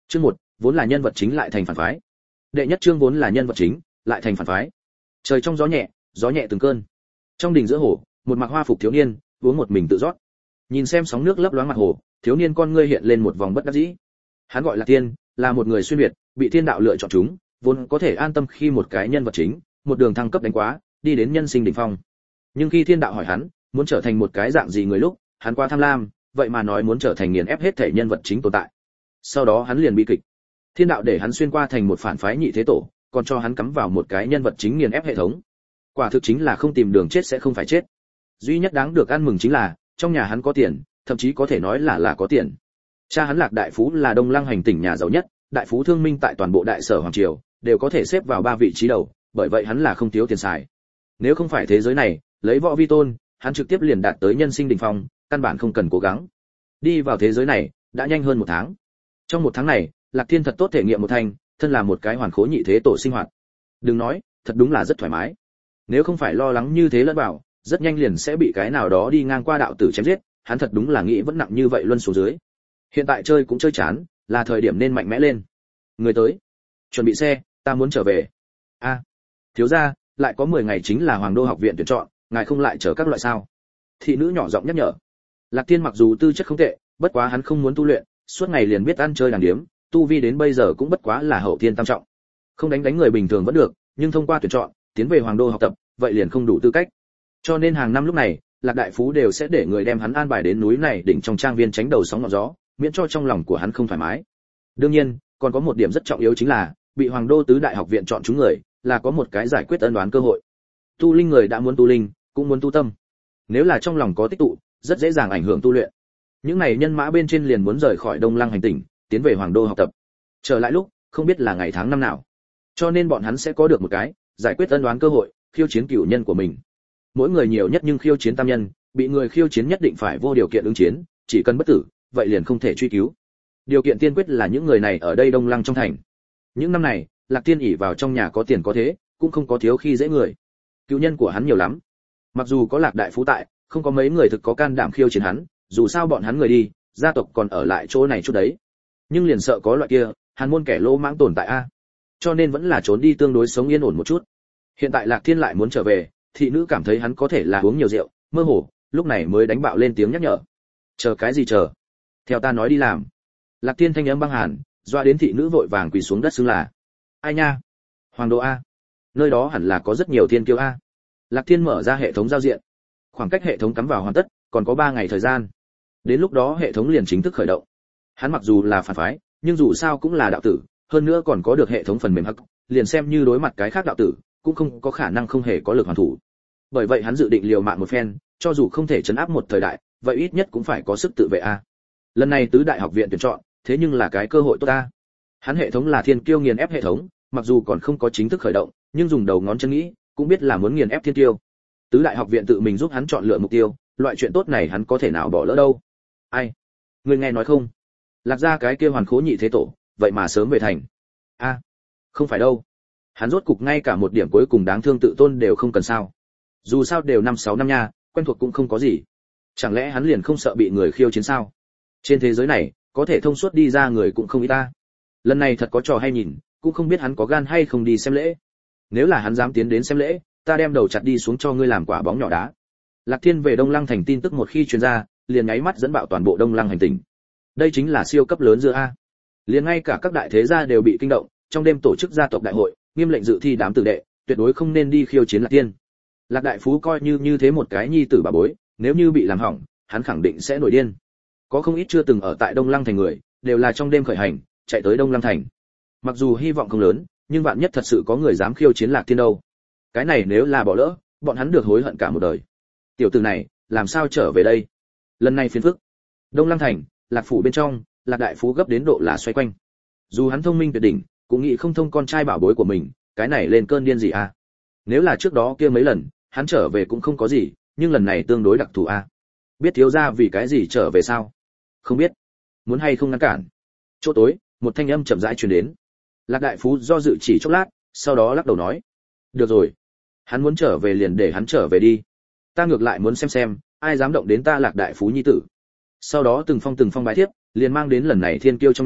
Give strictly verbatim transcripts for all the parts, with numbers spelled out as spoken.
Chương một, vốn là nhân vật chính lại thành phản phái. Đệ nhất chương vốn là nhân vật chính, lại thành phản phái. Trời trong gió nhẹ, gió nhẹ từng cơn. Trong đình giữa hồ, một mặc hoa phục thiếu niên, uống một mình tự rót. Nhìn xem sóng nước lấp loáng mặt hồ, thiếu niên con ngươi hiện lên một vòng bất đắc dĩ. Hắn gọi là Tiên, là một người xuyên việt, bị thiên đạo lựa chọn chúng, vốn có thể an tâm khi một cái nhân vật chính, một đường thăng cấp đánh quá, đi đến nhân sinh đỉnh phong. Nhưng khi thiên đạo hỏi hắn, muốn trở thành một cái dạng gì người lúc, hắn quá tham lam, vậy mà nói muốn trở thành nghiền ép hết thể nhân vật chính tồn tại. Sau đó hắn liền bi kịch. Thiên đạo để hắn xuyên qua thành một phản phái nhị thế tổ, còn cho hắn cắm vào một cái nhân vật chính nghiền ép hệ thống. Quả thực chính là không tìm đường chết sẽ không phải chết. Duy nhất đáng được ăn mừng chính là, trong nhà hắn có tiền, thậm chí có thể nói là là có tiền. Cha hắn Lạc Đại Phú là Đông Lăng hành tỉnh nhà giàu nhất, đại phú thương minh tại toàn bộ đại sở hoàng triều, đều có thể xếp vào ba vị trí đầu, bởi vậy hắn là không thiếu tiền xài. Nếu không phải thế giới này, lấy võ vi tôn, hắn trực tiếp liền đạt tới nhân sinh đỉnh phong, căn bản không cần cố gắng. Đi vào thế giới này, đã nhanh hơn một tháng. Trong một tháng này, Lạc Thiên thật tốt thể nghiệm một thành, thân là một cái hoàn khố nhị thế tổ sinh hoạt. Đừng nói, thật đúng là rất thoải mái. Nếu không phải lo lắng như thế lẫn vào, rất nhanh liền sẽ bị cái nào đó đi ngang qua đạo tử chém giết, hắn thật đúng là nghĩ vẫn nặng như vậy luân xuống dưới. Hiện tại chơi cũng chơi chán, là thời điểm nên mạnh mẽ lên. Người tới, chuẩn bị xe, ta muốn trở về. A, à, thiếu gia, lại có mười ngày chính là Hoàng Đô học viện tuyển chọn, ngài không lại chở các loại sao? Thị nữ nhỏ giọng nhắc nhở. Lạc Thiên mặc dù tư chất không tệ, bất quá hắn không muốn tu luyện, suốt ngày liền biết ăn chơi đàng điếm, tu vi đến bây giờ cũng bất quá là hậu thiên tam trọng. Không đánh đánh người bình thường vẫn được, nhưng thông qua tuyển chọn, tiến về Hoàng Đô học tập, vậy liền không đủ tư cách. Cho nên hàng năm lúc này, Lạc Đại Phú đều sẽ để người đem hắn an bài đến núi này đỉnh trong trang viên tránh đầu sóng ngọn gió, miễn cho trong lòng của hắn không thoải mái. Đương nhiên, còn có một điểm rất trọng yếu chính là, bị Hoàng Đô tứ đại học viện chọn chúng người, là có một cái giải quyết ân oán cơ hội. Tu linh người đã muốn tu linh, cũng muốn tu tâm. Nếu là trong lòng có tích tụ, rất dễ dàng ảnh hưởng tu luyện. Những này nhân mã bên trên liền muốn rời khỏi Đông Lăng hành tỉnh, tiến về Hoàng Đô học tập. Trở lại lúc, không biết là ngày tháng năm nào. Cho nên bọn hắn sẽ có được một cái giải quyết ân oán cơ hội, khiêu chiến cửu nhân của mình. Mỗi người nhiều nhất nhưng khiêu chiến tam nhân, bị người khiêu chiến nhất định phải vô điều kiện ứng chiến, chỉ cần bất tử, vậy liền không thể truy cứu. Điều kiện tiên quyết là những người này ở đây Đông Lăng trong thành. Những năm này, Lạc Tiên ỷ vào trong nhà có tiền có thế, cũng không có thiếu khi dễ người. Cửu nhân của hắn nhiều lắm. Mặc dù có Lạc Đại Phú tại, không có mấy người thực có can đảm khiêu chiến hắn, dù sao bọn hắn người đi, gia tộc còn ở lại chỗ này chút đấy. Nhưng liền sợ có loại kia, Hàn môn kẻ lỗ mãng tồn tại a. Cho nên vẫn là trốn đi tương đối sống yên ổn một chút. Hiện tại Lạc Thiên lại muốn trở về, thị nữ cảm thấy hắn có thể là uống nhiều rượu, mơ hồ, lúc này mới đánh bạo lên tiếng nhắc nhở. Chờ cái gì chờ? Theo ta nói đi làm. Lạc Thiên thanh âm băng hàn, doa đến thị nữ vội vàng quỳ xuống đất xưng là. Ai nha? Hoàng Đô a. Nơi đó hẳn là có rất nhiều thiên kiêu a. Lạc Thiên mở ra hệ thống giao diện. Khoảng cách hệ thống cắm vào hoàn tất, còn có ba ngày thời gian. Đến lúc đó hệ thống liền chính thức khởi động. Hắn mặc dù là phản phái, nhưng dù sao cũng là đạo tử, hơn nữa còn có được hệ thống phần mềm hắc, liền xem như đối mặt cái khác đạo tử, cũng không có khả năng không hề có lực hoàn thủ. Bởi vậy hắn dự định liều mạng một phen, cho dù không thể chấn áp một thời đại, vậy ít nhất cũng phải có sức tự vệ a. Lần này tứ đại học viện tuyển chọn, thế nhưng là cái cơ hội tốt ta. Hắn hệ thống là thiên kiêu nghiền ép hệ thống, mặc dù còn không có chính thức khởi động, nhưng dùng đầu ngón chân nghĩ, cũng biết là muốn nghiền ép thiên kiêu. Tứ đại học viện tự mình giúp hắn chọn lựa mục tiêu, loại chuyện tốt này hắn có thể nào bỏ lỡ đâu. Ai? Ngươi nghe nói không? Lạc gia cái kia hoàn khố nhị thế tổ, vậy mà sớm về thành. A, à, không phải đâu. Hắn rốt cục ngay cả một điểm cuối cùng đáng thương tự tôn đều không cần sao? Dù sao đều năm sáu năm nha, quen thuộc cũng không có gì. Chẳng lẽ hắn liền không sợ bị người khiêu chiến sao? Trên thế giới này, có thể thông suốt đi ra người cũng không ít ta. Lần này thật có trò hay nhìn, cũng không biết hắn có gan hay không đi xem lễ. Nếu là hắn dám tiến đến xem lễ, ta đem đầu chặt đi xuống cho ngươi làm quả bóng nhỏ đá. Lạc Thiên về Đông Lăng thành tin tức một khi truyền ra, liền nháy mắt dẫn bạo toàn bộ Đông Lăng hành tinh. Đây chính là siêu cấp lớn giữa a. Liền ngay cả các đại thế gia đều bị kinh động, trong đêm tổ chức gia tộc đại hội, nghiêm lệnh dự thi đám tử đệ, tuyệt đối không nên đi khiêu chiến Lạc Thiên. Lạc Đại Phú coi như như thế một cái nhi tử bà bối, nếu như bị làm hỏng, hắn khẳng định sẽ nổi điên. Có không ít chưa từng ở tại Đông Lăng thành người, đều là trong đêm khởi hành, chạy tới Đông Lăng thành. Mặc dù hy vọng không lớn, nhưng vạn nhất thật sự có người dám khiêu chiến Lạc Thiên đâu. Cái này nếu là bỏ lỡ, bọn hắn được hối hận cả một đời. Tiểu tử này, làm sao trở về đây? Lần này phiền phức. Đông Lăng thành, Lạc phủ bên trong, Lạc Đại Phú gấp đến độ là xoay quanh. Dù hắn thông minh tuyệt đỉnh, cũng nghĩ không thông con trai bảo bối của mình, cái này lên cơn điên gì à? Nếu là trước đó kia mấy lần, hắn trở về cũng không có gì, nhưng lần này tương đối đặc thù à? Biết thiếu gia vì cái gì trở về sao? Không biết. Muốn hay không ngăn cản? Chỗ tối, một thanh âm chậm rãi truyền đến. Lạc Đại Phú do dự chỉ chốc lát, sau đó lắc đầu nói: "Được rồi, hắn muốn trở về liền để hắn trở về đi. Ta ngược lại muốn xem xem, ai dám động đến ta Lạc Đại Phú nhi tử." Sau đó từng phong từng phong bái thiếp, liền mang đến lần này thiên kiêu trong nhà,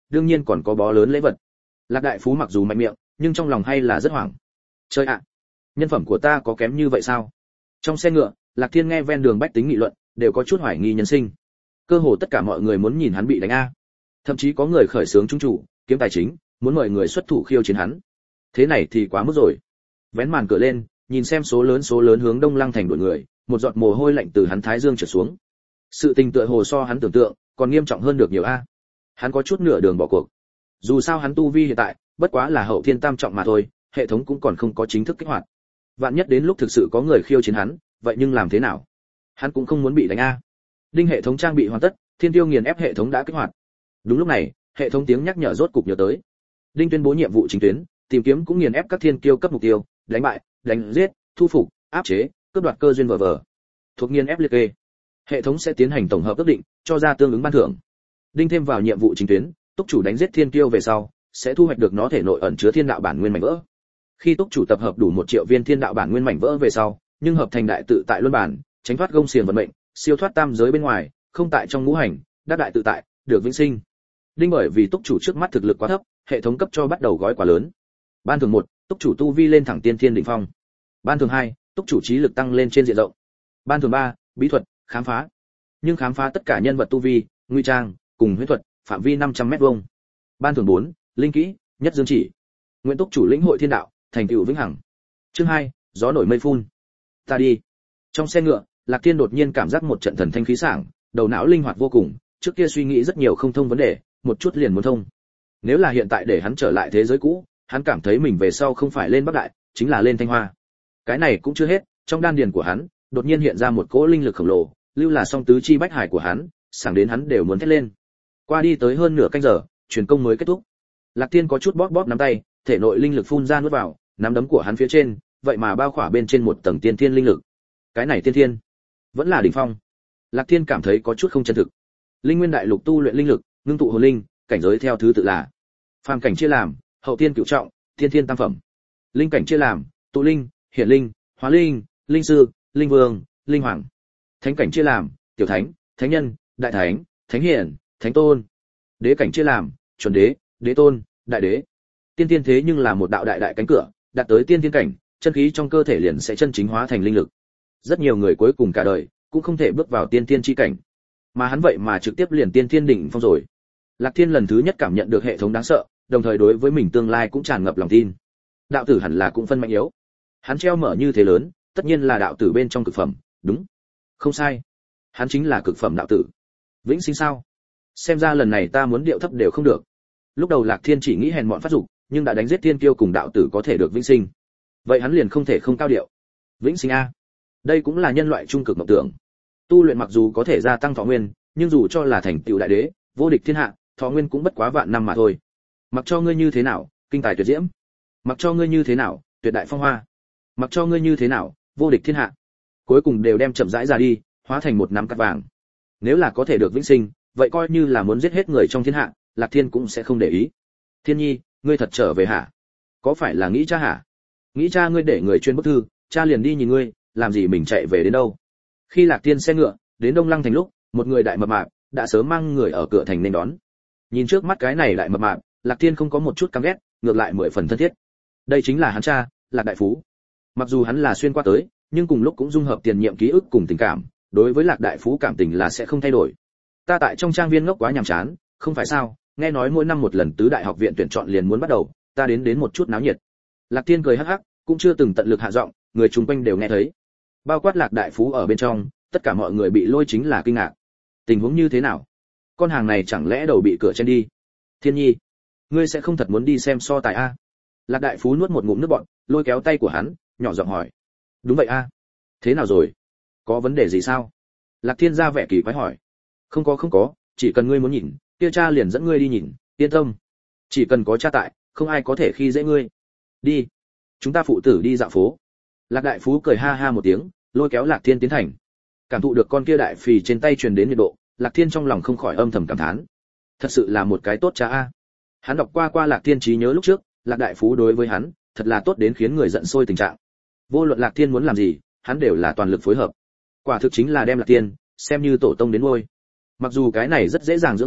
đương nhiên còn có bó lớn lễ vật. Lạc đại phú mặc dù mạnh miệng, nhưng trong lòng hay là rất hoảng. Chơi ạ, nhân phẩm của ta có kém như vậy sao? Trong xe ngựa, Lạc Thiên nghe ven đường bách tính nghị luận, đều có chút hoài nghi nhân sinh. Cơ hồ tất cả mọi người muốn nhìn hắn bị đánh a. Thậm chí có người khởi xướng trung chủ, kiếm tài chính, muốn mời người xuất thủ khiêu chiến hắn. Thế này thì quá mức rồi. Vén màn cửa lên, nhìn xem số lớn số lớn hướng Đông Lăng thành đội người, một giọt mồ hôi lạnh từ hắn thái dương trượt xuống. Sự tình tựa hồ so hắn tưởng tượng, còn nghiêm trọng hơn được nhiều a. Hắn có chút nửa đường bỏ cuộc. Dù sao hắn tu vi hiện tại, bất quá là hậu thiên tam trọng mà thôi, hệ thống cũng còn không có chính thức kích hoạt. Vạn nhất đến lúc thực sự có người khiêu chiến hắn, vậy nhưng làm thế nào? Hắn cũng không muốn bị đánh a. Đinh hệ thống trang bị hoàn tất, Thiên Tiêu nghiền ép hệ thống đã kích hoạt. Đúng lúc này, hệ thống tiếng nhắc nhở rốt cục nhớ tới. Đinh tuyên bố nhiệm vụ chính tuyến, tìm kiếm cũng nghiền ép các thiên kiêu cấp mục tiêu, đánh bại, đánh giết, thu phục, áp chế, cướp đoạt cơ duyên vờ vờ. Thuộc nghiền ép liệt kê. Hệ thống sẽ tiến hành tổng hợp ước định, cho ra tương ứng ban thưởng. Đinh thêm vào nhiệm vụ chính tuyến, túc chủ đánh giết thiên kiêu về sau, sẽ thu hoạch được nó thể nội ẩn chứa thiên đạo bản nguyên mảnh vỡ. Khi túc chủ tập hợp đủ một triệu viên thiên đạo bản nguyên mảnh vỡ về sau, nhưng hợp thành đại tự tại luân bản, tránh thoát gông xiềng vận mệnh, siêu thoát tam giới bên ngoài, không tại trong ngũ hành, đắc đại tự tại, được vĩnh sinh. Đinh bởi vì túc chủ trước mắt thực lực quá thấp, hệ thống cấp cho bắt đầu gói quá lớn. Ban thường một, túc chủ tu vi lên thẳng tiên thiên đỉnh phong. Ban thường hai, túc chủ trí lực tăng lên trên diện rộng. Ban thường ba, bí thuật, khám phá. Nhưng khám phá tất cả nhân vật tu vi, nguy trang, cùng huyễn thuật, phạm vi năm trăm mét vuông. Ban thường bốn, linh kỹ, nhất dương chỉ. Nguyện túc chủ lĩnh hội thiên đạo, thành tựu vĩnh hằng. Chương hai, gió nổi mây phun. Ta đi. Trong xe ngựa, Lạc Thiên đột nhiên cảm giác một trận thần thanh khí sảng, đầu não linh hoạt vô cùng, trước kia suy nghĩ rất nhiều không thông vấn đề, một chút liền muốn thông. Nếu là hiện tại để hắn trở lại thế giới cũ, hắn cảm thấy mình về sau không phải lên Bắc Đại, chính là lên Thanh Hoa. Cái này cũng chưa hết, trong đan điền của hắn, đột nhiên hiện ra một cỗ linh lực khổng lồ, lưu là song tứ chi bách hải của hắn, sảng đến hắn đều muốn thét lên. Qua đi tới hơn nửa canh giờ, truyền công mới kết thúc. Lạc Thiên có chút bóp bóp nắm tay, thể nội linh lực phun ra nuốt vào, nắm đấm của hắn phía trên, vậy mà bao khỏa bên trên một tầng tiên thiên linh lực. Cái này tiên thiên, vẫn là đỉnh phong. Lạc Thiên cảm thấy có chút không chân thực. Linh Nguyên Đại Lục tu luyện linh lực, ngưng tụ hồn linh, cảnh giới theo thứ tự là: phàm cảnh chia làm hậu tiên cửu trọng, tiên thiên tam phẩm. Linh cảnh chia làm tụ linh, hiển linh, hóa linh, linh sư, linh vương, linh hoàng. Thánh cảnh chia làm tiểu thánh, thánh nhân, đại thánh, thánh hiển, thánh tôn. Đế cảnh chia làm chuẩn đế, đế tôn, đại đế. Tiên tiên thế nhưng là một đạo đại đại cánh cửa, đạt tới tiên tiên cảnh, chân khí trong cơ thể liền sẽ chân chính hóa thành linh lực. Rất nhiều người cuối cùng cả đời cũng không thể bước vào tiên tiên chi cảnh, mà hắn vậy mà trực tiếp liền tiên tiên đỉnh phong rồi. Lạc Thiên lần thứ nhất cảm nhận được hệ thống đáng sợ, đồng thời đối với mình tương lai cũng tràn ngập lòng tin. Đạo tử hẳn là cũng phân mạnh yếu. Hắn treo mở như thế lớn, tất nhiên là đạo tử bên trong cực phẩm, đúng? Không sai. Hắn chính là cực phẩm đạo tử. Vĩnh sinh sao? Xem ra lần này ta muốn điệu thấp đều không được. Lúc đầu Lạc Thiên chỉ nghĩ hèn mọn phát dục, nhưng đã đánh giết thiên kiêu cùng đạo tử có thể được vĩnh sinh. Vậy hắn liền không thể không cao điệu. Vĩnh sinh a. Đây cũng là nhân loại trung cực mộng tưởng. Tu luyện mặc dù có thể gia tăng thọ nguyên, nhưng dù cho là thành tựu đại đế, vô địch thiên hạ, thọ nguyên cũng bất quá vạn năm mà thôi. Mặc cho ngươi như thế nào, kinh tài tuyệt diễm. Mặc cho ngươi như thế nào, tuyệt đại phong hoa. Mặc cho ngươi như thế nào, vô địch thiên hạ. Cuối cùng đều đem chậm rãi ra đi, hóa thành một nắm cát vàng. Nếu là có thể được vĩnh sinh, vậy coi như là muốn giết hết người trong thiên hạ, Lạc Thiên cũng sẽ không để ý. Thiên Nhi, ngươi thật trở về hả? Có phải là nghĩ cha hả? Nghĩ cha ngươi để người chuyên bức thư, cha liền đi nhìn ngươi, làm gì mình chạy về đến đâu? Khi Lạc Thiên xe ngựa đến Đông Lăng thành lúc, một người đại mập mạp đã sớm mang người ở cửa thành nên đón. Nhìn trước mắt cái này đại mập mạp, Lạc Thiên không có một chút căm ghét, ngược lại mười phần thân thiết. Đây chính là hắn cha, Lạc Đại Phú. Mặc dù hắn là xuyên qua tới, nhưng cùng lúc cũng dung hợp tiền nhiệm ký ức cùng tình cảm, đối với Lạc Đại Phú cảm tình là sẽ không thay đổi. Ta tại trong trang viên ngốc quá nhàm chán, không phải sao? Nghe nói mỗi năm một lần tứ đại học viện tuyển chọn liền muốn bắt đầu, ta đến đến một chút náo nhiệt. Lạc Thiên cười hắc hắc, cũng chưa từng tận lực hạ giọng, người chung quanh đều nghe thấy. Bao quát Lạc Đại Phú ở bên trong, tất cả mọi người bị lôi chính là kinh ngạc. Tình huống như thế nào? Con hàng này chẳng lẽ đầu bị cửa chen đi? Thiên Nhi, ngươi sẽ không thật muốn đi xem so tài a? Lạc Đại Phú nuốt một ngụm nước bọt, lôi kéo tay của hắn, nhỏ giọng hỏi. Đúng vậy a. Thế nào rồi? Có vấn đề gì sao? Lạc Thiên ra vẻ kỳ quái hỏi. Không có không có, chỉ cần ngươi muốn nhìn, kia cha liền dẫn ngươi đi nhìn, yên tâm. Chỉ cần có cha tại, không ai có thể khi dễ ngươi. Đi, chúng ta phụ tử đi dạo phố. Lạc Đại Phú cười ha ha một tiếng, lôi kéo Lạc Thiên tiến thành. Cảm thụ được con kia đại phì trên tay truyền đến nhiệt độ, Lạc Thiên trong lòng không khỏi âm thầm cảm thán. Thật sự là một cái tốt cha a. Hắn đọc qua qua Lạc Thiên trí nhớ lúc trước, Lạc Đại Phú đối với hắn, thật là tốt đến khiến người giận sôi tình trạng. Vô luận Lạc Thiên muốn làm gì, hắn đều là toàn lực phối hợp. Quả thực chính là đem Lạc Thiên xem như tổ tông đến nuôi. Mặc dù cái này rất dễ dàng dưỡng thành,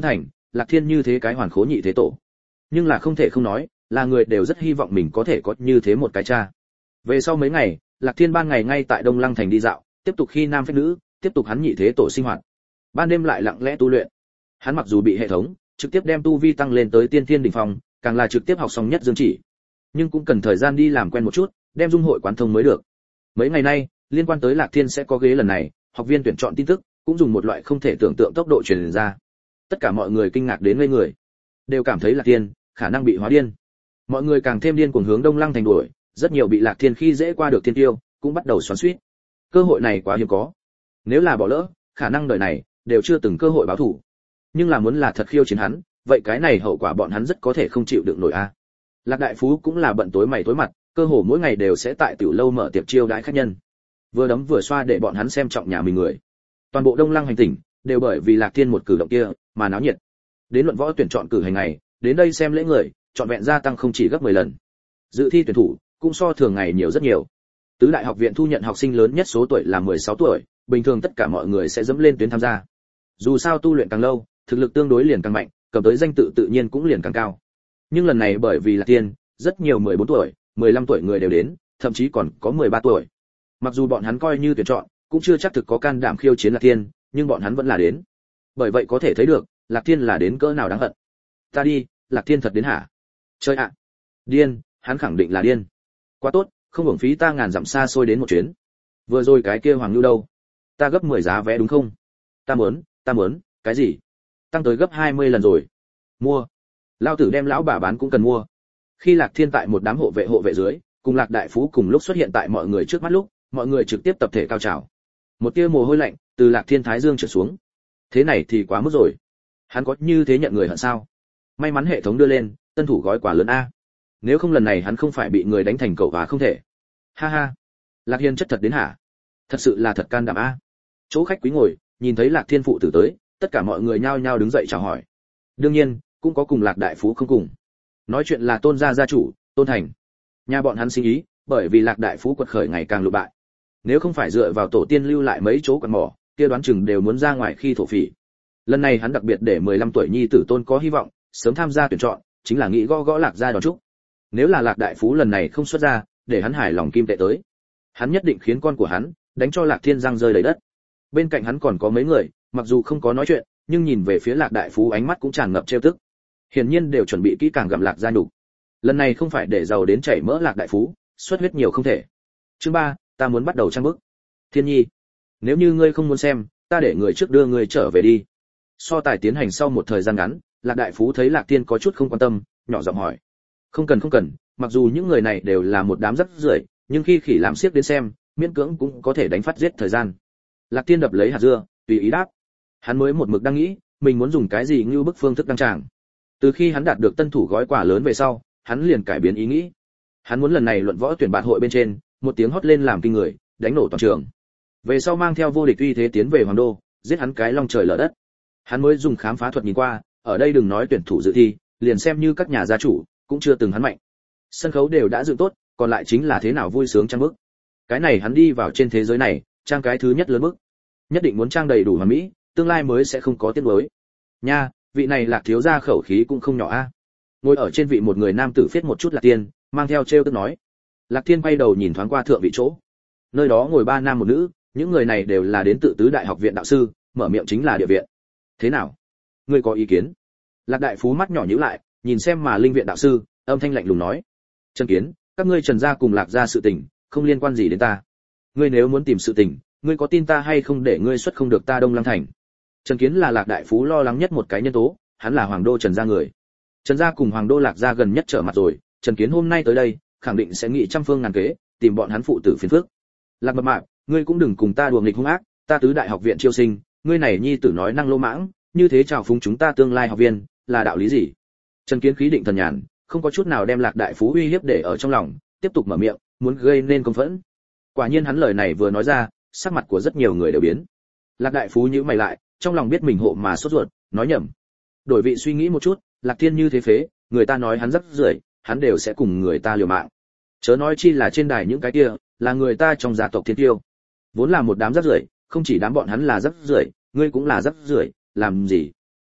Lạc Thiên như thế cái hoàn khố nhị thế tổ. Nhưng là không thể không nói, là người đều rất hy vọng mình có thể có như thế một cái cha. Về sau mấy ngày, Lạc Thiên ban ngày ngay tại Đông Lăng thành đi dạo, tiếp tục khi nam phách nữ, tiếp tục hắn nhị thế tổ sinh hoạt. Ban đêm lại lặng lẽ tu luyện. Hắn mặc dù bị hệ thống trực tiếp đem tu vi tăng lên tới tiên thiên đỉnh phong, càng là trực tiếp học xong nhất dương chỉ, nhưng cũng cần thời gian đi làm quen một chút, đem dung hội quán thông mới được. Mấy ngày nay, liên quan tới Lạc Thiên sẽ có ghế lần này, học viên tuyển chọn tin tức cũng dùng một loại không thể tưởng tượng tốc độ truyền ra. Tất cả mọi người kinh ngạc đến ngây người, đều cảm thấy Lạc Thiên khả năng bị hóa điên. Mọi người càng thêm điên cuồng hướng Đông Lăng thành đuổi, rất nhiều bị Lạc Thiên khi dễ qua được thiên tiêu, cũng bắt đầu xoắn xuýt. Cơ hội này quá hiếm có, nếu là bỏ lỡ, khả năng đời này đều chưa từng cơ hội báo thù. Nhưng là muốn là thật khiêu chiến hắn, vậy cái này hậu quả bọn hắn rất có thể không chịu đựng nổi a. Lạc Đại Phú cũng là bận tối mày tối mặt, cơ hồ mỗi ngày đều sẽ tại tiểu lâu mở tiệc chiêu đãi khách nhân, vừa đấm vừa xoa để bọn hắn xem trọng nhà mình người. Toàn bộ Đông Lăng hành tỉnh đều bởi vì Lạc Thiên một cử động kia mà náo nhiệt. Đến luận võ tuyển chọn cử hành ngày, đến đây xem lễ người, chọn vẹn gia tăng không chỉ gấp mười lần. Dự thi tuyển thủ cũng so thường ngày nhiều rất nhiều. Tứ đại học viện thu nhận học sinh lớn nhất số tuổi là mười sáu tuổi, bình thường tất cả mọi người sẽ dẫm lên tuyến tham gia. Dù sao tu luyện càng lâu, thực lực tương đối liền càng mạnh, cầm tới danh tự tự nhiên cũng liền càng cao. Nhưng lần này bởi vì Lạc Thiên, rất nhiều mười bốn tuổi, mười lăm tuổi người đều đến, thậm chí còn có mười ba tuổi. Mặc dù bọn hắn coi như tuyển chọn, cũng chưa chắc thực có can đảm khiêu chiến Lạc Thiên, nhưng bọn hắn vẫn là đến. Bởi vậy có thể thấy được, Lạc Thiên là đến cỡ nào đáng hận. Ta đi, Lạc Thiên thật đến hả? Chơi ạ. Điên, hắn khẳng định là điên. Quá tốt, không hưởng phí ta ngàn dặm xa xôi đến một chuyến. Vừa rồi cái kia Hoàng Nưu đâu? Ta gấp mười giá vé đúng không? Ta muốn, ta muốn, cái gì? Tăng tới gấp hai mươi lần rồi. Mua. Lão tử đem lão bà bán cũng cần mua. Khi Lạc Thiên tại một đám hộ vệ hộ vệ dưới, cùng Lạc Đại Phú cùng lúc xuất hiện tại mọi người trước mắt lúc, mọi người trực tiếp tập thể cao trào. Một tia mồ hôi lạnh từ Lạc Thiên thái dương trượt xuống. Thế này thì quá mức rồi. Hắn có như thế nhận người hận sao? May mắn hệ thống đưa lên, tân thủ gói quà lớn a. Nếu không lần này hắn không phải bị người đánh thành cậu và không thể. Ha ha. Lạc Hiên chất thật đến hả? Thật sự là thật can đảm a. Chỗ khách quý ngồi, nhìn thấy Lạc Thiên phụ tử tới, tất cả mọi người nhao nhao đứng dậy chào hỏi. Đương nhiên, cũng có cùng Lạc Đại Phú không cùng. Nói chuyện là Tôn gia gia chủ, Tôn Thành. Nhà bọn hắn sinh ý, bởi vì Lạc Đại Phú quật khởi ngày càng lụ bại. Nếu không phải dựa vào tổ tiên lưu lại mấy chỗ quần mỏ, kia đoán chừng đều muốn ra ngoài khi thổ phỉ. Lần này hắn đặc biệt để mười lăm tuổi nhi tử Tôn có hy vọng, sớm tham gia tuyển chọn, chính là nghĩ gõ gõ Lạc gia đón chúc. Nếu là Lạc Đại Phú lần này không xuất ra, để hắn hài lòng kim tệ tới, hắn nhất định khiến con của hắn đánh cho Lạc Thiên răng rơi đầy đất. Bên cạnh hắn còn có mấy người, mặc dù không có nói chuyện, nhưng nhìn về phía Lạc Đại Phú ánh mắt cũng tràn ngập trêu tức. Hiển nhiên đều chuẩn bị kỹ càng gặm Lạc gia nhục. Lần này không phải để giàu đến chảy mỡ Lạc Đại Phú, xuất huyết nhiều không thể. Chương ba, ta muốn bắt đầu trang bức. Thiên Nhi, nếu như ngươi không muốn xem, ta để người trước đưa ngươi trở về đi. So tài tiến hành sau một thời gian ngắn, Lạc Đại Phú thấy Lạc Thiên có chút không quan tâm, nhỏ giọng hỏi: "Không cần không cần, mặc dù những người này đều là một đám rắc rưởi, nhưng khi khỉ làm xiếc đến xem, miễn cưỡng cũng có thể đánh phát giết thời gian." Lạc Thiên đập lấy hạt dưa, tùy ý đáp. Hắn mới một mực đang nghĩ, mình muốn dùng cái gì như bức phương thức đăng tràng. Từ khi hắn đạt được tân thủ gói quà lớn về sau, hắn liền cải biến ý nghĩ. Hắn muốn lần này luận võ tuyển bạt hội bên trên, một tiếng hót lên làm kinh người, đánh nổ toàn trường. Về sau mang theo vô địch uy thế tiến về Hoàng đô, giết hắn cái long trời lở đất. Hắn mới dùng khám phá thuật nhìn qua, ở đây đừng nói tuyển thủ dự thi, liền xem như các nhà gia chủ, cũng chưa từng hắn mạnh. Sân khấu đều đã dựng tốt, còn lại chính là thế nào vui sướng trang bức. Cái này hắn đi vào trên thế giới này, trang cái thứ nhất lớn bức. Nhất định muốn trang đầy đủ hoàn mỹ, tương lai mới sẽ không có tiếc nuối. Nha, vị này Lạc thiếu gia khẩu khí cũng không nhỏ a. Ngồi ở trên vị một người nam tử phiết một chút Lạc Tiên, mang theo trêu tức nói. Lạc Thiên quay đầu nhìn thoáng qua thượng vị chỗ. Nơi đó ngồi ba nam một nữ, những người này đều là đến tự tứ đại học viện đạo sư, mở miệng chính là địa viện. Thế nào? Ngươi có ý kiến? Lạc Đại Phú mắt nhỏ nhíu lại, nhìn xem mà linh viện đạo sư, âm thanh lạnh lùng nói. Trần Kiến, các ngươi Trần gia cùng Lạc gia sự tình, không liên quan gì đến ta. Ngươi nếu muốn tìm sự tình, ngươi có tin ta hay không để ngươi xuất không được ta Đông Lăng thành. Trần Kiến là Lạc Đại Phú lo lắng nhất một cái nhân tố, hắn là hoàng đô Trần gia người. Trần gia cùng hoàng đô Lạc gia gần nhất trở mặt rồi, Trần Kiến hôm nay tới đây, khẳng định sẽ nghĩ trăm phương ngàn kế, tìm bọn hắn phụ tử phiền phức. Lạc Mập Mạp, ngươi cũng đừng cùng ta đùa nghịch hung ác, ta tứ đại học viện chiêu sinh, ngươi này nhi tử nói năng lô mãng, như thế chào phúng chúng ta tương lai học viên, là đạo lý gì? Trần Kiến khí định thần nhàn, không có chút nào đem Lạc Đại Phú uy hiếp để ở trong lòng, tiếp tục mở miệng, muốn gây nên công phẫn. Quả nhiên hắn lời này vừa nói ra, sắc mặt của rất nhiều người đều biến. Lạc Đại Phú nhíu mày lại, trong lòng biết mình hộ mà sốt ruột, nói nhầm. Đổi vị suy nghĩ một chút, Lạc Thiên như thế phế, người ta nói hắn rất rưởi, hắn đều sẽ cùng người ta liều mạng. Chớ nói chi là trên đài những cái kia, là người ta trong gia tộc thiên tiêu. Vốn là một đám rất rưởi, không chỉ đám bọn hắn là rất rưởi, ngươi cũng là rất rưởi, làm gì?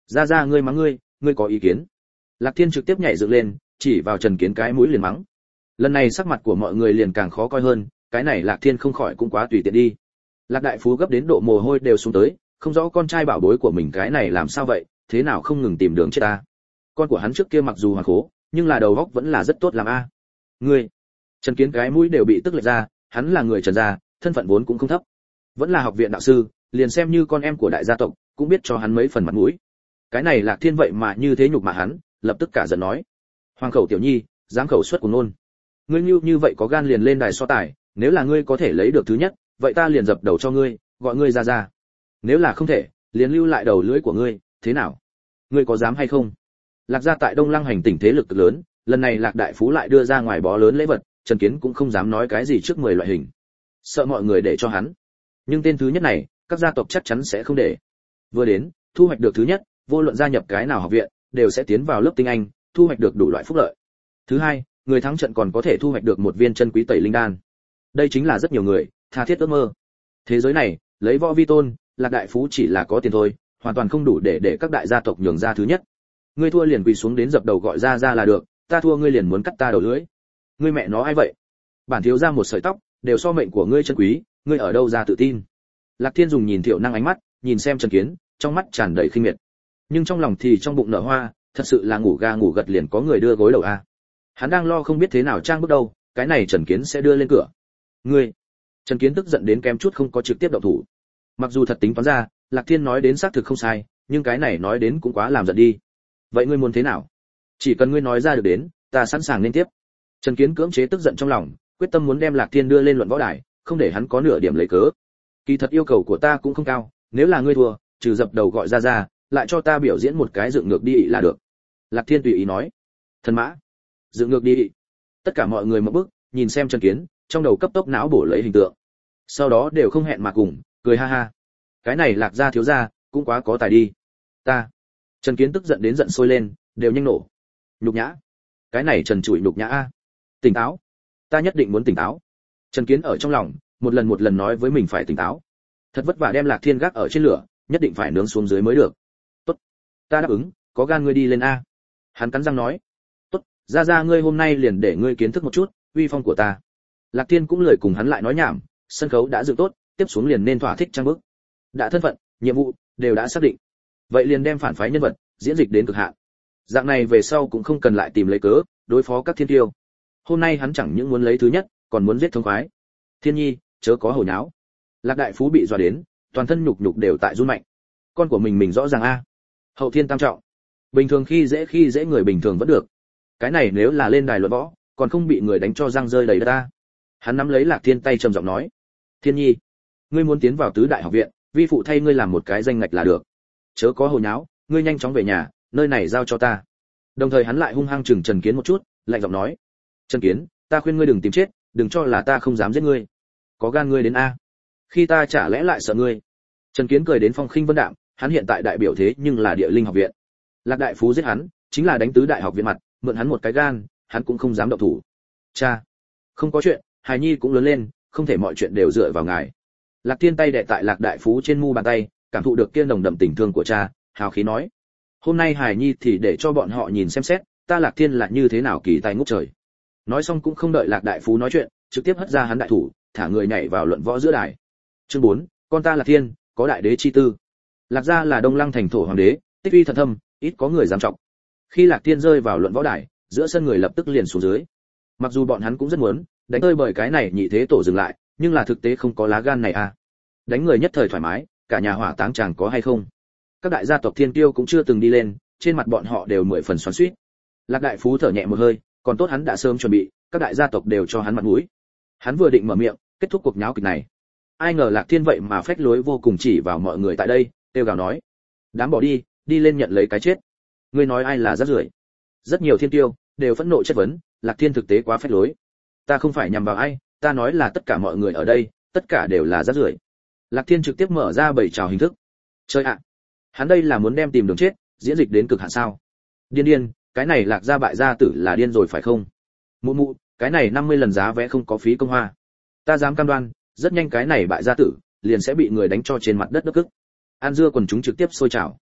Ra ra ngươi mắng ngươi, ngươi có ý kiến? Lạc Thiên trực tiếp nhảy dựng lên, chỉ vào Trần Kiến cái mũi liền mắng. Lần này sắc mặt của mọi người liền càng khó coi hơn, cái này Lạc Thiên không khỏi cũng quá tùy tiện đi. Lạc đại phú gấp đến độ mồ hôi đều xuống tới, không rõ con trai bảo bối của mình cái này làm sao vậy, thế nào không ngừng tìm đường chết ta. Con của hắn trước kia mặc dù hoàn khố, nhưng là đầu óc vẫn là rất tốt làm a. Ngươi, Trần Kiến cái mũi đều bị tức lệch ra, hắn là người Trần gia, thân phận vốn cũng không thấp, vẫn là học viện đạo sư, liền xem như con em của đại gia tộc, cũng biết cho hắn mấy phần mặt mũi. Cái này Lạc Thiên vậy mà như thế nhục mạ hắn, lập tức cả giận nói: Hoàng khẩu tiểu nhi, dám khẩu xuất của nôn. Ngươi như như vậy có gan liền lên đài so tài, nếu là ngươi có thể lấy được thứ nhất, vậy ta liền dập đầu cho ngươi, gọi ngươi ra ra. Nếu là không thể, liền lưu lại đầu lưỡi của ngươi, thế nào? Ngươi có dám hay không? Lạc gia tại Đông Lăng hành tỉnh thế lực cực lớn, lần này Lạc đại phú lại đưa ra ngoài bó lớn lễ vật, Trần Kiến cũng không dám nói cái gì trước mười loại hình, sợ mọi người để cho hắn. Nhưng tên thứ nhất này, các gia tộc chắc chắn sẽ không để. Vừa đến, thu hoạch được thứ nhất, vô luận gia nhập cái nào học viện, đều sẽ tiến vào lớp tinh anh, thu hoạch được đủ loại phúc lợi. Thứ hai, người thắng trận còn có thể thu hoạch được một viên chân quý tẩy linh đan. Đây chính là rất nhiều người tha thiết ước mơ. Thế giới này, lấy võ vi tôn, Lạc đại phú chỉ là có tiền thôi, hoàn toàn không đủ để để các đại gia tộc nhường ra thứ nhất. Ngươi thua liền quỳ xuống đến dập đầu gọi ra ra là được, ta thua ngươi liền muốn cắt ta đầu lưỡi. Ngươi mẹ nó ai vậy? Bản thiếu gia một sợi tóc, đều so mệnh của ngươi chân quý, ngươi ở đâu ra tự tin? Lạc Thiên dùng nhìn Thiệu Năng ánh mắt, nhìn xem Trần Kiến, trong mắt tràn đầy khinh miệt. Nhưng trong lòng thì trong bụng nở hoa, thật sự là ngủ ga ngủ gật liền có người đưa gối đầu a. Hắn đang lo không biết thế nào trang bước đâu, cái này Trần Kiến sẽ đưa lên cửa. Ngươi! Trần Kiến tức giận đến kém chút không có trực tiếp động thủ. Mặc dù thật tính toán ra, Lạc Thiên nói đến xác thực không sai, nhưng cái này nói đến cũng quá làm giận đi. Vậy ngươi muốn thế nào? Chỉ cần ngươi nói ra được đến, ta sẵn sàng liên tiếp. Trần Kiến cưỡng chế tức giận trong lòng, quyết tâm muốn đem Lạc Thiên đưa lên luận võ đài, không để hắn có nửa điểm lấy cớ. Kỳ thật yêu cầu của ta cũng không cao, nếu là ngươi thua, trừ dập đầu gọi ra ra, lại cho ta biểu diễn một cái dựng ngược đi là được. Lạc Thiên tùy ý nói. Thần mã, dựng ngược đi. Tất cả mọi người mở bức, nhìn xem Trần Kiến, trong đầu cấp tốc não bổ lấy hình tượng. Sau đó đều không hẹn mà cùng, cười ha ha. Cái này Lạc gia thiếu gia, cũng quá có tài đi. Ta. Trần Kiến tức giận đến giận sôi lên, đều nhanh nổ. Nhục nhã. Cái này Trần Trụi nhục nhã a. Tỉnh táo. Ta nhất định muốn tỉnh táo. Trần Kiến ở trong lòng, một lần một lần nói với mình phải tỉnh táo. Thật vất vả đem Lạc Thiên gác ở trên lửa, nhất định phải nướng xuống dưới mới được. Tốt, ta đáp ứng, có gan ngươi đi lên a. Hắn cắn răng nói. Tốt, ra ra ngươi hôm nay liền để ngươi kiến thức một chút uy phong của ta. Lạc Thiên cũng lời cùng hắn lại nói nhảm, sân khấu đã dựng tốt, tiếp xuống liền nên thỏa thích trang bức. Đã thân phận, nhiệm vụ đều đã xác định, vậy liền đem phản phái nhân vật diễn dịch đến cực hạn. Dạng này về sau cũng không cần lại tìm lấy cớ đối phó các thiên tiêu. Hôm nay hắn chẳng những muốn lấy thứ nhất, còn muốn giết thống khoái. Thiên Nhi, chớ có hồi nháo. Lạc đại phú bị dọa đến, toàn thân nhục nhục đều tại run mạnh. Con của mình mình rõ ràng a. Hậu thiên tam trọng. Bình thường khi dễ khi dễ người bình thường vẫn được. Cái này nếu là lên đài luận võ, còn không bị người đánh cho răng rơi đầy đất ta. Hắn nắm lấy Lạc Thiên tay trầm giọng nói: "Thiên Nhi, ngươi muốn tiến vào tứ đại học viện, vi phụ thay ngươi làm một cái danh ngạch là được. Chớ có hồ nháo, ngươi nhanh chóng về nhà, nơi này giao cho ta." Đồng thời hắn lại hung hăng chừng Trần Kiến một chút, lạnh giọng nói: "Trần Kiến, ta khuyên ngươi đừng tìm chết, đừng cho là ta không dám giết ngươi. Có gan ngươi đến a. Khi ta chả lẽ lại sợ ngươi?" Trần Kiến cười đến phong khinh vân đạm, hắn hiện tại đại biểu thế nhưng là Địa Linh học viện. Lạc đại phú giết hắn, chính là đánh tứ đại học viện mặt, mượn hắn một cái gan, hắn cũng không dám động thủ. Cha, không có chuyện, hài nhi cũng lớn lên, không thể mọi chuyện đều dựa vào ngài. Lạc Thiên tay đè tại Lạc đại phú trên mu bàn tay, cảm thụ được kia nồng đậm tình thương của cha, hào khí nói: "Hôm nay hài nhi thì để cho bọn họ nhìn xem xét, ta Lạc Thiên là như thế nào kỳ tài ngút trời." Nói xong cũng không đợi Lạc đại phú nói chuyện, trực tiếp hất ra hắn đại thủ, thả người nhảy vào luận võ giữa đài. Chương bốn, con ta Lạc Thiên, có đại đế chi tư. Lạc gia là Đông Lăng thành thổ hoàng đế, tích uy thần thâm, ít có người dám trọng. Khi Lạc Thiên rơi vào luận võ đài, giữa sân người lập tức liền xuống dưới. Mặc dù bọn hắn cũng rất muốn đánh tơi bởi cái này nhị thế tổ dừng lại, nhưng là thực tế không có lá gan này à. Đánh người nhất thời thoải mái, cả nhà hỏa táng chàng có hay không? Các đại gia tộc thiên kiêu cũng chưa từng đi lên, trên mặt bọn họ đều mười phần xoắn xuýt. Lạc đại phú thở nhẹ một hơi, còn tốt hắn đã sớm chuẩn bị, các đại gia tộc đều cho hắn mặt mũi. Hắn vừa định mở miệng, kết thúc cuộc nháo kịch này. Ai ngờ Lạc Thiên vậy mà phách lối vô cùng chỉ vào mọi người tại đây, kêu gào nói: "Đám bỏ đi, đi lên nhận lấy cái chết. Ngươi nói ai là rác rưởi?" Rất nhiều thiên tiêu đều phẫn nộ chất vấn, Lạc Thiên thực tế quá phách lối. "Ta không phải nhằm vào ai, ta nói là tất cả mọi người ở đây, tất cả đều là rác rưởi." Lạc Thiên trực tiếp mở ra bảy trào hình thức. Chơi ạ, hắn đây là muốn đem tìm đường chết, diễn dịch đến cực hạn sao? Điên điên, cái này Lạc gia bại gia tử là điên rồi phải không? Mụ mụ, cái này năm mươi lần giá vé không có phí công hoa. Ta dám cam đoan, rất nhanh cái này bại gia tử liền sẽ bị người đánh cho trên mặt đất đất cức. An dưa quần chúng trực tiếp sôi trào.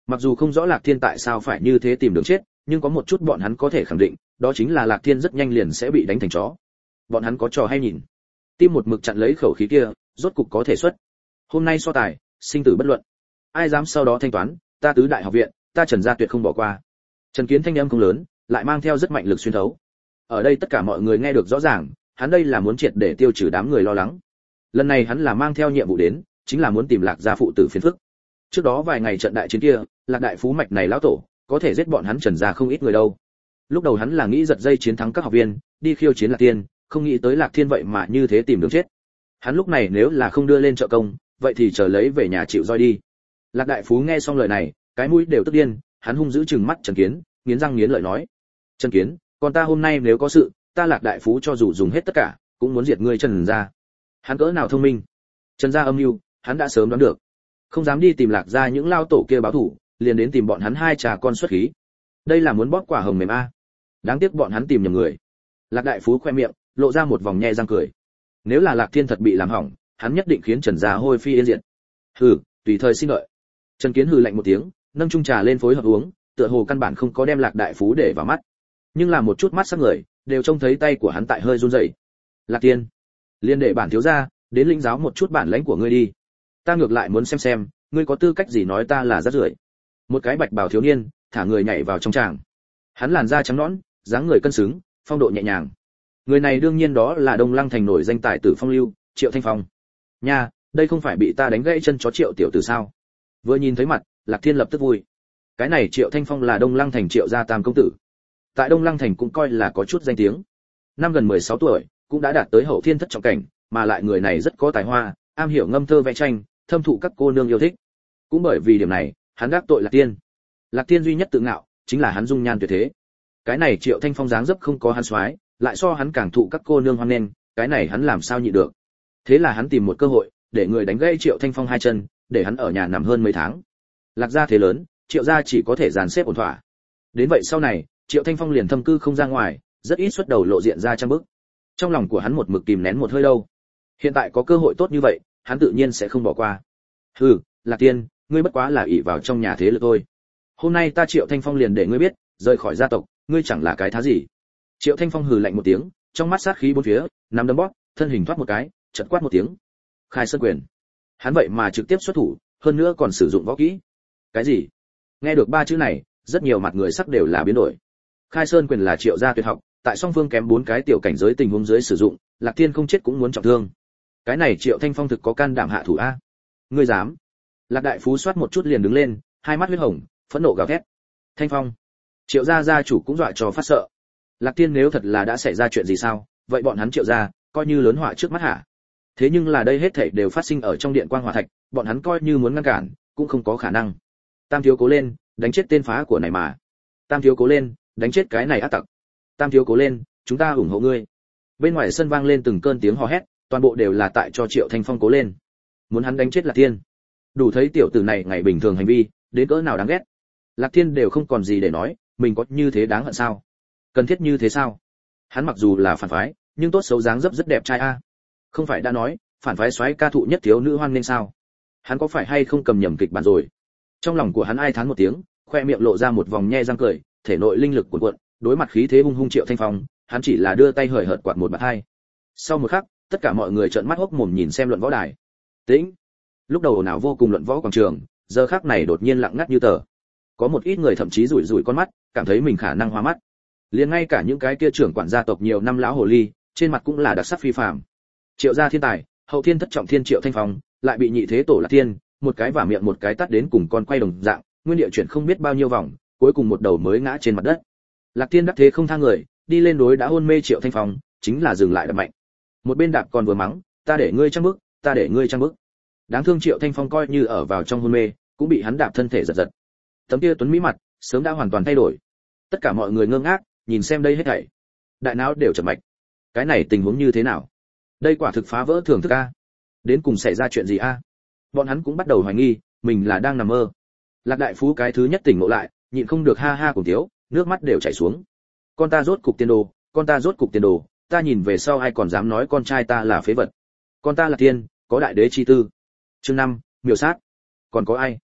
Mặc dù không rõ Lạc Thiên tại sao phải như thế tìm đường chết, nhưng có một chút bọn hắn có thể khẳng định, đó chính là Lạc Thiên rất nhanh liền sẽ bị đánh thành chó. Bọn hắn có trò hay nhìn. Tim một mực chặn lấy khẩu khí kia, rốt cục có thể xuất. Hôm nay so tài, sinh tử bất luận. Ai dám sau đó thanh toán, ta tứ đại học viện, ta Trần gia tuyệt không bỏ qua. Trần Kiến thanh âm không lớn, lại mang theo rất mạnh lực xuyên thấu. Ở đây tất cả mọi người nghe được rõ ràng, hắn đây là muốn triệt để tiêu trừ đám người lo lắng. Lần này hắn là mang theo nhiệm vụ đến, chính là muốn tìm Lạc gia phụ tử phiền phức. Trước đó vài ngày trận đại chiến kia, Lạc đại phú mạch này lão tổ, có thể giết bọn hắn Trần gia không ít người đâu. Lúc đầu hắn là nghĩ giật dây chiến thắng các học viên, đi khiêu chiến Lạc Tiên, không nghĩ tới Lạc Thiên vậy mà như thế tìm đường chết. Hắn lúc này nếu là không đưa lên trợ công, vậy thì chờ lấy về nhà chịu roi đi. Lạc đại phú nghe xong lời này, cái mũi đều tức điên, hắn hung dữ trừng mắt Trần Kiến, nghiến răng nghiến lợi nói: "Trần Kiến, con ta hôm nay nếu có sự, ta Lạc đại phú cho dù dùng hết tất cả, cũng muốn diệt ngươi Trần gia." Hắn cỡ nào thông minh, Trần gia âm mưu, hắn đã sớm đoán được. Không dám đi tìm Lạc gia những lao tổ kia báo thù, liền đến tìm bọn hắn hai trà con xuất khí. Đây là muốn bóp quả hồng mềm a. Đáng tiếc bọn hắn tìm nhầm người. Lạc đại phú khoe miệng, lộ ra một vòng nhe răng cười. Nếu là Lạc Thiên thật bị làm hỏng, hắn nhất định khiến Trần gia hôi phi yên diệt. Hừ, tùy thời xin đợi. Trần Kiến hừ lạnh một tiếng, nâng chung trà lên phối hợp uống, tựa hồ căn bản không có đem Lạc đại phú để vào mắt. Nhưng là một chút mắt sắc người, đều trông thấy tay của hắn tại hơi run rẩy. Lạc Tiên, liên đệ bản thiếu gia, đến lĩnh giáo một chút bản lãnh của ngươi đi. Ta ngược lại muốn xem xem, ngươi có tư cách gì nói ta là rác rưởi. Một cái bạch bào thiếu niên, thả người nhảy vào trong tràng. Hắn làn da trắng nõn, dáng người cân xứng, phong độ nhẹ nhàng. Người này đương nhiên đó là Đông Lăng thành nổi danh tài tử phong lưu, Triệu Thanh Phong. Nha, đây không phải bị ta đánh gãy chân chó Triệu tiểu tử sao? Vừa nhìn thấy mặt, Lạc Thiên lập tức vui. Cái này Triệu Thanh Phong là Đông Lăng thành Triệu gia tam công tử. Tại Đông Lăng thành cũng coi là có chút danh tiếng. Năm gần mười sáu tuổi, cũng đã đạt tới hậu thiên thất trọng cảnh, mà lại người này rất có tài hoa, am hiểu ngâm thơ vẽ tranh, thâm thụ các cô nương yêu thích. Cũng bởi vì điểm này, hắn gác tội Lạc Tiên. Lạc Tiên duy nhất tự ngạo, chính là hắn dung nhan tuyệt thế. Cái này Triệu Thanh Phong dáng dấp không có hắn soái, lại so hắn càng thụ các cô nương hoan nghênh, cái này hắn làm sao nhịn được. Thế là hắn tìm một cơ hội, để người đánh gãy Triệu Thanh Phong hai chân, để hắn ở nhà nằm hơn mấy tháng. Lạc gia thế lớn, Triệu gia chỉ có thể dàn xếp ổn thỏa. Đến vậy sau này, Triệu Thanh Phong liền thâm cư không ra ngoài, rất ít xuất đầu lộ diện ra trang bức. Trong lòng của hắn một mực kìm nén một hơi đâu. Hiện tại có cơ hội tốt như vậy, hắn tự nhiên sẽ không bỏ qua. Hừ, Lạc Tiên, ngươi bất quá là ỷ vào trong nhà thế lực thôi. Hôm nay ta Triệu Thanh Phong liền để ngươi biết, rời khỏi gia tộc, ngươi chẳng là cái thá gì. Triệu Thanh Phong hừ lạnh một tiếng, trong mắt sát khí bốn phía, nắm đấm bóp, thân hình thoát một cái, chợt quát một tiếng. Khai Sơn quyền. Hắn vậy mà trực tiếp xuất thủ, hơn nữa còn sử dụng võ kỹ. Cái gì? Nghe được ba chữ này, rất nhiều mặt người sắc đều là biến đổi. Khai Sơn quyền là Triệu gia tuyệt học, tại song phương kém bốn cái tiểu cảnh giới tình huống dưới sử dụng, Lạc Thiên không chết cũng muốn trọng thương. Cái này Triệu Thanh Phong thực có can đảm hạ thủ a. Ngươi dám? Lạc đại phú soát một chút liền đứng lên, hai mắt huyết hồng, phẫn nộ gào thét. Thanh Phong. Triệu gia gia chủ cũng dọa cho phát sợ. Lạc Thiên nếu thật là đã xảy ra chuyện gì sao, vậy bọn hắn Triệu gia coi như lớn họa trước mắt hả? Thế nhưng là đây hết thảy đều phát sinh ở trong điện quang hỏa thạch, bọn hắn coi như muốn ngăn cản, cũng không có khả năng. Tam thiếu cố lên, đánh chết tên phá của này mà. Tam thiếu cố lên, đánh chết cái này ác tặc. Tam thiếu cố lên, chúng ta ủng hộ ngươi. Bên ngoài sân vang lên từng cơn tiếng hò hét, toàn bộ đều là tại cho Triệu Thanh Phong cố lên. Muốn hắn đánh chết Lạc Thiên. Đủ thấy tiểu tử này ngày bình thường hành vi, đến cỡ nào đáng ghét. Lạc Thiên đều không còn gì để nói, mình có như thế đáng hận sao? Cần thiết như thế sao? Hắn mặc dù là phản phái, nhưng tốt xấu dáng dấp rất đẹp trai a. Không phải đã nói, phản phái soái ca thụ nhất thiếu nữ hoan nên sao? Hắn có phải hay không cầm nhầm kịch bản rồi? Trong lòng của hắn ai thán một tiếng, khoe miệng lộ ra một vòng nhe răng cười, thể nội linh lực cuộn cuộn, đối mặt khí thế hung hung Triệu Thanh Phong, hắn chỉ là đưa tay hời hợt quạt một bạt hai. Sau một khắc, tất cả mọi người trợn mắt hốc mồm nhìn xem luận võ đài. Tĩnh. Lúc đầu nào vô cùng luận võ quảng trường, giờ khắc này đột nhiên lặng ngắt như tờ. Có một ít người thậm chí rủi rủi con mắt, cảm thấy mình khả năng hoa mắt. Liền ngay cả những cái kia trưởng quản gia tộc nhiều năm lão hồ ly, trên mặt cũng là đặc sắc phi phàm. Triệu gia thiên tài, hậu thiên thất trọng thiên Triệu Thanh Phong, lại bị nhị thế tổ Lạc Thiên, một cái vả miệng một cái tát đến cùng con quay đồng dạng, nguyên địa chuyển không biết bao nhiêu vòng, cuối cùng một đầu mới ngã trên mặt đất. Lạc Thiên đắc thế không tha người, đi lên đối đã hôn mê Triệu Thanh Phong, chính là dừng lại đập mạnh. Một bên đạp còn vừa mắng, ta để ngươi trang bức, ta để ngươi trang bức. Đáng thương Triệu Thanh Phong coi như ở vào trong hôn mê, cũng bị hắn đạp thân thể giật giật. Tấm kia tuấn mỹ mặt, sớm đã hoàn toàn thay đổi. Tất cả mọi người ngơ ngác, nhìn xem đây hết thảy. Đại não đều chậm mạch. Cái này tình huống như thế nào? Đây quả thực phá vỡ thường thức a. Đến cùng xảy ra chuyện gì a? Bọn hắn cũng bắt đầu hoài nghi, mình là đang nằm mơ. Lạc đại phú cái thứ nhất tỉnh ngộ lại, nhịn không được ha ha cùng thiếu, nước mắt đều chảy xuống. Con ta rốt cục tiền đồ, con ta rốt cục tiền đồ, ta nhìn về sau ai còn dám nói con trai ta là phế vật. Con ta là tiên, có đại đế chi tư. Chương năm, miểu sát. Còn có ai?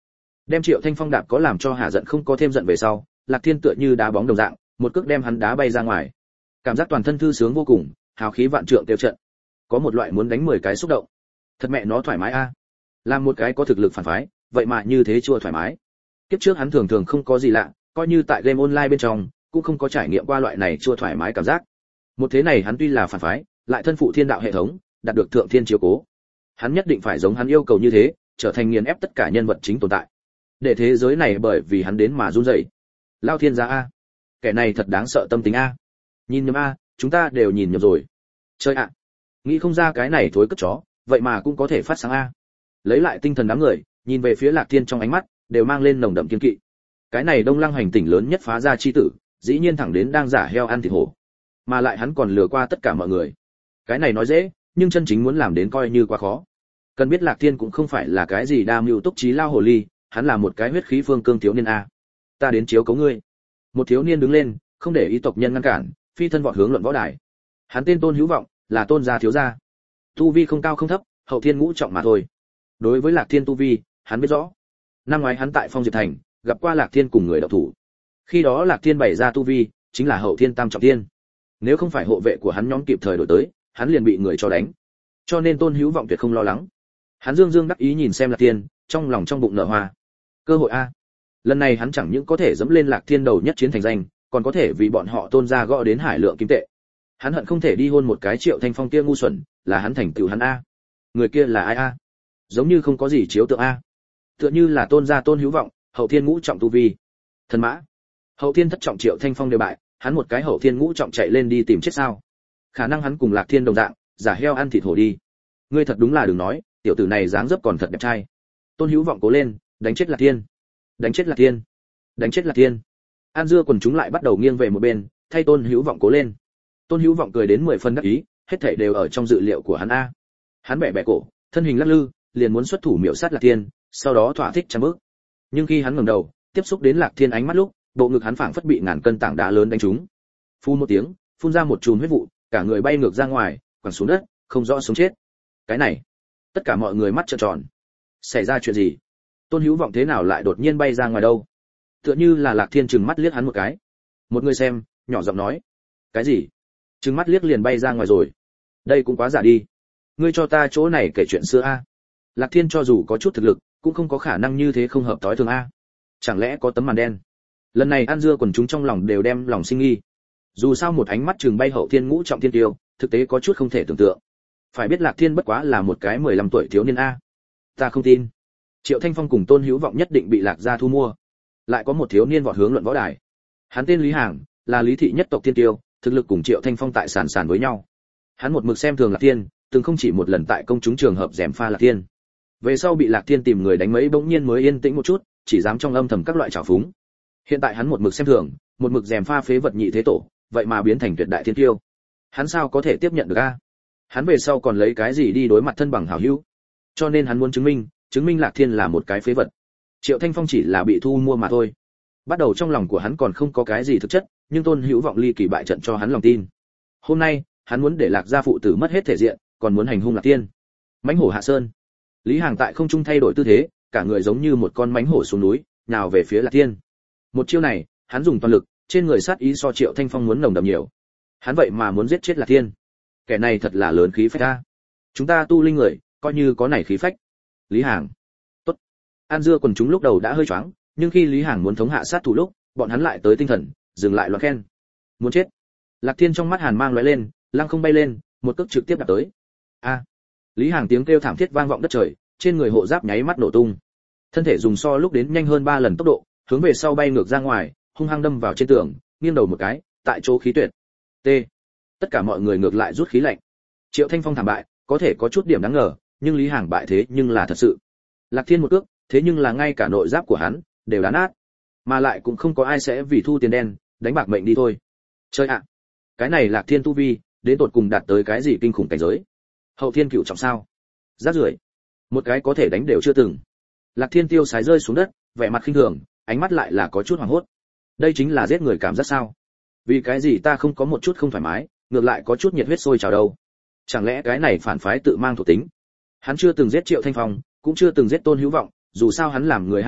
Đem Triệu Thanh Phong đạp có làm cho Hà giận không có thêm giận về sau, Lạc Thiên tựa như đá bóng đồng dạng, một cước đem hắn đá bay ra ngoài. Cảm giác toàn thân thư sướng vô cùng, hào khí vạn trượng tiêu trận. Có một loại muốn đánh mười cái xúc động. Thật mẹ nó thoải mái a. Làm một cái có thực lực phản phái, vậy mà như thế chua thoải mái. Kiếp trước hắn thường thường không có gì lạ, coi như tại game online bên trong, cũng không có trải nghiệm qua loại này chua thoải mái cảm giác. Một thế này hắn tuy là phản phái, lại thân phụ thiên đạo hệ thống, đạt được thượng thiên chiếu cố. Hắn nhất định phải giống hắn yêu cầu như thế, trở thành nghiền ép tất cả nhân vật chính tồn tại. Để thế giới này bởi vì hắn đến mà run rẩy. Lao thiên gia a, kẻ này thật đáng sợ tâm tính a. Nhìn nhầm a, chúng ta đều nhìn nhầm rồi. Chơi ạ. Nghĩ không ra cái này thối cất chó, vậy mà cũng có thể phát sáng a. Lấy lại tinh thần đám người, nhìn về phía Lạc Thiên trong ánh mắt đều mang lên nồng đậm kiên kỵ. Cái này Đông Lăng hành tỉnh lớn nhất phá ra chi tử, dĩ nhiên thẳng đến đang giả heo ăn thịt hổ. Mà lại hắn còn lừa qua tất cả mọi người. Cái này nói dễ, nhưng chân chính muốn làm đến coi như quá khó. Cần biết Lạc Thiên cũng không phải là cái gì đa mưu túc trí lao hồ ly, hắn là một cái huyết khí phương cương thiếu niên a. Ta đến chiếu cấu ngươi. Một thiếu niên đứng lên, không để ý tộc nhân ngăn cản, phi thân vọt hướng luận võ đài. Hắn tên Tôn Hữu Vọng, là Tôn gia thiếu gia. Tu vi không cao không thấp, hậu thiên ngũ trọng mà thôi. Đối với Lạc Thiên tu vi, hắn biết rõ. Năm ngoái hắn tại Phong Diệp Thành, gặp qua Lạc Thiên cùng người đạo thủ. Khi đó Lạc Thiên bày ra tu vi, chính là hậu thiên tam trọng thiên. Nếu không phải hộ vệ của hắn nhóm kịp thời đổi tới, hắn liền bị người cho đánh. Cho nên Tôn Hữu Vọng tuyệt không lo lắng. Hắn dương dương đắc ý nhìn xem Lạc Thiên, trong lòng trong bụng nở hoa. Cơ hội a. Lần này hắn chẳng những có thể dẫm lên Lạc Thiên đầu nhất chiến thành danh, còn có thể vì bọn họ Tôn gia gõ đến hải lượng kim tệ. Hắn hận không thể đi hôn một cái Triệu Thanh Phong kia ngu xuẩn, là hắn thành tựu hắn a. Người kia là ai a? Giống như không có gì chiếu tượng a. Tựa như là Tôn gia Tôn Hữu Vọng, hậu thiên ngũ trọng tu vi. Thần mã. Hậu thiên thất trọng Triệu Thanh Phong đều bại, hắn một cái hậu thiên ngũ trọng chạy lên đi tìm chết sao? Khả năng hắn cùng Lạc Thiên đồng dạng, giả heo ăn thịt hổ đi. Ngươi thật đúng là đừng nói, tiểu tử này dáng dấp còn thật đẹp trai. Tôn Hữu Vọng cố lên, đánh chết Lạc Thiên. Đánh chết Lạc Thiên. Đánh chết Lạc Thiên. An dưa quần chúng lại bắt đầu nghiêng về một bên, thay Tôn Hữu Vọng cố lên. Tôn Hữu Vọng cười đến mười phần đắc ý, hết thảy đều ở trong dự liệu của hắn a. Hắn bẻ bẻ cổ, thân hình lắc lư, liền muốn xuất thủ miểu sát Lạc Thiên, sau đó thỏa thích trăm bước. Nhưng khi hắn ngẩng đầu, tiếp xúc đến Lạc Thiên ánh mắt lúc, bộ ngực hắn phảng phất bị ngàn cân tảng đá lớn đánh trúng. Phun một tiếng, phun ra một chùm huyết vụ, cả người bay ngược ra ngoài, quẳng xuống đất, không rõ sống chết. Cái này, tất cả mọi người mắt trợn tròn. Xảy ra chuyện gì? Tôn Hữu Vọng thế nào lại đột nhiên bay ra ngoài đâu? Tựa như là Lạc Thiên trừng mắt liếc hắn một cái. Một người xem, nhỏ giọng nói: "Cái gì? Trừng mắt liếc liền bay ra ngoài rồi? Đây cũng quá giả đi. Ngươi cho ta chỗ này kể chuyện xưa a." Lạc Thiên cho dù có chút thực lực, cũng không có khả năng như thế không hợp tối thường a. Chẳng lẽ có tấm màn đen? Lần này An dưa quần chúng trong lòng đều đem lòng sinh nghi. Dù sao một ánh mắt trừng bay hậu thiên ngũ trọng thiên tiêu, thực tế có chút không thể tưởng tượng. Phải biết Lạc Thiên bất quá là một cái mười lăm tuổi thiếu niên a. Ta không tin. Triệu Thanh Phong cùng Tôn Hữu Vọng nhất định bị Lạc gia thu mua. Lại có một thiếu niên vọt hướng luận võ đài. Hắn tên Lý Hàng, là Lý thị nhất tộc thiên tiêu, thực lực cùng Triệu Thanh Phong tại sàn sàn với nhau. Hắn một mực xem thường Lạc Thiên, từng không chỉ một lần tại công chúng trường hợp gièm pha Lạc Thiên. Về sau bị Lạc Thiên tìm người đánh mấy bỗng nhiên mới yên tĩnh một chút, chỉ dám trong âm thầm các loại trào phúng. Hiện tại hắn một mực xem thường, một mực gièm pha phế vật nhị thế tổ, vậy mà biến thành tuyệt đại thiên tiêu. Hắn sao có thể tiếp nhận được a? Hắn về sau còn lấy cái gì đi đối mặt thân bằng hảo hữu? Cho nên hắn muốn chứng minh, chứng minh Lạc Thiên là một cái phế vật. Triệu Thanh Phong chỉ là bị thu mua mà thôi. Bắt đầu trong lòng của hắn còn không có cái gì thực chất, nhưng Tôn Hữu Vọng ly kỳ bại trận cho hắn lòng tin. Hôm nay, hắn muốn để Lạc gia phụ tử mất hết thể diện, còn muốn hành hung Lạc Thiên. Mãnh hổ hạ sơn. Lý Hàng tại không trung thay đổi tư thế, cả người giống như một con mãnh hổ xuống núi, nhào về phía Lạc Thiên. Một chiêu này, hắn dùng toàn lực, trên người sát ý so Triệu Thanh Phong muốn nồng đậm nhiều. Hắn vậy mà muốn giết chết Lạc Thiên. Kẻ này thật là lớn khí phách a. Chúng ta tu linh người, coi như có này khí phách. Lý Hàng. Tốt. An dưa quần chúng lúc đầu đã hơi choáng, nhưng khi Lý Hàng muốn thống hạ sát thủ lúc, bọn hắn lại tới tinh thần, dừng lại loạn khen. Muốn chết. Lạc Thiên trong mắt hàn mang lóe lên, lăng không bay lên, một cước trực tiếp đạp tới. A. Lý Hàng tiếng kêu thảm thiết vang vọng đất trời, trên người hộ giáp nháy mắt nổ tung. Thân thể dùng so lúc đến nhanh hơn ba lần tốc độ, hướng về sau bay ngược ra ngoài, hung hăng đâm vào trên tường, nghiêng đầu một cái, tại chỗ khí tuyệt. T. Tất cả mọi người ngược lại rút khí lạnh. Triệu Thanh Phong thảm bại, có thể có chút điểm đáng ngờ, nhưng Lý Hàng bại thế nhưng là thật sự. Lạc Thiên một cước, thế nhưng là ngay cả nội giáp của hắn đều đá nát, mà lại cũng không có ai sẽ vì thu tiền đen đánh bạc mệnh đi thôi. Chơi ạ, cái này Lạc Thiên tu vi đến tột cùng đạt tới cái gì kinh khủng cảnh giới? Hậu thiên cửu trọng sao? Rác rưởi, một cái có thể đánh đều chưa từng. Lạc Thiên tiêu sái rơi xuống đất, vẻ mặt khinh thường, ánh mắt lại là có chút hoảng hốt. Đây chính là giết người cảm giác sao? Vì cái gì ta không có một chút không thoải mái, ngược lại có chút nhiệt huyết sôi trào đâu? Chẳng lẽ cái này phản phái tự mang thuộc tính? Hắn chưa từng giết Triệu Thanh Phong, cũng chưa từng giết Tôn Hữu Vọng, dù sao hắn làm người hai đời,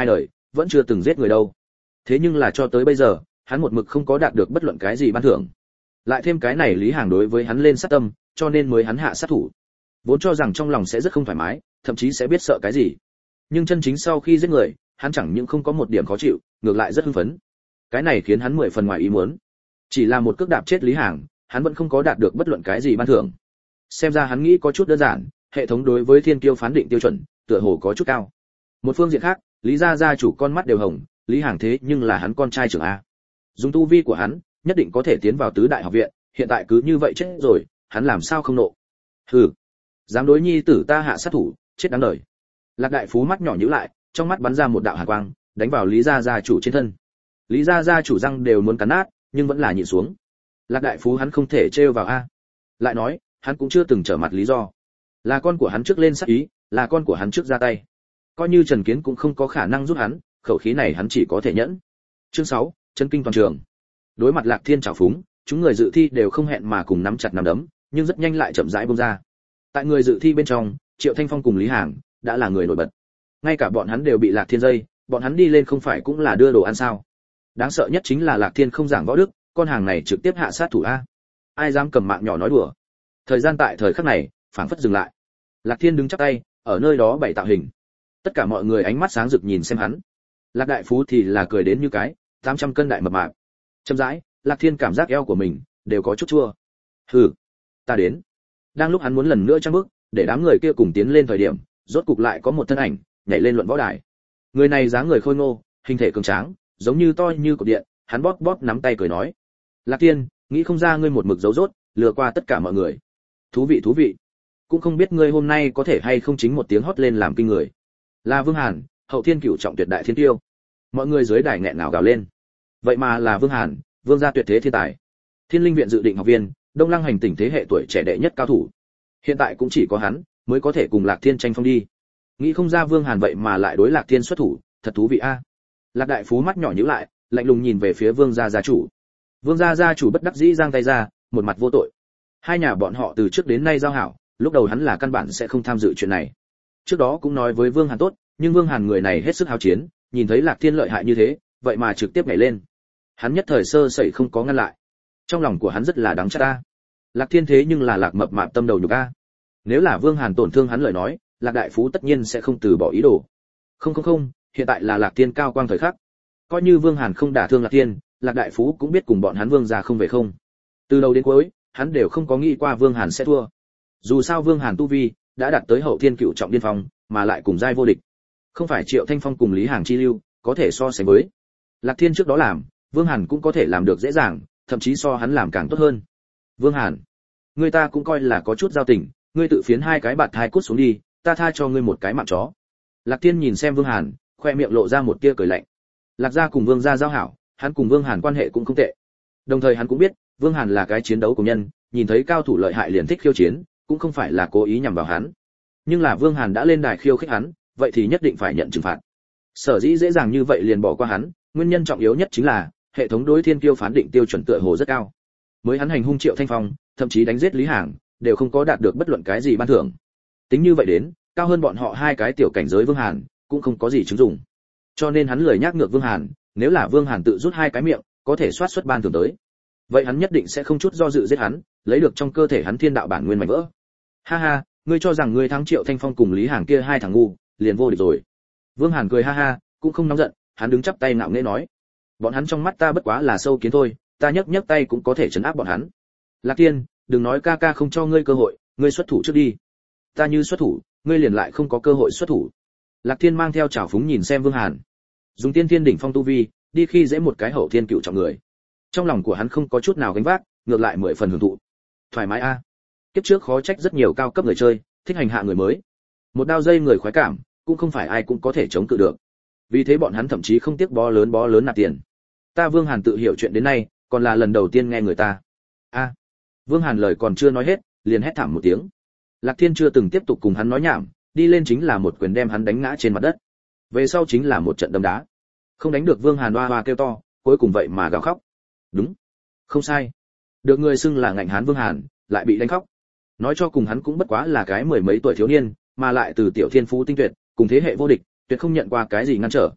vẫn chưa từng giết người đâu. Thế nhưng là cho tới bây giờ, hắn một mực không có đạt được bất luận cái gì ban thưởng. Lại thêm cái này Lý Hàng đối với hắn lên sát tâm, cho nên mới hắn hạ sát thủ. Vốn cho rằng trong lòng sẽ rất không thoải mái, thậm chí sẽ biết sợ cái gì. Nhưng chân chính sau khi giết người, hắn chẳng những không có một điểm khó chịu, ngược lại rất hưng phấn. Cái này khiến hắn mười phần ngoài ý muốn. Chỉ là một cước đạp chết Lý Hàng, hắn vẫn không có đạt được bất luận cái gì ban thưởng. Xem ra hắn nghĩ có chút đơn giản, hệ thống đối với thiên kiêu phán định tiêu chuẩn, tựa hồ có chút cao. Một phương diện khác, Lý gia gia chủ con mắt đều hồng, Lý Hàng thế nhưng là hắn con trai trưởng a. Dùng tu vi của hắn, nhất định có thể tiến vào tứ đại học viện, hiện tại cứ như vậy chết rồi, hắn làm sao không nộ. Hừ, dám đối nhi tử ta hạ sát thủ, chết đáng đời. Lạc đại phú mắt nhỏ nhíu lại, trong mắt bắn ra một đạo hàn quang, đánh vào Lý gia gia chủ trên thân. Lý gia gia chủ răng đều muốn cắn nát, nhưng vẫn là nhịn xuống. Lạc đại phú hắn không thể trêu vào a. Lại nói, hắn cũng chưa từng trở mặt lý do. Là con của hắn trước lên sát ý, là con của hắn trước ra tay. Coi như Trần Kiến cũng không có khả năng giúp hắn, khẩu khí này hắn chỉ có thể nhẫn. Chương sáu, chân kinh toàn trường. Đối mặt Lạc Thiên trào phúng, chúng người dự thi đều không hẹn mà cùng nắm chặt nắm đấm, nhưng rất nhanh lại chậm rãi buông ra. Tại người dự thi bên trong, Triệu Thanh Phong cùng Lý Hàng đã là người nổi bật. Ngay cả bọn hắn đều bị Lạc Thiên dây, bọn hắn đi lên không phải cũng là đưa đồ ăn sao? Đáng sợ nhất chính là Lạc Thiên không giảng võ đức, con hàng này trực tiếp hạ sát thủ a. Ai dám cầm mạng nhỏ nói đùa. Thời gian tại thời khắc này phảng phất dừng lại. Lạc Thiên đứng chắp tay, ở nơi đó bày tạo hình. Tất cả mọi người ánh mắt sáng rực nhìn xem hắn. Lạc đại phú thì là cười đến như cái tám trăm cân đại mập mạp. Chậm rãi, Lạc Thiên cảm giác eo của mình đều có chút chua. Hừ, ta đến. Đang lúc hắn muốn lần nữa trang bước, để đám người kia cùng tiến lên thời điểm, rốt cục lại có một thân ảnh nhảy lên luận võ đài. Người này dáng người khôi ngô, hình thể cường tráng, giống như to như cột điện, hắn bóp bóp nắm tay cười nói: "Lạc Thiên, nghĩ không ra ngươi một mực giấu rốt, lừa qua tất cả mọi người. Thú vị thú vị. Cũng không biết ngươi hôm nay có thể hay không chính một tiếng hót lên làm kinh người." Là Vương Hàn, hậu thiên cửu trọng tuyệt đại thiên tiêu. Mọi người dưới đài nghẹn ngào gào lên. Vậy mà là Vương Hàn, Vương gia tuyệt thế thiên tài. Thiên Linh viện dự định học viên, Đông Lăng hành tỉnh thế hệ tuổi trẻ đệ nhất cao thủ. Hiện tại cũng chỉ có hắn mới có thể cùng Lạc Thiên tranh phong đi. Nghĩ không ra Vương Hàn vậy mà lại đối Lạc Thiên xuất thủ, thật thú vị a. Lạc đại phú mắt nhỏ nhíu lại, lạnh lùng nhìn về phía Vương gia gia chủ. Vương gia gia chủ bất đắc dĩ giang tay ra, một mặt vô tội. Hai nhà bọn họ từ trước đến nay giao hảo, lúc đầu hắn là căn bản sẽ không tham dự chuyện này. Trước đó cũng nói với Vương Hàn tốt, nhưng Vương Hàn người này hết sức háo chiến, nhìn thấy Lạc Thiên lợi hại như thế, vậy mà trực tiếp nhảy lên. Hắn nhất thời sơ sẩy không có ngăn lại. Trong lòng của hắn rất là đáng trách a. Lạc Thiên thế nhưng là Lạc mập mạp tâm đầu nhục a. Nếu là Vương Hàn tổn thương hắn lời nói, Lạc đại phú tất nhiên sẽ không từ bỏ ý đồ. Không không không, hiện tại là Lạc Thiên cao quang thời khắc. Coi như Vương Hàn không đả thương Lạc Thiên, Lạc đại phú cũng biết cùng bọn hắn Vương gia không về không. Từ đầu đến cuối, hắn đều không có nghĩ qua Vương Hàn sẽ thua. Dù sao Vương Hàn tu vi đã đạt tới hậu thiên cựu trọng điên phong, mà lại cùng giai vô địch. Không phải Triệu Thanh Phong cùng Lý Hàng chi lưu có thể so sánh với. Lạc Thiên trước đó làm, Vương Hàn cũng có thể làm được dễ dàng, thậm chí so hắn làm càng tốt hơn. Vương Hàn, người ta cũng coi là có chút giao tình, ngươi tự phiến hai cái bạt thai cút xuống đi, ta tha cho ngươi một cái mạng chó. Lạc Thiên nhìn xem Vương Hàn, khoe miệng lộ ra một tia cười lạnh. Lạc gia cùng Vương gia giao hảo, hắn cùng Vương Hàn quan hệ cũng không tệ. Đồng thời hắn cũng biết, Vương Hàn là cái chiến đấu của nhân, nhìn thấy cao thủ lợi hại liền thích khiêu chiến, cũng không phải là cố ý nhằm vào hắn. Nhưng là Vương Hàn đã lên đài khiêu khích hắn, vậy thì nhất định phải nhận trừng phạt. Sở dĩ dễ dàng như vậy liền bỏ qua hắn, nguyên nhân trọng yếu nhất chính là hệ thống đối thiên kiêu phán định tiêu chuẩn tựa hồ rất cao. Mới hắn hành hung Triệu Thanh Phong, thậm chí đánh giết Lý Hàng, đều không có đạt được bất luận cái gì ban thưởng. Tính như vậy đến, cao hơn bọn họ hai cái tiểu cảnh giới Vương Hàn, cũng không có gì chứng dụng. Cho nên hắn lười nhắc ngược Vương Hàn, nếu là Vương Hàn tự rút hai cái miệng, có thể soát xuất ban thưởng tới. Vậy hắn nhất định sẽ không chút do dự giết hắn, lấy được trong cơ thể hắn thiên đạo bản nguyên mảnh vỡ. Ha ha, ngươi cho rằng ngươi thắng Triệu Thanh Phong cùng Lý Hàng kia hai thằng ngu, liền vô địch rồi. Vương Hàn cười ha ha, cũng không nóng giận, hắn đứng chắp tay ngạo nghễ nói: "Bọn hắn trong mắt ta bất quá là sâu kiến thôi, ta nhấc nhấc tay cũng có thể trấn áp bọn hắn." Lạc Tiên, đừng nói ca ca không cho ngươi cơ hội, ngươi xuất thủ trước đi. Ta như xuất thủ, ngươi liền lại không có cơ hội xuất thủ. Lạc Thiên mang theo trào phúng nhìn xem Vương Hàn, dùng tiên thiên đỉnh phong tu vi, đi khi dễ một cái hậu thiên cựu trọng người. Trong lòng của hắn không có chút nào gánh vác, ngược lại mười phần hưởng thụ. Thoải mái a. Kiếp trước khó trách rất nhiều cao cấp người chơi thích hành hạ người mới. Một đao dây người khoái cảm, cũng không phải ai cũng có thể chống cự được. Vì thế bọn hắn thậm chí không tiếc bó lớn bó lớn nạp tiền. Ta Vương Hàn tự hiểu chuyện đến nay, còn là lần đầu tiên nghe người ta. A. Vương Hàn lời còn chưa nói hết, liền hét thảm một tiếng. Lạc Thiên chưa từng tiếp tục cùng hắn nói nhảm, đi lên chính là một quyền đem hắn đánh ngã trên mặt đất. Về sau chính là một trận đấm đá. Không đánh được Vương Hàn oa oa kêu to, cuối cùng vậy mà gào khóc. Đúng, không sai. Được người xưng là ngạnh hán Vương Hàn, lại bị đánh khóc. Nói cho cùng hắn cũng bất quá là cái mười mấy tuổi thiếu niên, mà lại từ tiểu thiên phú tinh tuyệt, cùng thế hệ vô địch, tuyệt không nhận qua cái gì ngăn trở.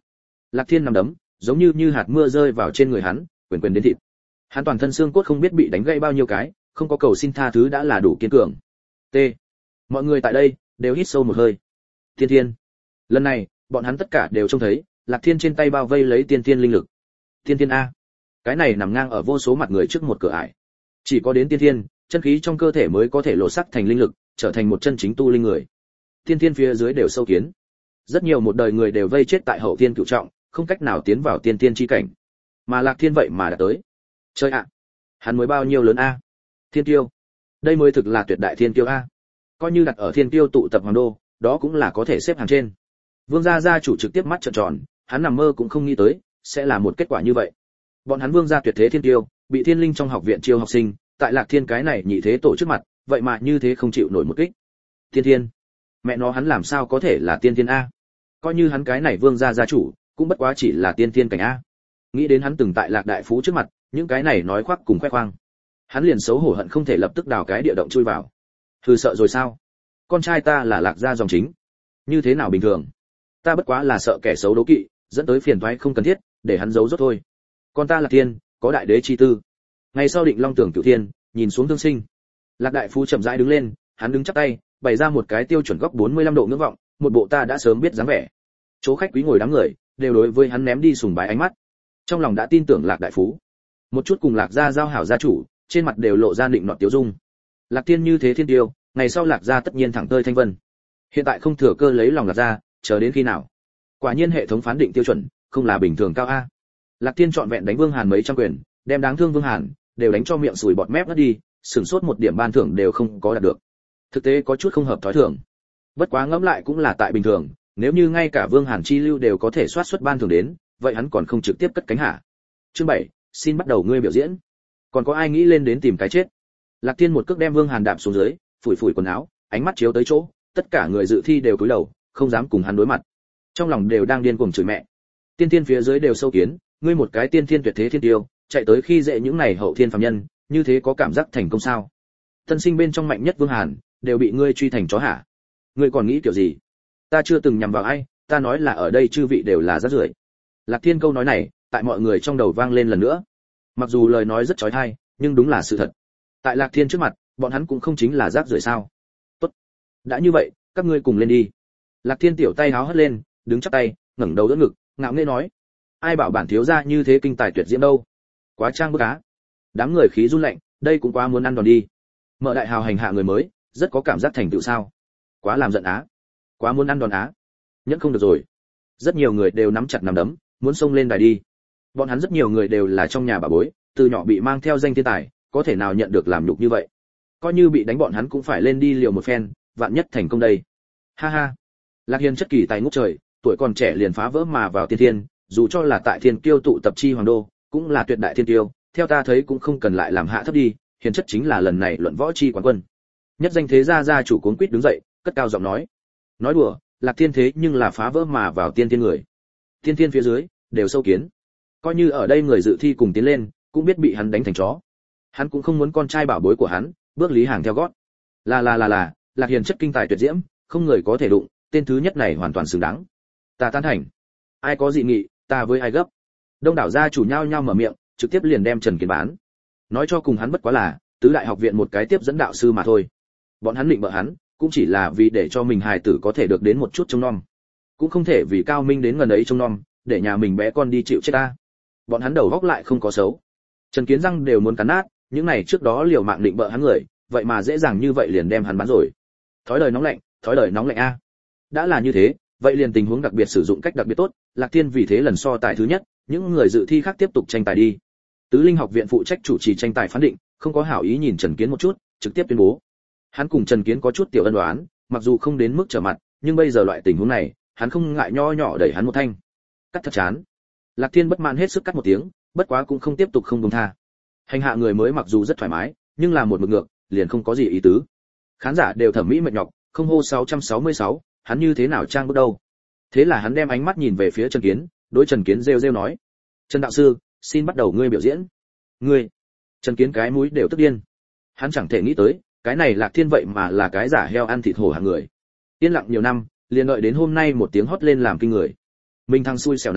Lạc Thiên nằm đấm, giống như như hạt mưa rơi vào trên người hắn, quyền quyền đến thịt. Hắn toàn thân xương cốt không biết bị đánh gãy bao nhiêu cái, không có cầu xin tha thứ đã là đủ kiên cường. T. Mọi người tại đây đều hít sâu một hơi. Tiên Thiên. Lần này, bọn hắn tất cả đều trông thấy, Lạc Thiên trên tay bao vây lấy tiên thiên linh lực. Tiên Thiên a. Cái này nằm ngang ở vô số mặt người trước một cửa ải. Chỉ có đến tiên thiên, chân khí trong cơ thể mới có thể lộ sắc thành linh lực, trở thành một chân chính tu linh người. Tiên thiên phía dưới đều sâu kiến. Rất nhiều một đời người đều vây chết tại hậu thiên cửu trọng, không cách nào tiến vào tiên thiên chi cảnh. Mà Lạc Thiên vậy mà đã tới. Chơi ạ. Hắn mới bao nhiêu lớn a? Thiên tiêu. Đây mới thực là tuyệt đại thiên tiêu a. Coi như đặt ở thiên tiêu tụ tập hoàng đô, đó cũng là có thể xếp hàng trên. Vương gia gia chủ trực tiếp mắt trợn tròn, hắn nằm mơ cũng không nghĩ tới sẽ là một kết quả như vậy. Bọn hắn Vương gia tuyệt thế thiên tiêu, bị Thiên Linh trong học viện chiêu học sinh, tại Lạc Thiên cái này nhị thế tổ trước mặt, vậy mà như thế không chịu nổi một kích. Tiên Thiên, mẹ nó hắn làm sao có thể là tiên thiên a? Coi như hắn cái này Vương gia gia chủ, cũng bất quá chỉ là tiên thiên cảnh a. Nghĩ đến hắn từng tại Lạc đại phú trước mặt, những cái này nói khoác cùng khoe khoang. Hắn liền xấu hổ hận không thể lập tức đào cái địa động chui vào. Hừ, sợ rồi sao? Con trai ta là Lạc gia dòng chính, như thế nào bình thường? Ta bất quá là sợ kẻ xấu đấu kỵ, dẫn tới phiền toái không cần thiết, để hắn giấu rốt thôi. Con ta là Thiên, có đại đế chi tư. Ngày sau Định Long tưởng Cửu Thiên, nhìn xuống thương sinh. Lạc đại phu chậm rãi đứng lên, hắn đứng chắp tay, bày ra một cái tiêu chuẩn góc bốn mươi lăm độ ngưỡng vọng, một bộ ta đã sớm biết dáng vẻ. Chỗ khách quý ngồi đám người, đều đối với hắn ném đi sùng bái ánh mắt. Trong lòng đã tin tưởng Lạc đại phú. Một chút cùng Lạc gia giao hảo gia chủ, trên mặt đều lộ ra định nọt tiêu dung. Lạc Thiên như thế thiên tiêu, ngày sau Lạc gia tất nhiên thẳng tơi thanh vân. Hiện tại không thừa cơ lấy lòng Lạc gia, chờ đến khi nào? Quả nhiên hệ thống phán định tiêu chuẩn, không là bình thường cao a. Lạc Thiên trọn vẹn đánh Vương Hàn mấy trăm quyền, đem đáng thương Vương Hàn đều đánh cho miệng sùi bọt mép ngất đi, sửng sốt một điểm ban thưởng đều không có đạt được. Thực tế có chút không hợp thói thường. Bất quá ngẫm lại cũng là tại bình thường, nếu như ngay cả Vương Hàn chi lưu đều có thể soát xuất ban thưởng đến, vậy hắn còn không trực tiếp cất cánh hả? Chương bảy, xin bắt đầu ngươi biểu diễn. Còn có ai nghĩ lên đến tìm cái chết? Lạc Thiên một cước đem Vương Hàn đạp xuống dưới, phủi phủi quần áo, ánh mắt chiếu tới chỗ, tất cả người dự thi đều cúi đầu, không dám cùng hắn đối mặt. Trong lòng đều đang điên cuồng chửi mẹ. Tiên thiên phía dưới đều sâu kiến, ngươi một cái tiên thiên tuyệt thế thiên tiêu, chạy tới khi dễ những này hậu thiên phàm nhân, như thế có cảm giác thành công sao? Tân sinh bên trong mạnh nhất Vương Hàn, đều bị ngươi truy thành chó hả? Ngươi còn nghĩ kiểu gì? Ta chưa từng nhằm vào ai, ta nói là ở đây chư vị đều là rác rưởi. Lạc Thiên câu nói này, tại mọi người trong đầu vang lên lần nữa. Mặc dù lời nói rất chói tai, nhưng đúng là sự thật. Tại Lạc Thiên trước mặt, bọn hắn cũng không chính là rác rưởi sao? Tốt, đã như vậy, các ngươi cùng lên đi. Lạc Thiên tiểu tay háo hất lên, đứng chắp tay, ngẩng đầu đỡ ngực, ngạo nghễ nói: ai bảo bản thiếu gia như thế kinh tài tuyệt diễm đâu? Quá trang bức cá. Đám người khí run lạnh, đây cũng quá muốn ăn đòn đi. Mở đại hào hành hạ người mới, rất có cảm giác thành tựu sao? Quá làm giận á. Quá muốn ăn đòn á. Nhẫn không được rồi. Rất nhiều người đều nắm chặt nắm đấm, muốn xông lên đài đi. Bọn hắn rất nhiều người đều là trong nhà bà bối, từ nhỏ bị mang theo danh thiên tài, có thể nào nhận được làm nhục như vậy? Coi như bị đánh bọn hắn cũng phải lên đi liều một phen, vạn nhất thành công đây. Ha ha. Lạc Hiên chất kỳ tài ngút trời, tuổi còn trẻ liền phá vỡ mà vào tiên thiên, dù cho là tại thiên kiêu tụ tập chi hoàng đô, cũng là tuyệt đại thiên kiêu, theo ta thấy cũng không cần lại làm hạ thấp đi, hiền chất chính là lần này luận võ chi quán quân. Nhất danh thế gia gia chủ cuống quýt đứng dậy, cất cao giọng nói: nói đùa, Lạc Thiên thế nhưng là phá vỡ mà vào tiên thiên người. Tiên thiên phía dưới đều sâu kiến. Coi như ở đây người dự thi cùng tiến lên, cũng biết bị hắn đánh thành chó. Hắn cũng không muốn con trai bảo bối của hắn bước lý hàng theo gót. Là là là là, Lạc Hiền chất kinh tài tuyệt diễm, không người có thể đụng, tên thứ nhất này hoàn toàn xứng đáng. Ta tán thành. Ai có dị nghị, ta với ai gấp. Đông đảo gia chủ nhao nhao mở miệng, trực tiếp liền đem Trần Kiến bán. Nói cho cùng hắn bất quá là tứ đại học viện một cái tiếp dẫn đạo sư mà thôi. Bọn hắn định bợ hắn, cũng chỉ là vì để cho mình hài tử có thể được đến một chút trông nom. Cũng không thể vì cao minh đến gần ấy trông nom, để nhà mình bé con đi chịu chết ta. Bọn hắn đầu góc lại không có xấu. Trần Kiến răng đều muốn cắn nát, những này trước đó liều mạng định bợ hắn người, vậy mà dễ dàng như vậy liền đem hắn bán rồi. Thói đời nóng lạnh, thói đời nóng lạnh a. Đã là như thế, vậy liền tình huống đặc biệt sử dụng cách đặc biệt tốt, Lạc Thiên vì thế lần so tài thứ nhất, những người dự thi khác tiếp tục tranh tài đi. Tứ Linh học viện phụ trách chủ trì tranh tài phán định, không có hảo ý nhìn Trần Kiến một chút, trực tiếp tuyên bố. Hắn cùng Trần Kiến có chút tiểu ân oán, mặc dù không đến mức trở mặt, nhưng bây giờ loại tình huống này, hắn không ngại nho nhỏ đẩy hắn một thanh. Cắt thật chán. Lạc Thiên bất mãn hết sức cắt một tiếng, bất quá cũng không tiếp tục không buông tha. Hành hạ người mới mặc dù rất thoải mái, nhưng là một mực ngược, liền không có gì ý tứ. Khán giả đều thẩm mỹ mệt nhọc, không hô sáu trăm sáu mươi sáu, hắn như thế nào trang bước đâu. Thế là hắn đem ánh mắt nhìn về phía Trần Kiến, đối Trần Kiến rêu rêu nói: "Trần đạo sư, xin bắt đầu ngươi biểu diễn." "Ngươi?" Trần Kiến cái mũi đều tức điên. Hắn chẳng thể nghĩ tới, cái này Lạc Thiên vậy mà là cái giả heo ăn thịt hổ hạng người. Yên lặng nhiều năm, liền đợi đến hôm nay một tiếng hót lên làm kinh người. Mình thằng xui xẻo này,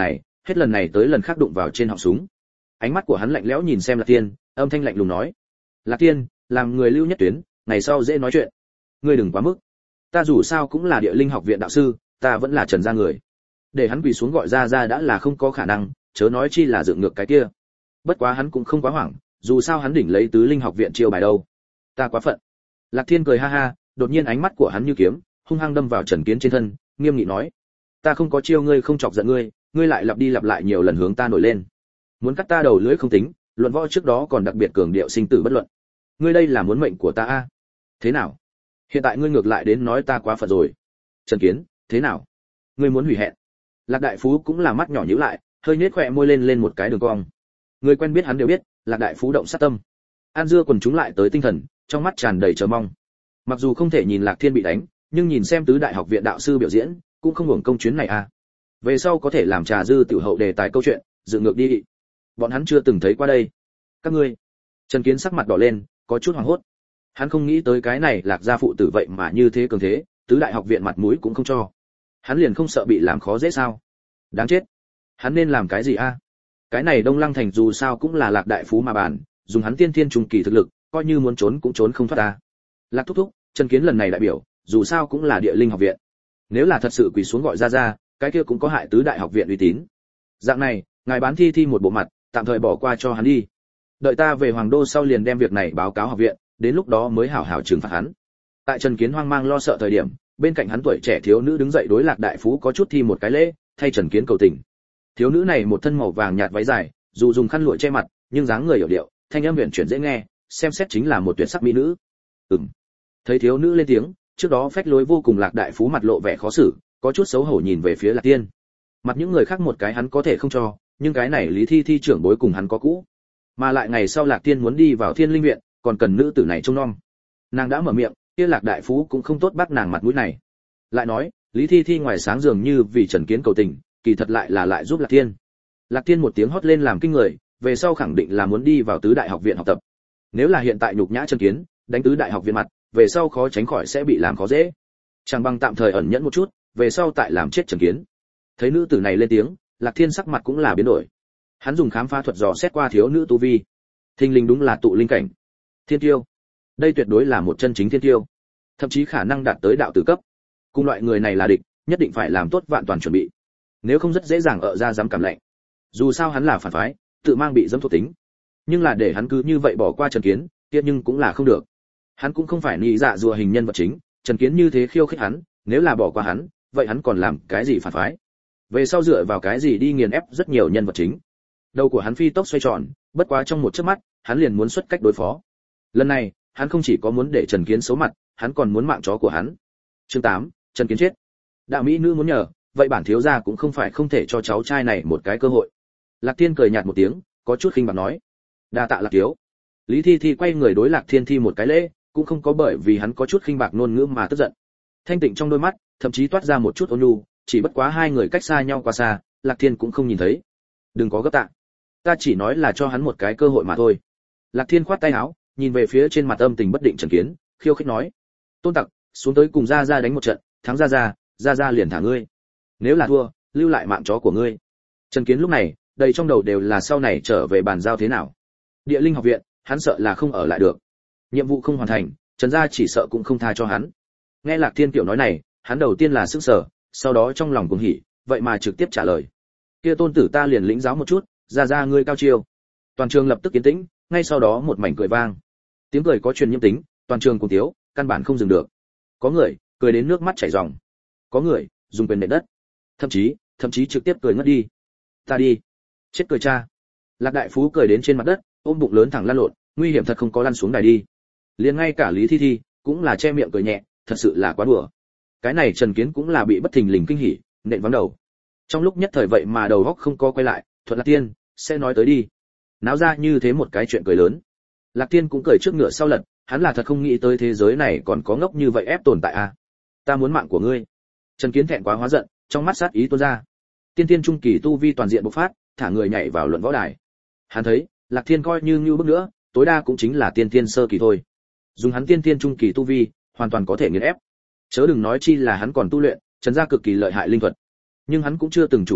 hết lần này tới lần khác đụng vào trên họng súng. Ánh mắt của hắn lạnh lẽo nhìn xem Lạc Tiên, âm thanh lạnh lùng nói: Lạc Tiên, làm người lưu nhất tuyến, ngày sau dễ nói chuyện. Ngươi đừng quá mức. Ta dù sao cũng là địa linh học viện đạo sư, ta vẫn là Trần gia người. Để hắn quỳ xuống gọi ra ra đã là không có khả năng, chớ nói chi là dựng ngược cái kia. Bất quá hắn cũng không quá hoảng, dù sao hắn đỉnh lấy tứ linh học viện chiêu bài đâu. Ta quá phận. Lạc Thiên cười ha ha, đột nhiên ánh mắt của hắn như kiếm, hung hăng đâm vào Trần Kiến trên thân, nghiêm nghị nói: Ta không có chiêu ngươi không chọc giận ngươi, ngươi lại lặp đi lặp lại nhiều lần hướng ta nổi lên. Muốn cắt ta đầu lưỡi không tính, luận võ trước đó còn đặc biệt cường điệu sinh tử bất luận. Ngươi đây là muốn mệnh của ta a? Thế nào? Hiện tại ngươi ngược lại đến nói ta quá phận rồi. Trần Kiến, thế nào? Ngươi muốn hủy hẹn? Lạc Đại Phú cũng là mắt nhỏ nhíu lại, hơi nhếch khóe môi lên lên một cái đường cong. Người quen biết hắn đều biết, Lạc Đại Phú động sát tâm. An Dưa quần chúng lại tới tinh thần, trong mắt tràn đầy chờ mong. Mặc dù không thể nhìn Lạc Thiên bị đánh, nhưng nhìn xem tứ đại học viện đạo sư biểu diễn, cũng không hưởng công chuyến này à. Về sau có thể làm trà dư tiểu hậu đề tài câu chuyện, dựng ngược đi. Bọn hắn chưa từng thấy qua đây. Các ngươi. Trần Kiến sắc mặt đỏ lên, có chút hoảng hốt. Hắn không nghĩ tới cái này Lạc gia phụ tử vậy mà như thế cường thế, tứ đại học viện mặt mũi cũng không cho. Hắn liền không sợ bị làm khó dễ sao? Đáng chết. Hắn nên làm cái gì a? À? Cái này Đông Lăng thành dù sao cũng là Lạc Đại Phú mà bàn, dùng hắn tiên thiên trung kỳ thực lực, coi như muốn trốn cũng trốn không thoát ta. Lạc thúc thúc, Trần Kiến lần này đại biểu, dù sao cũng là địa linh học viện. Nếu là thật sự quỳ xuống gọi ra ra, cái kia cũng có hại tứ đại học viện uy tín. Dạng này, ngài bán Thi Thi một bộ mặt, tạm thời bỏ qua cho hắn đi. Đợi ta về Hoàng Đô sau liền đem việc này báo cáo học viện, đến lúc đó mới hảo hảo trừng phạt hắn. Tại Trần Kiến hoang mang lo sợ thời điểm, bên cạnh hắn tuổi trẻ thiếu nữ đứng dậy đối Lạc Đại Phú có chút thi một cái lễ, thay Trần Kiến cầu tình. Thiếu nữ này một thân màu vàng nhạt váy dài, dù dùng khăn lụa che mặt, nhưng dáng người hiểu điệu, thanh âm huyền chuyển dễ nghe, xem xét chính là một tuyệt sắc mỹ nữ. Ừm. Thấy thiếu nữ lên tiếng, trước đó phách lối vô cùng Lạc Đại Phú mặt lộ vẻ khó xử, có chút xấu hổ nhìn về phía Lạc Tiên. Mặt những người khác một cái hắn có thể không cho, nhưng cái này Lý Thi Thi trưởng bối cùng hắn có cũ. Mà lại ngày sau Lạc Tiên muốn đi vào Thiên Linh viện, còn cần nữ tử này trông nom. Nàng đã mở miệng, kia Lạc Đại Phú cũng không tốt bắt nàng mặt mũi này. Lại nói, Lý Thi Thi ngoài sáng dường như vì Trần Kiến cầu tình, kỳ thật lại là lại giúp Lạc Tiên. Lạc Tiên một tiếng hót lên làm kinh người, về sau khẳng định là muốn đi vào tứ đại học viện học tập. Nếu là hiện tại nhục nhã Trần Kiến, đánh tứ đại học viện mặt, về sau khó tránh khỏi sẽ bị làm khó dễ. Chẳng bằng tạm thời ẩn nhẫn một chút, về sau tại làm chết Trần Kiến. Thấy nữ tử này lên tiếng, Lạc Thiên sắc mặt cũng là biến đổi. Hắn dùng khám phá thuật dò xét qua thiếu nữ tu vi. Thinh linh đúng là tụ linh cảnh. Thiên tiêu. Đây tuyệt đối là một chân chính thiên tiêu. Thậm chí khả năng đạt tới đạo tử cấp. Cùng loại người này là địch, nhất định phải làm tốt vạn toàn chuẩn bị. Nếu không rất dễ dàng ở ra dám cảm lạnh. Dù sao hắn là phản phái, tự mang bị dẫm thuộc tính. Nhưng là để hắn cứ như vậy bỏ qua Trần Kiến, kia nhưng cũng là không được. Hắn cũng không phải nị dạ rùa hình nhân vật chính, Trần Kiến như thế khiêu khích hắn, nếu là bỏ qua hắn, vậy hắn còn làm cái gì phản phái? Về sau dựa vào cái gì đi nghiền ép rất nhiều nhân vật chính? Đầu của hắn phi tốc xoay tròn, bất quá trong một chớp mắt, hắn liền muốn xuất cách đối phó. Lần này, hắn không chỉ có muốn để Trần Kiến xấu mặt, hắn còn muốn mạng chó của hắn. Chương tám, Trần Kiến chết. Đạo mỹ nữ muốn nhờ, vậy bản thiếu gia cũng không phải không thể cho cháu trai này một cái cơ hội. Lạc Thiên cười nhạt một tiếng, có chút khinh bạc nói: "Đa tạ Lạc thiếu." Lý Thi Thi quay người đối Lạc Thiên thi một cái lễ, cũng không có bởi vì hắn có chút khinh bạc ngôn ngữ mà tức giận. Thanh tịnh trong đôi mắt, thậm chí toát ra một chút ôn nhu, chỉ bất quá hai người cách xa nhau quá xa, Lạc Thiên cũng không nhìn thấy. "Đừng có gấp tạ, ta chỉ nói là cho hắn một cái cơ hội mà thôi." Lạc Thiên khoát tay áo, nhìn về phía trên mặt âm tình bất định Trần Kiến, khiêu khích nói: "Tôn tặc, xuống tới cùng gia gia đánh một trận, thắng gia gia, gia gia liền thả ngươi. Nếu là thua, lưu lại mạng chó của ngươi." Trần Kiến lúc này, đầy trong đầu đều là sau này trở về bàn giao thế nào. Địa linh học viện, hắn sợ là không ở lại được. Nhiệm vụ không hoàn thành, Trần gia chỉ sợ cũng không tha cho hắn. Nghe Lạc Thiên tiểu nói này, hắn đầu tiên là sững sờ, sau đó trong lòng cuồng hỉ, vậy mà trực tiếp trả lời: "Kia tôn tử ta liền lĩnh giáo một chút, gia gia ngươi cao chiêu." Toàn trường lập tức yên tĩnh, ngay sau đó một mảnh cười vang. Tiếng cười có truyền nhiễm tính, toàn trường cùng tiếu, căn bản không dừng được. Có người cười đến nước mắt chảy ròng, có người dùng quyền nện đất, thậm chí, thậm chí trực tiếp cười ngất đi. "Ta đi, chết cười cha." Lạc Đại Phú cười đến trên mặt đất, ôm bụng lớn thẳng lăn lộn, nguy hiểm thật không có lăn xuống đài đi. Liền ngay cả Lý Thi Thi cũng là che miệng cười nhẹ, thật sự là quá đùa. Cái này Trần Kiến cũng là bị bất thình lình kinh hỉ, nện vắng đầu. Trong lúc nhất thời vậy mà đầu óc không co quay lại, Thuận Lạc Tiên, sẽ nói tới đi. Náo ra như thế một cái chuyện cười lớn. Lạc Tiên cũng cười trước ngựa sau lật, hắn là thật không nghĩ tới thế giới này còn có ngốc như vậy ép tồn tại à. "Ta muốn mạng của ngươi." Trần Kiến thẹn quá hóa giận, trong mắt sát ý tuôn ra. Tiên tiên trung kỳ tu vi toàn diện bộc phát, thả người nhảy vào luận võ đài. Hắn thấy, Lạc Thiên coi như như bước nữa, tối đa cũng chính là tiên tiên sơ kỳ thôi. Dùng hắn tiên tiên trung kỳ tu vi, hoàn toàn có thể nghiền ép. Chớ đừng nói chi là hắn còn tu luyện, Trần gia cực kỳ lợi hại linh thuật. Nhưng hắn cũng chưa từng chủ quan,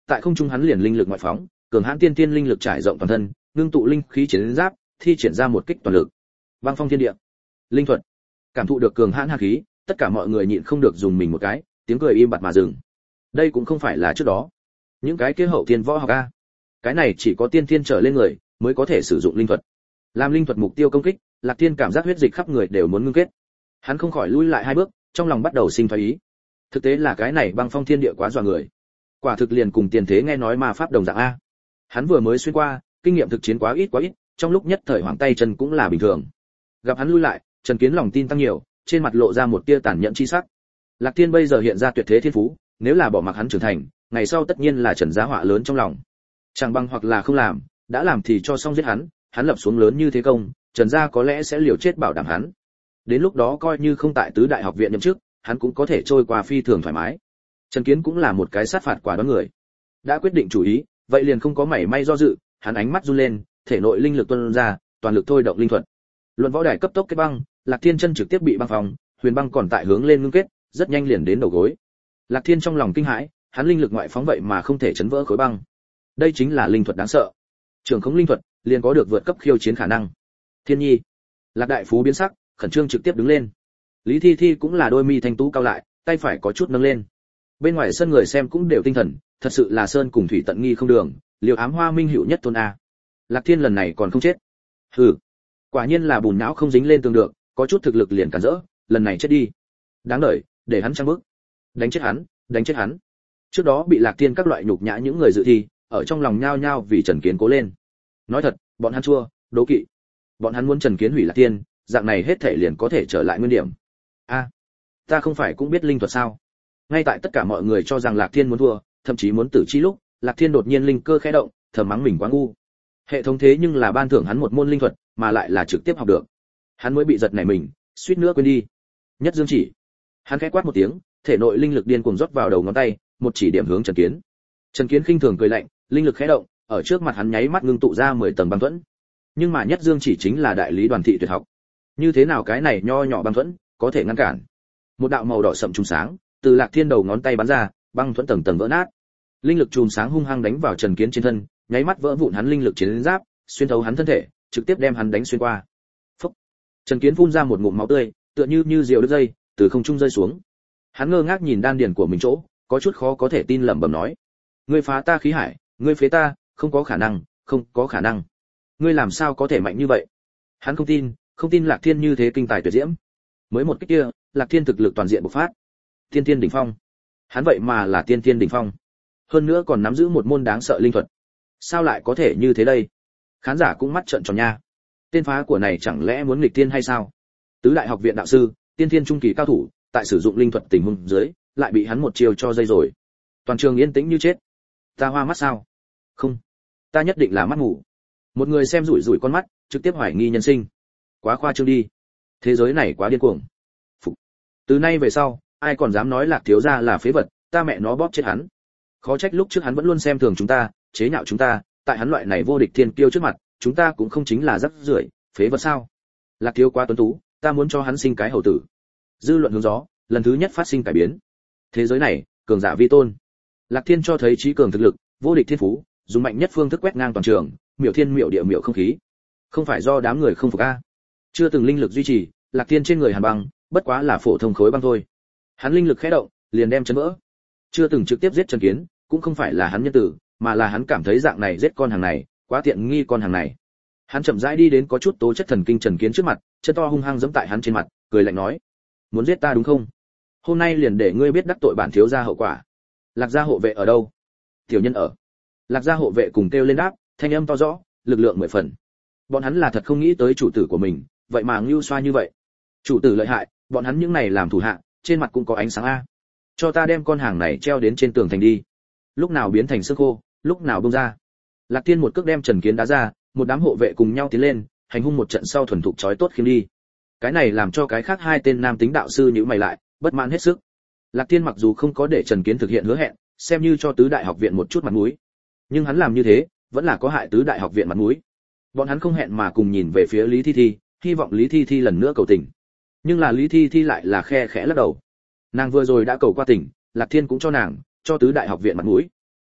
tại không trung hắn liền linh lực ngoại phóng, cường hãn tiên tiên linh lực trải rộng toàn thân, ngưng tụ linh khí chiến giáp, thi triển ra một kích toàn lực. Băng phong thiên địa, linh thuật. Cảm thụ được cường hãn hàn khí, tất cả mọi người nhịn không được dùng mình một cái, tiếng cười im bặt mà dừng. Đây cũng không phải là trước đó những cái kia hậu tiên võ học a, cái này chỉ có tiên tiên trở lên người mới có thể sử dụng linh thuật. Làm linh thuật mục tiêu công kích, Lạc Thiên cảm giác huyết dịch khắp người đều muốn ngưng kết. Hắn không khỏi lùi lại hai bước, trong lòng bắt đầu sinh thoái ý. Thực tế là cái này băng phong thiên địa quá dọa người. Quả thực liền cùng tiền thế nghe nói ma pháp đồng dạng a. Hắn vừa mới xuyên qua, kinh nghiệm thực chiến quá ít quá ít, trong lúc nhất thời hoảng tay chân cũng là bình thường. Gặp hắn lui lại, Trần Kiến lòng tin tăng nhiều, trên mặt lộ ra một tia tàn nhẫn chi sắc. Lạc Thiên bây giờ hiện ra tuyệt thế thiên phú, nếu là bỏ mặc hắn trưởng thành, ngày sau tất nhiên là Trần giá họa lớn trong lòng. Chẳng bằng hoặc là không làm, đã làm thì cho xong giết hắn, hắn lập xuống lớn như thế công, Trần gia có lẽ sẽ liều chết bảo đảm hắn. Đến lúc đó coi như không tại tứ đại học viện nhậm chức, hắn cũng có thể trôi qua phi thường thoải mái. Trần Kiến cũng là một cái sát phạt quả đoán người, đã quyết định chủ ý, vậy liền không có mảy may do dự, hắn ánh mắt run lên, thể nội linh lực tuôn ra, toàn lực thôi động linh thuật. Luận võ đài cấp tốc kết băng, Lạc Thiên chân trực tiếp bị băng phòng, huyền băng còn tại hướng lên ngưng kết, rất nhanh liền đến đầu gối. Lạc Thiên trong lòng kinh hãi, hắn linh lực ngoại phóng vậy mà không thể chấn vỡ khối băng. Đây chính là linh thuật đáng sợ. Trường không linh thuật, liền có được vượt cấp khiêu chiến khả năng. Thiên Nhi, Lạc đại phú biến sắc, khẩn trương trực tiếp đứng lên. Lý Thi Thi cũng là đôi mi thanh tú cao lại, tay phải có chút nâng lên. Bên ngoài sân người xem cũng đều tinh thần, thật sự là sơn cùng thủy tận nghi không đường, liều ám hoa minh hữu nhất tôn a. Lạc Thiên lần này còn không chết. Hừ, quả nhiên là bùn não không dính lên tường được, có chút thực lực liền cản rỡ, lần này chết đi. Đáng đợi, để hắn trang bước. Đánh chết hắn, đánh chết hắn. Trước đó bị Lạc Thiên các loại nhục nhã những người dự thi, ở trong lòng nhao nhao vì Trần Kiến cố lên. Nói thật, bọn hắn chua, đố kỵ. Bọn hắn muốn Trần Kiến hủy Lạc Thiên, dạng này hết thể liền có thể trở lại nguyên điểm. A, ta không phải cũng biết linh thuật sao? Ngay tại tất cả mọi người cho rằng Lạc Thiên muốn thua, thậm chí muốn tử chi lúc, Lạc Thiên đột nhiên linh cơ khẽ động, thầm mắng mình quá ngu. Hệ thống thế nhưng là ban thưởng hắn một môn linh thuật, mà lại là trực tiếp học được. Hắn mới bị giật nảy mình, suýt nữa quên đi. Nhất Dương chỉ. Hắn khẽ quát một tiếng, thể nội linh lực điên cuồng rót vào đầu ngón tay, một chỉ điểm hướng Trần Kiến. Trần Kiến khinh thường cười lạnh, linh lực khẽ động, ở trước mặt hắn nháy mắt ngưng tụ ra mười tầng băng thuẫn. Nhưng mà Nhất Dương chỉ chính là đại lý đoàn thị tuyệt học. Như thế nào cái này nho nhỏ băng thuẫn có thể ngăn cản? Một đạo màu đỏ sậm trùng sáng từ Lạc Thiên đầu ngón tay bắn ra, băng thuẫn tầng tầng vỡ nát. Linh lực chùm sáng hung hăng đánh vào Trần Kiến trên thân, nháy mắt vỡ vụn hắn linh lực chiến giáp, xuyên thấu hắn thân thể, trực tiếp đem hắn đánh xuyên qua. Phốc. Trần Kiến phun ra một ngụm máu tươi, tựa như như diều đứt dây, từ không trung rơi xuống. Hắn ngơ ngác nhìn đan điền của mình chỗ, có chút khó có thể tin lẩm bẩm nói: "Ngươi phá ta khí hải, ngươi phế ta, không có khả năng, không có khả năng. Ngươi làm sao có thể mạnh như vậy?" Hắn không tin, không tin Lạc Thiên như thế kinh tài tuyệt diễm. Mới một cái kia, Lạc Thiên thực lực toàn diện bộc phát. Tiên tiên đỉnh phong. Hắn vậy mà là tiên tiên đỉnh phong. Hơn nữa còn nắm giữ một môn đáng sợ linh thuật. Sao lại có thể như thế đây? Khán giả cũng mắt trợn tròn nha. Tên phá của này chẳng lẽ muốn nghịch tiên hay sao? Tứ đại học viện đạo sư, tiên tiên trung kỳ cao thủ, tại sử dụng linh thuật tình huống dưới, lại bị hắn một chiều cho dây rồi. Toàn trường yên tĩnh như chết. Ta hoa mắt sao? Không, ta nhất định là mắt ngủ. Một người xem rủi rủi con mắt, trực tiếp hoài nghi nhân sinh. Quá khoa trương đi. Thế giới này quá điên cuồng. Phục. Từ nay về sau, ai còn dám nói Lạc thiếu gia là phế vật, ta mẹ nó bóp chết hắn. Khó trách lúc trước hắn vẫn luôn xem thường chúng ta, chế nhạo chúng ta, tại hắn loại này vô địch thiên kiêu trước mặt, chúng ta cũng không chính là rắc rưởi, phế vật sao? Lạc thiếu quá tuấn tú, ta muốn cho hắn sinh cái hầu tử. Dư luận hướng gió, lần thứ nhất phát sinh cải biến. Thế giới này, cường giả vi tôn. Lạc Thiên cho thấy trí cường thực lực, vô địch thiên phú, dùng mạnh nhất phương thức quét ngang toàn trường, miểu thiên miểu địa miểu không khí. Không phải do đám người không phục a. Chưa từng linh lực duy trì, Lạc Thiên trên người hàn băng, bất quá là phổ thông khối băng thôi. Hắn linh lực khẽ động, liền đem chấn vỡ. Chưa từng trực tiếp giết Trần Kiến, cũng không phải là hắn nhân tử, mà là hắn cảm thấy dạng này giết con hàng này, quá tiện nghi con hàng này. Hắn chậm rãi đi đến có chút tố chất thần kinh Trần Kiến trước mặt, chân to hung hăng giẫm tại hắn trên mặt, cười lạnh nói: "Muốn giết ta đúng không? Hôm nay liền để ngươi biết đắc tội bản thiếu gia hậu quả." Lạc gia hộ vệ ở đâu? Tiểu nhân ở. Lạc gia hộ vệ cùng kêu lên đáp, thanh âm to rõ, lực lượng mười phần. Bọn hắn là thật không nghĩ tới chủ tử của mình, vậy mà ngưu xoa như vậy. Chủ tử lợi hại, bọn hắn những này làm thủ hạ, trên mặt cũng có ánh sáng a. Cho ta đem con hàng này treo đến trên tường thành đi. Lúc nào biến thành xương khô, lúc nào bung ra. Lạc Thiên một cước đem Trần Kiến đá ra, một đám hộ vệ cùng nhau tiến lên, hành hung một trận sau thuần thục chói tốt khiêm đi. Cái này làm cho cái khác hai tên nam tính đạo sư nhíu mày lại, bất mãn hết sức. Lạc Thiên mặc dù không có để Trần Kiến thực hiện hứa hẹn, xem như cho tứ đại học viện một chút mặt mũi, nhưng hắn làm như thế, vẫn là có hại tứ đại học viện mặt mũi. Bọn hắn không hẹn mà cùng nhìn về phía Lý Thi Thi, hy vọng Lý Thi Thi lần nữa cầu tình. Nhưng là Lý Thi Thi lại là khe khẽ lắc đầu. Nàng vừa rồi đã cầu qua tình, Lạc Thiên cũng cho nàng, cho tứ đại học viện mặt mũi.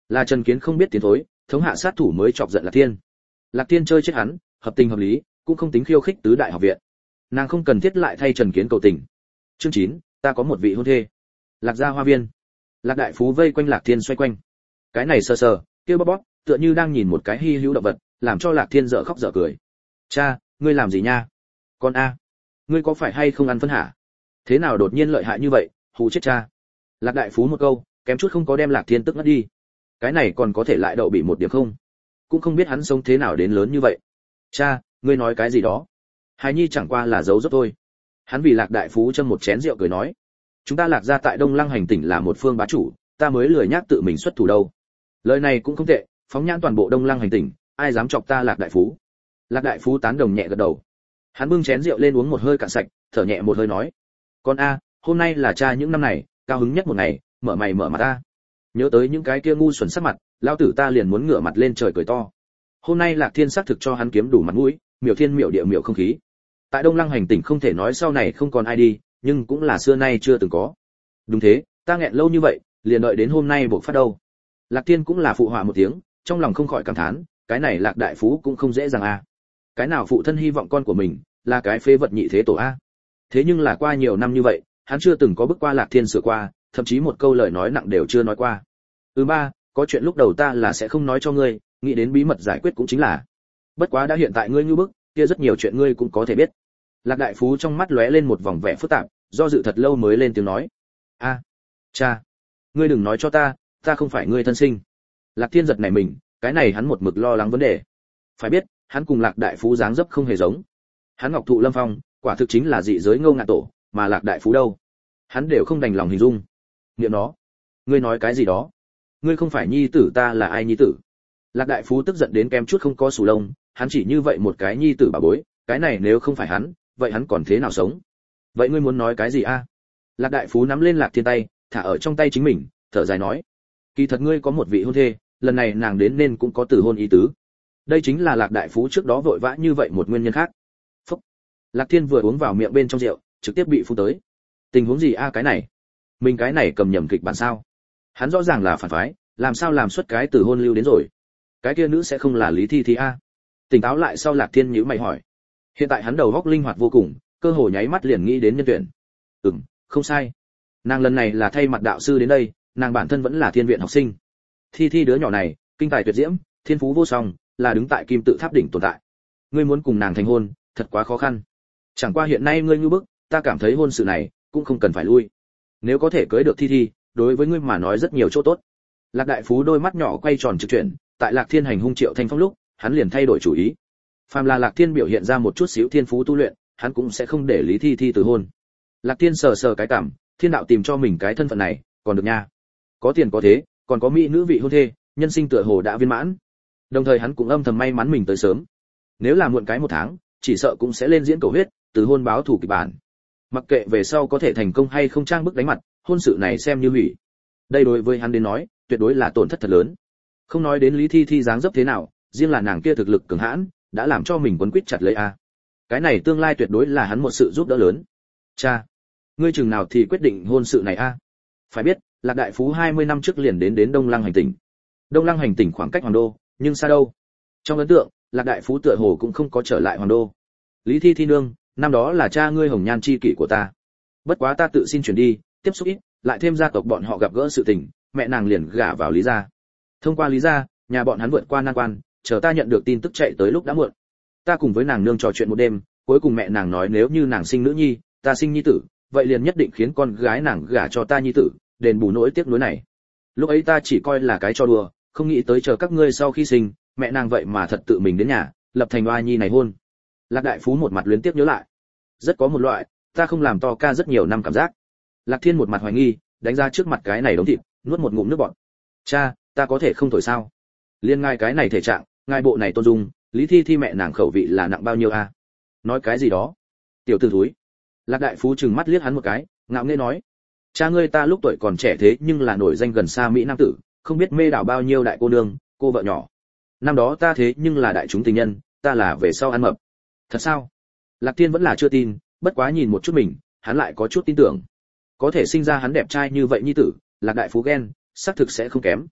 Là Trần Kiến không biết tiến thối, thống hạ sát thủ mới chọc giận Lạc Thiên. Lạc Thiên chơi chết hắn, hợp tình hợp lý, cũng không tính khiêu khích tứ đại học viện. Nàng không cần thiết lại thay Trần Kiến cầu tình. Chương chín, ta có một vị hôn thê. Lạc gia hoa viên. Lạc đại phú vây quanh Lạc Thiên xoay quanh. Cái này sờ sờ, kia bóp bóp, tựa như đang nhìn một cái hi hữu động vật, làm cho Lạc Thiên dở khóc dở cười. Cha, ngươi làm gì nha? Con a, ngươi có phải hay không ăn phân hả? Thế nào đột nhiên lợi hại như vậy, hù chết cha. Lạc đại phú một câu, kém chút không có đem Lạc Thiên tức ngất đi. Cái này còn có thể lại đậu bị một điểm không? Cũng không biết hắn sống thế nào đến lớn như vậy. Cha, ngươi nói cái gì đó? Hài nhi chẳng qua là giấu dốt thôi. Hắn vì Lạc đại phú châm một chén rượu cười nói, chúng ta Lạc gia tại Đông Lăng hành tỉnh là một phương bá chủ, ta mới lười nhác tự mình xuất thủ đâu. Lời này cũng không tệ, phóng nhãn toàn bộ Đông Lăng hành tỉnh, ai dám chọc ta Lạc đại phú? Lạc đại phú tán đồng nhẹ gật đầu. Hắn bưng chén rượu lên uống một hơi cạn sạch, thở nhẹ một hơi nói, con a, hôm nay là cha những năm này cao hứng nhất một ngày, mở mày mở mặt ta. Nhớ tới những cái kia ngu xuẩn sắc mặt, lao tử ta liền muốn ngửa mặt lên trời cười to. Hôm nay Lạc Thiên xác thực cho hắn kiếm đủ mặt mũi, miểu thiên miểu địa miểu không khí. Tại Đông Lăng hành tỉnh không thể nói sau này không còn ai đi, nhưng cũng là xưa nay chưa từng có. Đúng thế, ta nghẹn lâu như vậy, liền đợi đến hôm nay buộc phát đâu. Lạc Thiên cũng là phụ họa một tiếng, trong lòng không khỏi cảm thán, cái này Lạc đại phú cũng không dễ dàng a. Cái nào phụ thân hy vọng con của mình là cái phế vật nhị thế tổ a. Thế nhưng là qua nhiều năm như vậy, hắn chưa từng có bước qua Lạc Thiên sửa qua, thậm chí một câu lời nói nặng đều chưa nói qua. Ừ ba, có chuyện lúc đầu ta là sẽ không nói cho ngươi, nghĩ đến bí mật giải quyết cũng chính là. Bất quá đã hiện tại ngươi như bức, kia rất nhiều chuyện ngươi cũng có thể biết. Lạc đại phú trong mắt lóe lên một vòng vẻ phức tạp, do dự thật lâu mới lên tiếng nói. A, cha, ngươi đừng nói cho ta, ta không phải ngươi thân sinh. Lạc Thiên giật nảy mình, cái này hắn một mực lo lắng vấn đề. Phải biết, hắn cùng Lạc đại phú dáng dấp không hề giống. Hắn Ngọc Thụ Lâm Phong, quả thực chính là dị giới Ngô Ngạn Tổ, mà Lạc đại phú đâu? Hắn đều không đành lòng hình dung. Niệm nó, ngươi nói cái gì đó? Ngươi không phải nhi tử ta là ai nhi tử? Lạc đại phú tức giận đến kém chút không có sù lông, hắn chỉ như vậy một cái nhi tử bà bối, cái này nếu không phải hắn, vậy hắn còn thế nào sống? Vậy ngươi muốn nói cái gì a? Lạc đại phú nắm lên Lạc Thiên tay, thả ở trong tay chính mình, thở dài nói, kỳ thật ngươi có một vị hôn thê, lần này nàng đến nên cũng có từ hôn ý tứ. Đây chính là Lạc đại phú trước đó vội vã như vậy một nguyên nhân khác. Phúc. Lạc Thiên vừa uống vào miệng bên trong rượu, trực tiếp bị phun tới. Tình huống gì a cái này? Mình cái này cầm nhầm kịch bản sao? Hắn rõ ràng là phản phái, làm sao làm xuất cái từ hôn lưu đến rồi? Cái kia nữ sẽ không là Lý Thi Thi a? Tỉnh táo lại sau, Lạc Thiên nhíu mày hỏi. Hiện tại hắn đầu óc linh hoạt vô cùng, cơ hồ nháy mắt liền nghĩ đến nhân tuyển. Ừm, không sai. Nàng lần này là thay mặt đạo sư đến đây, nàng bản thân vẫn là thiên viện học sinh. Thi Thi đứa nhỏ này, kinh tài tuyệt diễm, thiên phú vô song, là đứng tại kim tự tháp đỉnh tồn tại. Ngươi muốn cùng nàng thành hôn, thật quá khó khăn. Chẳng qua hiện nay ngươi như bức, ta cảm thấy hôn sự này cũng không cần phải lui. Nếu có thể cưới được Thi Thi, đối với ngươi mà nói rất nhiều chỗ tốt. Lạc đại phú đôi mắt nhỏ quay tròn trực chuyển, tại Lạc Thiên hành hung Triệu Thanh Phong lúc, hắn liền thay đổi chủ ý. Phàm là Lạc Thiên biểu hiện ra một chút xíu thiên phú tu luyện, hắn cũng sẽ không để Lý Thi Thi từ hôn. Lạc Thiên sờ sờ cái cảm, thiên đạo tìm cho mình cái thân phận này, còn được nha. Có tiền có thế, còn có mỹ nữ vị hôn thê, nhân sinh tựa hồ đã viên mãn. Đồng thời hắn cũng âm thầm may mắn mình tới sớm. Nếu là muộn cái một tháng, chỉ sợ cũng sẽ lên diễn cầu huyết, từ hôn báo thủ kịch bản. Mặc kệ về sau có thể thành công hay không trang bức đánh mặt, hôn sự này xem như hủy. Đây đối với hắn đến nói, tuyệt đối là tổn thất thật lớn. Không nói đến Lý Thi Thi dáng dấp thế nào, riêng là nàng kia thực lực cường hãn, đã làm cho mình quấn quýt chặt lấy a. Cái này tương lai tuyệt đối là hắn một sự giúp đỡ lớn. Cha, ngươi chừng nào thì quyết định hôn sự này a? Phải biết, Lạc đại phú hai mươi năm trước liền đến đến Đông Lăng hành tỉnh. Đông Lăng hành tỉnh khoảng cách Hoàng đô, nhưng xa đâu? Trong ấn tượng, Lạc đại phú tựa hồ cũng không có trở lại Hoàng đô. Lý Thi Thi nương, năm đó là cha ngươi hồng nhan chi kỷ của ta. Bất quá ta tự xin chuyển đi, tiếp xúc ít, lại thêm gia tộc bọn họ gặp gỡ sự tình, mẹ nàng liền gả vào Lý gia. Thông qua Lý gia, nhà bọn hắn vượt qua nan quan, chờ ta nhận được tin tức chạy tới lúc đã muộn. Ta cùng với nàng nương trò chuyện một đêm, cuối cùng mẹ nàng nói nếu như nàng sinh nữ nhi, ta sinh nhi tử, vậy liền nhất định khiến con gái nàng gả cho ta nhi tử, đền bù nỗi tiếc nuối này. Lúc ấy ta chỉ coi là cái trò đùa, không nghĩ tới chờ các ngươi sau khi sinh, mẹ nàng vậy mà thật tự mình đến nhà, lập thành oa nhi này hôn. Lạc đại phú một mặt luyến tiếc nhớ lại. Rất có một loại, ta không làm to ca rất nhiều năm cảm giác. Lạc Thiên một mặt hoài nghi, đánh ra trước mặt cái này đống thịt, nuốt một ngụm nước bọt. Cha, ta có thể không thổi sao? Liên ngài cái này thể trạng, ngài bộ này tôn dung, Lý Thi Thi mẹ nàng khẩu vị là nặng bao nhiêu a? Nói cái gì đó? Tiểu tử thúi. Lạc đại phú trừng mắt liếc hắn một cái, ngạo nghễ nói: cha ngươi ta lúc tuổi còn trẻ thế nhưng là nổi danh gần xa mỹ nam tử, không biết mê đảo bao nhiêu đại cô nương, cô vợ nhỏ. Năm đó ta thế nhưng là đại chúng tình nhân, ta là về sau ăn mập. Thật sao? Lạc Thiên vẫn là chưa tin, bất quá nhìn một chút mình, hắn lại có chút tin tưởng. Có thể sinh ra hắn đẹp trai như vậy nhi tử, Lạc đại phú ghen, xác thực sẽ không kém.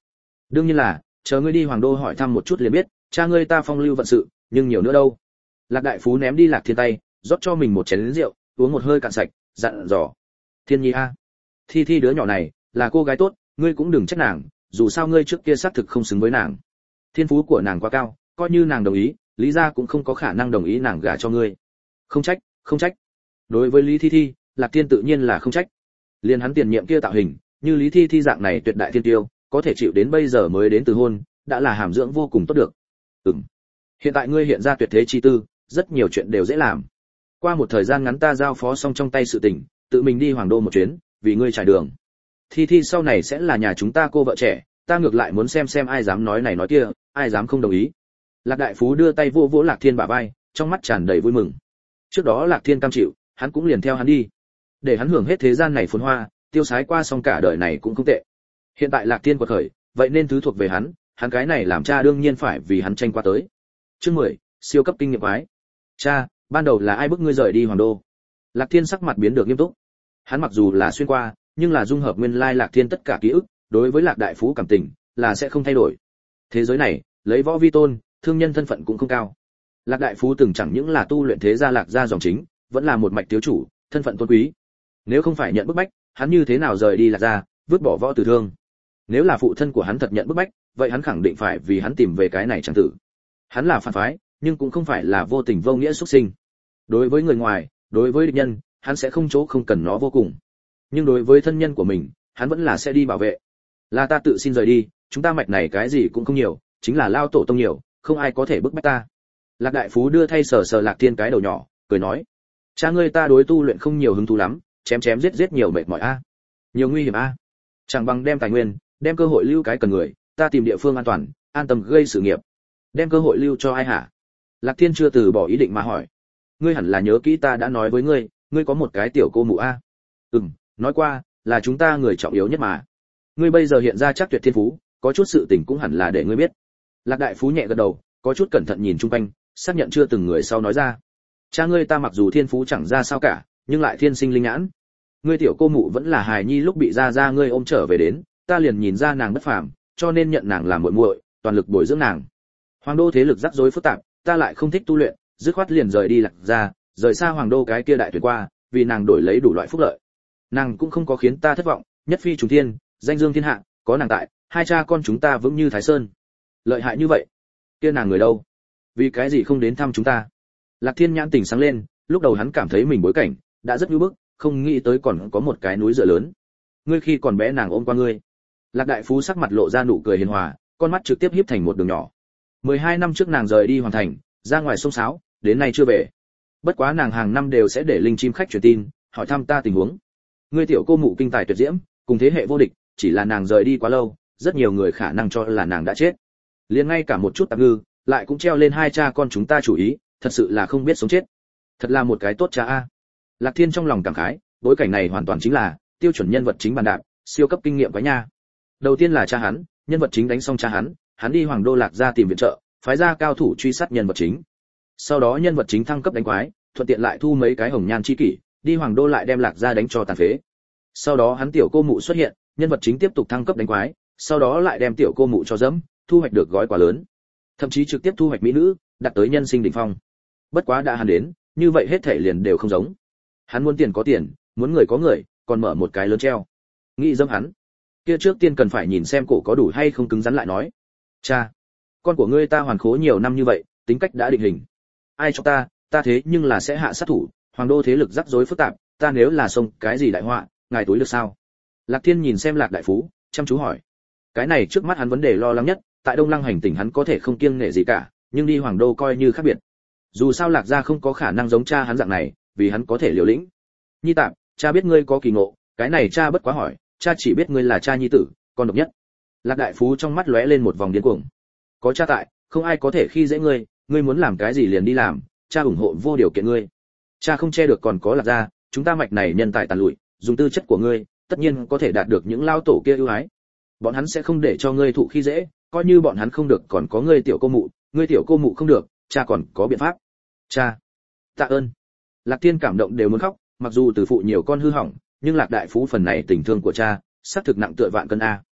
Đương nhiên là, chờ ngươi đi Hoàng Đô hỏi thăm một chút liền biết, cha ngươi ta phong lưu vận sự, nhưng nhiều nữa đâu. Lạc đại phú ném đi Lạc Thiên tay, rót cho mình một chén rượu, uống một hơi cạn sạch, dặn dò. Thiên Nhi a, Thi Thi đứa nhỏ này là cô gái tốt, ngươi cũng đừng trách nàng, dù sao ngươi trước kia xác thực không xứng với nàng. Thiên phú của nàng quá cao, coi như nàng đồng ý, Lý gia cũng không có khả năng đồng ý nàng gả cho ngươi. Không trách, không trách. Đối với Lý Thi Thi, Lạc Thiên tự nhiên là không trách. Liên hắn tiền nhiệm kia tạo hình, như Lý Thi Thi dạng này tuyệt đại thiên tiêu, có thể chịu đến bây giờ mới đến từ hôn, đã là hàm dưỡng vô cùng tốt được. Ừm. Hiện tại ngươi hiện ra tuyệt thế chi tư, rất nhiều chuyện đều dễ làm. Qua một thời gian ngắn ta giao phó xong trong tay sự tình, tự mình đi Hoàng Đô một chuyến, vì ngươi trải đường. Thi Thi sau này sẽ là nhà chúng ta cô vợ trẻ, ta ngược lại muốn xem xem ai dám nói này nói kia, ai dám không đồng ý. Lạc đại phú đưa tay vô vỗ Lạc Thiên bả vai, trong mắt tràn đầy vui mừng. Trước đó Lạc Thiên cam chịu, hắn cũng liền theo hắn đi, để hắn hưởng hết thế gian này phồn hoa, tiêu sái qua xong cả đời này cũng không tệ. Hiện tại Lạc Thiên quật khởi, vậy nên thứ thuộc về hắn, hắn cái này làm cha đương nhiên phải vì hắn tranh qua tới. Chương mười, siêu cấp kinh nghiệm quái. Cha, ban đầu là ai bức ngươi rời đi Hoàng Đô? Lạc Thiên sắc mặt biến được nghiêm túc. Hắn mặc dù là xuyên qua, nhưng là dung hợp nguyên lai Lạc Thiên tất cả ký ức, đối với Lạc đại phú cảm tình là sẽ không thay đổi. Thế giới này, lấy võ vi tôn, thương nhân thân phận cũng không cao. Lạc đại phú từng chẳng những là tu luyện thế gia Lạc gia dòng chính, vẫn là một mạch thiếu chủ, thân phận tôn quý. Nếu không phải nhận bức bách, hắn như thế nào rời đi Lạc gia, vứt bỏ võ tử thương? Nếu là phụ thân của hắn thật nhận bức bách, vậy hắn khẳng định phải vì hắn tìm về cái này chẳng tử. Hắn là phản phái, nhưng cũng không phải là vô tình vô nghĩa xuất sinh. Đối với người ngoài, đối với địch nhân, hắn sẽ không chỗ không cần nó vô cùng. Nhưng đối với thân nhân của mình, hắn vẫn là sẽ đi bảo vệ. Là ta tự xin rời đi, chúng ta mạch này cái gì cũng không nhiều, chính là lao tổ tông nhiều, không ai có thể bức bách ta. Lạc đại phú đưa thay sờ sờ Lạc Thiên cái đầu nhỏ, cười nói: cha ngươi ta đối tu luyện không nhiều hứng thú lắm, chém chém giết giết nhiều mệt mỏi a, nhiều nguy hiểm a. Chẳng bằng đem tài nguyên, đem cơ hội lưu cái cần người, ta tìm địa phương an toàn, an tâm gây sự nghiệp. Đem cơ hội lưu cho ai hả? Lạc Thiên chưa từ bỏ ý định mà hỏi. Ngươi hẳn là nhớ kỹ ta đã nói với ngươi, ngươi có một cái tiểu cô mụ a. Ừm, nói qua, là chúng ta người trọng yếu nhất mà. Ngươi bây giờ hiện ra chắc tuyệt thiên phú, có chút sự tình cũng hẳn là để ngươi biết. Lạc đại phú nhẹ gật đầu, có chút cẩn thận nhìn chung quanh, xác nhận chưa từng người sau nói ra. Cha ngươi ta mặc dù thiên phú chẳng ra sao cả, nhưng lại thiên sinh linh nhãn. Ngươi tiểu cô mụ vẫn là hài nhi lúc bị ra ra ngươi ôm trở về đến, ta liền nhìn ra nàng bất phàm, cho nên nhận nàng làm muội muội, toàn lực bồi dưỡng nàng. Hoàng Đô thế lực rắc rối phức tạp, ta lại không thích tu luyện, dứt khoát liền rời đi Lạc gia, rời xa Hoàng Đô cái kia đại tuyển qua, vì nàng đổi lấy đủ loại phúc lợi. Nàng cũng không có khiến ta thất vọng, nhất phi trùng thiên, danh dương thiên hạ, có nàng tại, hai cha con chúng ta vững như Thái Sơn. Lợi hại như vậy, kia nàng người đâu? Vì cái gì không đến thăm chúng ta? Lạc Thiên nhãn tỉnh sáng lên, lúc đầu hắn cảm thấy mình bối cảnh đã rất nhu bức, không nghĩ tới còn có một cái núi dựa lớn. Ngươi khi còn bé nàng ôm qua ngươi. Lạc đại phú sắc mặt lộ ra nụ cười hiền hòa, con mắt trực tiếp híp thành một đường nhỏ. mười hai năm trước nàng rời đi hoàn thành, ra ngoài sông sáo, đến nay chưa về. Bất quá nàng hàng năm đều sẽ để linh chim khách truyền tin, hỏi thăm ta tình huống. Ngươi tiểu cô mụ kinh tài tuyệt diễm, cùng thế hệ vô địch, chỉ là nàng rời đi quá lâu, rất nhiều người khả năng cho là nàng đã chết. Liền ngay cả một chút tạp ngư, lại cũng treo lên hai cha con chúng ta chủ ý, thật sự là không biết sống chết. Thật là một cái tốt cha a. Lạc Thiên trong lòng cảm khái, bối cảnh này hoàn toàn chính là tiêu chuẩn nhân vật chính bàn đạp, siêu cấp kinh nghiệm quái nha. Đầu tiên là cha hắn, nhân vật chính đánh xong cha hắn, hắn đi Hoàng Đô Lạc gia tìm viện trợ, phái ra cao thủ truy sát nhân vật chính. Sau đó nhân vật chính thăng cấp đánh quái, thuận tiện lại thu mấy cái hồng nhan chi kỷ, đi Hoàng Đô lại đem Lạc gia đánh cho tàn phế. Sau đó hắn tiểu cô mụ xuất hiện, nhân vật chính tiếp tục thăng cấp đánh quái, sau đó lại đem tiểu cô mụ cho dẫm, thu hoạch được gói quà lớn. Thậm chí trực tiếp thu hoạch mỹ nữ, đạt tới nhân sinh đỉnh phong. Bất quá đã hắn đến, như vậy hết thể liền đều không giống. Hắn muốn tiền có tiền, muốn người có người, còn mở một cái lớn treo. Nghĩ dâm hắn, kia trước tiên cần phải nhìn xem cổ có đủ hay không cứng rắn lại nói. Cha, con của ngươi ta hoàn khố nhiều năm như vậy, tính cách đã định hình. Ai cho ta, ta thế nhưng là sẽ hạ sát thủ, Hoàng Đô thế lực rắc rối phức tạp, ta nếu là xông cái gì đại họa, ngài túi được sao? Lạc Thiên nhìn xem Lạc đại phú, chăm chú hỏi. Cái này trước mắt hắn vấn đề lo lắng nhất, tại Đông Lăng hành tỉnh hắn có thể không kiêng nể gì cả, nhưng đi Hoàng Đô coi như khác biệt. Dù sao Lạc gia không có khả năng giống cha hắn dạng này, vì hắn có thể liều lĩnh. Nhi tạm, cha biết ngươi có kỳ ngộ, cái này cha bất quá hỏi, cha chỉ biết ngươi là cha nhi tử, con độc nhất. Lạc đại phú trong mắt lóe lên một vòng điên cuồng. Có cha tại, không ai có thể khi dễ ngươi, ngươi muốn làm cái gì liền đi làm, cha ủng hộ vô điều kiện ngươi. Cha không che được còn có Lạc gia, chúng ta mạch này nhân tài tàn lụi, dùng tư chất của ngươi, tất nhiên có thể đạt được những lao tổ kia ưu ái. Bọn hắn sẽ không để cho ngươi thụ khi dễ, coi như bọn hắn không được còn có ngươi tiểu cô mụ, ngươi tiểu cô mụ không được, cha còn có biện pháp. Cha, tạ ơn. Lạc Thiên cảm động đều muốn khóc, mặc dù từ phụ nhiều con hư hỏng, nhưng Lạc đại phú phần này tình thương của cha, xác thực nặng tựa vạn cân a.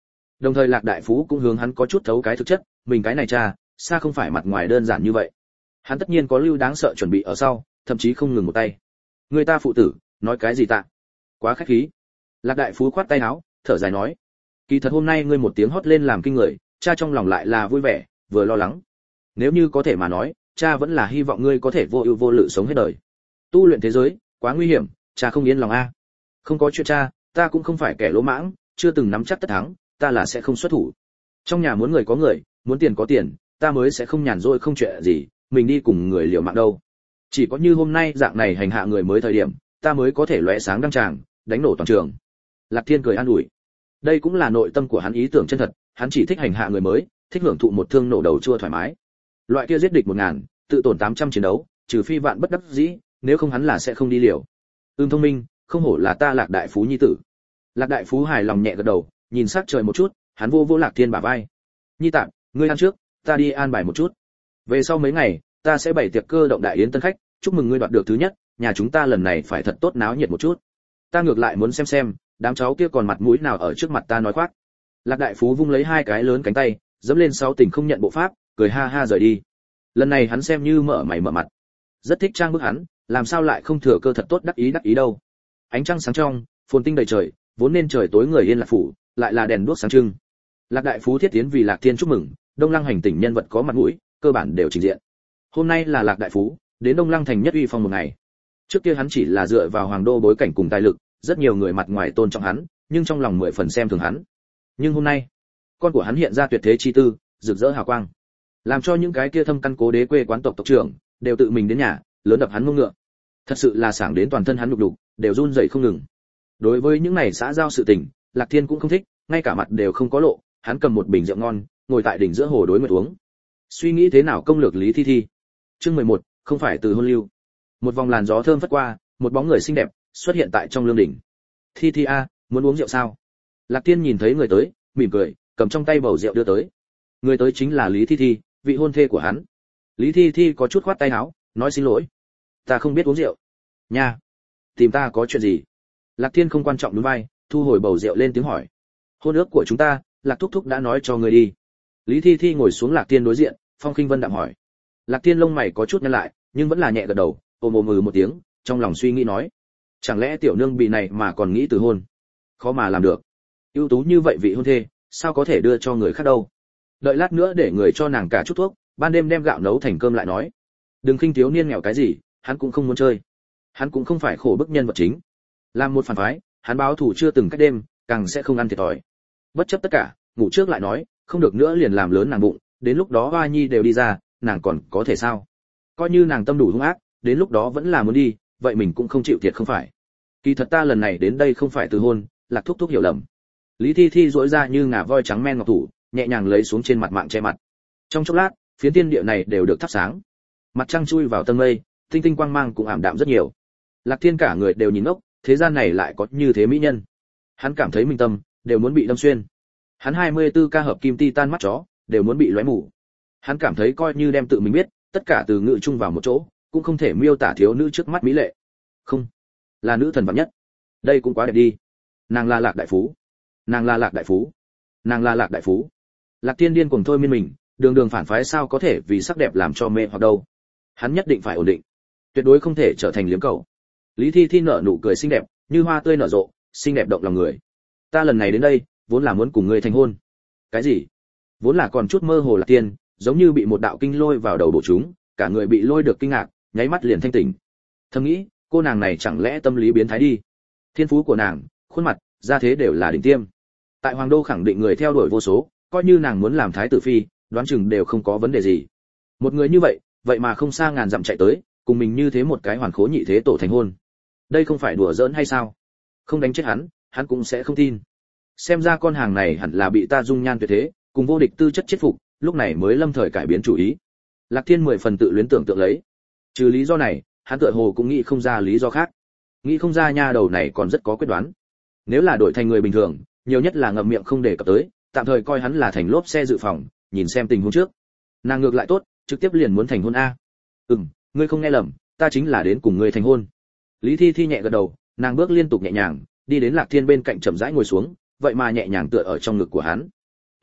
Đồng thời Lạc đại phú cũng hướng hắn có chút thấu cái thực chất, mình cái này cha, xa không phải mặt ngoài đơn giản như vậy. Hắn tất nhiên có lưu đáng sợ chuẩn bị ở sau, thậm chí không ngừng một tay. Người ta phụ tử, nói cái gì tạ? Quá khách khí. Lạc đại phú khoát tay áo, thở dài nói, kỳ thật hôm nay ngươi một tiếng hót lên làm kinh người, cha trong lòng lại là vui vẻ, vừa lo lắng. Nếu như có thể mà nói, cha vẫn là hy vọng ngươi có thể vô ưu vô lự sống hết đời. Tu luyện thế giới, quá nguy hiểm, cha không yên lòng a. Không có chuyện cha, ta cũng không phải kẻ lỗ mãng, chưa từng nắm chắc tất thắng, ta là sẽ không xuất thủ. Trong nhà muốn người có người, muốn tiền có tiền, ta mới sẽ không nhàn rỗi không chuyện gì, mình đi cùng người liều mạng đâu. Chỉ có như hôm nay dạng này hành hạ người mới thời điểm, ta mới có thể lóe sáng đăng tràng, đánh nổ toàn trường. Lạc Thiên cười an ủi. Đây cũng là nội tâm của hắn ý tưởng chân thật, hắn chỉ thích hành hạ người mới, thích hưởng thụ một thương nổ đầu chua thoải mái. Loại kia giết địch một ngàn, tự tổn tám trăm chiến đấu, trừ phi vạn bất đắc dĩ, nếu không hắn là sẽ không đi liều. Ưm thông minh, không hổ là ta Lạc đại phú nhi tử. Lạc đại phú hài lòng nhẹ gật đầu, nhìn sát trời một chút, hắn vô vô Lạc Thiên bả vai. Nhi tạm, ngươi ăn trước, ta đi an bài một chút. Về sau mấy ngày, ta sẽ bày tiệc cơ động đại yến tân khách, chúc mừng ngươi đoạt được thứ nhất, nhà chúng ta lần này phải thật tốt náo nhiệt một chút. Ta ngược lại muốn xem xem, đám cháu kia còn mặt mũi nào ở trước mặt ta nói khoác. Lạc đại phú vung lấy hai cái lớn cánh tay, dẫm lên sáu tình không nhận bộ pháp, cười ha ha rời đi. Lần này hắn xem như mở mày mở mặt. Rất thích trang bức hắn, làm sao lại không thừa cơ thật tốt đắc ý đắc ý đâu. Ánh trăng sáng trong, phồn tinh đầy trời, vốn nên trời tối người yên lạc phủ, lại là đèn đuốc sáng trưng. Lạc đại phú thiết tiến vì Lạc Thiên chúc mừng, Đông Lăng hành tỉnh nhân vật có mặt mũi, cơ bản đều trình diện. Hôm nay là Lạc đại phú đến Đông Lăng thành nhất uy phong một ngày. Trước kia hắn chỉ là dựa vào hoàng đô bối cảnh cùng tài lực, rất nhiều người mặt ngoài tôn trọng hắn, nhưng trong lòng mười phần xem thường hắn. Nhưng hôm nay, con của hắn hiện ra tuyệt thế chi tư, rực rỡ hào quang, làm cho những cái kia thâm căn cố đế quê quán tộc tộc trưởng đều tự mình đến nhà, lớn đập hắn mông ngựa. Thật sự là sảng đến toàn thân hắn lục đục, đều run rẩy không ngừng. Đối với những này xã giao sự tình, Lạc Thiên cũng không thích, ngay cả mặt đều không có lộ, hắn cầm một bình rượu ngon, ngồi tại đỉnh giữa hồ đối nguyệt uống. Suy nghĩ thế nào công lược Lý Thi Thi. Chương mười một, không phải từ hôn lưu. Một vòng làn gió thơm phất qua, một bóng người xinh đẹp xuất hiện tại trong lương đỉnh. Thi Thi a, muốn uống rượu sao? Lạc Tiên nhìn thấy người tới, mỉm cười, cầm trong tay bầu rượu đưa tới. Người tới chính là Lý Thi Thi, vị hôn thê của hắn. Lý Thi Thi có chút khoát tay áo, nói xin lỗi, ta không biết uống rượu. Nha, tìm ta có chuyện gì? Lạc Thiên không quan trọng nhún vai, thu hồi bầu rượu lên tiếng hỏi. Hôn ước của chúng ta, Lạc thúc thúc đã nói cho người đi. Lý Thi Thi ngồi xuống Lạc Thiên đối diện, Phong Khinh Vân đạm hỏi. Lạc Thiên lông mày có chút nhăn lại, nhưng vẫn là nhẹ gật đầu, ôm ôm ừ một tiếng, trong lòng suy nghĩ nói, chẳng lẽ tiểu nương bị này mà còn nghĩ từ hôn? Khó mà làm được. Ưu tú như vậy vị hôn thê, sao có thể đưa cho người khác đâu? Đợi lát nữa để người cho nàng cả chút thuốc, ban đêm đem gạo nấu thành cơm lại nói. Đừng khinh thiếu niên nghèo cái gì, hắn cũng không muốn chơi. Hắn cũng không phải khổ bức nhân vật chính. Làm một phản phái, hắn báo thù chưa từng cách đêm, càng sẽ không ăn thiệt thòi. Bất chấp tất cả, ngủ trước lại nói, không được nữa liền làm lớn nàng bụng, đến lúc đó Hoa Nhi đều đi ra, nàng còn có thể sao? Coi như nàng tâm đủ hung ác, đến lúc đó vẫn là muốn đi, vậy mình cũng không chịu thiệt không phải. Kỳ thật ta lần này đến đây không phải từ hôn, Lạc thúc thúc hiểu lầm. Lý Thi Thi duỗi ra như ngà voi trắng men ngọc thủ, nhẹ nhàng lấy xuống trên mặt mạng che mặt. Trong chốc lát, phiến tiên địa này đều được thắp sáng. Mặt trăng chui vào tầng mây, tinh tinh quang mang cũng ảm đạm rất nhiều. Lạc Thiên cả người đều nhìn ngốc, thế gian này lại có như thế mỹ nhân. Hắn cảm thấy mình tâm đều muốn bị đâm xuyên. Hắn hai mươi tư ca hợp kim titan mắt chó đều muốn bị lóe mù. Hắn cảm thấy coi như đem tự mình biết, tất cả từ ngữ chung vào một chỗ, cũng không thể miêu tả thiếu nữ trước mắt mỹ lệ. Không, là nữ thần vạn nhất. Đây cũng quá đẹp đi. Nàng là Lạc đại phú. Nàng là Lạc đại phú. Nàng là Lạc đại phú. Lạc Thiên điên cuồng thôi miên mình, đường đường phản phái sao có thể vì sắc đẹp làm cho mê hoặc đâu. Hắn nhất định phải ổn định, tuyệt đối không thể trở thành liếm cầu. Lý Thi Thi nở nụ cười xinh đẹp, như hoa tươi nở rộ, xinh đẹp động lòng người. Ta lần này đến đây, vốn là muốn cùng ngươi thành hôn. Cái gì? Vốn là còn chút mơ hồ Lạc Tiên, giống như bị một đạo kinh lôi vào đầu bổ chúng, cả người bị lôi được kinh ngạc, nháy mắt liền thanh tỉnh. Thầm nghĩ, cô nàng này chẳng lẽ tâm lý biến thái đi? Thiên phú của nàng, khuôn mặt, gia thế đều là đỉnh tiêm. Tại Hoàng đô khẳng định người theo đuổi vô số, coi như nàng muốn làm thái tử phi, đoán chừng đều không có vấn đề gì. Một người như vậy, vậy mà không xa ngàn dặm chạy tới, cùng mình như thế một cái hoàn khố nhị thế tổ thành hôn. Đây không phải đùa giỡn hay sao? Không đánh chết hắn, hắn cũng sẽ không tin. Xem ra con hàng này hẳn là bị ta dung nhan tuyệt thế, cùng vô địch tư chất chết phục, lúc này mới lâm thời cải biến chủ ý. Lạc Thiên mười phần tự luyến tưởng tượng lấy. Trừ lý do này, hắn tựa hồ cũng nghĩ không ra lý do khác. Nghĩ không ra nha đầu này còn rất có quyết đoán. Nếu là đổi thành người bình thường, nhiều nhất là ngậm miệng không đề cập tới, tạm thời coi hắn là thành lốp xe dự phòng, nhìn xem tình huống trước. Nàng ngược lại tốt, trực tiếp liền muốn thành hôn a. Ừm, ngươi không nghe lầm, ta chính là đến cùng ngươi thành hôn. Lý Thi Thi nhẹ gật đầu, nàng bước liên tục nhẹ nhàng, đi đến Lạc Thiên bên cạnh chậm rãi ngồi xuống, vậy mà nhẹ nhàng tựa ở trong ngực của hắn.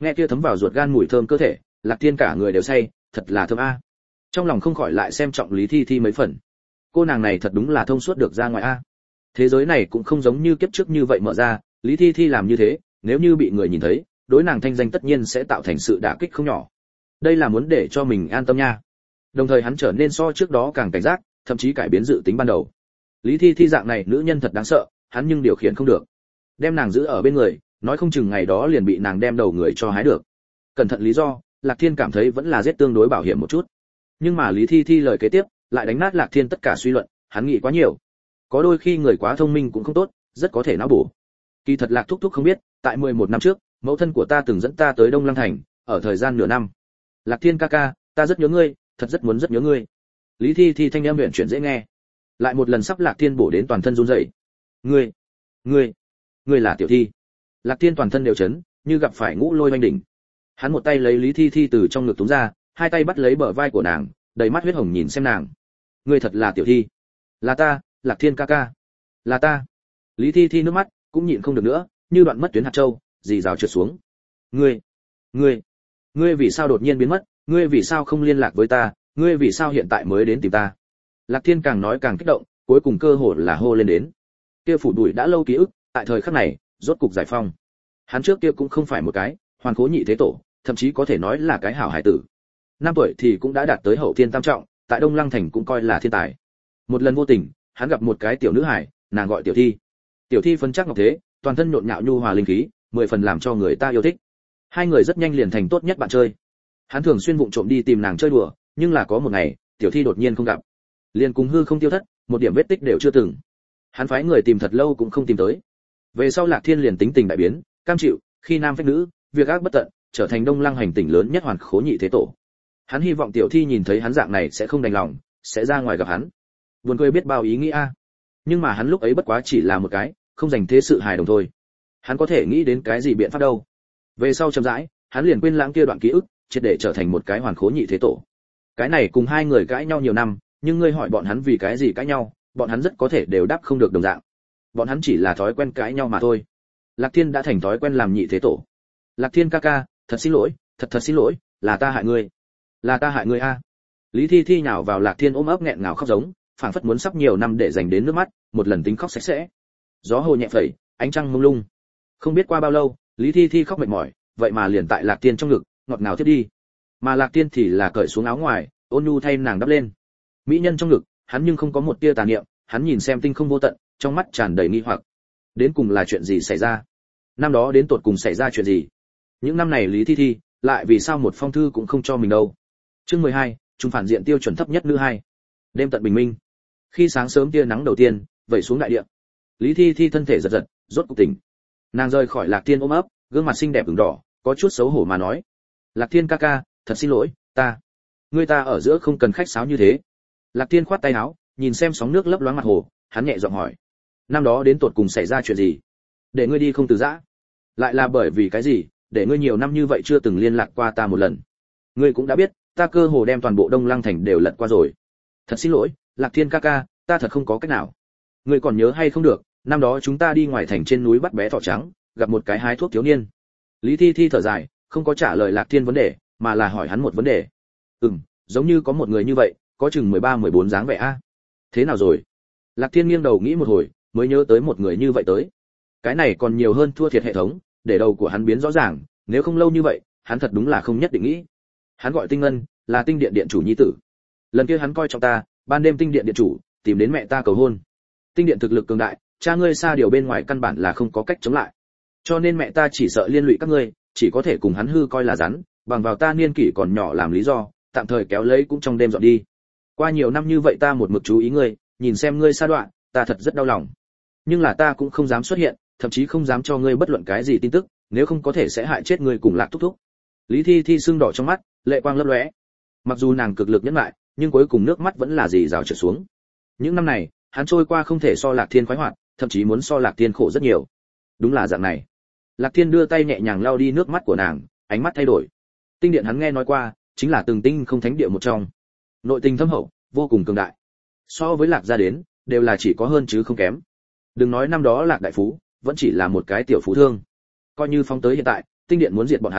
Nghe kia thấm vào ruột gan mùi thơm cơ thể, Lạc Thiên cả người đều say, thật là thơm a. Trong lòng không khỏi lại xem trọng Lý Thi Thi mấy phần. Cô nàng này thật đúng là thông suốt được ra ngoài a. Thế giới này cũng không giống như kiếp trước như vậy mở ra, Lý Thi Thi làm như thế, nếu như bị người nhìn thấy, đối nàng thanh danh tất nhiên sẽ tạo thành sự đả kích không nhỏ. Đây là muốn để cho mình an tâm nha. Đồng thời hắn trở nên so trước đó càng cảnh giác, thậm chí cải biến dự tính ban đầu. Lý Thi Thi dạng này nữ nhân thật đáng sợ, hắn nhưng điều khiển không được. Đem nàng giữ ở bên người, nói không chừng ngày đó liền bị nàng đem đầu người cho hái được. Cẩn thận lý do, Lạc Thiên cảm thấy vẫn là giết tương đối bảo hiểm một chút. Nhưng mà Lý Thi Thi lời kế tiếp lại đánh nát Lạc Thiên tất cả suy luận, hắn nghĩ quá nhiều. Có đôi khi người quá thông minh cũng không tốt, rất có thể não bổ. Kỳ thật Lạc thúc thúc không biết, tại mười một năm trước, mẫu thân của ta từng dẫn ta tới Đông Lăng thành, ở thời gian nửa năm. Lạc Thiên ca ca, ta rất nhớ ngươi, thật rất muốn rất nhớ ngươi. Lý Thi Thi thanh âm huyền chuyển dễ nghe. Lại một lần sắp Lạc Thiên bổ đến toàn thân run rẩy. Ngươi, ngươi, ngươi là Tiểu Thi. Lạc Thiên toàn thân đều chấn, như gặp phải ngũ lôi oanh đỉnh. Hắn một tay lấy Lý Thi Thi từ trong ngực túm ra, hai tay bắt lấy bờ vai của nàng, đầy mắt huyết hồng nhìn xem nàng. Ngươi thật là Tiểu Thi. Là ta, Lạc Thiên ca ca. Là ta. Lý Thi Thi nước mắt cũng nhịn không được nữa, như đoạn mất tuyến hạt châu, dì rào trượt xuống. Ngươi, ngươi, ngươi vì sao đột nhiên biến mất? Ngươi vì sao không liên lạc với ta? Ngươi vì sao hiện tại mới đến tìm ta? Lạc Thiên càng nói càng kích động, cuối cùng cơ hội là hô lên đến. Kia phủ đuổi đã lâu ký ức, tại thời khắc này, rốt cục giải phong. Hắn trước kia cũng không phải một cái hoàn khố nhị thế tổ, thậm chí có thể nói là cái hảo hải tử. Năm tuổi thì cũng đã đạt tới hậu thiên tam trọng, tại Đông Lăng thành cũng coi là thiên tài. Một lần vô tình, hắn gặp một cái tiểu nữ hải, nàng gọi Tiểu Thi. Tiểu Thi phấn chắc ngọc thế, toàn thân nhộn nhạo nhu hòa linh khí, mười phần làm cho người ta yêu thích. Hai người rất nhanh liền thành tốt nhất bạn chơi. Hắn thường xuyên vụng trộm đi tìm nàng chơi đùa, nhưng là có một ngày, Tiểu Thi đột nhiên không gặp, liền cùng hư không tiêu thất, một điểm vết tích đều chưa từng. Hắn phái người tìm thật lâu cũng không tìm tới. Về sau Lạc Thiên liền tính tình đại biến, cam chịu, khi nam phách nữ, việc ác bất tận, trở thành Đông Lăng hành tỉnh lớn nhất hoàn khố nhị thế tổ. Hắn hy vọng Tiểu Thi nhìn thấy hắn dạng này sẽ không đành lòng, sẽ ra ngoài gặp hắn. Buồn cười biết bao ý nghĩ a. Nhưng mà hắn lúc ấy bất quá chỉ là một cái, không dành thế sự hài đồng thôi. Hắn có thể nghĩ đến cái gì biện pháp đâu. Về sau chậm rãi, hắn liền quên lãng kia đoạn ký ức, triệt để trở thành một cái hoàn khố nhị thế tổ. Cái này cùng hai người cãi nhau nhiều năm, nhưng ngươi hỏi bọn hắn vì cái gì cãi nhau, bọn hắn rất có thể đều đáp không được đồng dạng. Bọn hắn chỉ là thói quen cãi nhau mà thôi. Lạc Thiên đã thành thói quen làm nhị thế tổ. Lạc Thiên ca ca, thật xin lỗi, thật thật xin lỗi, là ta hại ngươi, là ta hại ngươi a. Lý Thi Thi nhào vào Lạc Thiên ôm ấp nghẹn ngào khóc giống, phảng phất muốn sắp nhiều năm để dành đến nước mắt, một lần tính khóc sạch sẽ. Gió hồ nhẹ phẩy, ánh trăng mông lung. Không biết qua bao lâu, Lý Thi Thi khóc mệt mỏi, vậy mà liền tại Lạc Thiên trong ngực, ngọt ngào thiết đi. Mà Lạc Thiên thì là cởi xuống áo ngoài, ôn nhu thay nàng đắp lên. Mỹ nhân trong ngực, hắn nhưng không có một tia tà niệm, hắn nhìn xem tinh không vô tận, trong mắt tràn đầy nghi hoặc. Đến cùng là chuyện gì xảy ra? Năm đó đến tột cùng xảy ra chuyện gì? Những năm này Lý Thi Thi, lại vì sao một phong thư cũng không cho mình đâu? Chương mười hai, trung phản diện tiêu chuẩn thấp nhất nữ hai. Đêm tận bình minh. Khi sáng sớm tia nắng đầu tiên vẩy xuống đại địa, Lý Thi Thi thân thể giật giật, rốt cuộc tỉnh. Nàng rời khỏi Lạc Thiên ôm ấp, gương mặt xinh đẹp ửng đỏ, có chút xấu hổ mà nói: "Lạc Thiên ca ca, thật xin lỗi, ta, ngươi ta ở giữa không cần khách sáo như thế." Lạc Thiên khoát tay áo, nhìn xem sóng nước lấp loáng mặt hồ, hắn nhẹ giọng hỏi: "Năm đó đến tột cùng xảy ra chuyện gì? Để ngươi đi không từ giã? Lại là bởi vì cái gì, để ngươi nhiều năm như vậy chưa từng liên lạc qua ta một lần? Ngươi cũng đã biết, ta cơ hồ đem toàn bộ Đông Lăng thành đều lật qua rồi." "Thật xin lỗi, Lạc Thiên ca ca, ta thật không có cách nào." "Ngươi còn nhớ hay không được, năm đó chúng ta đi ngoài thành trên núi bắt bé thỏ trắng, gặp một cái hái thuốc thiếu niên." Lý Thi Thi thở dài, không có trả lời Lạc Thiên vấn đề, mà là hỏi hắn một vấn đề. "Ừm, giống như có một người như vậy, có chừng mười ba mười bốn dáng vẻ a." "Thế nào rồi?" Lạc Thiên nghiêng đầu nghĩ một hồi, mới nhớ tới một người như vậy tới. Cái này còn nhiều hơn thua thiệt hệ thống, để đầu của hắn biến rõ ràng, nếu không lâu như vậy, hắn thật đúng là không nhất định nghĩ. Hắn gọi Tinh Ngân, là Tinh Điện điện chủ nhi tử. Lần kia hắn coi trọng ta, ban đêm Tinh Điện điện chủ tìm đến mẹ ta cầu hôn. Tinh Điện thực lực cường đại, cha ngươi xa điều bên ngoài căn bản là không có cách chống lại. Cho nên mẹ ta chỉ sợ liên lụy các ngươi, chỉ có thể cùng hắn hư coi là rắn, bằng vào ta niên kỷ còn nhỏ làm lý do, tạm thời kéo lấy cũng trong đêm dọn đi. Qua nhiều năm như vậy ta một mực chú ý ngươi, nhìn xem ngươi sa đoạn, ta thật rất đau lòng. Nhưng là ta cũng không dám xuất hiện, thậm chí không dám cho ngươi bất luận cái gì tin tức, nếu không có thể sẽ hại chết ngươi cùng Lạc thúc thúc." Lý Thi Thi sưng đỏ trong mắt, lệ quang lấp lóe. Mặc dù nàng cực lực nhẫn lại, nhưng cuối cùng nước mắt vẫn là dì rào trượt xuống. Những năm này, hắn trôi qua không thể so Lạc Thiên khoái hoạt, thậm chí muốn so Lạc Thiên khổ rất nhiều. Đúng là dạng này. Lạc Thiên đưa tay nhẹ nhàng lau đi nước mắt của nàng, ánh mắt thay đổi. Tinh Điện hắn nghe nói qua, chính là từng tinh không thánh địa một trong. Nội tình thâm hậu, vô cùng cường đại. So với Lạc gia đến, đều là chỉ có hơn chứ không kém. Đừng nói năm đó Lạc đại phú, vẫn chỉ là một cái tiểu phú thương. Coi như phóng tới hiện tại, Tinh Điện muốn diệt bọn hắn,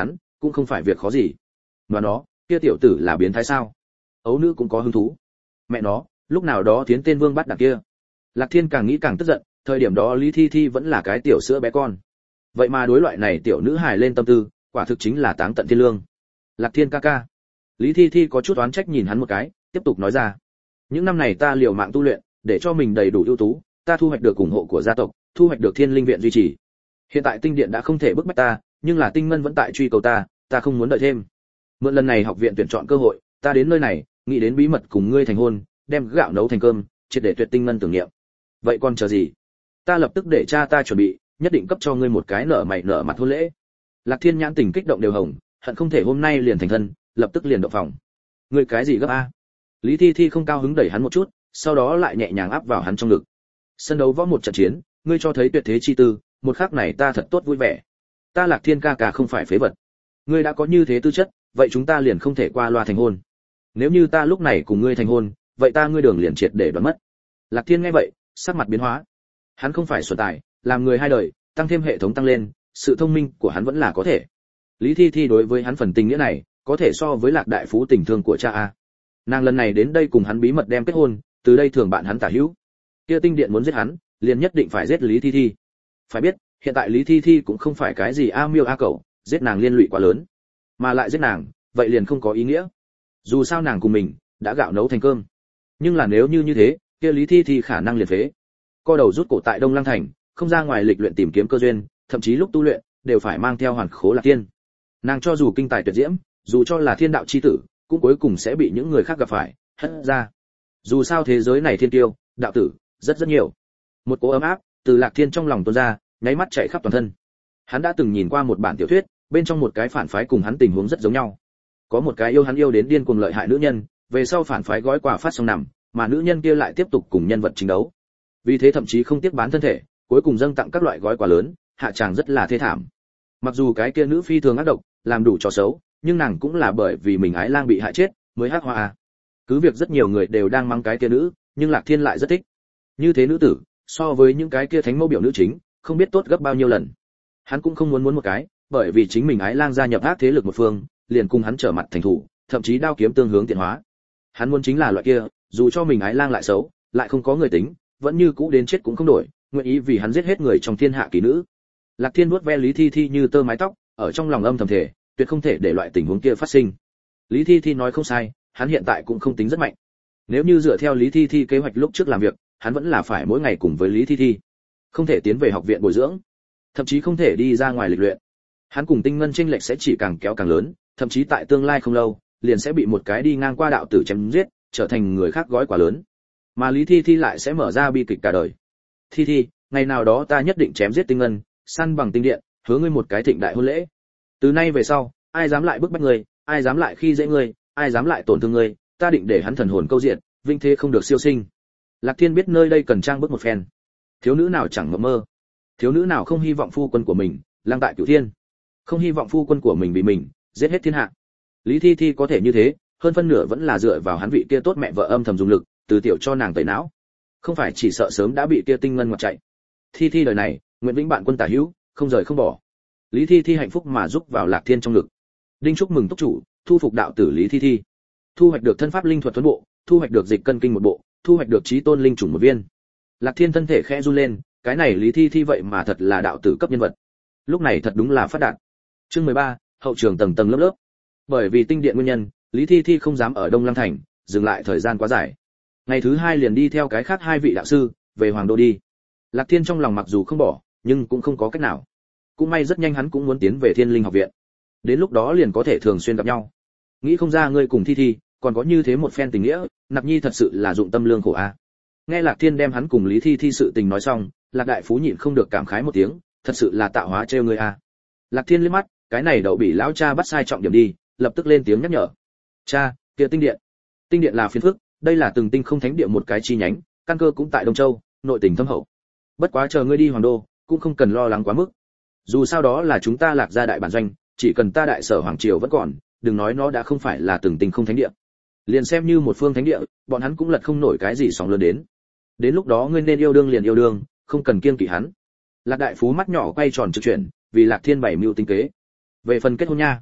cũng không phải việc khó gì. Mà nó, kia tiểu tử là biến thái sao? Ấu nữ cũng có hứng thú. Mẹ nó, lúc nào đó tiến tên vương bắt đằng kia. Lạc Thiên càng nghĩ càng tức giận, thời điểm đó Lý Thi Thi vẫn là cái tiểu sữa bé con. Vậy mà đối loại này tiểu nữ hài lên tâm tư, quả thực chính là táng tận thiên lương. Lạc Thiên ca ca. Lý Thi Thi có chút oán trách nhìn hắn một cái, tiếp tục nói ra. Những năm này ta liều mạng tu luyện, để cho mình đầy đủ ưu tú, ta thu hoạch được ủng hộ của gia tộc, thu hoạch được Thiên Linh viện duy trì. Hiện tại tinh điện đã không thể bức bách ta, nhưng là tinh ngân vẫn tại truy cầu ta, ta không muốn đợi thêm. Mượn lần này học viện tuyển chọn cơ hội, ta đến nơi này, nghĩ đến bí mật cùng ngươi thành hôn, đem gạo nấu thành cơm, triệt để tuyệt tinh ngân tưởng niệm. Vậy còn chờ gì? Ta lập tức để cha ta chuẩn bị, nhất định cấp cho ngươi một cái nở mày nở mặt hôn lễ. Lạc Thiên nhãn tình kích động đều hồng, hận không thể hôm nay liền thành thân, lập tức liền động phòng. Ngươi cái gì gấp a? Lý Thi Thi không cao hứng đẩy hắn một chút, sau đó lại nhẹ nhàng áp vào hắn trong ngực. Sân đấu võ một trận chiến, ngươi cho thấy tuyệt thế chi tư, một khắc này ta thật tốt vui vẻ. Ta Lạc Thiên ca ca không phải phế vật. Ngươi đã có như thế tư chất, vậy chúng ta liền không thể qua loa thành hôn. Nếu như ta lúc này cùng ngươi thành hôn, vậy ta ngươi đường liền triệt để đoán mất. Lạc Thiên nghe vậy, sắc mặt biến hóa. Hắn không phải xuẩn tài, làm người hai đời, tăng thêm hệ thống tăng lên, sự thông minh của hắn vẫn là có thể. Lý Thi Thi đối với hắn phần tình nghĩa này, có thể so với Lạc đại phú tình thương của cha a. Nàng lần này đến đây cùng hắn bí mật đem kết hôn, từ đây thường bạn hắn tả hữu. Kia tinh điện muốn giết hắn, liền nhất định phải giết Lý Thi Thi. Phải biết, hiện tại Lý Thi Thi cũng không phải cái gì a miêu a cẩu, giết nàng liên lụy quá lớn, mà lại giết nàng, vậy liền không có ý nghĩa. Dù sao nàng cùng mình đã gạo nấu thành cơm. Nhưng là nếu như như thế, kia Lý Thi Thi khả năng liền phế. Co đầu rút cổ tại Đông Lăng thành, không ra ngoài lịch luyện tìm kiếm cơ duyên, thậm chí lúc tu luyện đều phải mang theo hoàn khố Lạc Tiên. Nàng cho dù kinh tài tuyệt diễm, dù cho là thiên đạo chi tử, cũng cuối cùng sẽ bị những người khác gặp phải hất ra. Dù sao thế giới này thiên tiêu, đạo tử rất rất nhiều. Một cỗ ấm áp từ Lạc Thiên trong lòng tuôn ra, nháy mắt chạy khắp toàn thân. Hắn đã từng nhìn qua một bản tiểu thuyết, bên trong một cái phản phái cùng hắn tình huống rất giống nhau. Có một cái yêu hắn yêu đến điên cuồng lợi hại nữ nhân, về sau phản phái gói quà phát xong nằm, mà nữ nhân kia lại tiếp tục cùng nhân vật chính đấu. Vì thế thậm chí không tiếc bán thân thể, cuối cùng dâng tặng các loại gói quà lớn, hạ tràng rất là thê thảm. Mặc dù cái kia nữ phi thường ác độc, làm đủ trò xấu, nhưng nàng cũng là bởi vì mình ái lang bị hại chết, mới hắc hoa. Cứ việc rất nhiều người đều đang mắng cái kia nữ, nhưng Lạc Thiên lại rất thích. Như thế nữ tử, so với những cái kia thánh mẫu biểu nữ chính, không biết tốt gấp bao nhiêu lần. Hắn cũng không muốn muốn một cái, bởi vì chính mình ái lang gia nhập ác thế lực một phương, liền cùng hắn trở mặt thành thủ, thậm chí đao kiếm tương hướng tiện hóa. Hắn muốn chính là loại kia, dù cho mình ái lang lại xấu, lại không có người tính, vẫn như cũ đến chết cũng không đổi, nguyện ý vì hắn giết hết người trong thiên hạ kỳ nữ. Lạc Thiên nuốt ve Lý Thi Thi như tơ mái tóc, ở trong lòng âm thầm thể, tuyệt không thể để loại tình huống kia phát sinh. Lý Thi Thi nói không sai, hắn hiện tại cũng không tính rất mạnh. Nếu như dựa theo Lý Thi Thi kế hoạch lúc trước làm việc, hắn vẫn là phải mỗi ngày cùng với Lý Thi Thi, không thể tiến về học viện bồi dưỡng, thậm chí không thể đi ra ngoài lịch luyện. Hắn cùng Tinh Ngân chênh lệch sẽ chỉ càng kéo càng lớn, thậm chí tại tương lai không lâu, liền sẽ bị một cái đi ngang qua đạo tử chém giết, trở thành người khác gói quả lớn. Mà Lý Thi Thi lại sẽ mở ra bi kịch cả đời. Thi Thi, ngày nào đó ta nhất định chém giết Tinh Ngân, săn bằng tinh điện, hứa ngươi một cái thịnh đại hôn lễ. Từ nay về sau, ai dám lại bức bách ngươi, ai dám lại khi dễ ngươi, ai dám lại tổn thương ngươi, ta định để hắn thần hồn câu diện, vinh thế không được siêu sinh. Lạc Thiên biết nơi đây cần trang bước một phen. Thiếu nữ nào chẳng ngậm mơ, thiếu nữ nào không hy vọng phu quân của mình lang tại cửu thiên, không hy vọng phu quân của mình bị mình giết hết thiên hạ. Lý Thi Thi có thể như thế, hơn phân nửa vẫn là dựa vào hắn vị kia tốt mẹ vợ âm thầm dùng lực, từ tiểu cho nàng tẩy não, không phải chỉ sợ sớm đã bị kia Tinh Ngân ngoặt chạy. Thi Thi đời này, nguyện vĩnh bạn quân tả hữu, không rời không bỏ. Lý Thi Thi hạnh phúc mà giúp vào Lạc Thiên trong ngực. Đinh chúc mừng túc chủ, thu phục đạo tử Lý Thi Thi, thu hoạch được thân pháp linh thuật tuấn bộ, thu hoạch được dịch cân kinh một bộ, thu hoạch được chí tôn linh chủng một viên. Lạc Thiên thân thể khẽ run lên, cái này Lý Thi Thi vậy mà thật là đạo tử cấp nhân vật. Lúc này thật đúng là phát đạt. Chương mười ba, hậu trường tầng tầng lớp lớp. Bởi vì tinh điện nguyên nhân, Lý Thi Thi không dám ở Đông Lăng thành dừng lại thời gian quá dài. Ngày thứ hai liền đi theo cái khác hai vị đạo sư về Hoàng Đô đi. Lạc Thiên trong lòng mặc dù không bỏ, nhưng cũng không có cách nào. Cũng may rất nhanh hắn cũng muốn tiến về Thiên Linh học viện. Đến lúc đó liền có thể thường xuyên gặp nhau. Nghĩ không ra ngươi cùng Thi Thi còn có như thế một phen tình nghĩa, Nạp Nhi thật sự là dụng tâm lương khổ a. Nghe Lạc Thiên đem hắn cùng Lý Thi Thi sự tình nói xong, Lạc đại phú nhịn không được cảm khái một tiếng, thật sự là tạo hóa trêu ngươi a. Lạc Thiên liếc mắt, cái này đậu bị lão cha bắt sai trọng điểm đi, lập tức lên tiếng nhắc nhở. Cha, kia tinh điện. Tinh điện là phiền phức, đây là từng tinh không thánh địa một cái chi nhánh, căn cơ cũng tại Đông Châu, nội tình thâm hậu. Bất quá chờ ngươi đi Hoàng Đô, cũng không cần lo lắng quá mức. Dù sao đó là chúng ta Lạc gia đại bản doanh, chỉ cần ta đại sở hoàng triều vẫn còn, đừng nói nó đã không phải là từng tinh không thánh địa. Liền xem như một phương thánh địa, bọn hắn cũng lật không nổi cái gì sóng lớn đến. Đến lúc đó ngươi nên yêu đương liền yêu đương, không cần kiêng kỵ hắn. Lạc đại phú mắt nhỏ quay tròn trực chuyển, vì Lạc Thiên bảy mưu tinh kế. Về phần kết hôn nha,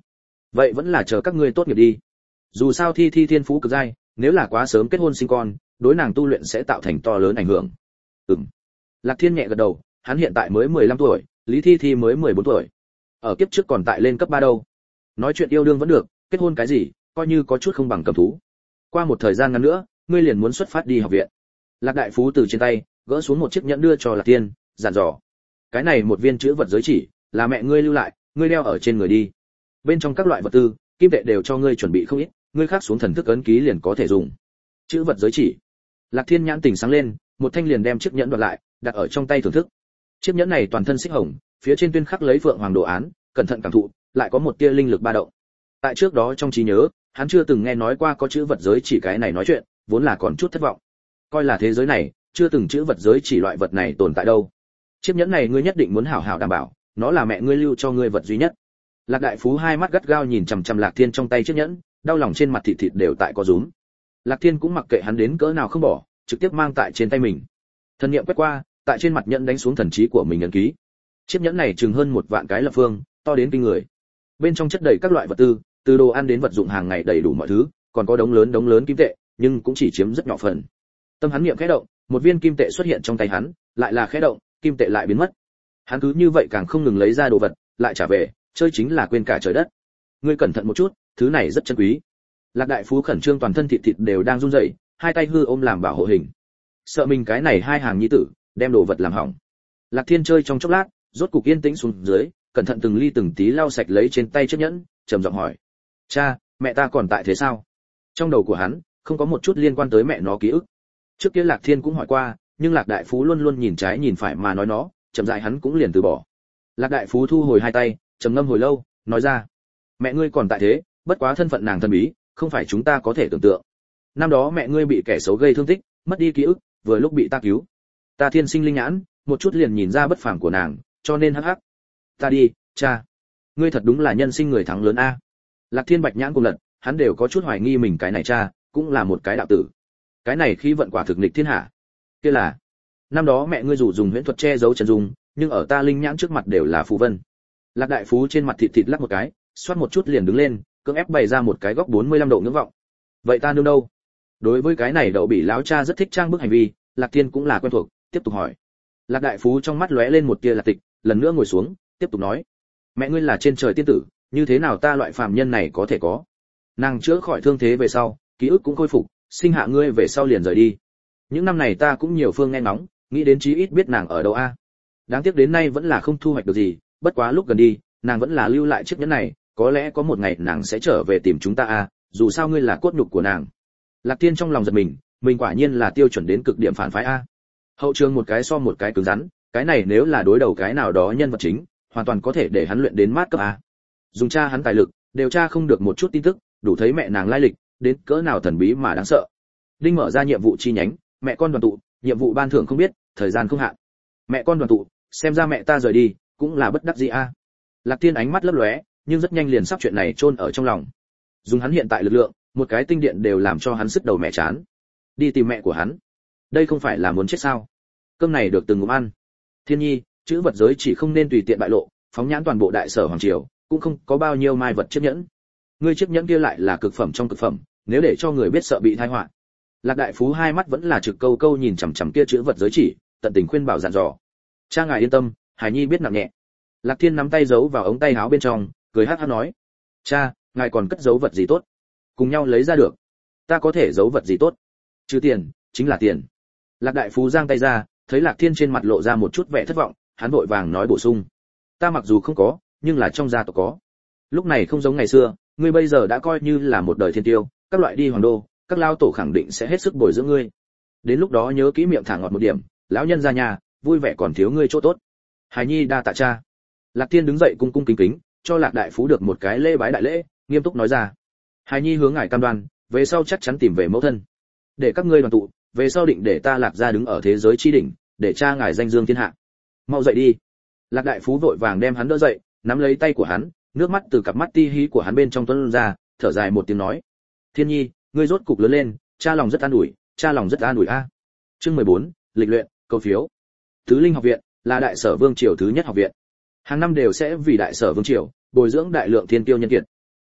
vậy vẫn là chờ các ngươi tốt nghiệp đi. Dù sao Thi Thi thiên phú cực giai, nếu là quá sớm kết hôn sinh con, đối nàng tu luyện sẽ tạo thành to lớn ảnh hưởng. Ừm. Lạc Thiên nhẹ gật đầu, hắn hiện tại mới mười lăm tuổi, Lý Thi Thi mới mười bốn tuổi. Ở kiếp trước còn tại lên cấp ba đâu. Nói chuyện yêu đương vẫn được, kết hôn cái gì, coi như có chút không bằng cầm thú. Qua một thời gian ngắn nữa, ngươi liền muốn xuất phát đi học viện. Lạc đại phú từ trên tay gỡ xuống một chiếc nhẫn đưa cho Lạc Thiên, dặn dò: cái này một viên chữ vật giới chỉ, là mẹ ngươi lưu lại, ngươi đeo ở trên người đi. Bên trong các loại vật tư, kim tệ đều cho ngươi chuẩn bị không ít, ngươi khắc xuống thần thức ấn ký liền có thể dùng. Chữ vật giới chỉ. Lạc Thiên nhãn tỉnh sáng lên, một thanh liền đem chiếc nhẫn đoạt lại, đặt ở trong tay thưởng thức. Chiếc nhẫn này toàn thân xích hồng, phía trên tuyên khắc lấy phượng hoàng đồ án, cẩn thận cảm thụ, lại có một tia linh lực ba động. Tại trước đó trong trí nhớ, hắn chưa từng nghe nói qua có chữ vật giới chỉ cái này nói chuyện, vốn là còn chút thất vọng. Coi là thế giới này, chưa từng chữ vật giới chỉ loại vật này tồn tại đâu. Chiếc nhẫn này ngươi nhất định muốn hảo hảo đảm bảo, nó là mẹ ngươi lưu cho ngươi vật duy nhất. Lạc đại phú hai mắt gắt gao nhìn chằm chằm Lạc Thiên trong tay chiếc nhẫn, đau lòng trên mặt thịt thịt đều tại có rúm. Lạc Thiên cũng mặc kệ hắn đến cỡ nào không bỏ, trực tiếp mang tại trên tay mình. Thần niệm quét qua, tại trên mặt nhẫn đánh xuống thần trí của mình ấn ký. Chiếc nhẫn này chừng hơn một vạn cái lập phương, to đến kinh người. Bên trong chất đầy các loại vật tư, từ đồ ăn đến vật dụng hàng ngày đầy đủ mọi thứ, còn có đống lớn đống lớn kim tệ, nhưng cũng chỉ chiếm rất nhỏ phần. Tâm hắn niệm khẽ động, một viên kim tệ xuất hiện trong tay hắn, lại là khẽ động, kim tệ lại biến mất. Hắn cứ như vậy càng không ngừng lấy ra đồ vật, lại trả về, chơi chính là quên cả trời đất. Ngươi cẩn thận một chút, thứ này rất chân quý. Lạc đại phú khẩn trương toàn thân thịt thịt đều đang run rẩy, hai tay hư ôm làm bảo hộ hình. Sợ mình cái này hai hàng nhi tử, đem đồ vật làm hỏng. Lạc Thiên chơi trong chốc lát, rốt cục yên tĩnh xuống dưới, cẩn thận từng ly từng tí lau sạch lấy trên tay chiếc nhẫn, trầm giọng hỏi: "Cha, mẹ ta còn tại thế sao?" Trong đầu của hắn không có một chút liên quan tới mẹ nó ký ức. Trước kia Lạc Thiên cũng hỏi qua, nhưng Lạc đại phú luôn luôn nhìn trái nhìn phải mà nói nó, chậm rãi hắn cũng liền từ bỏ. Lạc đại phú thu hồi hai tay, trầm ngâm hồi lâu, nói ra: "Mẹ ngươi còn tại thế, bất quá thân phận nàng thần bí, không phải chúng ta có thể tưởng tượng. Năm đó mẹ ngươi bị kẻ xấu gây thương tích, mất đi ký ức, vừa lúc bị ta cứu. Ta thiên sinh linh nhãn, một chút liền nhìn ra bất phàm của nàng, cho nên hắc hắc. Ta đi, cha. Ngươi thật đúng là nhân sinh người thắng lớn a." Lạc Thiên bạch nhãn cùng lật, hắn đều có chút hoài nghi mình cái này cha, cũng là một cái đạo tử. Cái này khi vận quả thực nghịch thiên hạ. Kia là, năm đó mẹ ngươi dù dùng huyễn thuật che giấu chân dung, nhưng ở ta linh nhãn trước mặt đều là phù vân. Lạc đại phú trên mặt thịt thịt lắc một cái, xoát một chút liền đứng lên, cưỡng ép bày ra một cái góc bốn mươi lăm độ ngưỡng vọng. Vậy ta nương đâu? Đối với cái này đậu bỉ lão cha rất thích trang bức hành vi, Lạc Thiên cũng là quen thuộc, tiếp tục hỏi. Lạc đại phú trong mắt lóe lên một tia lạc tịch, lần nữa ngồi xuống, tiếp tục nói: "Mẹ ngươi là trên trời tiên tử, như thế nào ta loại phàm nhân này có thể có? Nàng chữa khỏi thương thế về sau, ký ức cũng khôi phục, sinh hạ ngươi về sau liền rời đi. Những năm này ta cũng nhiều phương nghe ngóng, nghĩ đến chí ít biết nàng ở đâu a. Đáng tiếc đến nay vẫn là không thu hoạch được gì, bất quá lúc gần đi, nàng vẫn là lưu lại chiếc nhẫn này, có lẽ có một ngày nàng sẽ trở về tìm chúng ta a, dù sao ngươi là cốt nhục của nàng." Lạc Thiên trong lòng giật mình, mình quả nhiên là tiêu chuẩn đến cực điểm phản phái a. Hậu trường một cái so một cái cứng rắn, cái này nếu là đối đầu cái nào đó nhân vật chính, hoàn toàn có thể để hắn luyện đến mát cấp a. Dùng cha hắn tài lực, đều tra không được một chút tin tức, đủ thấy mẹ nàng lai lịch, đến cỡ nào thần bí mà đáng sợ. Đinh mở ra nhiệm vụ chi nhánh, mẹ con đoàn tụ, nhiệm vụ ban thưởng không biết, thời gian không hạn. Mẹ con đoàn tụ, xem ra mẹ ta rời đi, cũng là bất đắc dĩ a. Lạc Thiên ánh mắt lấp lóe, nhưng rất nhanh liền sắp chuyện này chôn ở trong lòng. Dùng hắn hiện tại lực lượng, một cái tinh điện đều làm cho hắn sứt đầu mẹ chán. Đi tìm mẹ của hắn, đây không phải là muốn chết sao? Cơm này được từng ngụm ăn. Thiên Nhi, chữ vật giới chỉ không nên tùy tiện bại lộ, phóng nhãn toàn bộ đại sở hoàng triều, cũng không có bao nhiêu mai vật chiếc nhẫn. Ngươi chiếc nhẫn kia lại là cực phẩm trong cực phẩm, nếu để cho người biết sợ bị tai họa. Lạc đại phú hai mắt vẫn là trực câu câu nhìn chằm chằm kia chữ vật giới chỉ, tận tình khuyên bảo dặn dò. Cha ngài yên tâm, Hải Nhi biết nặng nhẹ. Lạc Thiên nắm tay giấu vào ống tay áo bên trong, cười hắc hắc nói: "Cha, ngài còn cất giấu vật gì tốt? Cùng nhau lấy ra được." "Ta có thể giấu vật gì tốt? Trừ tiền, chính là tiền." Lạc đại phú giang tay ra, thấy Lạc Thiên trên mặt lộ ra một chút vẻ thất vọng, hắn vội vàng nói bổ sung: "Ta mặc dù không có, nhưng là trong gia tộc có. Lúc này không giống ngày xưa, ngươi bây giờ đã coi như là một đời thiên tiêu, các loại đi hoàng đô, các lao tổ khẳng định sẽ hết sức bồi dưỡng ngươi. Đến lúc đó nhớ kỹ miệng thả ngọt một điểm, lão nhân ra nhà, vui vẻ còn thiếu ngươi chỗ tốt." Hải Nhi đa tạ cha. Lạc Thiên đứng dậy cung cung kính kính, cho Lạc đại phú được một cái lễ bái đại lễ, nghiêm túc nói ra: "Hải Nhi hướng ngài cam đoan, về sau chắc chắn tìm về mẫu thân. Để các ngươi đoàn tụ, về sau định để ta Lạc gia đứng ở thế giới chi đỉnh, để cha ngài danh dương thiên hạ. Mau dậy đi." Lạc đại phú vội vàng đem hắn đỡ dậy, nắm lấy tay của hắn, nước mắt từ cặp mắt ti hí của hắn bên trong tuôn ra, thở dài một tiếng nói: "Thiên Nhi, ngươi rốt cục lớn lên, cha lòng rất an ủi, cha lòng rất an ủi a." Chương mười bốn, lịch luyện, câu phiếu. Tứ Linh học viện là đại sở vương triều thứ nhất học viện. Hàng năm đều sẽ vì đại sở vương triều bồi dưỡng đại lượng thiên tiêu nhân kiệt.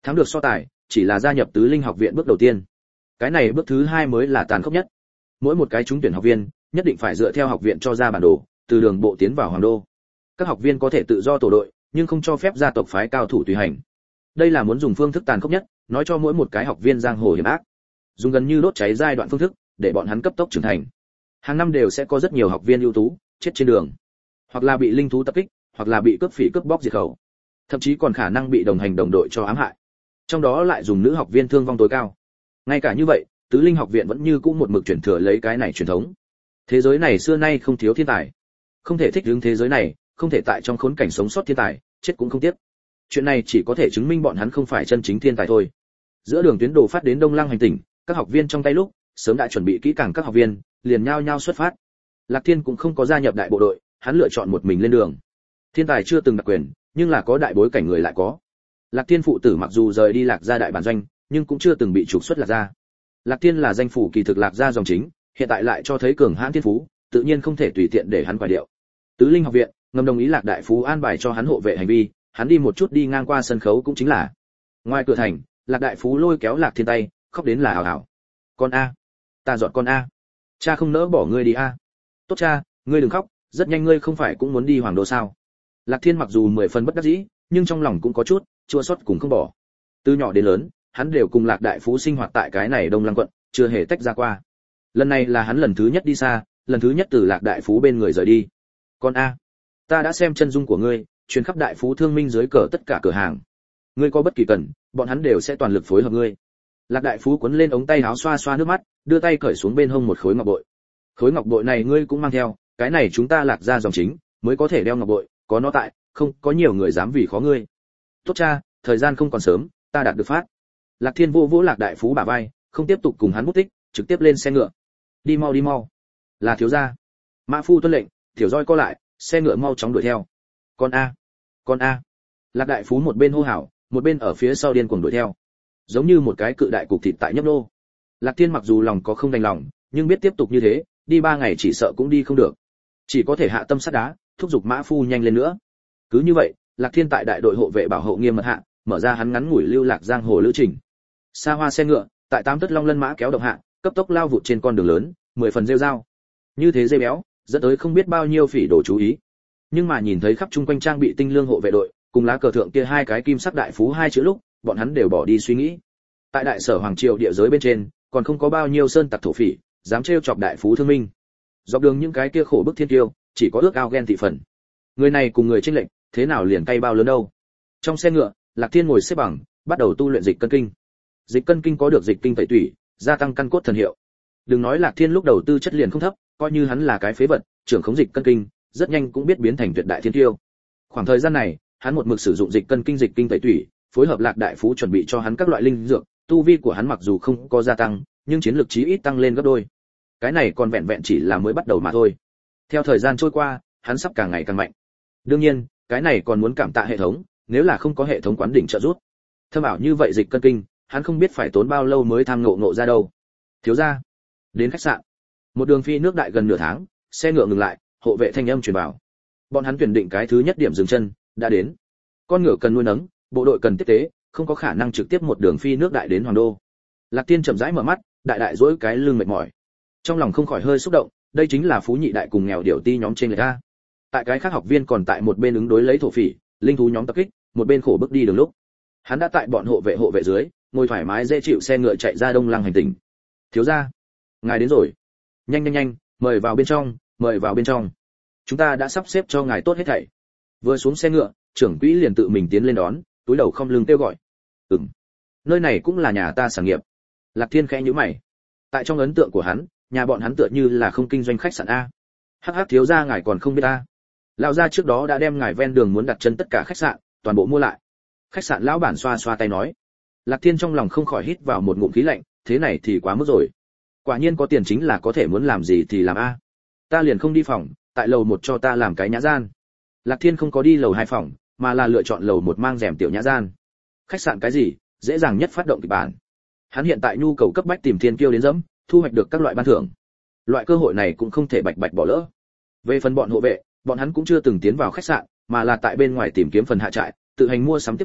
Thắng được so tài chỉ là gia nhập tứ linh học viện bước đầu tiên. Cái này bước thứ hai mới là tàn khốc nhất. Mỗi một cái trúng tuyển học viên nhất định phải dựa theo học viện cho ra bản đồ, từ đường bộ tiến vào hoàng đô. Các học viên có thể tự do tổ đội, nhưng không cho phép gia tộc phái cao thủ tùy hành. Đây là muốn dùng phương thức tàn khốc nhất, nói cho mỗi một cái học viên giang hồ hiểm ác. Dùng gần như đốt cháy giai đoạn phương thức, để bọn hắn cấp tốc trưởng thành. Hàng năm đều sẽ có rất nhiều học viên ưu tú chết trên đường, hoặc là bị linh thú tập kích, hoặc là bị cướp phỉ cướp bóc diệt khẩu, thậm chí còn khả năng bị đồng hành đồng đội cho ám hại. Trong đó lại dùng nữ học viên thương vong tối cao. Ngay cả như vậy, tứ linh học viện vẫn như cũ một mực truyền thừa lấy cái này truyền thống. Thế giới này xưa nay không thiếu thiên tài, không thể thích ứng thế giới này, không thể tại trong khốn cảnh sống sót thiên tài, chết cũng không tiếc. Chuyện này chỉ có thể chứng minh bọn hắn không phải chân chính thiên tài thôi. Giữa đường tuyến đồ phát đến Đông Lăng hành tỉnh, các học viên trong tay lúc sớm đã chuẩn bị kỹ càng các học viên, liền nhao nhao xuất phát. Lạc Thiên cũng không có gia nhập đại bộ đội, hắn lựa chọn một mình lên đường. Thiên tài chưa từng đặc quyền, nhưng là có đại bối cảnh người lại có. Lạc Thiên phụ tử mặc dù rời đi Lạc gia đại bản doanh, nhưng cũng chưa từng bị trục xuất Lạc gia. Lạc Thiên là danh phủ kỳ thực Lạc gia dòng chính, hiện tại lại cho thấy cường hãn thiên phú, tự nhiên không thể tùy tiện để hắn quải điệu. Tứ linh học viện ngầm đồng ý Lạc đại phú an bài cho hắn hộ vệ hành vi, hắn đi một chút đi ngang qua sân khấu cũng chính là. Ngoài cửa thành, Lạc đại phú lôi kéo Lạc Thiên tay, khóc đến là ảo ảo. Con a, ta dọn con a, cha không nỡ bỏ ngươi đi a. Tốt cha, ngươi đừng khóc, rất nhanh ngươi không phải cũng muốn đi hoàng đô sao? Lạc Thiên mặc dù mười phần bất đắc dĩ, nhưng trong lòng cũng có chút chua xót cùng không bỏ. Từ nhỏ đến lớn, hắn đều cùng Lạc đại phú sinh hoạt tại cái này Đông Lăng quận, chưa hề tách ra qua. Lần này là hắn lần thứ nhất đi xa, lần thứ nhất từ Lạc đại phú bên người rời đi. Con a, ta đã xem chân dung của ngươi, truyền khắp đại phú thương minh dưới cờ tất cả cửa hàng. Ngươi có bất kỳ cần, bọn hắn đều sẽ toàn lực phối hợp ngươi. Lạc đại phú cuốn lên ống tay áo xoa xoa nước mắt, đưa tay cởi xuống bên hông một khối ngọc bội. Khối ngọc bội này ngươi cũng mang theo, cái này chúng ta Lạc gia dòng chính mới có thể đeo ngọc bội, có nó tại, không có nhiều người dám vì khó ngươi. Tốt cha, thời gian không còn sớm, ta đạt được phát. Lạc Thiên vô vỗ Lạc đại phú bả vai, không tiếp tục cùng hắn bút tích, trực tiếp lên xe ngựa. Đi mau đi mau. Là thiếu gia. Mã phu tuân lệnh, tiểu roi co lại, xe ngựa mau chóng đuổi theo. Con a, con a. Lạc đại phú một bên hô hào, một bên ở phía sau điên cuồng đuổi theo, giống như một cái cự đại cục thịt tại nhấp nô. Lạc Thiên mặc dù lòng có không đành lòng, nhưng biết tiếp tục như thế, đi ba ngày chỉ sợ cũng đi không được, chỉ có thể hạ tâm sắt đá, thúc giục mã phu nhanh lên nữa. Cứ như vậy, Lạc Thiên tại đại đội hộ vệ bảo hộ nghiêm mật hạ, mở ra hắn ngắn ngủi lưu lạc giang hồ lữ trình. Xa hoa xe ngựa, tại tám tấc long lân mã kéo động hạ, cấp tốc lao vụt trên con đường lớn, mười phần rêu rao. Như thế dây béo, dẫn tới không biết bao nhiêu phỉ đồ chú ý. Nhưng mà nhìn thấy khắp chung quanh trang bị tinh lương hộ vệ đội, cùng lá cờ thượng kia hai cái kim sắc đại phú hai chữ lúc, bọn hắn đều bỏ đi suy nghĩ. Tại đại sở hoàng triều địa giới bên trên, còn không có bao nhiêu sơn tặc thổ phỉ dám trêu chọc đại phú thương minh. Dọc đường những cái kia khổ bức thiên kiêu, chỉ có ước ao ghen tị phần. Người này cùng người chênh lệch, thế nào liền cay bao lớn đâu. Trong xe ngựa, Lạc Thiên ngồi xếp bằng, bắt đầu tu luyện dịch cân kinh. Dịch cân kinh có được dịch kinh tẩy tủy, gia tăng căn cốt thần hiệu. Đừng nói Lạc Thiên lúc đầu tư chất liền không thấp, coi như hắn là cái phế vật, trưởng khống dịch cân kinh, rất nhanh cũng biết biến thành tuyệt đại thiên tiêu. Khoảng thời gian này, hắn một mực sử dụng dịch cân kinh dịch kinh tẩy tủy, phối hợp Lạc đại phú chuẩn bị cho hắn các loại linh dược, tu vi của hắn mặc dù không có gia tăng, nhưng chiến lược chí ít tăng lên gấp đôi. Cái này còn vẹn vẹn chỉ là mới bắt đầu mà thôi. Theo thời gian trôi qua, hắn sắp càng ngày càng mạnh. Đương nhiên, cái này còn muốn cảm tạ hệ thống, nếu là không có hệ thống quán đỉnh trợ giúp, thâm ảo như vậy dịch cân kinh, hắn không biết phải tốn bao lâu mới tham ngộ ngộ ra đâu. Thiếu gia, đến khách sạn. Một đường phi nước đại gần nửa tháng, xe ngựa ngừng lại, hộ vệ thanh âm truyền vào. Bọn hắn tuyển định cái thứ nhất điểm dừng chân, đã đến. Con ngựa cần nuôi nấng, bộ đội cần tiếp tế, không có khả năng trực tiếp một đường phi nước đại đến hoàng đô. Lạc Tiên chậm rãi mở mắt, đại đại dỗi cái lưng mệt mỏi. Trong lòng không khỏi hơi xúc động, đây chính là phú nhị đại cùng nghèo điểu ti nhóm trên người ta. Tại cái khác học viên còn tại một bên ứng đối lấy thổ phỉ, linh thú nhóm tập kích, một bên khổ bước đi đường lúc. Hắn đã tại bọn hộ vệ hộ vệ dưới, ngồi thoải mái dễ chịu xe ngựa chạy ra Đông Lăng hành tỉnh. Thiếu gia, ngài đến rồi. Nhanh nhanh nhanh, mời vào bên trong, mời vào bên trong. Chúng ta đã sắp xếp cho ngài tốt hết thảy. Vừa xuống xe ngựa, trưởng quỹ liền tự mình tiến lên đón, túi đầu không lưng kêu gọi. Ừm, nơi này cũng là nhà ta sản nghiệp. Lạc Thiên khẽ nhíu mày. Tại trong ấn tượng của hắn, nhà bọn hắn tựa như là không kinh doanh khách sạn a. Hắc hắc, thiếu gia ngài còn không biết ta. Lão gia trước đó đã đem ngài ven đường muốn đặt chân tất cả khách sạn, toàn bộ mua lại. Khách sạn lão bản xoa xoa tay nói. Lạc Thiên trong lòng không khỏi hít vào một ngụm khí lạnh, thế này thì quá mức rồi. Quả nhiên có tiền chính là có thể muốn làm gì thì làm a. Ta liền không đi phòng, tại lầu một cho ta làm cái nhã gian. Lạc Thiên không có đi lầu hai phòng, mà là lựa chọn lầu một mang rèm tiểu nhã gian. Khách sạn cái gì, dễ dàng nhất phát động kịch bản. Hắn hiện tại nhu cầu cấp bách tìm thiên kiêu đến dẫm, thu hoạch được các loại ban thưởng. Loại cơ hội này cũng không thể bạch bạch bỏ lỡ. Về phần bọn hộ vệ, bọn hắn cũng chưa từng tiến vào khách sạn, mà là tại bên ngoài tìm kiếm phần hạ trại, tự hành mua sắm tiếp tế,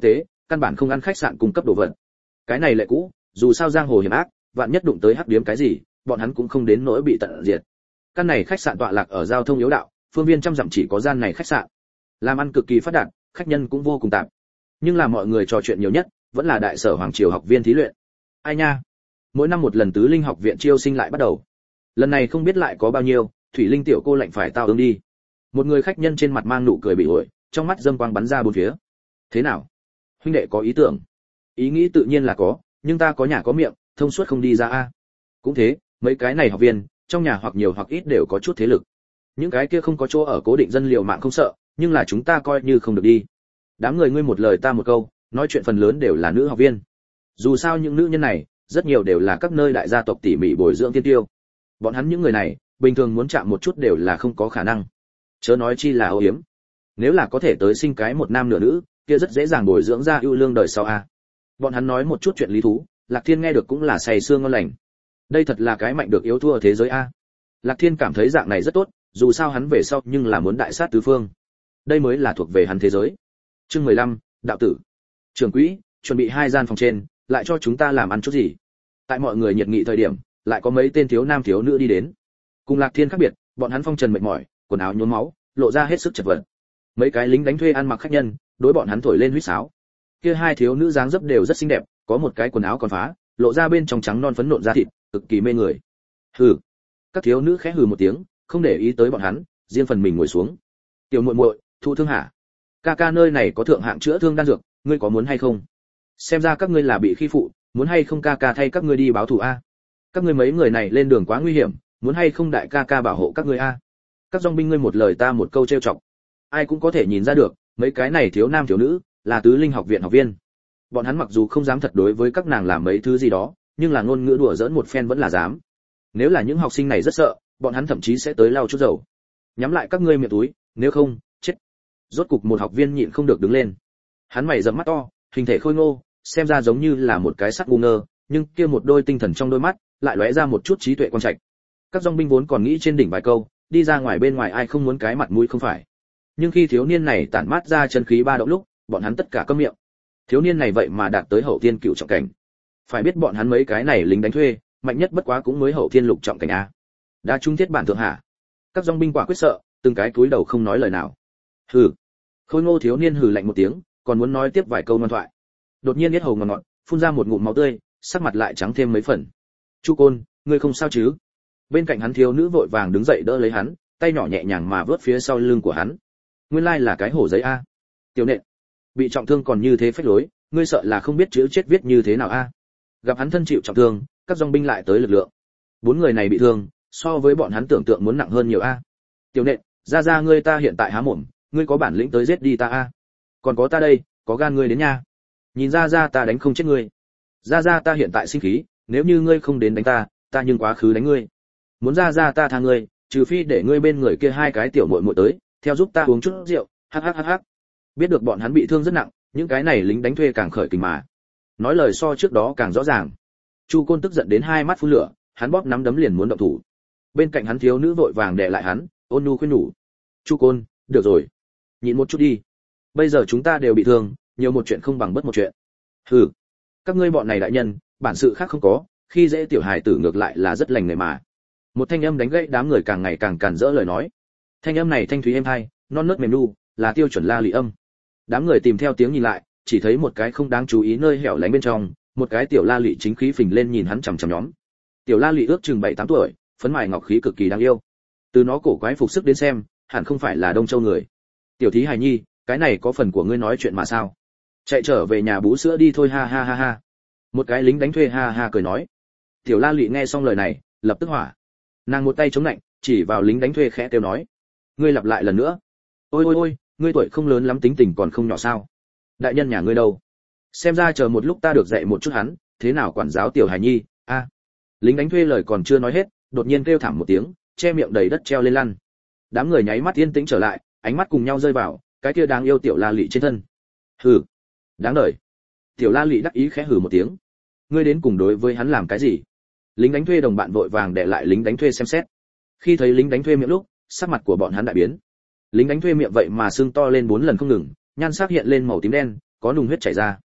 căn bản không ăn khách sạn cung cấp đồ vật. Cái này lệ cũ, dù sao giang hồ hiểm ác, vạn nhất đụng tới hắc điếm cái gì, bọn hắn cũng không đến nỗi bị tận diệt. Căn này khách sạn tọa lạc ở giao thông yếu đạo, phương viên trăm dặm chỉ có gian này khách sạn. Làm ăn cực kỳ phát đạt, khách nhân cũng vô cùng tạp. Nhưng là mọi người trò chuyện nhiều nhất, vẫn là đại sở hoàng triều học viên thí luyện. Ai nha, mỗi năm một lần tứ linh học viện chiêu sinh lại bắt đầu. Lần này không biết lại có bao nhiêu, thủy linh tiểu cô lạnh phải tao ứng đi. Một người khách nhân trên mặt mang nụ cười bị ổi, trong mắt dâm quang bắn ra bốn phía. Thế nào, huynh đệ có ý tưởng? Ý nghĩ tự nhiên là có, nhưng ta có nhà có miệng, thông suốt không đi ra a. Cũng thế, mấy cái này học viên, trong nhà hoặc nhiều hoặc ít đều có chút thế lực. Những cái kia không có chỗ ở cố định dân liều mạng không sợ, nhưng là chúng ta coi như không được đi. Đám người ngươi một lời ta một câu, nói chuyện phần lớn đều là nữ học viên. Dù sao những nữ nhân này, rất nhiều đều là các nơi đại gia tộc tỉ mỉ bồi dưỡng tiên tiêu. Bọn hắn những người này, bình thường muốn chạm một chút đều là không có khả năng. Chớ nói chi là âu yếm. Nếu là có thể tới sinh cái một nam nửa nữ, kia rất dễ dàng bồi dưỡng ra ưu lương đời sau a. Bọn hắn nói một chút chuyện lý thú, Lạc Thiên nghe được cũng là say sương ngon lành. Đây thật là cái mạnh được yếu thua thế giới a. Lạc Thiên cảm thấy dạng này rất tốt, dù sao hắn về sau nhưng là muốn đại sát tứ phương. Đây mới là thuộc về hắn thế giới. Chương mười lăm, đạo tử. Trưởng quỹ, chuẩn bị hai gian phòng trên, lại cho chúng ta làm ăn chút gì. Tại mọi người nhiệt nghị thời điểm, lại có mấy tên thiếu nam thiếu nữ đi đến. Cùng Lạc Thiên khác biệt, bọn hắn phong trần mệt mỏi, quần áo nhuốm máu, lộ ra hết sức chật vật. Mấy cái lính đánh thuê ăn mặc khách nhân, đối bọn hắn thổi lên huýt sáo. Kia hai thiếu nữ dáng dấp đều rất xinh đẹp, có một cái quần áo còn phá, lộ ra bên trong trắng non phấn nộn da thịt, cực kỳ mê người. Hừ. Các thiếu nữ khẽ hừ một tiếng, không để ý tới bọn hắn, riêng phần mình ngồi xuống. Tiểu muội muội, thu thương hả? Ca ca nơi này có thượng hạng chữa thương đan dược, ngươi có muốn hay không? Xem ra các ngươi là bị khi phụ, muốn hay không ca ca thay các ngươi đi báo thù a? Các ngươi mấy người này lên đường quá nguy hiểm, muốn hay không đại ca ca bảo hộ các ngươi a? Các dòng binh ngươi một lời ta một câu trêu chọc. Ai cũng có thể nhìn ra được, mấy cái này thiếu nam thiếu nữ là tứ linh học viện học viên. Bọn hắn mặc dù không dám thật đối với các nàng làm mấy thứ gì đó, nhưng là ngôn ngữ đùa giỡn một phen vẫn là dám. Nếu là những học sinh này rất sợ, bọn hắn thậm chí sẽ tới lau chút dầu. Nhắm lại các ngươi miệng túi, nếu không, chết. Rốt cục một học viên nhịn không được đứng lên. Hắn mày rậm mắt to, hình thể khôi ngô, xem ra giống như là một cái sắt ngu ngơ, nhưng kia một đôi tinh thần trong đôi mắt lại lóe ra một chút trí tuệ quan trạch. Các dòng binh vốn còn nghĩ trên đỉnh vài câu, đi ra ngoài bên ngoài ai không muốn cái mặt mũi không phải. Nhưng khi thiếu niên này tản mát ra chân khí ba động lúc, bọn hắn tất cả câm miệng. Thiếu niên này vậy mà đạt tới hậu thiên cửu trọng cảnh. Phải biết bọn hắn mấy cái này lính đánh thuê, mạnh nhất bất quá cũng mới hậu thiên lục trọng cảnh a. Đã trung thiết bản thượng hạ. Các dòng binh quả quyết sợ, từng cái cúi đầu không nói lời nào. Hừ. Khôi ngô thiếu niên hừ lạnh một tiếng, còn muốn nói tiếp vài câu ngoan thoại. Đột nhiên yết hầu ngọt ngọt, phun ra một ngụm máu tươi, sắc mặt lại trắng thêm mấy phần. Chu Côn, ngươi không sao chứ? Bên cạnh hắn thiếu nữ vội vàng đứng dậy đỡ lấy hắn, tay nhỏ nhẹ nhàng mà vớt phía sau lưng của hắn. Nguyên lai là cái hổ giấy a. Tiểu nện, bị trọng thương còn như thế phách lối, ngươi sợ là không biết chữ chết viết như thế nào a? Gặp hắn thân chịu trọng thương, các dòng binh lại tới lực lượng. Bốn người này bị thương, so với bọn hắn tưởng tượng muốn nặng hơn nhiều a. Tiểu nện, ra ra ngươi ta hiện tại há mồm, ngươi có bản lĩnh tới giết đi ta a. Còn có ta đây, có gan ngươi đến nha. Nhìn ra ra ta đánh không chết ngươi. Ra ra ta hiện tại sinh khí, nếu như ngươi không đến đánh ta, ta nhưng quá khứ đánh ngươi. Muốn ra ra ta tha ngươi, trừ phi để ngươi bên người kia hai cái tiểu muội muội tới, theo giúp ta uống chút rượu, hắc hắc hắc hắc. Biết được bọn hắn bị thương rất nặng, những cái này lính đánh thuê càng khởi kình mà. Nói lời so trước đó càng rõ ràng. Chu Côn tức giận đến hai mắt phun lửa, hắn bóp nắm đấm liền muốn động thủ. Bên cạnh hắn thiếu nữ vội vàng đè lại hắn, ôn nhu khuyên nhủ. Chu Côn, được rồi, nhịn một chút đi. Bây giờ chúng ta đều bị thương, nhiều một chuyện không bằng bất một chuyện. Hừ, các ngươi bọn này đại nhân, bản sự khác không có, khi dễ tiểu hài tử ngược lại là rất lành nghề mà. Một thanh âm đánh gãy đám người càng ngày càng càn rỡ lời nói. Thanh âm này thanh thúy êm hai, non nớt mềm nu, là tiêu chuẩn la lị âm. Đám người tìm theo tiếng nhìn lại, chỉ thấy một cái không đáng chú ý nơi hẻo lánh bên trong, một cái tiểu la lị chính khí phình lên nhìn hắn chằm chằm nhóm. Tiểu la lị ước chừng bảy tám tuổi, phấn mài ngọc khí cực kỳ đáng yêu. Từ nó cổ quái phục sức đến xem, hẳn không phải là Đông Châu người. Tiểu thí hài nhi, cái này có phần của ngươi nói chuyện mà sao? Chạy trở về nhà bú sữa đi thôi ha ha ha ha. Một cái lính đánh thuê ha ha cười nói. Tiểu la lị nghe xong lời này, lập tức hỏa. Nàng một tay chống lạnh, chỉ vào lính đánh thuê khẽ kêu nói. Ngươi lặp lại lần nữa. Ôi ôi ôi, ngươi tuổi không lớn lắm tính tình còn không nhỏ sao? Đại nhân nhà ngươi đâu? Xem ra chờ một lúc ta được dạy một chút hắn, thế nào quản giáo tiểu hài nhi, a. À. Lính đánh thuê lời còn chưa nói hết, đột nhiên kêu thảm một tiếng, che miệng đầy đất treo lên lăn. Đám người nháy mắt yên tĩnh trở lại, ánh mắt cùng nhau rơi vào cái kia đáng yêu tiểu la lị trên thân. Hừ, đáng đời. Tiểu la lị đắc ý khẽ hừ một tiếng. Ngươi đến cùng đối với hắn làm cái gì? Lính đánh thuê đồng bạn vội vàng để lại lính đánh thuê xem xét. Khi thấy lính đánh thuê miệng lúc, sắc mặt của bọn hắn đại biến. Lính đánh thuê miệng vậy mà sưng to lên bốn lần không ngừng, nhan sắc hiện lên màu tím đen, có nùng huyết chảy ra.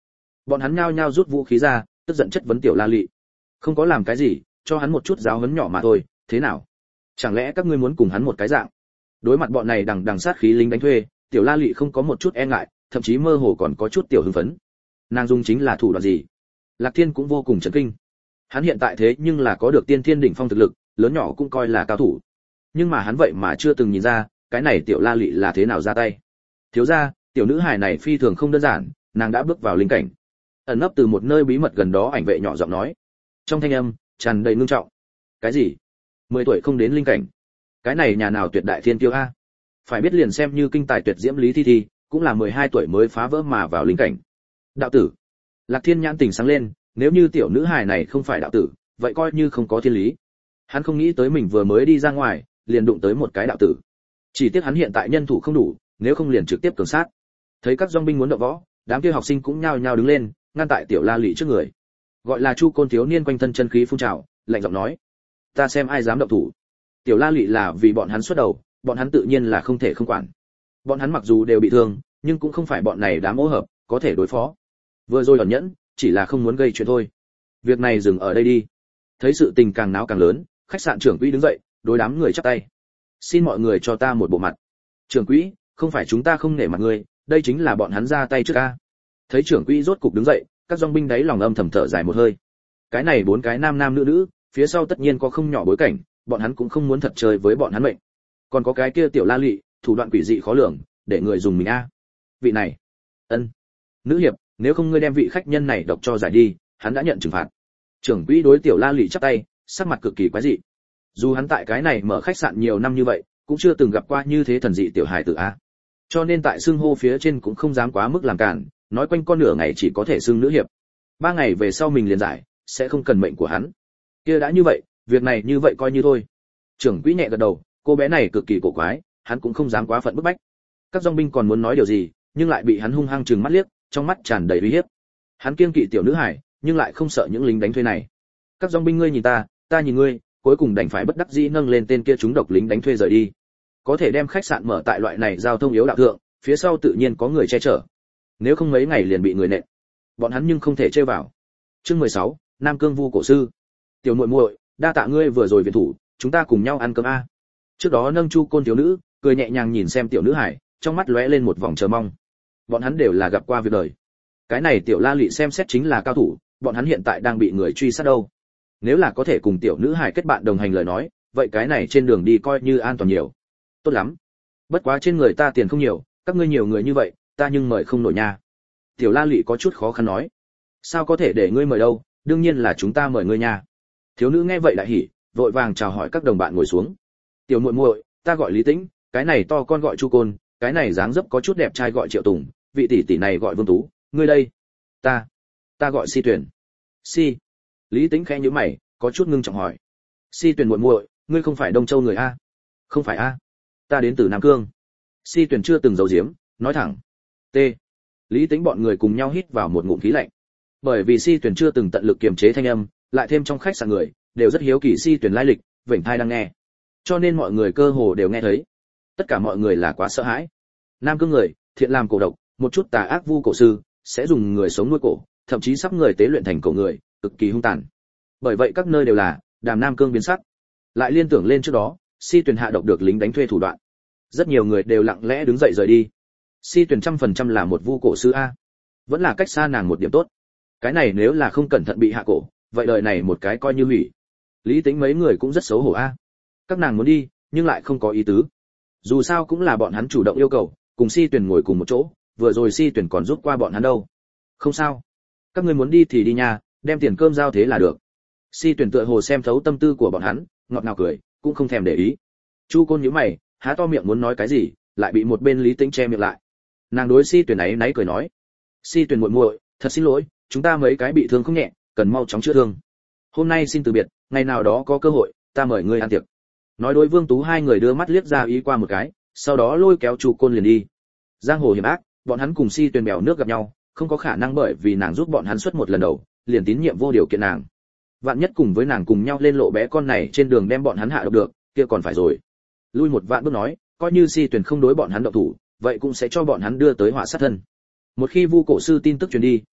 Bọn hắn nhao nhao rút vũ khí ra, tức giận chất vấn tiểu La Lị. Không có làm cái gì, cho hắn một chút giáo huấn nhỏ mà thôi, thế nào? Chẳng lẽ các ngươi muốn cùng hắn một cái dạng? Đối mặt bọn này đằng đằng sát khí lính đánh thuê, tiểu La Lị không có một chút e ngại, thậm chí mơ hồ còn có chút tiểu hưng phấn. Nàng dùng chính là thủ đoạn gì? Lạc Thiên cũng vô cùng chấn kinh. Hắn hiện tại thế nhưng là có được tiên thiên đỉnh phong thực lực, lớn nhỏ cũng coi là cao thủ. Nhưng mà hắn vậy mà chưa từng nhìn ra, cái này tiểu La Lị là thế nào ra tay. Thiếu gia, tiểu nữ hài này phi thường không đơn giản, nàng đã bước vào linh cảnh. Ẩn nấp từ một nơi bí mật gần đó ảnh vệ nhỏ giọng nói. Trong thanh âm tràn đầy ngưng trọng. Cái gì? mười tuổi không đến linh cảnh? Cái này nhà nào tuyệt đại thiên kiêu a? Phải biết liền xem như kinh tài tuyệt diễm Lý Thi Thi, cũng là mười hai tuổi mới phá vỡ mà vào linh cảnh. Đạo tử. Lạc Thiên nhãn tình sáng lên, nếu như tiểu nữ hài này không phải đạo tử, vậy coi như không có thiên lý. Hắn không nghĩ tới mình vừa mới đi ra ngoài, liền đụng tới một cái đạo tử. Chỉ tiếc hắn hiện tại nhân thủ không đủ, nếu không liền trực tiếp cường sát. Thấy các dòng binh muốn động võ, đám kia học sinh cũng nhao nhao đứng lên, ngăn tại tiểu La Lị trước người. Gọi là Chu Côn thiếu niên quanh thân chân khí phun trào, lạnh giọng nói: "Ta xem ai dám động thủ." Tiểu La Lị là vì bọn hắn xuất đầu, bọn hắn tự nhiên là không thể không quản. Bọn hắn mặc dù đều bị thương, nhưng cũng không phải bọn này đám ô hợp, có thể đối phó. Vừa rồi ẩn nhẫn, chỉ là không muốn gây chuyện thôi. Việc này dừng ở đây đi. Thấy sự tình càng náo càng lớn, khách sạn trưởng quỹ đứng dậy, đối đám người chắp tay. Xin mọi người cho ta một bộ mặt. Trưởng quỹ, không phải chúng ta không nể mặt ngươi, đây chính là bọn hắn ra tay trước a. Thấy trưởng quỹ rốt cục đứng dậy, các dòng binh đáy lòng âm thầm thở dài một hơi. Cái này bốn cái nam nam nữ nữ, phía sau tất nhiên có không nhỏ bối cảnh, bọn hắn cũng không muốn thật chơi với bọn hắn mệnh. Còn có cái kia tiểu La Lị, thủ đoạn quỷ dị khó lường, để người dùng mình a. Vị này, ân, nữ hiệp, nếu không ngươi đem vị khách nhân này độc cho giải đi, hắn đã nhận trừng phạt. Trưởng quỹ đối tiểu La Lị chắp tay, sắc mặt cực kỳ quái dị. Dù hắn tại cái này mở khách sạn nhiều năm như vậy, cũng chưa từng gặp qua như thế thần dị tiểu hài tử a. Cho nên tại xương hô phía trên cũng không dám quá mức làm cản, nói quanh con nửa ngày chỉ có thể xưng nữ hiệp. Ba ngày về sau mình liền giải, sẽ không cần mệnh của hắn. Kia đã như vậy, việc này như vậy coi như thôi. Trưởng quỹ nhẹ gật đầu, cô bé này cực kỳ cổ quái, hắn cũng không dám quá phận bức bách. Các dòng binh còn muốn nói điều gì, nhưng lại bị hắn hung hăng trừng mắt liếc, trong mắt tràn đầy uy hiếp. Hắn kiêng kỵ tiểu nữ hải, nhưng lại không sợ những lính đánh thuê này. Các dòng binh ngươi nhìn ta, ta nhìn ngươi, cuối cùng đành phải bất đắc dĩ nâng lên tên kia chúng độc lính đánh thuê rời đi. Có thể đem khách sạn mở tại loại này giao thông yếu đạo thượng, phía sau tự nhiên có người che chở. Nếu không mấy ngày liền bị người nện. Bọn hắn nhưng không thể chơi vào. Chương mười sáu, Nam Cương Vu cổ sư. Tiểu muội muội, đa tạ ngươi vừa rồi viện thủ, chúng ta cùng nhau ăn cơm a. Trước đó nâng Chu Côn thiếu nữ, cười nhẹ nhàng nhìn xem tiểu nữ hải, trong mắt lóe lên một vòng chờ mong. Bọn hắn đều là gặp qua việc đời. Cái này tiểu La Lị xem xét chính là cao thủ, bọn hắn hiện tại đang bị người truy sát đâu. Nếu là có thể cùng tiểu nữ hải kết bạn đồng hành lời nói, vậy cái này trên đường đi coi như an toàn nhiều. Tốt lắm. Bất quá trên người ta tiền không nhiều, các ngươi nhiều người như vậy, ta nhưng mời không nổi nha. Tiểu La Lị có chút khó khăn nói. Sao có thể để ngươi mời đâu, đương nhiên là chúng ta mời ngươi nha. Thiếu nữ nghe vậy lại hỉ, vội vàng chào hỏi các đồng bạn ngồi xuống. Tiểu muội muội, ta gọi Lý Tĩnh, cái này to con gọi Chu Côn, cái này dáng dấp có chút đẹp trai gọi Triệu Tùng, vị tỷ tỷ này gọi Vương Tú, ngươi đây? Ta, ta gọi Si Tuyền. Si. Lý Tĩnh khẽ nhíu mày, có chút ngưng trọng hỏi. Si Tuyền muội muội, ngươi không phải Đông Châu người a? Không phải a, ta đến từ Nam Cương. Si Tuyền chưa từng giấu giếm, nói thẳng. T. Lý Tĩnh bọn người cùng nhau hít vào một ngụm khí lạnh. Bởi vì Si Tuyền chưa từng tận lực kiềm chế thanh âm, lại thêm trong khách sạn người đều rất hiếu kỳ Si Tuyền lai lịch, vểnh tai đang nghe. Cho nên mọi người cơ hồ đều nghe thấy. Tất cả mọi người là quá sợ hãi. Nam Cương người, thiện làm cổ độc, một chút tà ác vu cổ sư, sẽ dùng người sống nuôi cổ, thậm chí sắp người tế luyện thành cổ người, cực kỳ hung tàn. Bởi vậy các nơi đều là đàm Nam Cương biến sắc. Lại liên tưởng lên trước đó, Si Tuyền hạ độc được lính đánh thuê thủ đoạn. Rất nhiều người đều lặng lẽ đứng dậy rời đi. Si Tuyền trăm phần trăm là một vu cổ sư a, vẫn là cách xa nàng một điểm tốt. Cái này nếu là không cẩn thận bị hạ cổ, vậy đời này một cái coi như hủy. Lý Tính mấy người cũng rất xấu hổ a. Các nàng muốn đi, nhưng lại không có ý tứ. Dù sao cũng là bọn hắn chủ động yêu cầu, cùng Si Tuyền ngồi cùng một chỗ, vừa rồi Si Tuyền còn giúp qua bọn hắn đâu. Không sao, các ngươi muốn đi thì đi nha, đem tiền cơm giao thế là được. Si Tuyền tựa hồ xem thấu tâm tư của bọn hắn, ngọt ngào cười, cũng không thèm để ý. Chu Côn nhíu mày, há to miệng muốn nói cái gì, lại bị một bên Lý Tĩnh che miệng lại. Nàng đối Si Tuyền ấy náy cười nói: Si Tuyền muội muội, thật xin lỗi, chúng ta mấy cái bị thương không nhẹ, cần mau chóng chữa thương. Hôm nay xin từ biệt, ngày nào đó có cơ hội, ta mời ngươi ăn tiệc. Nói đối Vương Tú hai người đưa mắt liếc ra ý qua một cái, sau đó lôi kéo Chu Côn liền đi. Giang hồ hiểm ác, bọn hắn cùng Si Tuyền bèo nước gặp nhau, không có khả năng bởi vì nàng giúp bọn hắn xuất một lần đầu, liền tín nhiệm vô điều kiện nàng. Vạn nhất cùng với nàng cùng nhau lên lộ bé con này trên đường đem bọn hắn hạ độc được, kia còn phải rồi. Lui một vạn bước nói, coi như Si Tuyền không đối bọn hắn động thủ, vậy cũng sẽ cho bọn hắn đưa tới họa sát thân. Một khi vu cổ sư tin tức truyền đi,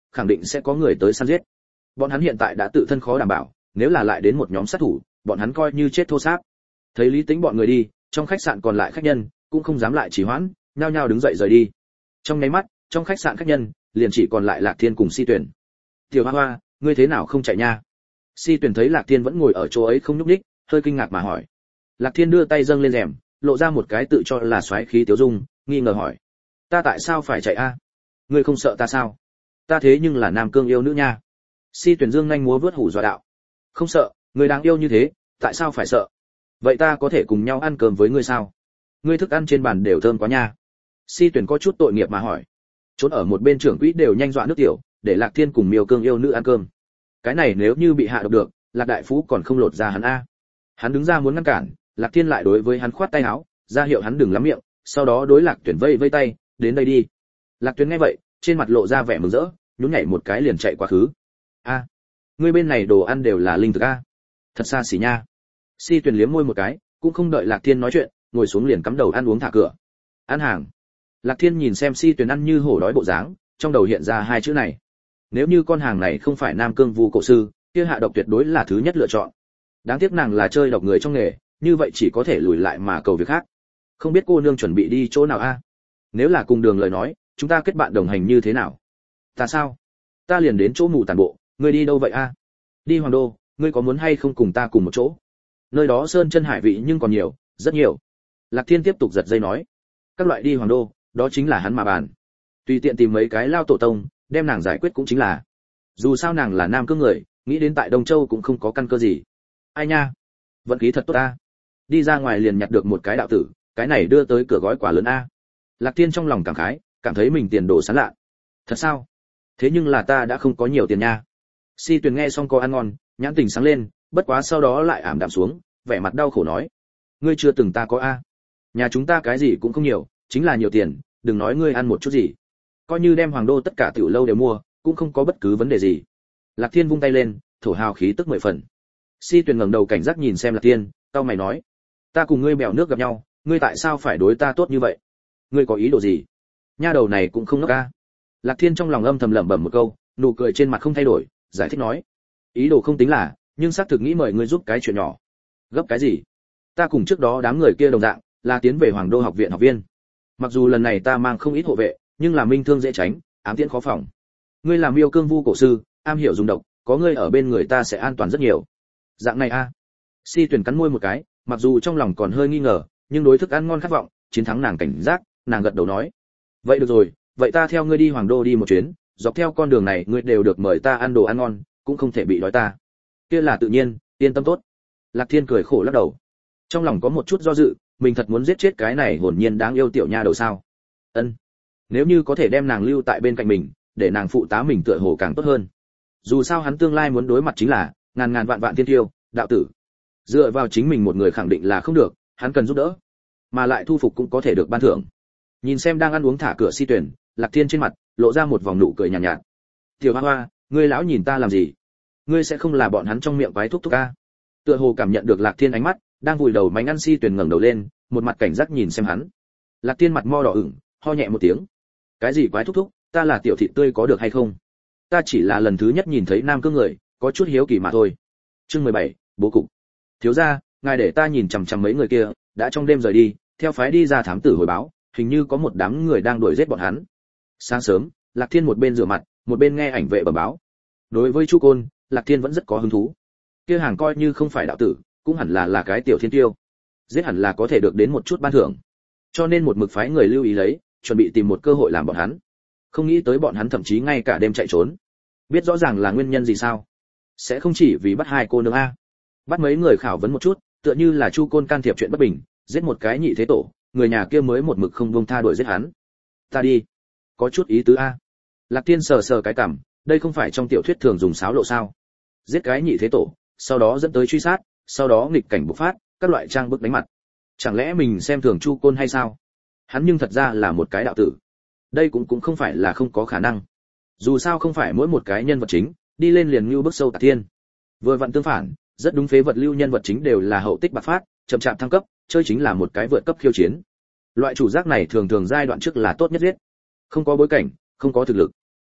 khẳng định sẽ có người tới săn giết. Bọn hắn hiện tại đã tự thân khó đảm bảo, nếu là lại đến một nhóm sát thủ, bọn hắn coi như chết thô xác. Thấy Lý Tĩnh bọn người đi, trong khách sạn còn lại khách nhân cũng không dám lại trì hoãn, nhao nhao đứng dậy rời đi. Trong nháy mắt, trong khách sạn khách nhân liền chỉ còn lại Lạc Thiên cùng Si Tuyển. "Tiểu Hoa Hoa, ngươi thế nào không chạy nha?" Si Tuyển thấy Lạc Thiên vẫn ngồi ở chỗ ấy không nhúc nhích, hơi kinh ngạc mà hỏi. Lạc Thiên đưa tay dâng lên rèm, lộ ra một cái tự cho là xoáy khí tiếu dung, nghi ngờ hỏi: "Ta tại sao phải chạy a? Ngươi không sợ ta sao? Ta thế nhưng là Nam Cương yêu nữ nha." Si Tuyển dương nhanh múa vớt hủ dọa đạo: "Không sợ, ngươi đáng yêu như thế, tại sao phải sợ? Vậy ta có thể cùng nhau ăn cơm với ngươi sao? Ngươi thức ăn trên bàn đều thơm quá nha." Si Tuyển có chút tội nghiệp mà hỏi. Trốn ở một bên trưởng quỹ đều nhanh dọa nước tiểu, để Lạc Thiên cùng Miêu Cương yêu nữ ăn cơm. Cái này nếu như bị hạ độc được, Lạc đại phú còn không lột ra hắn a. Hắn đứng ra muốn ngăn cản, Lạc Thiên lại đối với hắn khoát tay áo, ra hiệu hắn đừng lắm miệng, sau đó đối Lạc Tuyển vây vây tay, "Đến đây đi." Lạc Tuyển nghe vậy, trên mặt lộ ra vẻ mừng rỡ, nhún nhảy một cái liền chạy quá khứ. "A, ngươi bên này đồ ăn đều là linh thực a? Thật xa xỉ nha." Si Tuyển liếm môi một cái, cũng không đợi Lạc Thiên nói chuyện, ngồi xuống liền cắm đầu ăn uống thả cửa. "Ăn hàng." Lạc Thiên nhìn xem Si Tuyển ăn như hổ đói bộ dáng, trong đầu hiện ra hai chữ này. Nếu như con hàng này không phải Nam Cương Vu cổ sư, kia hạ độc tuyệt đối là thứ nhất lựa chọn. Đáng tiếc nàng là chơi độc người trong nghề, như vậy chỉ có thể lùi lại mà cầu việc khác. Không biết cô nương chuẩn bị đi chỗ nào a? Nếu là cùng đường lời nói, chúng ta kết bạn đồng hành như thế nào? Ta sao? Ta liền đến chỗ mù tàn bộ, ngươi đi đâu vậy a? Đi Hoàng Đô, ngươi có muốn hay không cùng ta cùng một chỗ? Nơi đó sơn chân hải vị nhưng còn nhiều, rất nhiều. Lạc Thiên tiếp tục giật dây nói, các loại đi Hoàng Đô, đó chính là hắn mà bàn. Tùy tiện tìm mấy cái lao tổ tông, đem nàng giải quyết cũng chính là. Dù sao nàng là Nam Cương người, nghĩ đến tại Đông Châu cũng không có căn cơ gì. Ai nha, vận khí thật tốt ta. Đi ra ngoài liền nhặt được một cái đạo tử, cái này đưa tới cửa gói quà lớn a. Lạc Thiên trong lòng cảm khái, cảm thấy mình tiền đồ sán lạ. Thật sao? Thế nhưng là ta đã không có nhiều tiền nha. Si Tuyền nghe xong có ăn ngon, nhãn tình sáng lên, bất quá sau đó lại ảm đạm xuống, vẻ mặt đau khổ nói: ngươi chưa từng ta có a. Nhà chúng ta cái gì cũng không nhiều, chính là nhiều tiền, đừng nói ngươi ăn một chút gì. Coi như đem Hoàng Đô tất cả tiểu lâu đều mua, cũng không có bất cứ vấn đề gì. Lạc Thiên vung tay lên, thổ hào khí tức mười phần. Si Tuyền ngẩng đầu cảnh giác nhìn xem Lạc Thiên, cau mày nói: ta cùng ngươi bèo nước gặp nhau, ngươi tại sao phải đối ta tốt như vậy? Ngươi có ý đồ gì? Nha đầu này cũng không ngốc a. Lạc Thiên trong lòng âm thầm lẩm bẩm một câu, nụ cười trên mặt không thay đổi, giải thích nói: ý đồ không tính là, nhưng xác thực nghĩ mời ngươi giúp cái chuyện nhỏ. Gấp cái gì? Ta cùng trước đó đám người kia đồng dạng, là tiến về Hoàng Đô học viện học viên. Mặc dù lần này ta mang không ít hộ vệ, nhưng là minh thương dễ tránh, ám tiễn khó phòng. Ngươi làm Miêu Cương Vu cổ sư, am hiểu dùng độc, có ngươi ở bên người ta sẽ an toàn rất nhiều. Dạng này a. Si Tuyền cắn môi một cái, mặc dù trong lòng còn hơi nghi ngờ, nhưng đối thức ăn ngon khát vọng, chiến thắng nàng cảnh giác, nàng gật đầu nói: vậy được rồi, vậy ta theo ngươi đi Hoàng Đô đi một chuyến, dọc theo con đường này ngươi đều được mời ta ăn đồ ăn ngon, cũng không thể bị đói ta. Kia là tự nhiên, yên tâm tốt. Lạc Thiên cười khổ lắc đầu, trong lòng có một chút do dự, mình thật muốn giết chết cái này hồn nhiên đáng yêu tiểu nha đầu sao? Ân, nếu như có thể đem nàng lưu tại bên cạnh mình, để nàng phụ tá mình tựa hồ càng tốt hơn. Dù sao hắn tương lai muốn đối mặt chính là ngàn ngàn vạn vạn thiên tiêu, đạo tử. Dựa vào chính mình một người khẳng định là không được, hắn cần giúp đỡ, mà lại thu phục cũng có thể được ban thưởng. Nhìn xem đang ăn uống thả cửa Si Tuyền, Lạc Thiên trên mặt lộ ra một vòng nụ cười nhàn nhạt, nhạt. Tiểu Hoa Hoa, ngươi lão nhìn ta làm gì? Ngươi sẽ không là bọn hắn trong miệng quái thúc thúc a? Tựa hồ cảm nhận được Lạc Thiên ánh mắt, đang vùi đầu mánh ăn Si Tuyền ngẩng đầu lên, một mặt cảnh giác nhìn xem hắn. Lạc Thiên mặt mo đỏ ửng, ho nhẹ một tiếng. Cái gì quái thúc thúc, ta là tiểu thị tươi có được hay không? Ta chỉ là lần thứ nhất nhìn thấy Nam Cương người, có chút hiếu kỳ mà thôi. Chương mười bảy, bố cục. Thiếu gia, ngài để ta nhìn chằm chằm mấy người kia, đã trong đêm rời đi, theo phái đi ra thám tử hồi báo, hình như có một đám người đang đuổi giết bọn hắn. Sáng sớm, Lạc Thiên một bên rửa mặt, một bên nghe ảnh vệ bẩm báo. Đối với Chu Côn, Lạc Thiên vẫn rất có hứng thú. Kia hàng coi như không phải đạo tử, cũng hẳn là là cái tiểu thiên tiêu, giết hẳn là có thể được đến một chút ban thưởng. Cho nên một mực phái người lưu ý lấy, chuẩn bị tìm một cơ hội làm bọn hắn. Không nghĩ tới bọn hắn thậm chí ngay cả đêm chạy trốn. Biết rõ ràng là nguyên nhân gì sao? Sẽ không chỉ vì bắt hai cô nương a. Bắt mấy người khảo vấn một chút, tựa như là Chu Côn can thiệp chuyện bất bình, giết một cái nhị thế tổ, người nhà kia mới một mực không buông tha đuổi giết hắn. Ta đi, có chút ý tứ a. Lạc Thiên sờ sờ cái cằm, đây không phải trong tiểu thuyết thường dùng sáo lộ sao? Giết cái nhị thế tổ, sau đó dẫn tới truy sát, sau đó nghịch cảnh bộc phát, các loại trang bức đánh mặt. Chẳng lẽ mình xem thường Chu Côn hay sao? Hắn nhưng thật ra là một cái đạo tử. Đây cũng cũng không phải là không có khả năng. Dù sao không phải mỗi một cái nhân vật chính đi lên liền như bước sâu tạc thiên. Vừa vặn tương phản, rất đúng phế vật lưu nhân vật chính đều là hậu tích bạc phát, chậm chạp thăng cấp, chơi chính là một cái vượt cấp khiêu chiến. Loại chủ giác này thường thường giai đoạn trước là tốt nhất giết. Không có bối cảnh, không có thực lực.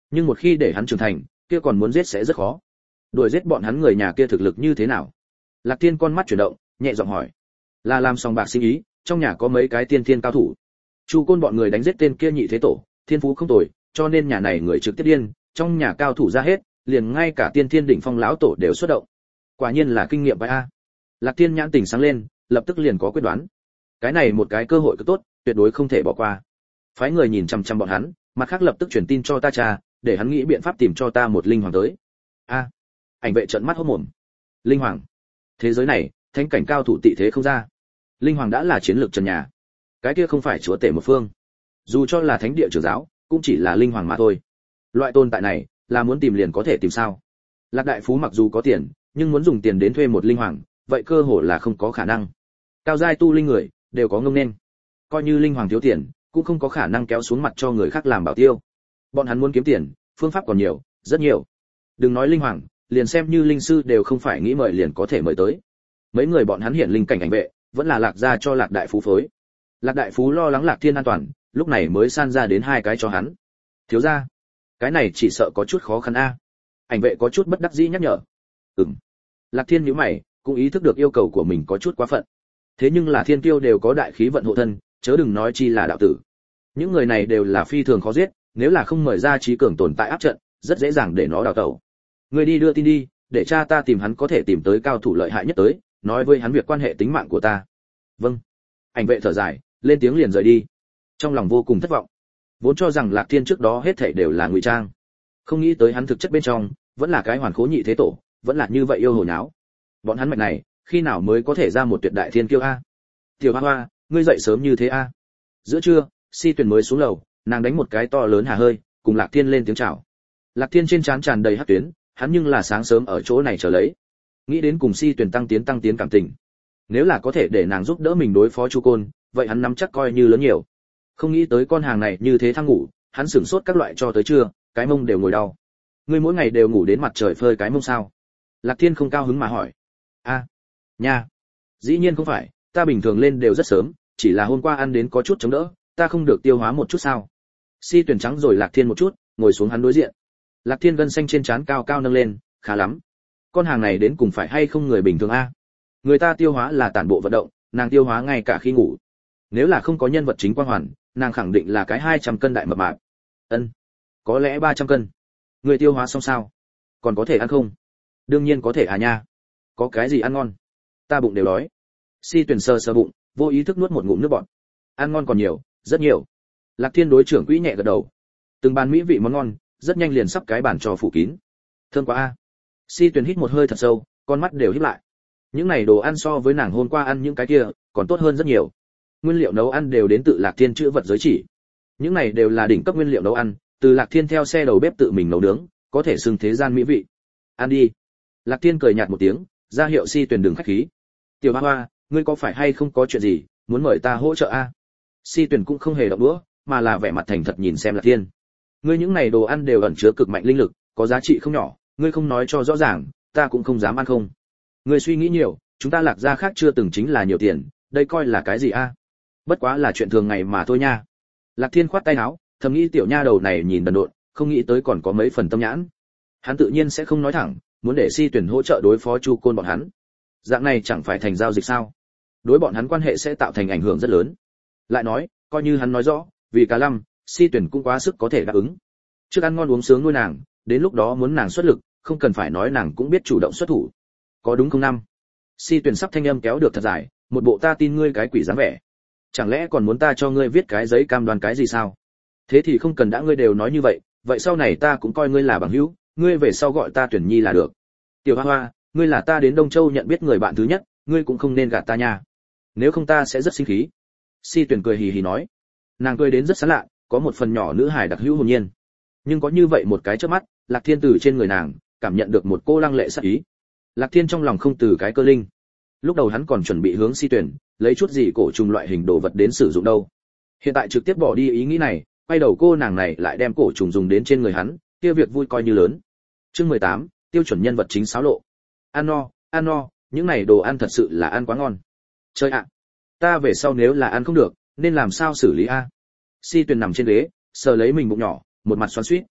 nhưng một khi để hắn trưởng thành, kia còn muốn giết sẽ rất khó. Đuổi giết bọn hắn người nhà kia thực lực như thế nào? Lạc Thiên con mắt chuyển động, nhẹ giọng hỏi. Là làm sòng bạc sinh ý, trong nhà có mấy cái tiên thiên cao thủ. Chu Côn bọn người đánh giết tên kia nhị thế tổ, thiên phú không tồi, cho nên nhà này người trực tiếp điên, trong nhà cao thủ ra hết, liền ngay cả tiên thiên đỉnh phong lão tổ đều xuất động. Quả nhiên là kinh nghiệm vậy a. Lạc Thiên nhãn tình sáng lên, lập tức liền có quyết đoán. Cái này một cái cơ hội cực tốt, tuyệt đối không thể bỏ qua. Phái người nhìn chằm chằm bọn hắn, mặt khác lập tức truyền tin cho ta cha, để hắn nghĩ biện pháp tìm cho ta một linh hoàng tới. A. Ảnh vệ trợn mắt hốt mồm. Linh hoàng? Thế giới này, thánh cảnh cao thủ tị thế không ra. Linh hoàng đã là chiến lược trần nhà. Cái kia không phải chúa tể một phương. Dù cho là thánh địa trưởng giáo, cũng chỉ là linh hoàng mà thôi. Loại tồn tại này, là muốn tìm liền có thể tìm sao? Lạc đại phú mặc dù có tiền, nhưng muốn dùng tiền đến thuê một linh hoàng, vậy cơ hội là không có khả năng. Cao giai tu linh người đều có ngông nên. Coi như linh hoàng thiếu tiền, cũng không có khả năng kéo xuống mặt cho người khác làm bảo tiêu. Bọn hắn muốn kiếm tiền, phương pháp còn nhiều, rất nhiều. Đừng nói linh hoàng, liền xem như linh sư đều không phải nghĩ mời liền có thể mời tới. Mấy người bọn hắn hiện linh cảnh ảnh vệ, vẫn là Lạc gia cho Lạc đại phú phối. Lạc đại phú lo lắng Lạc Thiên an toàn, lúc này mới san ra đến hai cái cho hắn. Thiếu gia, cái này chỉ sợ có chút khó khăn a. Ảnh vệ có chút bất đắc dĩ nhắc nhở. Ừm. Lạc Thiên nhíu mày, cũng ý thức được yêu cầu của mình có chút quá phận. Thế nhưng là thiên tiêu đều có đại khí vận hộ thân, chớ đừng nói chi là đạo tử. Những người này đều là phi thường khó giết, nếu là không mời ra trí cường tồn tại áp trận, rất dễ dàng để nó đào tẩu. Người đi đưa tin đi, để cha ta tìm hắn có thể tìm tới cao thủ lợi hại nhất tới, nói với hắn việc quan hệ tính mạng của ta. Vâng. Ảnh vệ thở dài, lên tiếng liền rời đi. Trong lòng vô cùng thất vọng. Vốn cho rằng Lạc Thiên trước đó hết thảy đều là ngụy trang, không nghĩ tới hắn thực chất bên trong vẫn là cái hoàn khố nhị thế tổ, vẫn là như vậy yêu hồ nháo. Bọn hắn mạch này, khi nào mới có thể ra một tuyệt đại thiên kiêu a? Tiểu Hoa Hoa, ngươi dậy sớm như thế a? Giữa trưa, Si Tuyền mới xuống lầu, nàng đánh một cái to lớn hà hơi, cùng Lạc Thiên lên tiếng chào. Lạc Thiên trên trán tràn đầy hắc tuyến, hắn nhưng là sáng sớm ở chỗ này chờ lấy, nghĩ đến cùng Si Tuyền tăng tiến tăng tiến cảm tình. Nếu là có thể để nàng giúp đỡ mình đối phó Chu Côn, vậy hắn nắm chắc coi như lớn nhiều. Không nghĩ tới con hàng này như thế thăng ngủ, hắn sửng sốt các loại cho tới trưa, cái mông đều ngồi đau. Ngươi mỗi ngày đều ngủ đến mặt trời phơi cái mông sao? Lạc Thiên không cao hứng mà hỏi. A, nha, dĩ nhiên không phải, ta bình thường lên đều rất sớm, chỉ là hôm qua ăn đến có chút chống đỡ, ta không được tiêu hóa một chút sao? Si Tuyền trắng rồi Lạc Thiên một chút, ngồi xuống hắn đối diện. Lạc Thiên gân xanh trên trán cao cao nâng lên, khá lắm. Con hàng này đến cùng phải hay không người bình thường a? Người ta tiêu hóa là tản bộ vận động, nàng tiêu hóa ngay cả khi ngủ. Nếu là không có nhân vật chính quang hoàn, nàng khẳng định là cái hai trăm cân đại mập mạp. Ân, có lẽ ba trăm cân. Người tiêu hóa xong sao? Còn có thể ăn không? Đương nhiên có thể à nha. Có cái gì ăn ngon? Ta bụng đều đói. Si Tuyền sờ sờ bụng, vô ý thức nuốt một ngụm nước bọt. Ăn ngon còn nhiều, rất nhiều. Lạc Thiên đối trưởng quỹ nhẹ gật đầu. Từng bàn mỹ vị món ngon, rất nhanh liền sắp cái bàn cho phủ kín. Thơm quá a. Si Tuyền hít một hơi thật sâu, con mắt đều híp lại. Những này đồ ăn so với nàng hôm qua ăn những cái kia, còn tốt hơn rất nhiều. Nguyên liệu nấu ăn đều đến tự Lạc Thiên chữa vật giới chỉ. Những này đều là đỉnh cấp nguyên liệu nấu ăn, từ Lạc Thiên theo xe đầu bếp tự mình nấu nướng, có thể xưng thế gian mỹ vị. Ăn đi. Lạc Thiên cười nhạt một tiếng, ra hiệu Si Tuyền đừng khách khí. Tiểu Hoa Hoa, ngươi có phải hay không có chuyện gì, muốn mời ta hỗ trợ a? Si Tuyền cũng không hề động đũa, mà là vẻ mặt thành thật nhìn xem Lạc Thiên. Ngươi những này đồ ăn đều ẩn chứa cực mạnh linh lực, có giá trị không nhỏ, ngươi không nói cho rõ ràng, ta cũng không dám ăn không. Ngươi suy nghĩ nhiều, chúng ta Lạc gia khác chưa từng chính là nhiều tiền, đây coi là cái gì a? Bất quá là chuyện thường ngày mà thôi nha. Lạc Thiên khoát tay áo, thầm nghĩ tiểu nha đầu này nhìn đần độn, không nghĩ tới còn có mấy phần tâm nhãn. Hắn tự nhiên sẽ không nói thẳng, muốn để Si Tuyền hỗ trợ đối phó Chu Côn bọn hắn. Dạng này chẳng phải thành giao dịch sao? Đối bọn hắn quan hệ sẽ tạo thành ảnh hưởng rất lớn. Lại nói, coi như hắn nói rõ, vì cả lâm, Si Tuyền cũng quá sức có thể đáp ứng. Trước ăn ngon uống sướng nuôi nàng, đến lúc đó muốn nàng xuất lực, không cần phải nói nàng cũng biết chủ động xuất thủ. Có đúng không năm? Si Tuyền sắp thanh âm kéo được thật dài, một bộ ta tin ngươi cái quỷ dáng vẻ. Chẳng lẽ còn muốn ta cho ngươi viết cái giấy cam đoan cái gì sao? Thế thì không cần đã ngươi đều nói như vậy, vậy sau này ta cũng coi ngươi là bằng hữu, ngươi về sau gọi ta Tuyển Nhi là được. Tiểu Hoa Hoa, ngươi là ta đến Đông Châu nhận biết người bạn thứ nhất, ngươi cũng không nên gạt ta nha. Nếu không ta sẽ rất sinh khí. Si Tuyền cười hì hì nói. Nàng cười đến rất sán lạ, có một phần nhỏ nữ hài đặc hữu hồn nhiên. Nhưng có như vậy một cái chớp mắt, Lạc Thiên từ trên người nàng cảm nhận được một cô lăng lệ sát ý. Lạc Thiên trong lòng không từ cái cơ linh. Lúc đầu hắn còn chuẩn bị hướng Si Tuyền lấy chút gì cổ trùng loại hình đồ vật đến sử dụng đâu. Hiện tại trực tiếp bỏ đi ý nghĩ này, quay đầu cô nàng này lại đem cổ trùng dùng đến trên người hắn, kia việc vui coi như lớn. Chương mười tám, tiêu chuẩn nhân vật chính xáo lộ. Ăn no, ăn no, những này đồ ăn thật sự là ăn quá ngon. Chơi ạ, ta về sau nếu là ăn không được, nên làm sao xử lý a? Si Tuyền nằm trên ghế, sờ lấy mình bụng nhỏ, một mặt xoắn xuýt.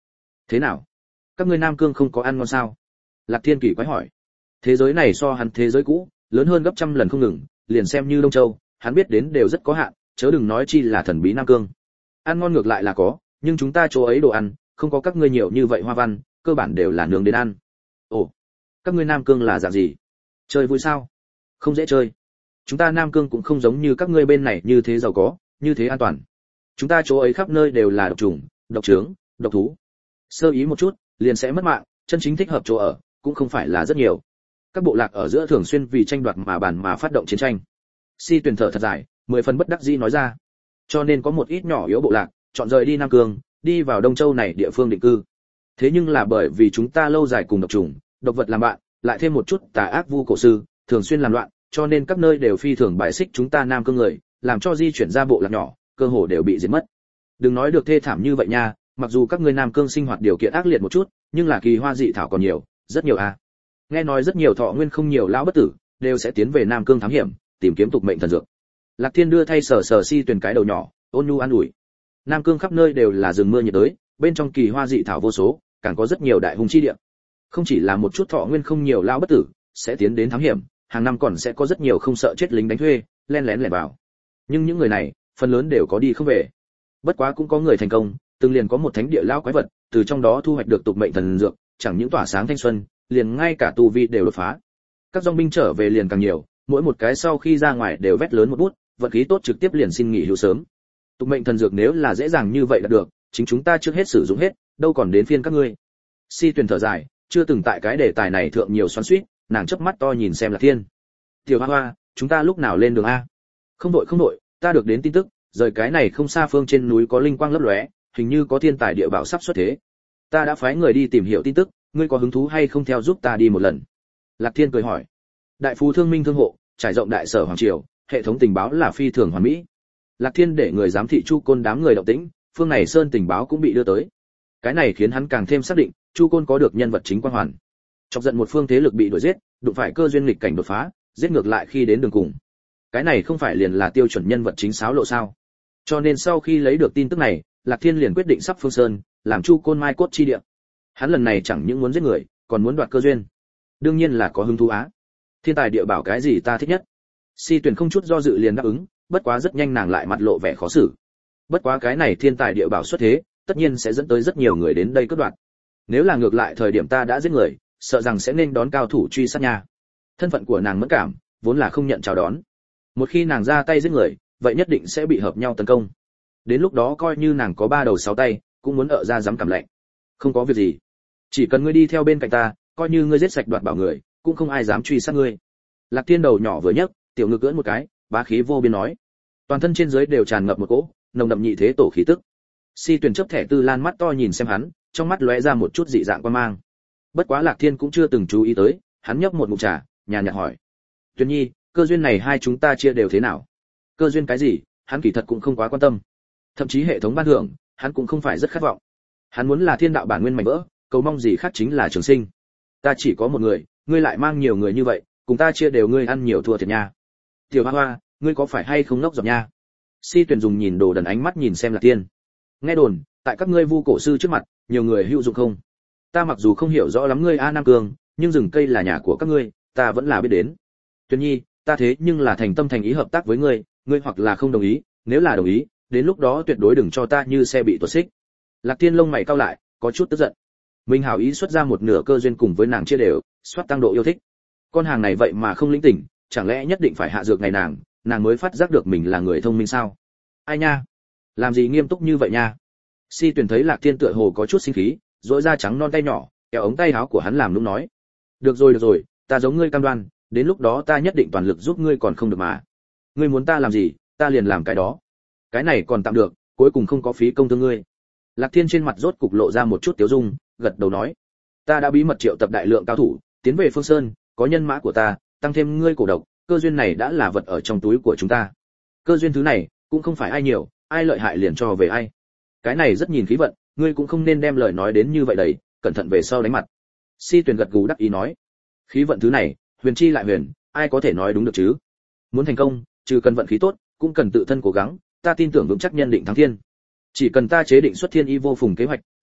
Thế nào? Các ngươi Nam Cương không có ăn ngon sao? Lạc Thiên kỳ quái hỏi. Thế giới này so hắn thế giới cũ, lớn hơn gấp trăm lần không ngừng, liền xem như Đông Châu, hắn biết đến đều rất có hạn, chớ đừng nói chi là thần bí Nam Cương. Ăn ngon ngược lại là có, nhưng chúng ta chỗ ấy đồ ăn, không có các ngươi nhiều như vậy hoa văn, cơ bản đều là nướng đến ăn. Ồ, các ngươi Nam Cương là dạng gì? Chơi vui sao? Không dễ chơi. Chúng ta Nam Cương cũng không giống như các ngươi bên này như thế giàu có, như thế an toàn. Chúng ta chỗ ấy khắp nơi đều là độc trùng, độc trướng, độc thú. Sơ ý một chút, liền sẽ mất mạng, chân chính thích hợp chỗ ở, cũng không phải là rất nhiều. Các bộ lạc ở giữa thường xuyên vì tranh đoạt mà bàn mà phát động chiến tranh. Si Tuyền thở thật dài, mười phần bất đắc dĩ nói ra. Cho nên có một ít nhỏ yếu bộ lạc, chọn rời đi Nam Cương, đi vào Đông Châu này địa phương định cư. Thế nhưng là bởi vì chúng ta lâu dài cùng độc trùng, độc vật làm bạn, lại thêm một chút tà ác vu cổ sư, thường xuyên làm loạn, cho nên các nơi đều phi thường bài xích chúng ta Nam Cương người, làm cho di chuyển ra bộ lạc nhỏ, cơ hồ đều bị diệt mất. Đừng nói được thê thảm như vậy nha, mặc dù các ngươi Nam Cương sinh hoạt điều kiện ác liệt một chút, nhưng là kỳ hoa dị thảo còn nhiều, rất nhiều à. Nghe nói rất nhiều thọ nguyên không nhiều lão bất tử, đều sẽ tiến về Nam Cương thám hiểm, tìm kiếm tục mệnh thần dược. Lạc Thiên đưa thay sờ sờ Si Tuyền cái đầu nhỏ, ôn nhu an ủi. Nam Cương khắp nơi đều là rừng mưa nhiệt đới, bên trong kỳ hoa dị thảo vô số, càng có rất nhiều đại hùng chi địa. Không chỉ là một chút thọ nguyên không nhiều lão bất tử sẽ tiến đến thám hiểm, hàng năm còn sẽ có rất nhiều không sợ chết lính đánh thuê, len lén lẻn vào. Nhưng những người này, phần lớn đều có đi không về. Bất quá cũng có người thành công, từng liền có một thánh địa lão quái vật, từ trong đó thu hoạch được tục mệnh thần dược, chẳng những tỏa sáng thanh xuân, liền ngay cả tu vi đều đột phá. Các dòng binh trở về liền càng nhiều, mỗi một cái sau khi ra ngoài đều vét lớn một bút, vận khí tốt trực tiếp liền xin nghỉ hưu sớm. Tục mệnh thần dược nếu là dễ dàng như vậy là được, chính chúng ta trước hết sử dụng hết, đâu còn đến phiên các ngươi. Si Tuyền thở dài, chưa từng tại cái đề tài này thượng nhiều xoắn xuýt, nàng chớp mắt to nhìn xem Lạc Thiên. Tiểu Hoa Hoa, chúng ta lúc nào lên đường a? Không đội không đội, ta được đến tin tức, rời cái này không xa phương trên núi có linh quang lấp lóe, hình như có thiên tài địa bảo sắp xuất thế. Ta đã phái người đi tìm hiểu tin tức, ngươi có hứng thú hay không theo giúp ta đi một lần? Lạc Thiên cười hỏi. Đại phú thương minh thương hộ, trải rộng đại sở hoàng triều, hệ thống tình báo là phi thường hoàn mỹ. Lạc Thiên để người giám thị Chu Côn đám người động tĩnh, phương này sơn tình báo cũng bị đưa tới. Cái này khiến hắn càng thêm xác định, Chu Côn có được nhân vật chính quan hoàn. Chọc giận một phương thế lực bị đuổi giết, đụng phải cơ duyên nghịch cảnh đột phá, giết ngược lại khi đến đường cùng. Cái này không phải liền là tiêu chuẩn nhân vật chính xáo lộ sao? Cho nên sau khi lấy được tin tức này, Lạc Thiên liền quyết định sắp Phương Sơn, làm Chu Côn mai cốt chi địa. Hắn lần này chẳng những muốn giết người, còn muốn đoạt cơ duyên. Đương nhiên là có hứng thú á. Thiên tài địa bảo cái gì ta thích nhất? Si Tuyền không chút do dự liền đáp ứng, bất quá rất nhanh nàng lại mặt lộ vẻ khó xử. Bất quá cái này thiên tài địa bảo xuất thế, tất nhiên sẽ dẫn tới rất nhiều người đến đây cướp đoạt. Nếu là ngược lại thời điểm ta đã giết người, sợ rằng sẽ nên đón cao thủ truy sát nha. Thân phận của nàng mẫn cảm, vốn là không nhận chào đón. Một khi nàng ra tay giết người, vậy nhất định sẽ bị hợp nhau tấn công. Đến lúc đó coi như nàng có ba đầu sáu tay, cũng muốn ở ra dám cảm lạnh. Không có việc gì, chỉ cần ngươi đi theo bên cạnh ta, coi như ngươi giết sạch đoạt bảo người, cũng không ai dám truy sát ngươi. Lạc Thiên đầu nhỏ vừa nhấc, tiểu ngực ưỡn một cái, bá khí vô biên nói. Toàn thân trên dưới đều tràn ngập một cỗ nồng đậm nhị thế tổ khí tức. Si Tuyền chớp thẻ tư lan mắt to nhìn xem hắn, trong mắt lóe ra một chút dị dạng quan mang. Bất quá Lạc Thiên cũng chưa từng chú ý tới, hắn nhấp một ngụm trà, nhàn nhạt hỏi: "Tuyền Nhi, cơ duyên này hai chúng ta chia đều thế nào?" Cơ duyên cái gì, hắn kỳ thật cũng không quá quan tâm. Thậm chí hệ thống ban thưởng, hắn cũng không phải rất khát vọng. Hắn muốn là thiên đạo bản nguyên mảnh vỡ, cầu mong gì khác chính là trường sinh. Ta chỉ có một người, ngươi lại mang nhiều người như vậy, cùng ta chia đều ngươi ăn nhiều thua thiệt nha. Tiểu Hoa Hoa, ngươi có phải hay không ngốc giọt nha? Si Tuyền dùng nhìn đồ đần ánh mắt nhìn xem Lạc Thiên. Nghe đồn, tại các ngươi vu cổ sư trước mặt, nhiều người hữu dụng không? Ta mặc dù không hiểu rõ lắm ngươi A Nam Cương, nhưng rừng cây là nhà của các ngươi, ta vẫn là biết đến. Tuyền Nhi, ta thế nhưng là thành tâm thành ý hợp tác với ngươi, ngươi hoặc là không đồng ý, nếu là đồng ý, đến lúc đó tuyệt đối đừng cho ta như xe bị tuột xích. Lạc Thiên lông mày cau lại, có chút tức giận. Mình hảo ý xuất ra một nửa cơ duyên cùng với nàng chia đều, soát tăng độ yêu thích. Con hàng này vậy mà không lĩnh tỉnh, chẳng lẽ nhất định phải hạ dược ngày nàng, nàng mới phát giác được mình là người thông minh sao? Ai nha, làm gì nghiêm túc như vậy nha? Si Tuyền thấy Lạc Thiên tựa hồ có chút sinh khí, rỗi ra trắng non tay nhỏ, kéo ống tay áo của hắn làm nũng nói: được rồi được rồi, ta giống ngươi cam đoan, đến lúc đó ta nhất định toàn lực giúp ngươi còn không được mà. Ngươi muốn ta làm gì, ta liền làm cái đó. Cái này còn tạm được, cuối cùng không có phí công thương ngươi. Lạc Thiên trên mặt rốt cục lộ ra một chút tiếu dung, gật đầu nói: ta đã bí mật triệu tập đại lượng cao thủ, tiến về Phương Sơn, có nhân mã của ta, tăng thêm ngươi cổ độc, cơ duyên này đã là vật ở trong túi của chúng ta. Cơ duyên thứ này, cũng không phải ai nhiều, ai lợi hại liền cho về ai. Cái này rất nhìn khí vận, ngươi cũng không nên đem lời nói đến như vậy đấy, cẩn thận về sau đánh mặt. Si Tuyền gật gù đắc ý nói: khí vận thứ này, huyền chi lại huyền, ai có thể nói đúng được chứ? Muốn thành công, trừ cần vận khí tốt, cũng cần tự thân cố gắng, ta tin tưởng vững chắc nhân định thắng thiên. Chỉ cần ta chế định xuất thiên y vô phùng kế hoạch,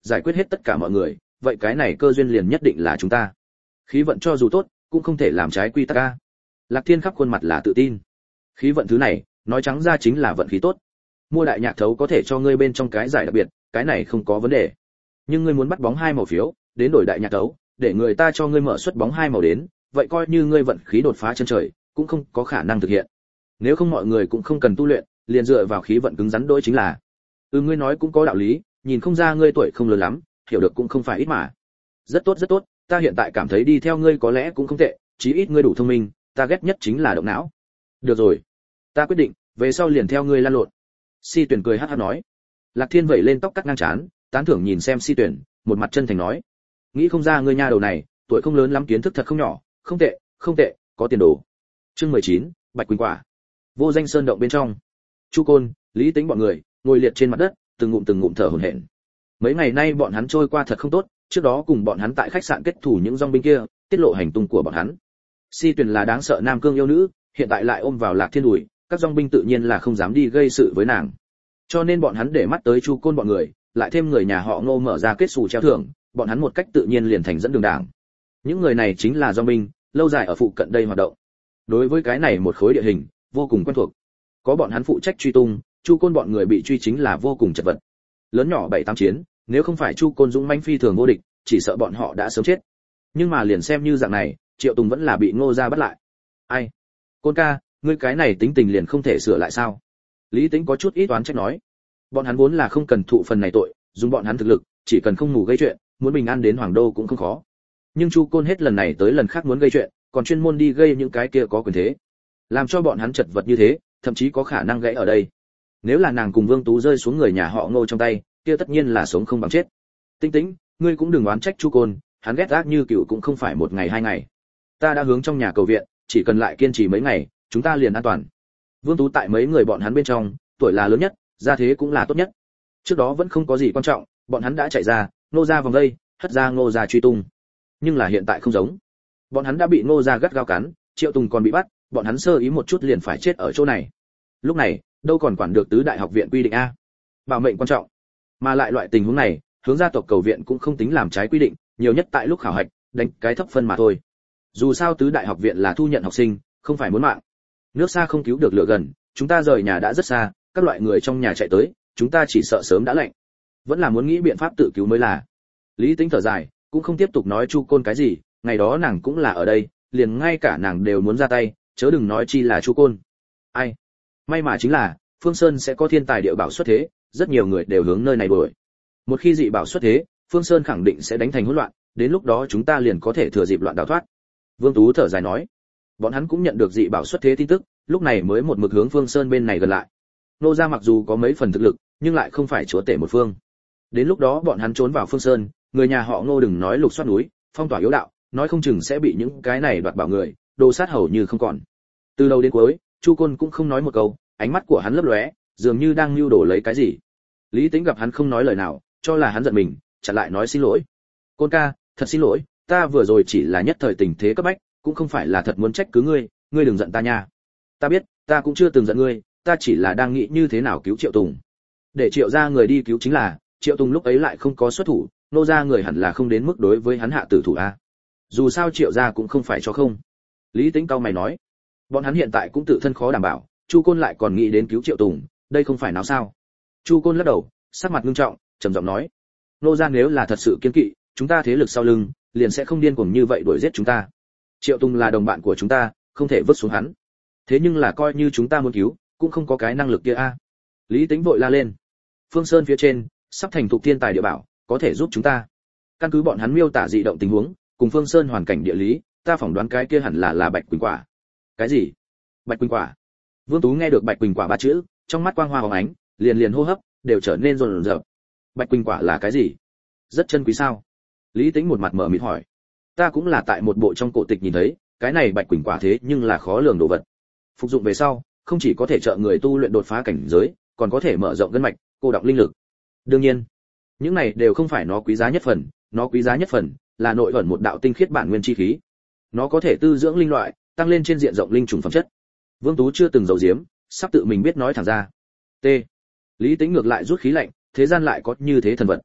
giải quyết hết tất cả mọi người, vậy cái này cơ duyên liền nhất định là chúng ta. Khí vận cho dù tốt, cũng không thể làm trái quy tắc a. Lạc Thiên khắp khuôn mặt là tự tin. Khí vận thứ này, nói trắng ra chính là vận khí tốt. Mua đại nhạc thấu có thể cho ngươi bên trong cái giải đặc biệt, cái này không có vấn đề. Nhưng ngươi muốn bắt bóng hai màu phiếu, đến đổi đại nhạc thấu, để người ta cho ngươi mở suất bóng hai màu đến, vậy coi như ngươi vận khí đột phá chân trời, cũng không có khả năng thực hiện. Nếu không mọi người cũng không cần tu luyện, liền dựa vào khí vận cứng rắn đối chính là. Ừ, ngươi nói cũng có đạo lý, nhìn không ra ngươi tuổi không lớn lắm, hiểu được cũng không phải ít mà. Rất tốt rất tốt, ta hiện tại cảm thấy đi theo ngươi có lẽ cũng không tệ, chí ít ngươi đủ thông minh, ta ghét nhất chính là động não. Được rồi, ta quyết định, về sau liền theo ngươi lan lộn. Si Tuyển cười hắc hắc nói. Lạc Thiên vẩy lên tóc cắt ngang trán, tán thưởng nhìn xem Si Tuyển, một mặt chân thành nói: nghĩ không ra ngươi nha đầu này, tuổi không lớn lắm kiến thức thật không nhỏ, không tệ, không tệ, có tiền đồ. Chương mười chín, Bạch Quỳnh Quả. Vô Danh Sơn động bên trong, Chu Côn, Lý Tĩnh bọn người ngồi liệt trên mặt đất, từng ngụm từng ngụm thở hổn hển. Mấy ngày nay bọn hắn trôi qua thật không tốt, trước đó cùng bọn hắn tại khách sạn kết thủ những dòng binh kia, tiết lộ hành tung của bọn hắn. Si Tuyền là đáng sợ nam cương yêu nữ, hiện tại lại ôm vào Lạc Thiên đùi, các dòng binh tự nhiên là không dám đi gây sự với nàng. Cho nên bọn hắn để mắt tới Chu Côn bọn người, lại thêm người nhà họ Ngô mở ra kết sủ treo thưởng, bọn hắn một cách tự nhiên liền thành dẫn đường đảng. Những người này chính là dòng binh, lâu dài ở phụ cận đây hoạt động. Đối với cái này một khối địa hình, vô cùng quen thuộc. Có bọn hắn phụ trách truy tung, Chu Côn bọn người bị truy chính là vô cùng chật vật. Lớn nhỏ bảy tám chiến, nếu không phải Chu Côn dũng mãnh phi thường vô địch, chỉ sợ bọn họ đã sớm chết. Nhưng mà liền xem như dạng này, Triệu Tùng vẫn là bị Ngô gia bắt lại. Ai? Côn ca, ngươi cái này tính tình liền không thể sửa lại sao? Lý Tĩnh có chút ít oán trách nói. Bọn hắn vốn là không cần thụ phần này tội, dùng bọn hắn thực lực, chỉ cần không ngủ gây chuyện, muốn bình an đến Hoàng Đô cũng không khó. Nhưng Chu Côn hết lần này tới lần khác muốn gây chuyện, còn chuyên môn đi gây những cái kia có quyền thế, làm cho bọn hắn chật vật như thế, thậm chí có khả năng gãy ở đây. Nếu là nàng cùng Vương Tú rơi xuống người nhà họ Ngô trong tay, kia tất nhiên là sống không bằng chết. Tinh Tĩnh, ngươi cũng đừng oán trách Chu Côn, hắn ghét ác như cựu cũng không phải một ngày hai ngày. Ta đã hướng trong nhà cầu viện, chỉ cần lại kiên trì mấy ngày, chúng ta liền an toàn. Vương Tú tại mấy người bọn hắn bên trong, tuổi là lớn nhất, gia thế cũng là tốt nhất. Trước đó vẫn không có gì quan trọng, bọn hắn đã chạy ra, Ngô gia vòng đây, hất ra Ngô gia truy tung. Nhưng là hiện tại không giống. Bọn hắn đã bị Ngô gia gắt gao cắn, Triệu Tùng còn bị bắt, bọn hắn sơ ý một chút liền phải chết ở chỗ này. Lúc này, đâu còn quản được tứ đại học viện quy định a? Bảo mệnh quan trọng. Mà lại loại tình huống này, hướng gia tộc cầu viện cũng không tính làm trái quy định, nhiều nhất tại lúc khảo hạch, đánh cái thấp phân mà thôi. Dù sao tứ đại học viện là thu nhận học sinh, không phải muốn mạng. Nước xa không cứu được lửa gần, chúng ta rời nhà đã rất xa, các loại người trong nhà chạy tới, chúng ta chỉ sợ sớm đã lạnh. Vẫn là muốn nghĩ biện pháp tự cứu mới là. Lý Tĩnh thở dài, cũng không tiếp tục nói Chu Côn cái gì, ngày đó nàng cũng là ở đây, liền ngay cả nàng đều muốn ra tay, chớ đừng nói chi là Chu Côn. Ai? May mà chính là, Phương Sơn sẽ có thiên tài địa bảo xuất thế, rất nhiều người đều hướng nơi này đuổi. Một khi dị bảo xuất thế, Phương Sơn khẳng định sẽ đánh thành hỗn loạn, đến lúc đó chúng ta liền có thể thừa dịp loạn đào thoát. Vương Tú thở dài nói. Bọn hắn cũng nhận được dị bảo xuất thế tin tức, lúc này mới một mực hướng Phương Sơn bên này gần lại. Nô gia mặc dù có mấy phần thực lực, nhưng lại không phải chúa tể một phương. Đến lúc đó bọn hắn trốn vào Phương Sơn, người nhà họ Ngô đừng nói lục soát núi, phong tỏa yếu đạo, nói không chừng sẽ bị những cái này đoạt bảo người, đồ sát hầu như không còn. Từ đầu đến cuối, Chu Côn cũng không nói một câu, ánh mắt của hắn lấp lóe, dường như đang lưu đồ lấy cái gì. Lý Tĩnh gặp hắn không nói lời nào, cho là hắn giận mình, chặn lại nói xin lỗi. Côn ca, thật xin lỗi, ta vừa rồi chỉ là nhất thời tình thế cấp bách, cũng không phải là thật muốn trách cứ ngươi, ngươi đừng giận ta nha. Ta biết, ta cũng chưa từng giận ngươi, ta chỉ là đang nghĩ như thế nào cứu Triệu Tùng. Để Triệu gia người đi cứu chính là, Triệu Tùng lúc ấy lại không có xuất thủ, nô gia người hẳn là không đến mức đối với hắn hạ tử thủ a. Dù sao Triệu gia cũng không phải cho không. Lý Tĩnh cau mày nói, bọn hắn hiện tại cũng tự thân khó đảm bảo, Chu Côn lại còn nghĩ đến cứu Triệu Tùng, đây không phải nào sao? Chu Côn lắc đầu, sắc mặt nghiêm trọng, trầm giọng nói, nô gia nếu là thật sự kiên kỵ, chúng ta thế lực sau lưng, liền sẽ không điên cuồng như vậy đuổi giết chúng ta. Triệu Tùng là đồng bạn của chúng ta, không thể vứt xuống hắn. Thế nhưng là coi như chúng ta muốn cứu, cũng không có cái năng lực kia a. Lý Tĩnh vội la lên, Phương Sơn phía trên, sắp thành thục thiên tài địa bảo, có thể giúp chúng ta. Căn cứ bọn hắn miêu tả dị động tình huống, cùng Phương Sơn hoàn cảnh địa lý, ta phỏng đoán cái kia hẳn là là Bạch Quỳnh Quả. Cái gì? Bạch Quỳnh Quả? Vương Tú nghe được Bạch Quỳnh Quả ba chữ, trong mắt quang hoa hồng ánh, liền liền hô hấp đều trở nên rồn rợn. Bạch Quỳnh Quả là cái gì? Rất chân quý sao? Lý Tĩnh một mặt mở mịt hỏi. Ta cũng là tại một bộ trong cổ tịch nhìn thấy, cái này Bạch Quỳnh Quả thế nhưng là khó lường đồ vật. Phục dụng về sau, không chỉ có thể trợ người tu luyện đột phá cảnh giới, còn có thể mở rộng gân mạch, cô đọng linh lực. Đương nhiên, những này đều không phải nó quý giá nhất phần, nó quý giá nhất phần là nội ẩn một đạo tinh khiết bản nguyên chi khí. Nó có thể tư dưỡng linh loại, tăng lên trên diện rộng linh trùng phẩm chất. Vương Tú chưa từng giấu giếm, sắp tự mình biết nói thẳng ra. T. Lý Tĩnh ngược lại rút khí lạnh, thế gian lại có như thế thần vật.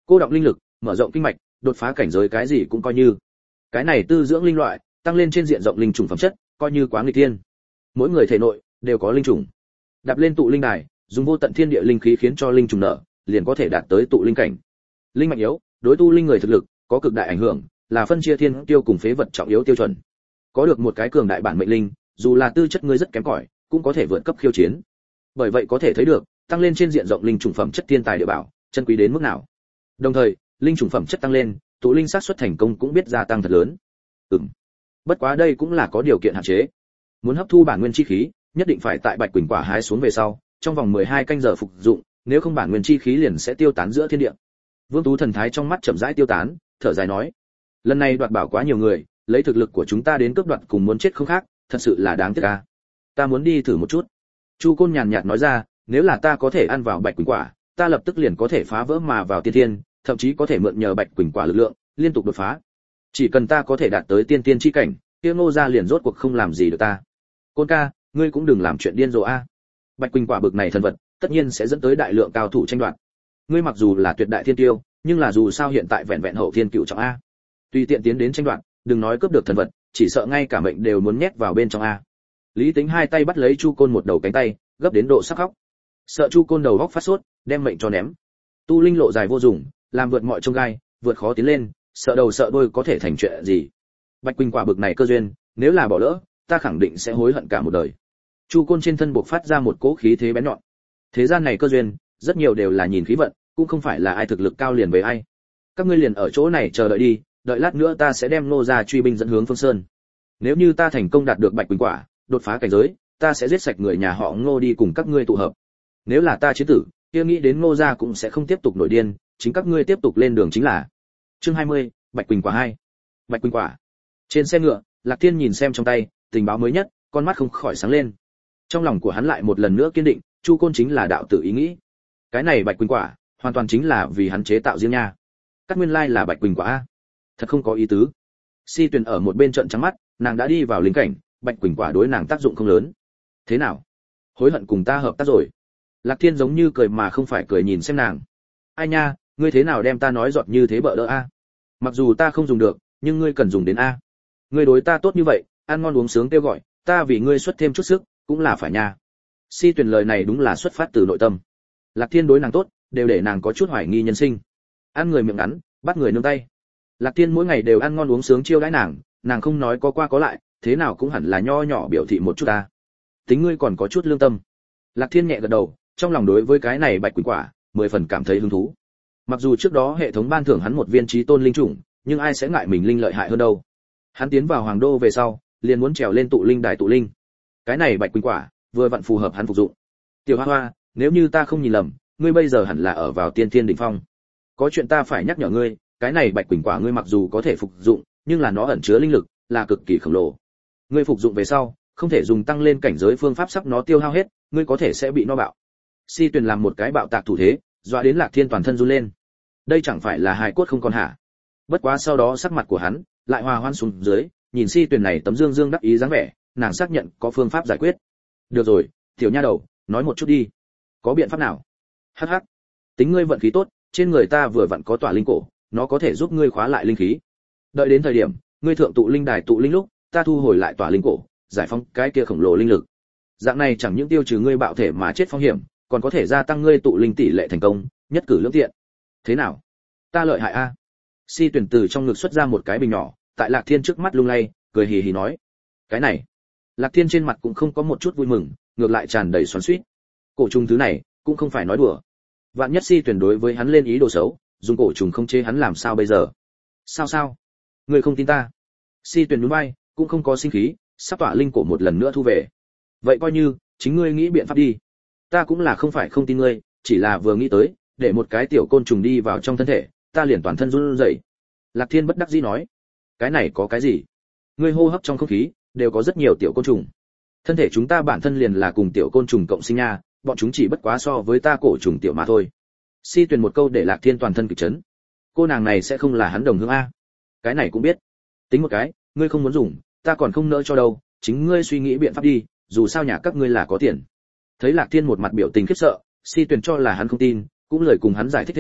cô đọng linh lực, mở rộng kinh mạch, đột phá cảnh giới cái gì cũng coi như. Cái này tư dưỡng linh loại, tăng lên trên diện rộng linh trùng phẩm chất, coi như quá nghịch thiên. Mỗi người thể nội đều có linh trùng. Đạp lên tụ linh đài, dùng vô tận thiên địa linh khí khiến cho linh trùng nở, liền có thể đạt tới tụ linh cảnh. Linh mạnh yếu, đối tu linh người thực lực có cực đại ảnh hưởng, là phân chia thiên tiêu cùng phế vật trọng yếu tiêu chuẩn. Có được một cái cường đại bản mệnh linh, dù là tư chất ngươi rất kém cỏi, cũng có thể vượt cấp khiêu chiến. Bởi vậy có thể thấy được, tăng lên trên diện rộng linh trùng phẩm chất thiên tài địa bảo, chân quý đến mức nào. Đồng thời, linh trùng phẩm chất tăng lên, tụ linh xác suất thành công cũng biết gia tăng thật lớn. Ừm. Bất quá đây cũng là có điều kiện hạn chế. Muốn hấp thu bản nguyên chi khí, nhất định phải tại Bạch Quỳnh quả hái xuống về sau, trong vòng mười hai canh giờ phục dụng, nếu không bản nguyên chi khí liền sẽ tiêu tán giữa thiên địa. Vương Tú thần thái trong mắt chậm rãi tiêu tán, thở dài nói: "Lần này đoạt bảo quá nhiều người, lấy thực lực của chúng ta đến cướp đoạt cùng muốn chết không khác, thật sự là đáng tiếc a. Ta muốn đi thử một chút." Chu Côn nhàn nhạt nói ra: "Nếu là ta có thể ăn vào Bạch Quỳnh quả, ta lập tức liền có thể phá vỡ mà vào tiên thiên, thậm chí có thể mượn nhờ Bạch Quỳnh quả lực lượng, liên tục đột phá. Chỉ cần ta có thể đạt tới tiên tiên chi cảnh, kia Ngô gia liền rốt cuộc không làm gì được ta." "Côn ca, ngươi cũng đừng làm chuyện điên rồ a. Bạch Quỳnh quả bực này thần vật, tất nhiên sẽ dẫn tới đại lượng cao thủ tranh đoạt. Ngươi mặc dù là tuyệt đại thiên tiêu, nhưng là dù sao hiện tại vẹn vẹn hậu thiên cựu trọng a. Tùy tiện tiến đến tranh đoạt, đừng nói cướp được thần vật, chỉ sợ ngay cả mệnh đều muốn nhét vào bên trong a." Lý Tính hai tay bắt lấy Chu Côn một đầu cánh tay, gấp đến độ sắp khóc. Sợ Chu Côn đầu góc phát sốt, đem mệnh cho ném. Tu linh lộ dài vô dụng, làm vượt mọi chông gai, vượt khó tiến lên, sợ đầu sợ đuôi có thể thành chuyện gì. Bạch Quỳnh quả bực này cơ duyên, nếu là bỏ lỡ, ta khẳng định sẽ hối hận cả một đời. Chu Côn trên thân bộc phát ra một cỗ khí thế bén nhọn. Thế gian này cơ duyên, rất nhiều đều là nhìn khí vận, cũng không phải là ai thực lực cao liền với ai. Các ngươi liền ở chỗ này chờ đợi đi, đợi lát nữa ta sẽ đem Ngô gia truy binh dẫn hướng Phương Sơn. Nếu như ta thành công đạt được Bạch Quỳnh quả, đột phá cảnh giới, ta sẽ giết sạch người nhà họ Ngô đi cùng các ngươi tụ hợp. Nếu là ta chiến tử, kia nghĩ đến Ngô gia cũng sẽ không tiếp tục nổi điên, chính các ngươi tiếp tục lên đường chính là. Chương hai mươi, Bạch Quỳnh quả hai. Bạch Quỳnh quả. Trên xe ngựa, Lạc Thiên nhìn xem trong tay tình báo mới nhất, con mắt không khỏi sáng lên. Trong lòng của hắn lại một lần nữa kiên định, Chu Côn chính là đạo tử ý nghĩ. Cái này Bạch Quỳnh quả, hoàn toàn chính là vì hắn chế tạo riêng nha. Các nguyên lai là Bạch Quỳnh quả a. Thật không có ý tứ. Si Tuyền ở một bên trợn trắng mắt, nàng đã đi vào linh cảnh, Bạch Quỳnh quả đối nàng tác dụng không lớn. Thế nào? Hối hận cùng ta hợp tác rồi? Lạc Thiên giống như cười mà không phải cười nhìn xem nàng. Ai nha, ngươi thế nào đem ta nói giọt như thế bợ đỡ a? Mặc dù ta không dùng được, nhưng ngươi cần dùng đến a. Ngươi đối ta tốt như vậy, ăn ngon uống sướng kêu gọi, ta vì ngươi xuất thêm chút sức, cũng là phải nha. Si Tuyền lời này đúng là xuất phát từ nội tâm. Lạc Thiên đối nàng tốt, đều để nàng có chút hoài nghi nhân sinh. Ăn người miệng ngắn, bắt người nương tay. Lạc Thiên mỗi ngày đều ăn ngon uống sướng chiêu đãi nàng, nàng không nói có qua có lại, thế nào cũng hẳn là nho nhỏ biểu thị một chút ta. Tính ngươi còn có chút lương tâm. Lạc Thiên nhẹ gật đầu, trong lòng đối với cái này Bạch Quỳnh quả, mười phần cảm thấy hứng thú. Mặc dù trước đó hệ thống ban thưởng hắn một viên chí tôn linh chủng, nhưng ai sẽ ngại mình linh lợi hại hơn đâu. Hắn tiến vào Hoàng Đô về sau, liền muốn trèo lên tụ linh đài tụ linh. Cái này Bạch Quỳnh quả, vừa vặn phù hợp hắn phục dụng. Tiểu Hoa Hoa, nếu như ta không nhìn lầm, ngươi bây giờ hẳn là ở vào tiên thiên đỉnh phong. Có chuyện ta phải nhắc nhở ngươi, cái này Bạch Quỳnh quả ngươi mặc dù có thể phục dụng, nhưng là nó ẩn chứa linh lực, là cực kỳ khổng lồ. Ngươi phục dụng về sau, không thể dùng tăng lên cảnh giới phương pháp sắp nó tiêu hao hết, ngươi có thể sẽ bị no bạo. Si Tuyền làm một cái bạo tạc thủ thế, dọa đến Lạc Thiên toàn thân run lên. Đây chẳng phải là hài cốt không còn hả? Bất quá sau đó sắc mặt của hắn lại hòa hoan xuống dưới, nhìn Si Tuyền này tấm dương dương đắc ý dáng vẻ, nàng xác nhận có phương pháp giải quyết. Được rồi, tiểu nha đầu, nói một chút đi. Có biện pháp nào? Hắc hắc. Tính ngươi vận khí tốt, trên người ta vừa vặn có tỏa linh cổ, nó có thể giúp ngươi khóa lại linh khí. Đợi đến thời điểm, ngươi thượng tụ linh đài tụ linh lúc, ta thu hồi lại tỏa linh cổ, giải phóng cái kia khổng lồ linh lực. Dạng này chẳng những tiêu trừ ngươi bạo thể mà chết phong hiểm, còn có thể gia tăng ngươi tụ linh tỷ lệ thành công, nhất cử lưỡng tiện. Thế nào? Ta lợi hại a. Si Tuyền từ trong ngực xuất ra một cái bình nhỏ, tại Lạc Thiên trước mắt lung lay, cười hì hì nói: "Cái này." Lạc Thiên trên mặt cũng không có một chút vui mừng, ngược lại tràn đầy xoắn xuýt. Cổ trùng thứ này, cũng không phải nói đùa. Vạn nhất Si Tuyền đối với hắn lên ý đồ xấu, dùng cổ trùng không chế hắn làm sao bây giờ? Sao sao? Ngươi không tin ta? Si Tuyền nhún vai, cũng không có sinh khí, sắp tỏa linh cổ một lần nữa thu về. Vậy coi như chính ngươi nghĩ biện pháp đi. Ta cũng là không phải không tin ngươi, chỉ là vừa nghĩ tới, để một cái tiểu côn trùng đi vào trong thân thể, ta liền toàn thân run rẩy. Lạc Thiên bất đắc dĩ nói: "Cái này có cái gì? Ngươi hô hấp trong không khí đều có rất nhiều tiểu côn trùng. Thân thể chúng ta bản thân liền là cùng tiểu côn trùng cộng sinh nha, bọn chúng chỉ bất quá so với ta cổ trùng tiểu mà thôi." Si Tuyền một câu để Lạc Thiên toàn thân kịch chấn. Cô nàng này sẽ không là hắn đồng hương a? Cái này cũng biết. Tính một cái, ngươi không muốn dùng, ta còn không nỡ cho đâu, chính ngươi suy nghĩ biện pháp đi, dù sao nhà các ngươi là có tiền. Thấy Lạc Thiên một mặt biểu tình khiếp sợ, Si Tuyền cho là hắn không tin, cũng lời cùng hắn giải thích thêm,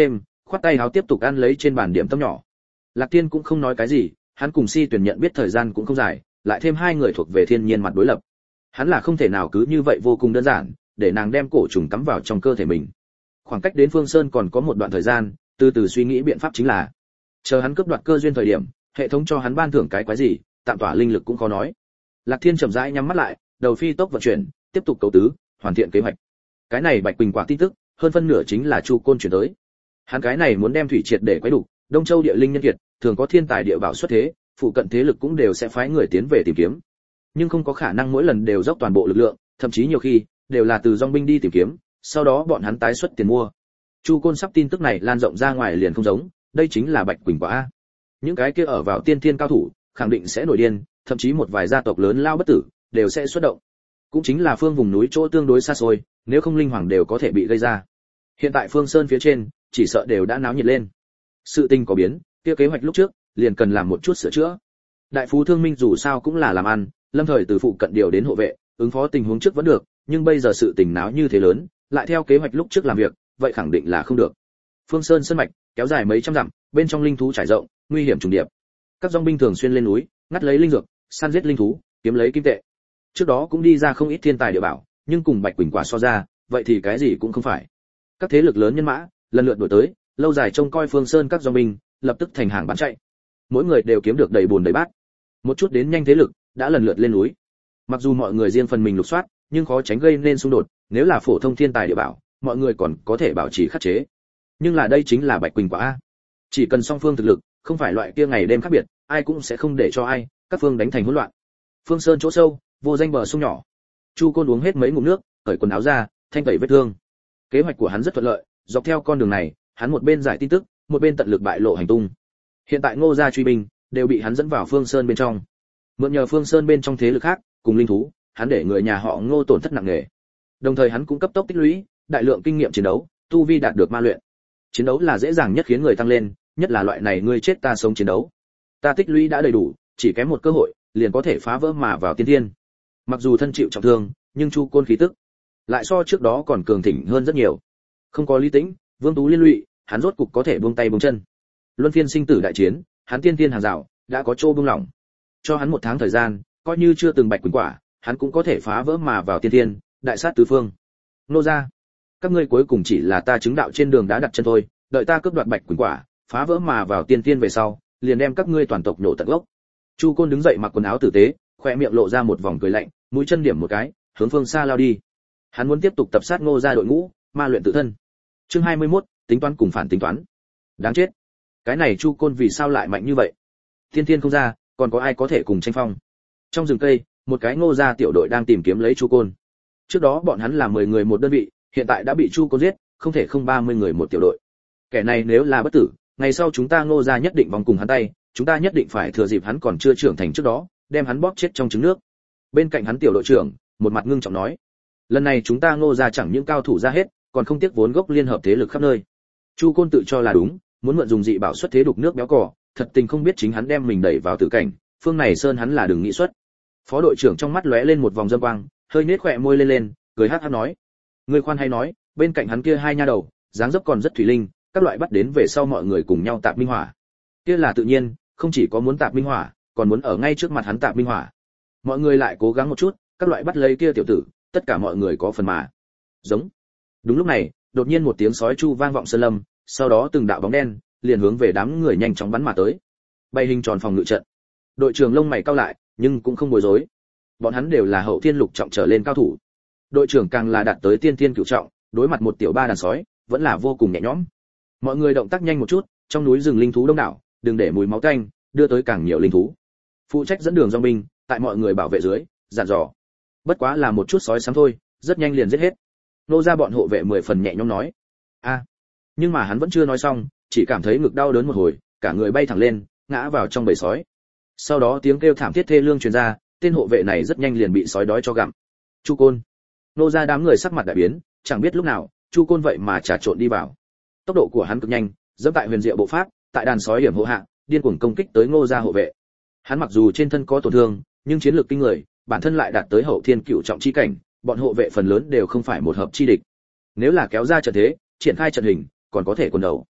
khoát tay áo tiếp tục ăn lấy trên bàn điểm tâm nhỏ. Lạc Tiên cũng không nói cái gì, hắn cùng Si Tuyển nhận biết thời gian cũng không dài, lại thêm hai người thuộc về thiên nhiên mặt đối lập. Hắn là không thể nào cứ như vậy vô cùng đơn giản, để nàng đem cổ trùng cắm vào trong cơ thể mình. Khoảng cách đến Phương Sơn còn có một đoạn thời gian, từ từ suy nghĩ biện pháp chính là chờ hắn cướp đoạt cơ duyên thời điểm, hệ thống cho hắn ban thưởng cái quái gì, tạm tỏa linh lực cũng khó nói. Lạc Thiên chậm rãi nhắm mắt lại, đầu phi tốc vận chuyển, tiếp tục cấu tứ, hoàn thiện kế hoạch. Cái này Bạch Quỳnh quả tin tức, hơn phân nửa chính là Chu Côn chuyển tới. Hắn cái này muốn đem thủy triệt để quấy đủ, Đông Châu địa linh nhân kiệt, thường có thiên tài địa bảo xuất thế, phụ cận thế lực cũng đều sẽ phái người tiến về tìm kiếm. Nhưng không có khả năng mỗi lần đều dốc toàn bộ lực lượng, thậm chí nhiều khi đều là từ dòng binh đi tìm kiếm, sau đó bọn hắn tái xuất tiền mua. Chu Côn sắp tin tức này lan rộng ra ngoài liền không giống, đây chính là Bạch Quỳnh quả a. Những cái kia ở vào tiên thiên cao thủ, khẳng định sẽ nổi điên, thậm chí một vài gia tộc lớn lao bất tử đều sẽ xuất động. Cũng chính là phương vùng núi chỗ tương đối xa xôi, nếu không linh hoàng đều có thể bị gây ra. Hiện tại Phương Sơn phía trên, chỉ sợ đều đã náo nhiệt lên. Sự tình có biến, kia kế hoạch lúc trước, liền cần làm một chút sửa chữa. Đại phú thương minh dù sao cũng là làm ăn, lâm thời từ phụ cận điều đến hộ vệ, ứng phó tình huống trước vẫn được, nhưng bây giờ sự tình náo như thế lớn, lại theo kế hoạch lúc trước làm việc, vậy khẳng định là không được. Phương Sơn sơn mạch kéo dài mấy trăm dặm, bên trong linh thú trải rộng, nguy hiểm trùng điệp. Các dòng binh thường xuyên lên núi, ngắt lấy linh dược, săn giết linh thú, kiếm lấy kim tệ. Trước đó cũng đi ra không ít thiên tài địa bảo, nhưng cùng Bạch Quỳnh quả so ra, vậy thì cái gì cũng không phải. Các thế lực lớn nhân mã, lần lượt đuổi tới, lâu dài trông coi Phương Sơn các dòng binh, lập tức thành hàng bán chạy. Mỗi người đều kiếm được đầy buồn đầy bát. Một chút đến nhanh thế lực, đã lần lượt lên núi. Mặc dù mọi người riêng phần mình lục soát, nhưng khó tránh gây nên xung đột, nếu là phổ thông thiên tài địa bảo, mọi người còn có thể bảo trì khắc chế. Nhưng là đây chính là Bạch Quỳnh quả a. Chỉ cần song phương thực lực, không phải loại kia ngày đêm khác biệt, ai cũng sẽ không để cho ai, các phương đánh thành hỗn loạn. Phương Sơn chỗ sâu, vô danh bờ sông nhỏ. Chu Côn uống hết mấy ngụm nước, cởi quần áo ra, thanh tẩy vết thương. Kế hoạch của hắn rất thuận lợi, dọc theo con đường này, hắn một bên giải tin tức, một bên tận lực bại lộ hành tung. Hiện tại Ngô gia truy binh đều bị hắn dẫn vào Phương Sơn bên trong. Mượn nhờ Phương Sơn bên trong thế lực khác, cùng linh thú, hắn để người nhà họ Ngô tổn thất nặng nề. Đồng thời hắn cũng cấp tốc tích lũy đại lượng kinh nghiệm chiến đấu, tu vi đạt được ma luyện. Chiến đấu là dễ dàng nhất khiến người tăng lên, nhất là loại này ngươi chết ta sống chiến đấu. Ta tích lũy đã đầy đủ, chỉ kém một cơ hội, liền có thể phá vỡ mà vào tiên thiên. Mặc dù thân chịu trọng thương, nhưng Chu Côn khí tức lại so trước đó còn cường thịnh hơn rất nhiều. Không có Lý Tĩnh, Vương Tú liên lụy, hắn rốt cục có thể buông tay buông chân. Luân phiên sinh tử đại chiến, hắn tiên tiên hàng rào đã có chỗ buông lỏng. Cho hắn một tháng thời gian, coi như chưa từng Bạch Quỳnh quả, hắn cũng có thể phá vỡ mà vào tiên thiên, đại sát tứ phương. Nô gia, các ngươi cuối cùng chỉ là ta chứng đạo trên đường đá đặt chân thôi, đợi ta cướp đoạt Bạch Quỳnh quả, phá vỡ mà vào tiên thiên về sau, liền đem các ngươi toàn tộc nhổ tận gốc. Chu Côn đứng dậy mặc quần áo tử tế, khoe miệng lộ ra một vòng cười lạnh, mũi chân điểm một cái, hướng phương xa lao đi. Hắn muốn tiếp tục tập sát Ngô gia đội ngũ, ma luyện tự thân. Chương hai mươi mốt, tính toán cùng phản tính toán. Đáng chết. Cái này Chu Côn vì sao lại mạnh như vậy? Tiên thiên không ra, còn có ai có thể cùng tranh phong? Trong rừng cây, một cái Ngô gia tiểu đội đang tìm kiếm lấy Chu Côn. Trước đó bọn hắn là mười người một đơn vị, hiện tại đã bị Chu Côn giết, không thể không ba mươi người một tiểu đội. Kẻ này nếu là bất tử, ngày sau chúng ta Ngô gia nhất định vòng cùng hắn tay, chúng ta nhất định phải thừa dịp hắn còn chưa trưởng thành trước đó, đem hắn bóp chết trong trứng nước. Bên cạnh hắn tiểu đội trưởng, một mặt ngưng trọng nói: lần này chúng ta Ngô gia chẳng những cao thủ ra hết, còn không tiếc vốn gốc liên hợp thế lực khắp nơi. Chu Côn tự cho là đúng, muốn mượn dùng dị bảo xuất thế đục nước béo cò, thật tình không biết chính hắn đem mình đẩy vào tử cảnh, phương này sơn hắn là đừng nghĩ xuất. Phó đội trưởng trong mắt lóe lên một vòng dâm quang, hơi nết khóe môi lên lên, cười hắc hắc nói: người khoan hay nói, bên cạnh hắn kia hai nha đầu, dáng dấp còn rất thủy linh, các loại bắt đến về sau mọi người cùng nhau tạp minh hỏa. Kia là tự nhiên, không chỉ có muốn tạp minh hỏa, còn muốn ở ngay trước mặt hắn tạp minh hỏa. Mọi người lại cố gắng một chút, các loại bắt lấy kia tiểu tử, tất cả mọi người có phần mà. Giống. Đúng lúc này, đột nhiên một tiếng sói chu vang vọng sơn lâm, sau đó từng đạo bóng đen liền hướng về đám người nhanh chóng bắn mà tới. Bay hình tròn phòng ngự trận. Đội trưởng lông mày cau lại, nhưng cũng không bối rối. Bọn hắn đều là hậu thiên lục trọng trở lên cao thủ. Đội trưởng càng là đạt tới tiên thiên cửu trọng, đối mặt một tiểu ba đàn sói, vẫn là vô cùng nhẹ nhõm. Mọi người động tác nhanh một chút, trong núi rừng linh thú đông đảo, đừng để mùi máu tanh đưa tới càng nhiều linh thú. Phụ trách dẫn đường dòng binh, tại mọi người bảo vệ dưới, dặn dò. Bất quá là một chút sói xám thôi, rất nhanh liền giết hết. Nô ra bọn hộ vệ mười phần nhẹ nhõm nói: a. Nhưng mà hắn vẫn chưa nói xong, chỉ cảm thấy ngực đau đớn một hồi, cả người bay thẳng lên, ngã vào trong bầy sói. Sau đó tiếng kêu thảm thiết thê lương truyền ra, tên hộ vệ này rất nhanh liền bị sói đói cho gặm. Chu Côn. Nô ra đám người sắc mặt đại biến, chẳng biết lúc nào, Chu Côn vậy mà trà trộn đi vào. Tốc độ của hắn cực nhanh, dẫm tại huyền diệu bộ pháp, tại đàn sói hiểm hộ hạ, điên cuồng công kích tới Ngô gia hộ vệ. Hắn mặc dù trên thân có tổn thương, nhưng chiến lược kinh người, bản thân lại đạt tới hậu thiên cửu trọng chi cảnh, bọn hộ vệ phần lớn đều không phải một hợp chi địch. Nếu là kéo ra trận thế, triển khai trận hình, còn có thể quần đầu.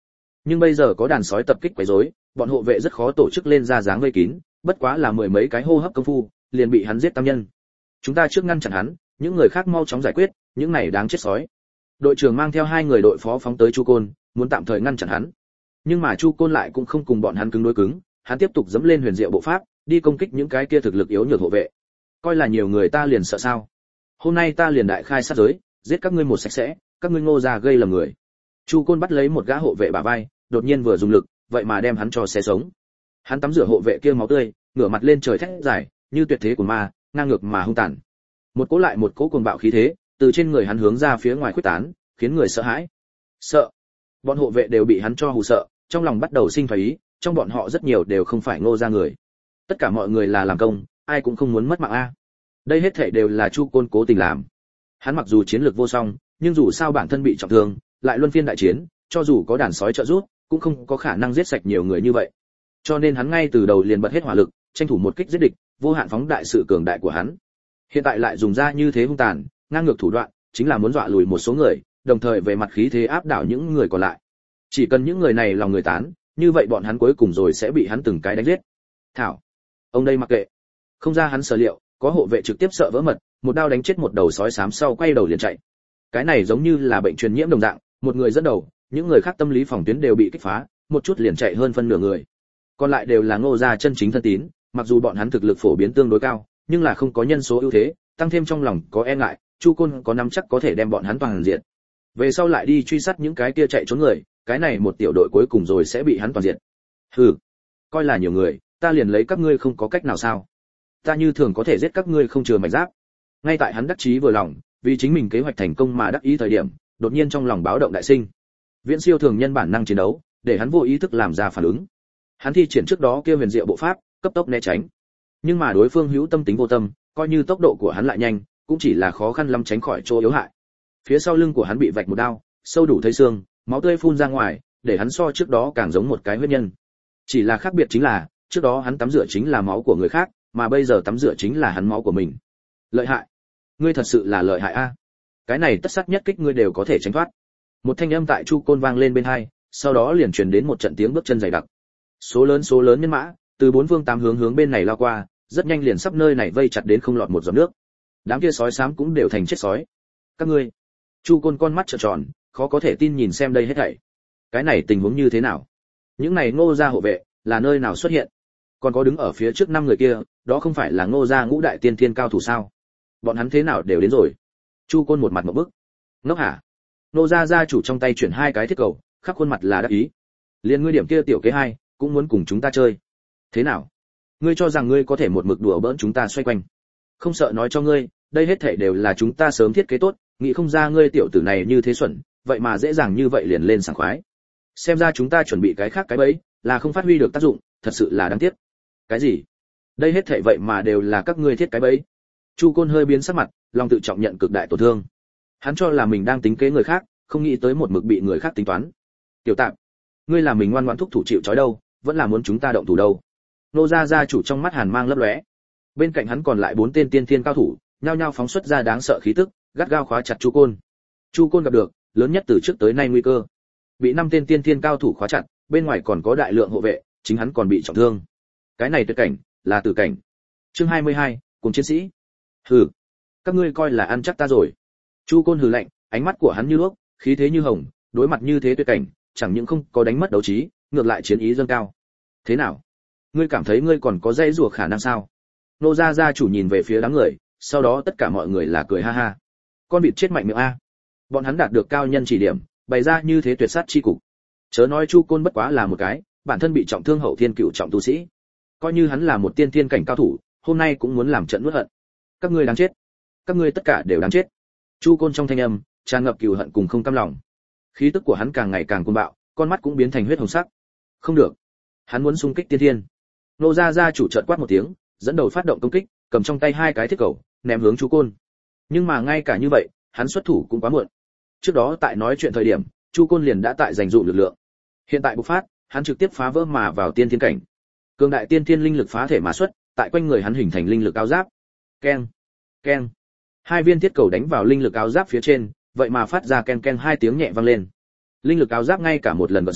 Nhưng bây giờ có đàn sói tập kích quấy rối, bọn hộ vệ rất khó tổ chức lên ra dáng vây kín, bất quá là mười mấy cái hô hấp công phu, liền bị hắn giết tam nhân. Chúng ta trước ngăn chặn hắn, những người khác mau chóng giải quyết, những này đáng chết sói. Đội trưởng mang theo hai người đội phó phóng tới Chu Côn, muốn tạm thời ngăn chặn hắn. Nhưng mà Chu Côn lại cũng không cùng bọn hắn cứng đối cứng, hắn tiếp tục dẫm lên huyền diệu bộ pháp, đi công kích những cái kia thực lực yếu nhược hộ vệ. Coi là nhiều người ta liền sợ sao? Hôm nay ta liền đại khai sát giới, giết các ngươi một sạch sẽ, các ngươi Ngô gia gây lầm người. Chu Côn bắt lấy một gã hộ vệ bả vai, đột nhiên vừa dùng lực, vậy mà đem hắn cho xé sống. Hắn tắm rửa hộ vệ kia máu tươi, ngửa mặt lên trời thét dài, như tuyệt thế của ma, ngang ngược mà hung tàn. Một cỗ lại một cỗ cuồng bạo khí thế, từ trên người hắn hướng ra phía ngoài khuếch tán, khiến người sợ hãi. Sợ. Bọn hộ vệ đều bị hắn cho hù sợ, trong lòng bắt đầu sinh phái ý, trong bọn họ rất nhiều đều không phải Ngô gia người. Tất cả mọi người là làm công, ai cũng không muốn mất mạng a. Đây hết thảy đều là Chu Côn cố tình làm. Hắn mặc dù chiến lược vô song, nhưng dù sao bản thân bị trọng thương, lại luân phiên đại chiến, cho dù có đàn sói trợ giúp, cũng không có khả năng giết sạch nhiều người như vậy. Cho nên hắn ngay từ đầu liền bật hết hỏa lực, tranh thủ một kích giết địch, vô hạn phóng đại sự cường đại của hắn. Hiện tại lại dùng ra như thế hung tàn, ngang ngược thủ đoạn, chính là muốn dọa lùi một số người, đồng thời về mặt khí thế áp đảo những người còn lại. Chỉ cần những người này lòng người tán, như vậy bọn hắn cuối cùng rồi sẽ bị hắn từng cái đánh giết. Thảo, ông đây mặc kệ. Không ra hắn sở liệu, có hộ vệ trực tiếp sợ vỡ mật, một đao đánh chết một đầu sói xám sau quay đầu liền chạy. Cái này giống như là bệnh truyền nhiễm đồng dạng, một người dẫn đầu, những người khác tâm lý phòng tuyến đều bị kích phá, một chút liền chạy hơn phân nửa người. Còn lại đều là Ngô gia chân chính thân tín, mặc dù bọn hắn thực lực phổ biến tương đối cao, nhưng là không có nhân số ưu thế, tăng thêm trong lòng có e ngại, Chu Côn có nắm chắc có thể đem bọn hắn toàn diện. Về sau lại đi truy sát những cái kia chạy trốn người, cái này một tiểu đội cuối cùng rồi sẽ bị hắn toàn diện. Hừ, coi là nhiều người, ta liền lấy các ngươi không có cách nào sao? Ta như thường có thể giết các ngươi không chừa mảnh giáp. Ngay tại hắn đắc chí vừa lòng, vì chính mình kế hoạch thành công mà đắc ý thời điểm, đột nhiên trong lòng báo động đại sinh. Viễn siêu thường nhân bản năng chiến đấu, để hắn vô ý thức làm ra phản ứng. Hắn thi triển trước đó kia huyền diệu bộ pháp, cấp tốc né tránh. Nhưng mà đối phương hữu tâm tính vô tâm, coi như tốc độ của hắn lại nhanh, cũng chỉ là khó khăn lắm tránh khỏi chỗ yếu hại. Phía sau lưng của hắn bị vạch một đao, sâu đủ thấy xương, máu tươi phun ra ngoài, để hắn so trước đó càng giống một cái huyết nhân. Chỉ là khác biệt chính là, trước đó hắn tắm rửa chính là máu của người khác, mà bây giờ tắm rửa chính là hắn máu của mình. Lợi hại, ngươi thật sự là lợi hại a. Cái này tất sát nhất kích ngươi đều có thể tránh thoát. Một thanh âm tại Chu Côn vang lên bên tai, sau đó liền truyền đến một trận tiếng bước chân dày đặc. Số lớn số lớn nhân mã, từ bốn phương tám hướng hướng bên này lao qua, rất nhanh liền sắp nơi này vây chặt đến không lọt một giọt nước. Đám kia sói xám cũng đều thành chết sói. Các ngươi. Chu Côn con mắt trợn tròn, khó có thể tin nhìn xem đây hết thảy. Cái này tình huống như thế nào? Những này Ngô gia hộ vệ là nơi nào xuất hiện? Còn có đứng ở phía trước năm người kia, đó không phải là Ngô gia ngũ đại tiên thiên cao thủ sao? Bọn hắn thế nào đều đến rồi? Chu Côn một mặt ngộp bức. Ngốc hả? Ngô gia gia chủ trong tay chuyển hai cái thiết cầu, khắp khuôn mặt là đắc ý. Liên ngươi điểm kia tiểu kế hai, cũng muốn cùng chúng ta chơi. Thế nào? Ngươi cho rằng ngươi có thể một mực đùa bỡn chúng ta xoay quanh? Không sợ nói cho ngươi, đây hết thảy đều là chúng ta sớm thiết kế tốt, nghĩ không ra ngươi tiểu tử này như thế xuẩn, vậy mà dễ dàng như vậy liền lên sảng khoái. Xem ra chúng ta chuẩn bị cái khác cái bẫy, là không phát huy được tác dụng, thật sự là đáng tiếc. Cái gì? Đây hết thảy vậy mà đều là các ngươi thiết cái bẫy? Chu Côn hơi biến sắc mặt, lòng tự trọng nhận cực đại tổn thương. Hắn cho là mình đang tính kế người khác, không nghĩ tới một mực bị người khác tính toán. Tiểu Tạm, ngươi là mình ngoan ngoãn thúc thủ chịu trói đâu, vẫn là muốn chúng ta động thủ đâu? Nô gia gia chủ trong mắt hàn mang lấp lóe. Bên cạnh hắn còn lại bốn tên tiên thiên cao thủ, nhao nhao phóng xuất ra đáng sợ khí tức, gắt gao khóa chặt Chu Côn. Chu Côn gặp được lớn nhất từ trước tới nay nguy cơ. Bị năm tên tiên thiên cao thủ khóa chặt, bên ngoài còn có đại lượng hộ vệ, chính hắn còn bị trọng thương. Cái này tuyệt cảnh, là tử cảnh. Chương hai mươi hai, cùng chiến sĩ. Hừ, các ngươi coi là ăn chắc ta rồi. Chu Côn hừ lạnh, ánh mắt của hắn như đuốc, khí thế như hồng, đối mặt như thế tuyệt cảnh, chẳng những không có đánh mất đấu trí, ngược lại chiến ý dâng cao. Thế nào? Ngươi cảm thấy ngươi còn có dễ rủa khả năng sao? Nô gia gia chủ nhìn về phía đám người, sau đó tất cả mọi người là cười ha ha. Con vịt chết mạnh miệng a. Bọn hắn đạt được cao nhân chỉ điểm, bày ra như thế tuyệt sát chi cục. Chớ nói Chu Côn bất quá là một cái, bản thân bị trọng thương hậu thiên cựu trọng tu sĩ. Coi như hắn là một tiên thiên cảnh cao thủ, hôm nay cũng muốn làm trận nuốt hận. Các ngươi đáng chết. Các ngươi tất cả đều đáng chết. Chu Côn trong thanh âm tràn ngập cừu hận cùng không cam lòng. Khí tức của hắn càng ngày càng cuồng bạo, con mắt cũng biến thành huyết hồng sắc. Không được, hắn muốn xung kích tiên thiên. Nô gia gia chủ chợt quát một tiếng, dẫn đầu phát động công kích, cầm trong tay hai cái thiết cầu, ném hướng Chu Côn. Nhưng mà ngay cả như vậy, hắn xuất thủ cũng quá muộn. Trước đó tại nói chuyện thời điểm, Chu Côn liền đã tại dành dụ lực lượng. Hiện tại bộc phát, hắn trực tiếp phá vỡ mà vào tiên thiên cảnh. Cường đại tiên thiên linh lực phá thể mà xuất, tại quanh người hắn hình thành linh lực áo giáp. Keng, keng. Hai viên thiết cầu đánh vào linh lực áo giáp phía trên, vậy mà phát ra ken ken hai tiếng nhẹ vang lên. Linh lực áo giáp ngay cả một lần gợn sóng,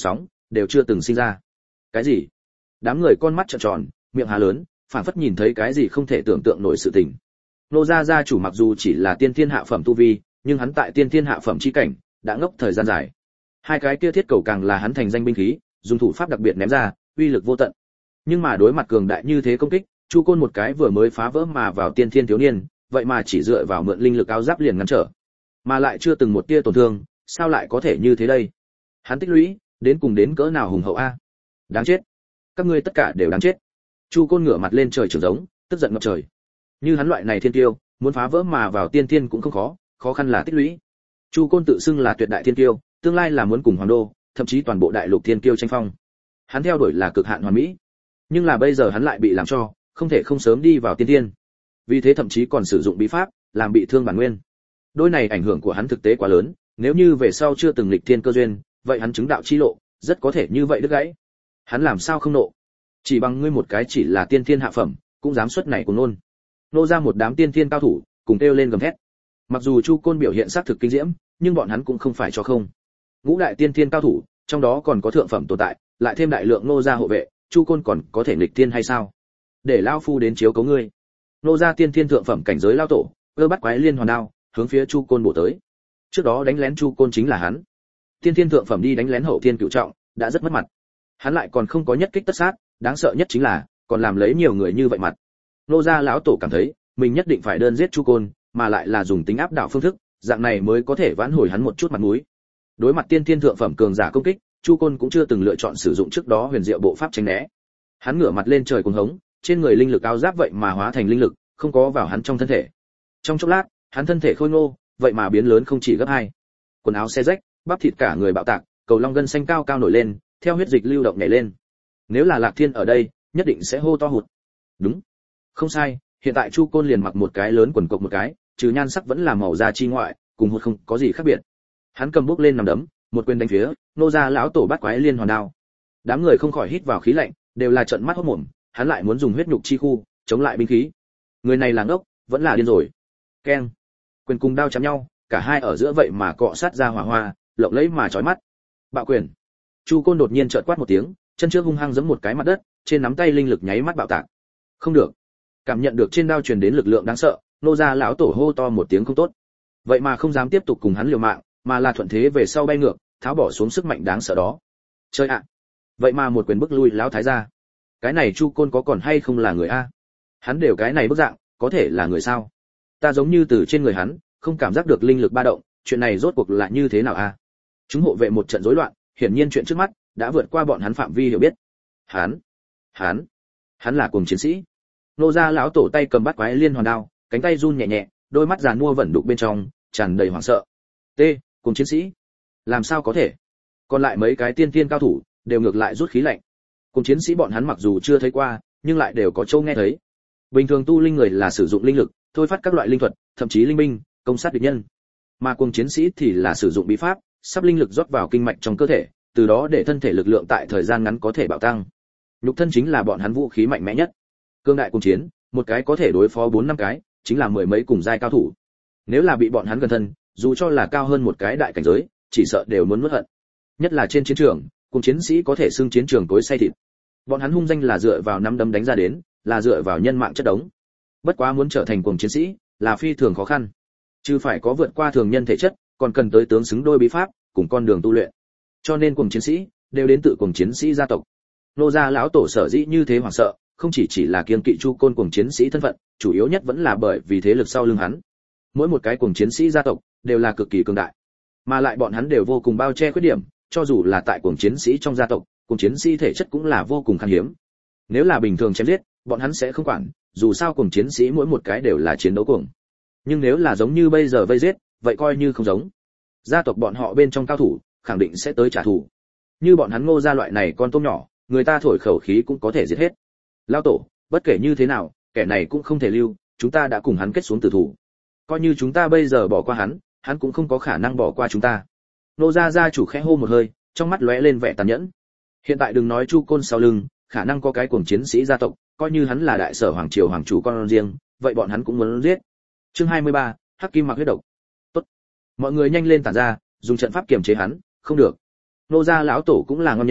đều chưa từng sinh ra. Cái gì? Đám người con mắt trợn tròn, miệng há lớn, phảng phất nhìn thấy cái gì không thể tưởng tượng nổi sự tình. Nô gia gia chủ mặc dù chỉ là tiên thiên hạ phẩm tu vi, nhưng hắn tại tiên thiên hạ phẩm chi cảnh đã ngốc thời gian dài. Hai cái kia thiết cầu càng là hắn thành danh binh khí, dùng thủ pháp đặc biệt ném ra, uy lực vô tận. Nhưng mà đối mặt cường đại như thế công kích, Chu Côn một cái vừa mới phá vỡ mà vào tiên thiên thiếu niên, vậy mà chỉ dựa vào mượn linh lực áo giáp liền ngăn trở, mà lại chưa từng một tia tổn thương, sao lại có thể như thế đây? Hắn tích lũy, đến cùng đến cỡ nào hùng hậu a? Đáng chết, các ngươi tất cả đều đáng chết. Chu Côn ngửa mặt lên trời trường giống, tức giận ngập trời. Như hắn loại này thiên tiêu, muốn phá vỡ mà vào tiên thiên cũng không khó, khó khăn là tích lũy. Chu Côn tự xưng là tuyệt đại thiên tiêu, tương lai là muốn cùng hoàng đô, thậm chí toàn bộ đại lục thiên tiêu tranh phong. Hắn theo đuổi là cực hạn hoàn mỹ, nhưng là bây giờ hắn lại bị làm cho không thể không sớm đi vào tiên thiên. Vì thế thậm chí còn sử dụng bí pháp làm bị thương bản nguyên. Đôi này ảnh hưởng của hắn thực tế quá lớn, nếu như về sau chưa từng lịch thiên cơ duyên, vậy hắn chứng đạo chi lộ rất có thể như vậy đứt gãy. Hắn làm sao không nộ? Chỉ bằng ngươi một cái chỉ là tiên thiên hạ phẩm, cũng dám xuất này của nôn. Nô ra một đám tiên thiên cao thủ, cùng kêu lên gầm thét. Mặc dù Chu Côn biểu hiện xác thực kinh diễm, nhưng bọn hắn cũng không phải cho không. Ngũ đại tiên thiên cao thủ, trong đó còn có thượng phẩm tồn tại, lại thêm đại lượng nô gia hộ vệ, Chu Côn còn có thể nghịch thiên hay sao? Để lão phu đến chiếu cố ngươi. Nô gia tiên thiên thượng phẩm cảnh giới lao tổ, ơ bắt quái liên hoàn đao, hướng phía Chu Côn bổ tới. Trước đó đánh lén Chu Côn chính là hắn. Tiên thiên thượng phẩm đi đánh lén hậu thiên cửu trọng, đã rất mất mặt. Hắn lại còn không có nhất kích tất sát, đáng sợ nhất chính là còn làm lấy nhiều người như vậy mặt. Nô gia lão tổ cảm thấy, mình nhất định phải đơn giết Chu Côn, mà lại là dùng tính áp đảo phương thức, dạng này mới có thể vãn hồi hắn một chút mặt mũi. Đối mặt tiên thiên thượng phẩm cường giả công kích, Chu Côn cũng chưa từng lựa chọn sử dụng trước đó huyền diệu bộ pháp tránh né. Hắn ngửa mặt lên trời cuồng hống, trên người linh lực áo giáp vậy mà hóa thành linh lực, không có vào hắn trong thân thể. Trong chốc lát, hắn thân thể khôi ngô, vậy mà biến lớn không chỉ gấp hai. Quần áo xé rách, bắp thịt cả người bạo tạc, cầu long gân xanh cao cao nổi lên, theo huyết dịch lưu động nhảy lên. Nếu là Lạc Thiên ở đây, nhất định sẽ hô to hụt. Đúng, không sai, hiện tại Chu Côn liền mặc một cái lớn quần cộc một cái, trừ nhan sắc vẫn là màu da chi ngoại, cùng hụt không có gì khác biệt. Hắn cầm bước lên nằm đấm, một quyền đánh phía nô gia lão tổ bắt quái liên hoàn đao. Đám người không khỏi hít vào khí lạnh, đều là trợn mắt hốt mồm, hắn lại muốn dùng huyết nhục chi khu chống lại binh khí. Người này là ngốc, vẫn là điên rồi. Keng, quyền cùng đao chạm nhau, cả hai ở giữa vậy mà cọ sát ra hỏa hoa, lộng lẫy mà chói mắt. Bạo quyền. Chu Côn đột nhiên chợt quát một tiếng, chân trước hung hăng giẫm một cái mặt đất, trên nắm tay linh lực nháy mắt bạo tạc. Không được. Cảm nhận được trên đao truyền đến lực lượng đáng sợ, nô gia lão tổ hô to một tiếng không tốt. Vậy mà không dám tiếp tục cùng hắn liều mạng, mà là thuận thế về sau bay ngược, tháo bỏ xuống sức mạnh đáng sợ đó. Chơi ạ. Vậy mà một quyền bức lui lão thái gia. Cái này Chu Côn có còn hay không là người a? Hắn đều cái này bức dạng, có thể là người sao? Ta giống như từ trên người hắn, không cảm giác được linh lực ba động, chuyện này rốt cuộc là như thế nào a? Chúng hộ vệ một trận rối loạn, hiển nhiên chuyện trước mắt đã vượt qua bọn hắn phạm vi hiểu biết. Hắn, hắn, hắn là cuồng chiến sĩ. Nô gia lão tổ tay cầm bắt quái liên hoàn đao, cánh tay run nhẹ nhẹ, đôi mắt giàn mua vẫn đục bên trong, tràn đầy hoảng sợ. T, cuồng chiến sĩ? Làm sao có thể? Còn lại mấy cái tiên tiên cao thủ đều ngược lại rút khí lạnh. Cuồng chiến sĩ bọn hắn mặc dù chưa thấy qua, nhưng lại đều có châu nghe thấy. Bình thường tu linh người là sử dụng linh lực, thôi phát các loại linh thuật, thậm chí linh binh, công sát địch nhân. Mà cuồng chiến sĩ thì là sử dụng bí pháp, sắp linh lực rót vào kinh mạch trong cơ thể, từ đó để thân thể lực lượng tại thời gian ngắn có thể bạo tăng. Nhục thân chính là bọn hắn vũ khí mạnh mẽ nhất. Cương đại cuồng chiến, một cái có thể đối phó bốn năm cái, chính là mười mấy cùng giai cao thủ. Nếu là bị bọn hắn gần thân, dù cho là cao hơn một cái đại cảnh giới, chỉ sợ đều muốn nuốt hận. Nhất là trên chiến trường, cuồng chiến sĩ có thể xưng chiến trường tối say thịt. Bọn hắn hung danh là dựa vào năm đấm đánh ra đến, là dựa vào nhân mạng chất đống. Bất quá muốn trở thành cuồng chiến sĩ, là phi thường khó khăn. Chứ phải có vượt qua thường nhân thể chất, còn cần tới tướng xứng đôi bí pháp, cùng con đường tu luyện. Cho nên cuồng chiến sĩ đều đến tự cuồng chiến sĩ gia tộc. Nô gia lão tổ sở dĩ như thế hoảng sợ, không chỉ chỉ là kiêng kỵ Chu Côn cuồng chiến sĩ thân phận, chủ yếu nhất vẫn là bởi vì thế lực sau lưng hắn. Mỗi một cái cuồng chiến sĩ gia tộc đều là cực kỳ cường đại, mà lại bọn hắn đều vô cùng bao che khuyết điểm, cho dù là tại cuồng chiến sĩ trong gia tộc, cuồng chiến sĩ thể chất cũng là vô cùng khan hiếm. Nếu là bình thường chém giết, bọn hắn sẽ không quản, dù sao cuồng chiến sĩ mỗi một cái đều là chiến đấu cuồng. Nhưng nếu là giống như bây giờ vây giết, vậy coi như không giống. Gia tộc bọn họ bên trong cao thủ, khẳng định sẽ tới trả thù. Như bọn hắn Ngô gia loại này con tôm nhỏ, người ta thổi khẩu khí cũng có thể giết hết. Lão tổ, bất kể như thế nào, kẻ này cũng không thể lưu, chúng ta đã cùng hắn kết xuống tử thủ. Coi như chúng ta bây giờ bỏ qua hắn, hắn cũng không có khả năng bỏ qua chúng ta. Nô gia gia chủ khẽ hô một hơi, trong mắt lóe lên vẻ tàn nhẫn. Hiện tại đừng nói Chu Côn sau lưng, khả năng có cái cuồng chiến sĩ gia tộc, coi như hắn là đại sở hoàng triều hoàng chủ con riêng, vậy bọn hắn cũng muốn giết. Chương hai mươi ba, Hắc Kim Mặc huyết độc. Tốt, mọi người nhanh lên tản ra, dùng trận pháp kiềm chế hắn, không được. Nô gia lão tổ cũng là ngon nhân,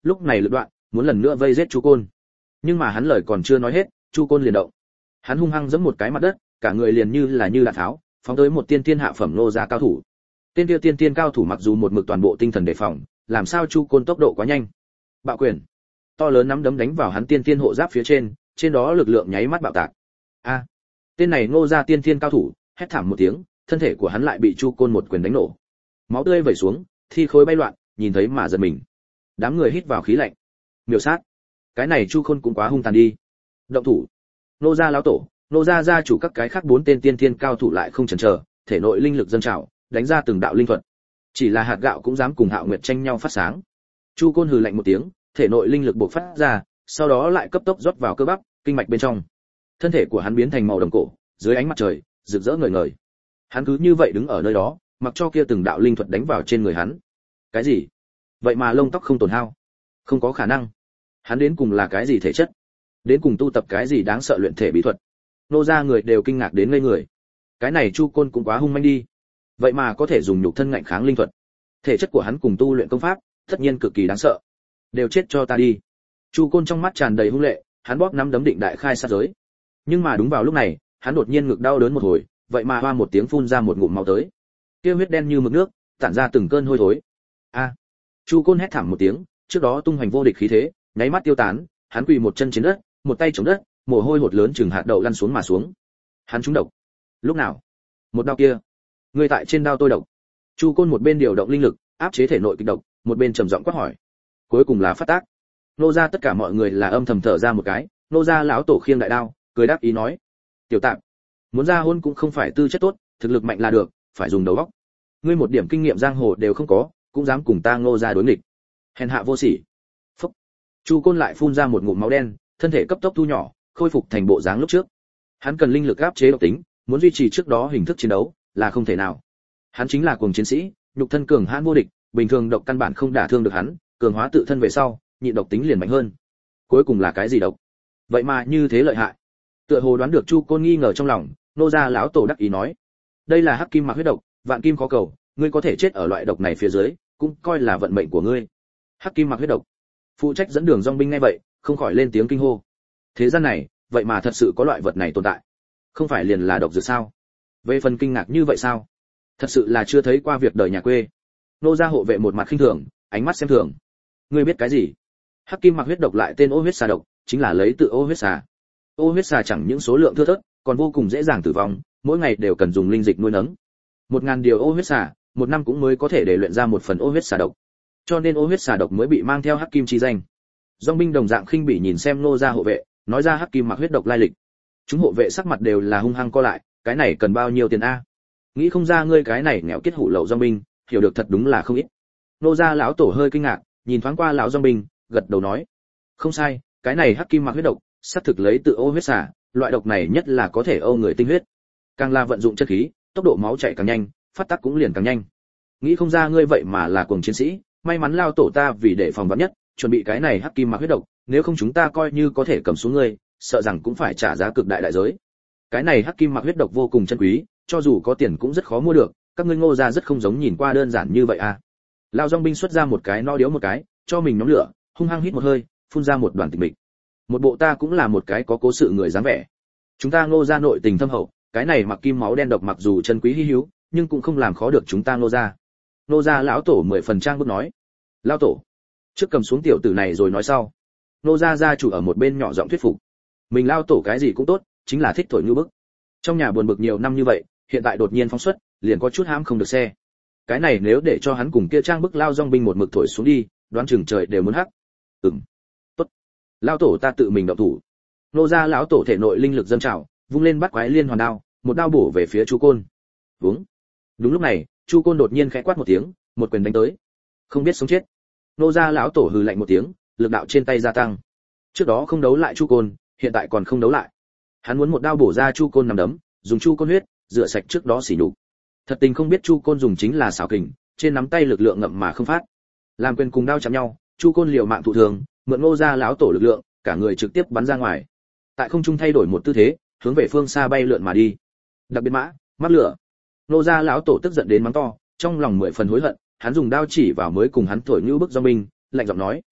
lúc này lựa đoạn, muốn lần nữa vây giết Chu Côn. Nhưng mà hắn lời còn chưa nói hết, Chu Côn liền động. Hắn hung hăng giẫm một cái mặt đất, cả người liền như là như đạn tháo, phóng tới một tiên tiên hạ phẩm nô gia cao thủ. Tên kia tiên tiên cao thủ mặc dù một mực toàn bộ tinh thần đề phòng, làm sao Chu Côn tốc độ quá nhanh. Bạo quyền, to lớn nắm đấm đánh vào hắn tiên tiên hộ giáp phía trên, trên đó lực lượng nháy mắt bạo tạc. A, tên này Ngô gia tiên tiên cao thủ, hét thảm một tiếng, thân thể của hắn lại bị Chu Côn một quyền đánh nổ. Máu tươi vẩy xuống, thi khối bay loạn, nhìn thấy mà giật mình. Đám người hít vào khí lạnh. Miểu sát. Cái này Chu Côn cũng quá hung tàn đi. Động thủ. Nô gia lão tổ, nô gia gia chủ các cái khác bốn tên tiên tiên cao thủ lại không chần chờ, thể nội linh lực dâng trào, đánh ra từng đạo linh thuật. Chỉ là hạt gạo cũng dám cùng Hạo Nguyệt tranh nhau phát sáng. Chu Côn hừ lạnh một tiếng, thể nội linh lực bộc phát ra, sau đó lại cấp tốc rót vào cơ bắp, kinh mạch bên trong. Thân thể của hắn biến thành màu đồng cổ, dưới ánh mặt trời, rực rỡ ngời ngời. Hắn cứ như vậy đứng ở nơi đó, mặc cho kia từng đạo linh thuật đánh vào trên người hắn. Cái gì? Vậy mà lông tóc không tổn hao? Không có khả năng. Hắn đến cùng là cái gì thể chất? Đến cùng tu tập cái gì đáng sợ luyện thể bí thuật? Nô gia người đều kinh ngạc đến ngây người. Cái này Chu Côn cũng quá hung manh đi. Vậy mà có thể dùng nhục thân ngạnh kháng linh thuật. Thể chất của hắn cùng tu luyện công pháp, tất nhiên cực kỳ đáng sợ. Đều chết cho ta đi. Chu Côn trong mắt tràn đầy hung lệ, hắn bóp nắm đấm định đại khai sát giới. Nhưng mà đúng vào lúc này, hắn đột nhiên ngực đau đớn một hồi, vậy mà hoa một tiếng phun ra một ngụm máu tới. Kia huyết đen như mực nước, tản ra từng cơn hôi thối. A! Chu Côn hét thảm một tiếng, trước đó tung hoành vô địch khí thế, nháy mắt tiêu tán, hắn quỳ một chân trên đất, một tay chống đất, mồ hôi hột lớn chừng hạt đậu lăn xuống mà xuống. Hắn trúng độc. Lúc nào? Một đao kia. Người tại trên đao tôi độc. Chu Côn một bên điều động linh lực, áp chế thể nội kịch độc, một bên trầm giọng quát hỏi. Cuối cùng là phát tác. Nô gia tất cả mọi người là âm thầm thở ra một cái, nô gia lão tổ khiêng đại đao, cười đáp ý nói: "Tiểu Tạm, muốn ra hôn cũng không phải tư chất tốt, thực lực mạnh là được, phải dùng đầu óc. Ngươi một điểm kinh nghiệm giang hồ đều không có, cũng dám cùng ta Ngô gia đối nghịch. Hèn hạ vô sỉ." Phốc. Chu Côn lại phun ra một ngụm máu đen, thân thể cấp tốc thu nhỏ, khôi phục thành bộ dáng lúc trước. Hắn cần linh lực áp chế độc tính, muốn duy trì trước đó hình thức chiến đấu là không thể nào. Hắn chính là cuồng chiến sĩ, nhục thân cường hãn vô địch, bình thường độc căn bản không đả thương được hắn, cường hóa tự thân về sau, nhịn độc tính liền mạnh hơn. Cuối cùng là cái gì độc? Vậy mà như thế lợi hại. Tựa hồ đoán được Chu Côn nghi ngờ trong lòng, nô gia lão tổ đắc ý nói: "Đây là hắc kim mạc huyết độc, vạn kim khó cầu, ngươi có thể chết ở loại độc này phía dưới, cũng coi là vận mệnh của ngươi." Hắc kim mạc huyết độc. Phụ trách dẫn đường dòng binh nghe vậy, không khỏi lên tiếng kinh hô. Thế gian này, vậy mà thật sự có loại vật này tồn tại. Không phải liền là độc dược sao? Về phần kinh ngạc như vậy sao? Thật sự là chưa thấy qua việc đời nhà quê. Nô gia hộ vệ một mặt khinh thường, ánh mắt xem thường. Ngươi biết cái gì? Hắc kim mạc huyết độc lại tên ô huyết xà độc, chính là lấy từ ô huyết xà. Ô huyết xà chẳng những số lượng thưa thớt, còn vô cùng dễ dàng tử vong, mỗi ngày đều cần dùng linh dịch nuôi nấng. Một ngàn điều ô huyết xà, một năm cũng mới có thể để luyện ra một phần ô huyết xà độc. Cho nên ô huyết xà độc mới bị mang theo hắc kim chi danh. Dòng binh đồng dạng khinh bỉ nhìn xem nô gia hộ vệ, nói ra hắc kim mạc huyết độc lai lịch. Chúng hộ vệ sắc mặt đều là hung hăng co lại, cái này cần bao nhiêu tiền a? Nghĩ không ra ngươi cái này nghèo kiết hủ lậu dòng binh, hiểu được thật đúng là không ít. Nô gia lão tổ hơi kinh ngạc, nhìn thoáng qua lão dòng binh, gật đầu nói: "Không sai, cái này hắc kim mạc huyết độc, xác thực lấy tự ô huyết xà, loại độc này nhất là có thể ô người tinh huyết. Càng là vận dụng chất khí, tốc độ máu chảy càng nhanh, phát tác cũng liền càng nhanh. Nghĩ không ra ngươi vậy mà là cuồng chiến sĩ, may mắn lao tổ ta vì để phòng vạn nhất, chuẩn bị cái này hắc kim mạc huyết độc, nếu không chúng ta coi như có thể cầm xuống ngươi, sợ rằng cũng phải trả giá cực đại đại giới. Cái này hắc kim mạc huyết độc vô cùng chân quý, cho dù có tiền cũng rất khó mua được, các ngươi Ngô gia rất không giống nhìn qua đơn giản như vậy à?" Lão dòng binh xuất ra một cái no điếu một cái, cho mình nhóm lửa, hung hăng hít một hơi, phun ra một đoàn tịch mịch. Một bộ ta cũng là một cái có cố sự người dáng vẻ. Chúng ta Ngô gia nội tình thâm hậu, cái này mặc kim máu đen độc mặc dù chân quý hi hữu, nhưng cũng không làm khó được chúng ta Ngô gia. Ngô gia lão tổ mười phần trang bước nói: "Lão tổ, trước cầm xuống tiểu tử này rồi nói sau." Ngô gia gia chủ ở một bên nhỏ giọng thuyết phục. Mình lão tổ cái gì cũng tốt, chính là thích thổi như bức. Trong nhà buồn bực nhiều năm như vậy, hiện tại đột nhiên phóng xuất, liền có chút hãm không được xe. Cái này nếu để cho hắn cùng kia trang bức lao dòng binh một mực thổi xuống đi, đoán chừng trời đều muốn hắc. Ừm. Tốt. Lão tổ ta tự mình động thủ. Nô gia lão tổ thể nội linh lực dâng trào, vung lên bắt quái liên hoàn đao, một đao bổ về phía Chu Côn. Vúng. Đúng lúc này, Chu Côn đột nhiên khẽ quát một tiếng, một quyền đánh tới. Không biết sống chết. Nô gia lão tổ hừ lạnh một tiếng, lực đạo trên tay gia tăng. Trước đó không đấu lại Chu Côn, hiện tại còn không đấu lại. Hắn muốn một đao bổ ra Chu Côn nằm đấm, dùng Chu Côn huyết, rửa sạch trước đó xỉ nhục. Thật tình không biết Chu Côn dùng chính là xảo kình, trên nắm tay lực lượng ngậm mà không phát. Làm quyền cùng đao chạm nhau, Chu Côn liều mạng thụ thường, mượn Ngô gia lão tổ lực lượng, cả người trực tiếp bắn ra ngoài. Tại không trung thay đổi một tư thế, hướng về phương xa bay lượn mà đi. Đặc biệt mã, mắc lửa. Ngô gia lão tổ tức giận đến mắng to, trong lòng mười phần hối hận, hắn dùng đao chỉ vào mới cùng hắn thổi như bức do mình, lạnh giọng nói: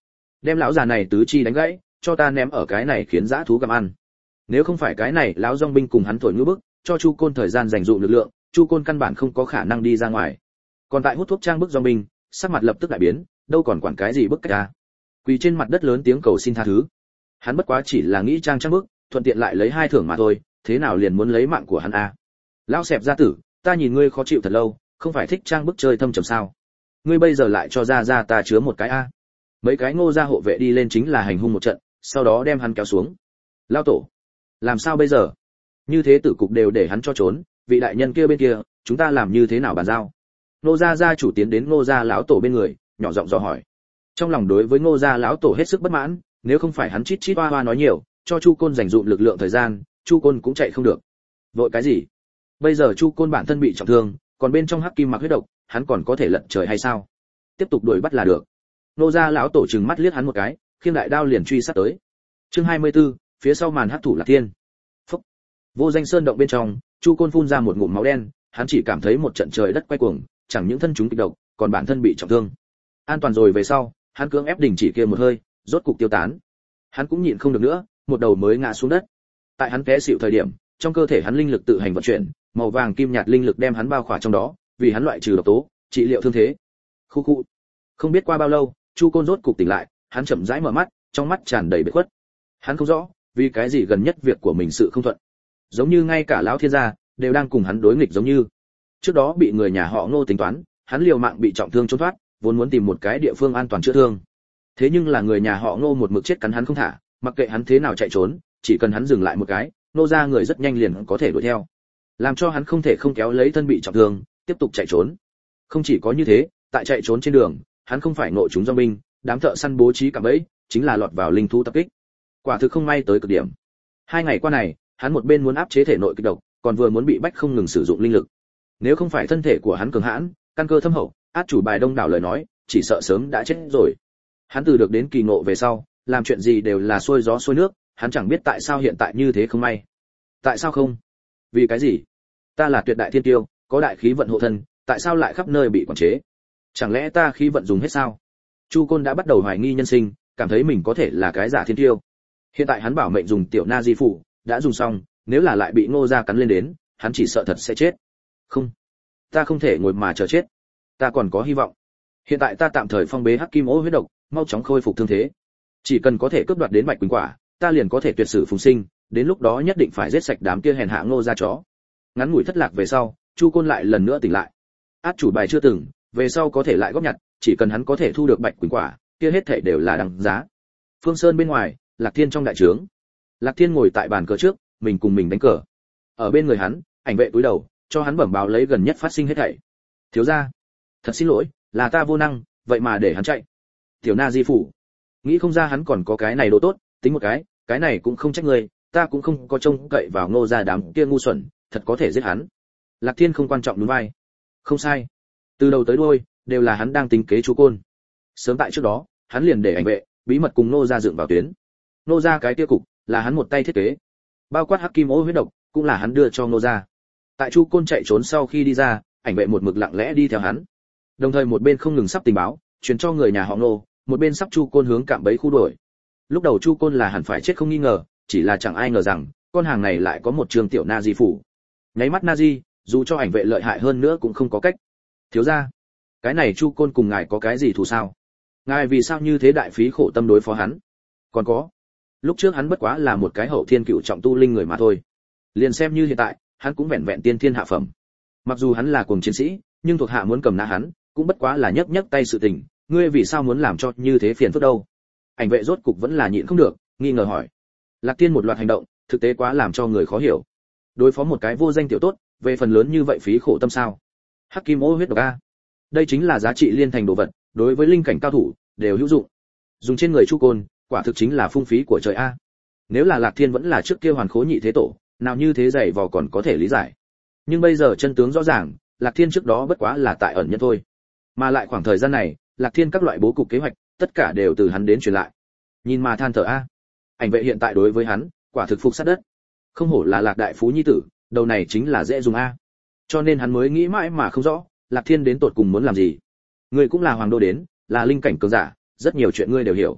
đem lão già này tứ chi đánh gãy, cho ta ném ở cái này khiến dã thú gặm ăn. Nếu không phải cái này lão dòng binh cùng hắn thổi ngữ bức, cho Chu Côn thời gian dành dụm lực lượng, Chu Côn căn bản không có khả năng đi ra ngoài. Còn tại hút thuốc trang bức dòng binh, sắc mặt lập tức đại biến, đâu còn quản cái gì bức cách ta. Quỳ trên mặt đất lớn tiếng cầu xin tha thứ. Hắn bất quá chỉ là nghĩ trang trang bức, thuận tiện lại lấy hai thưởng mà thôi, thế nào liền muốn lấy mạng của hắn a? Lão xẹp gia tử, ta nhìn ngươi khó chịu thật lâu, không phải thích trang bức chơi thâm trầm sao? Ngươi bây giờ lại cho ra ra ta chứa một cái a? Mấy cái Ngô gia hộ vệ đi lên chính là hành hung một trận, sau đó đem hắn kéo xuống. Lão tổ, làm sao bây giờ? Như thế tử cục đều để hắn cho trốn, vị đại nhân kia bên kia, chúng ta làm như thế nào bàn giao? Ngô gia gia chủ tiến đến Ngô gia lão tổ bên người, nhỏ giọng dò hỏi. Trong lòng đối với Ngô gia lão tổ hết sức bất mãn, nếu không phải hắn chít chít oa oa nói nhiều, cho Chu Côn dành dụm lực lượng thời gian, Chu Côn cũng chạy không được. Vội cái gì? Bây giờ Chu Côn bản thân bị trọng thương, còn bên trong hắc kim mặc huyết độc, hắn còn có thể lật trời hay sao? Tiếp tục đuổi bắt là được. Ngô gia lão tổ trừng mắt liếc hắn một cái, khiêng đại đao liền truy sát tới. Chương hai mươi tư, phía sau màn hắc thủ là thiên. Phúc. Vô danh sơn động bên trong, Chu Côn phun ra một ngụm máu đen, hắn chỉ cảm thấy một trận trời đất quay cuồng, chẳng những thân chúng kịch độc, còn bản thân bị trọng thương. An toàn rồi về sau, hắn cưỡng ép đình chỉ kia một hơi, rốt cục tiêu tán. Hắn cũng nhịn không được nữa, một đầu mới ngã xuống đất. Tại hắn té xỉu thời điểm, trong cơ thể hắn linh lực tự hành vận chuyển, màu vàng kim nhạt linh lực đem hắn bao khỏa trong đó, vì hắn loại trừ độc tố, trị liệu thương thế. Khu khu. Không biết qua bao lâu, Chu Côn rốt cục tỉnh lại, hắn chậm rãi mở mắt, trong mắt tràn đầy bệ khuất. Hắn không rõ, vì cái gì gần nhất việc của mình sự không thuận. Giống như ngay cả lão thiên gia đều đang cùng hắn đối nghịch giống như. Trước đó bị người nhà họ Ngô tính toán, hắn liều mạng bị trọng thương trốn thoát, vốn muốn tìm một cái địa phương an toàn chữa thương. Thế nhưng là người nhà họ Ngô một mực chết cắn hắn không thả, mặc kệ hắn thế nào chạy trốn, chỉ cần hắn dừng lại một cái, Ngô gia người rất nhanh liền có thể đuổi theo. Làm cho hắn không thể không kéo lấy thân bị trọng thương, tiếp tục chạy trốn. Không chỉ có như thế, tại chạy trốn trên đường, hắn không phải nội chúng do binh, đám thợ săn bố trí cả bẫy, chính là lọt vào linh thú tập kích. Quả thực không may tới cực điểm. Hai ngày qua này, hắn một bên muốn áp chế thể nội kịch độc, còn vừa muốn bị bách không ngừng sử dụng linh lực. Nếu không phải thân thể của hắn cường hãn, căn cơ thâm hậu, át chủ bài đông đảo lời nói, chỉ sợ sớm đã chết rồi. Hắn từ được đến kỳ ngộ về sau, làm chuyện gì đều là xuôi gió xuôi nước, hắn chẳng biết tại sao hiện tại như thế không may. Tại sao không? Vì cái gì? Ta là tuyệt đại thiên tiêu, có đại khí vận hộ thân, tại sao lại khắp nơi bị quản chế? Chẳng lẽ ta khí vận dùng hết sao? Chu Côn đã bắt đầu hoài nghi nhân sinh, cảm thấy mình có thể là cái giả thiên tiêu. Hiện tại hắn bảo mệnh dùng tiểu na di phủ, đã dùng xong, nếu là lại bị Ngô gia cắn lên đến, hắn chỉ sợ thật sẽ chết. Không, ta không thể ngồi mà chờ chết. Ta còn có hy vọng. Hiện tại ta tạm thời phong bế hắc kim ô huyết độc, mau chóng khôi phục thương thế. Chỉ cần có thể cướp đoạt đến bạch quỳnh quả, ta liền có thể tuyệt sử phùng sinh, đến lúc đó nhất định phải giết sạch đám kia hèn hạ Ngô gia chó. Ngắn ngủi thất lạc về sau, Chu Côn lại lần nữa tỉnh lại. Át chủ bài chưa từng, về sau có thể lại góp nhặt, chỉ cần hắn có thể thu được bạch quỳnh quả, kia hết thảy đều là đằng giá. Phương Sơn bên ngoài, Lạc Thiên trong đại trướng. Lạc Thiên ngồi tại bàn cờ trước, mình cùng mình đánh cờ. Ở bên người hắn, ảnh vệ cúi đầu, cho hắn bẩm báo lấy gần nhất phát sinh hết thảy. Thiếu gia, thật xin lỗi, là ta vô năng, vậy mà để hắn chạy. Tiểu Na Di phủ, nghĩ không ra hắn còn có cái này đồ tốt, tính một cái, cái này cũng không trách người, ta cũng không có trông cậy vào Ngô gia đám kia ngu xuẩn, thật có thể giết hắn. Lạc Thiên không quan trọng đúng vai. Không sai, từ đầu tới đuôi đều là hắn đang tính kế Chu Côn. Sớm tại trước đó, hắn liền để ảnh vệ bí mật cùng Ngô gia dựng vào tuyến. Ngô gia cái kia cục là hắn một tay thiết kế, bao quát hắc kim ô huyết độc cũng là hắn đưa cho Ngô gia. Tại Chu Côn chạy trốn sau khi đi ra, ảnh vệ một mực lặng lẽ đi theo hắn, đồng thời một bên không ngừng sắp tình báo truyền cho người nhà họ Ngô, một bên sắp Chu Côn hướng cạm bẫy khu đuổi. Lúc đầu Chu Côn là hẳn phải chết không nghi ngờ, chỉ là chẳng ai ngờ rằng con hàng này lại có một trường tiểu na di phủ. Nháy mắt na di, dù cho ảnh vệ lợi hại hơn nữa cũng không có cách. Thiếu gia, cái này Chu Côn cùng ngài có cái gì thù sao? Ngài vì sao như thế đại phí khổ tâm đối phó hắn? Còn có, lúc trước hắn bất quá là một cái hậu thiên cựu trọng tu linh người mà thôi, liền xem như hiện tại hắn cũng vẹn vẹn tiên thiên hạ phẩm. Mặc dù hắn là cuồng chiến sĩ, nhưng thuộc hạ muốn cầm nã hắn cũng bất quá là nhấc nhấc tay sự tình, ngươi vì sao muốn làm cho như thế phiền phức đâu? Ảnh vệ rốt cục vẫn là nhịn không được, nghi ngờ hỏi. Lạc Tiên một loạt hành động thực tế quá làm cho người khó hiểu. Đối phó một cái vô danh tiểu tốt, về phần lớn như vậy phí khổ tâm sao? Hắc kim ô huyết độc a, đây chính là giá trị liên thành đồ vật, đối với linh cảnh cao thủ đều hữu dụng. Dùng trên người Chu Côn, quả thực chính là phung phí của trời a. Nếu là Lạc Thiên vẫn là trước kia hoàn khố nhị thế tổ, nào như thế dày vò còn có thể lý giải. Nhưng bây giờ chân tướng rõ ràng, Lạc Thiên trước đó bất quá là tại ẩn nhân thôi. Mà lại khoảng thời gian này, Lạc Thiên các loại bố cục kế hoạch, tất cả đều từ hắn đến truyền lại. Nhìn mà than thở a. Ảnh vệ hiện tại đối với hắn, quả thực phục sát đất. Không hổ là Lạc đại phú nhi tử, đầu này chính là dễ dùng a. Cho nên hắn mới nghĩ mãi mà không rõ, Lạc Thiên đến tột cùng muốn làm gì. Ngươi cũng là hoàng đô đến, là linh cảnh cường giả, rất nhiều chuyện ngươi đều hiểu.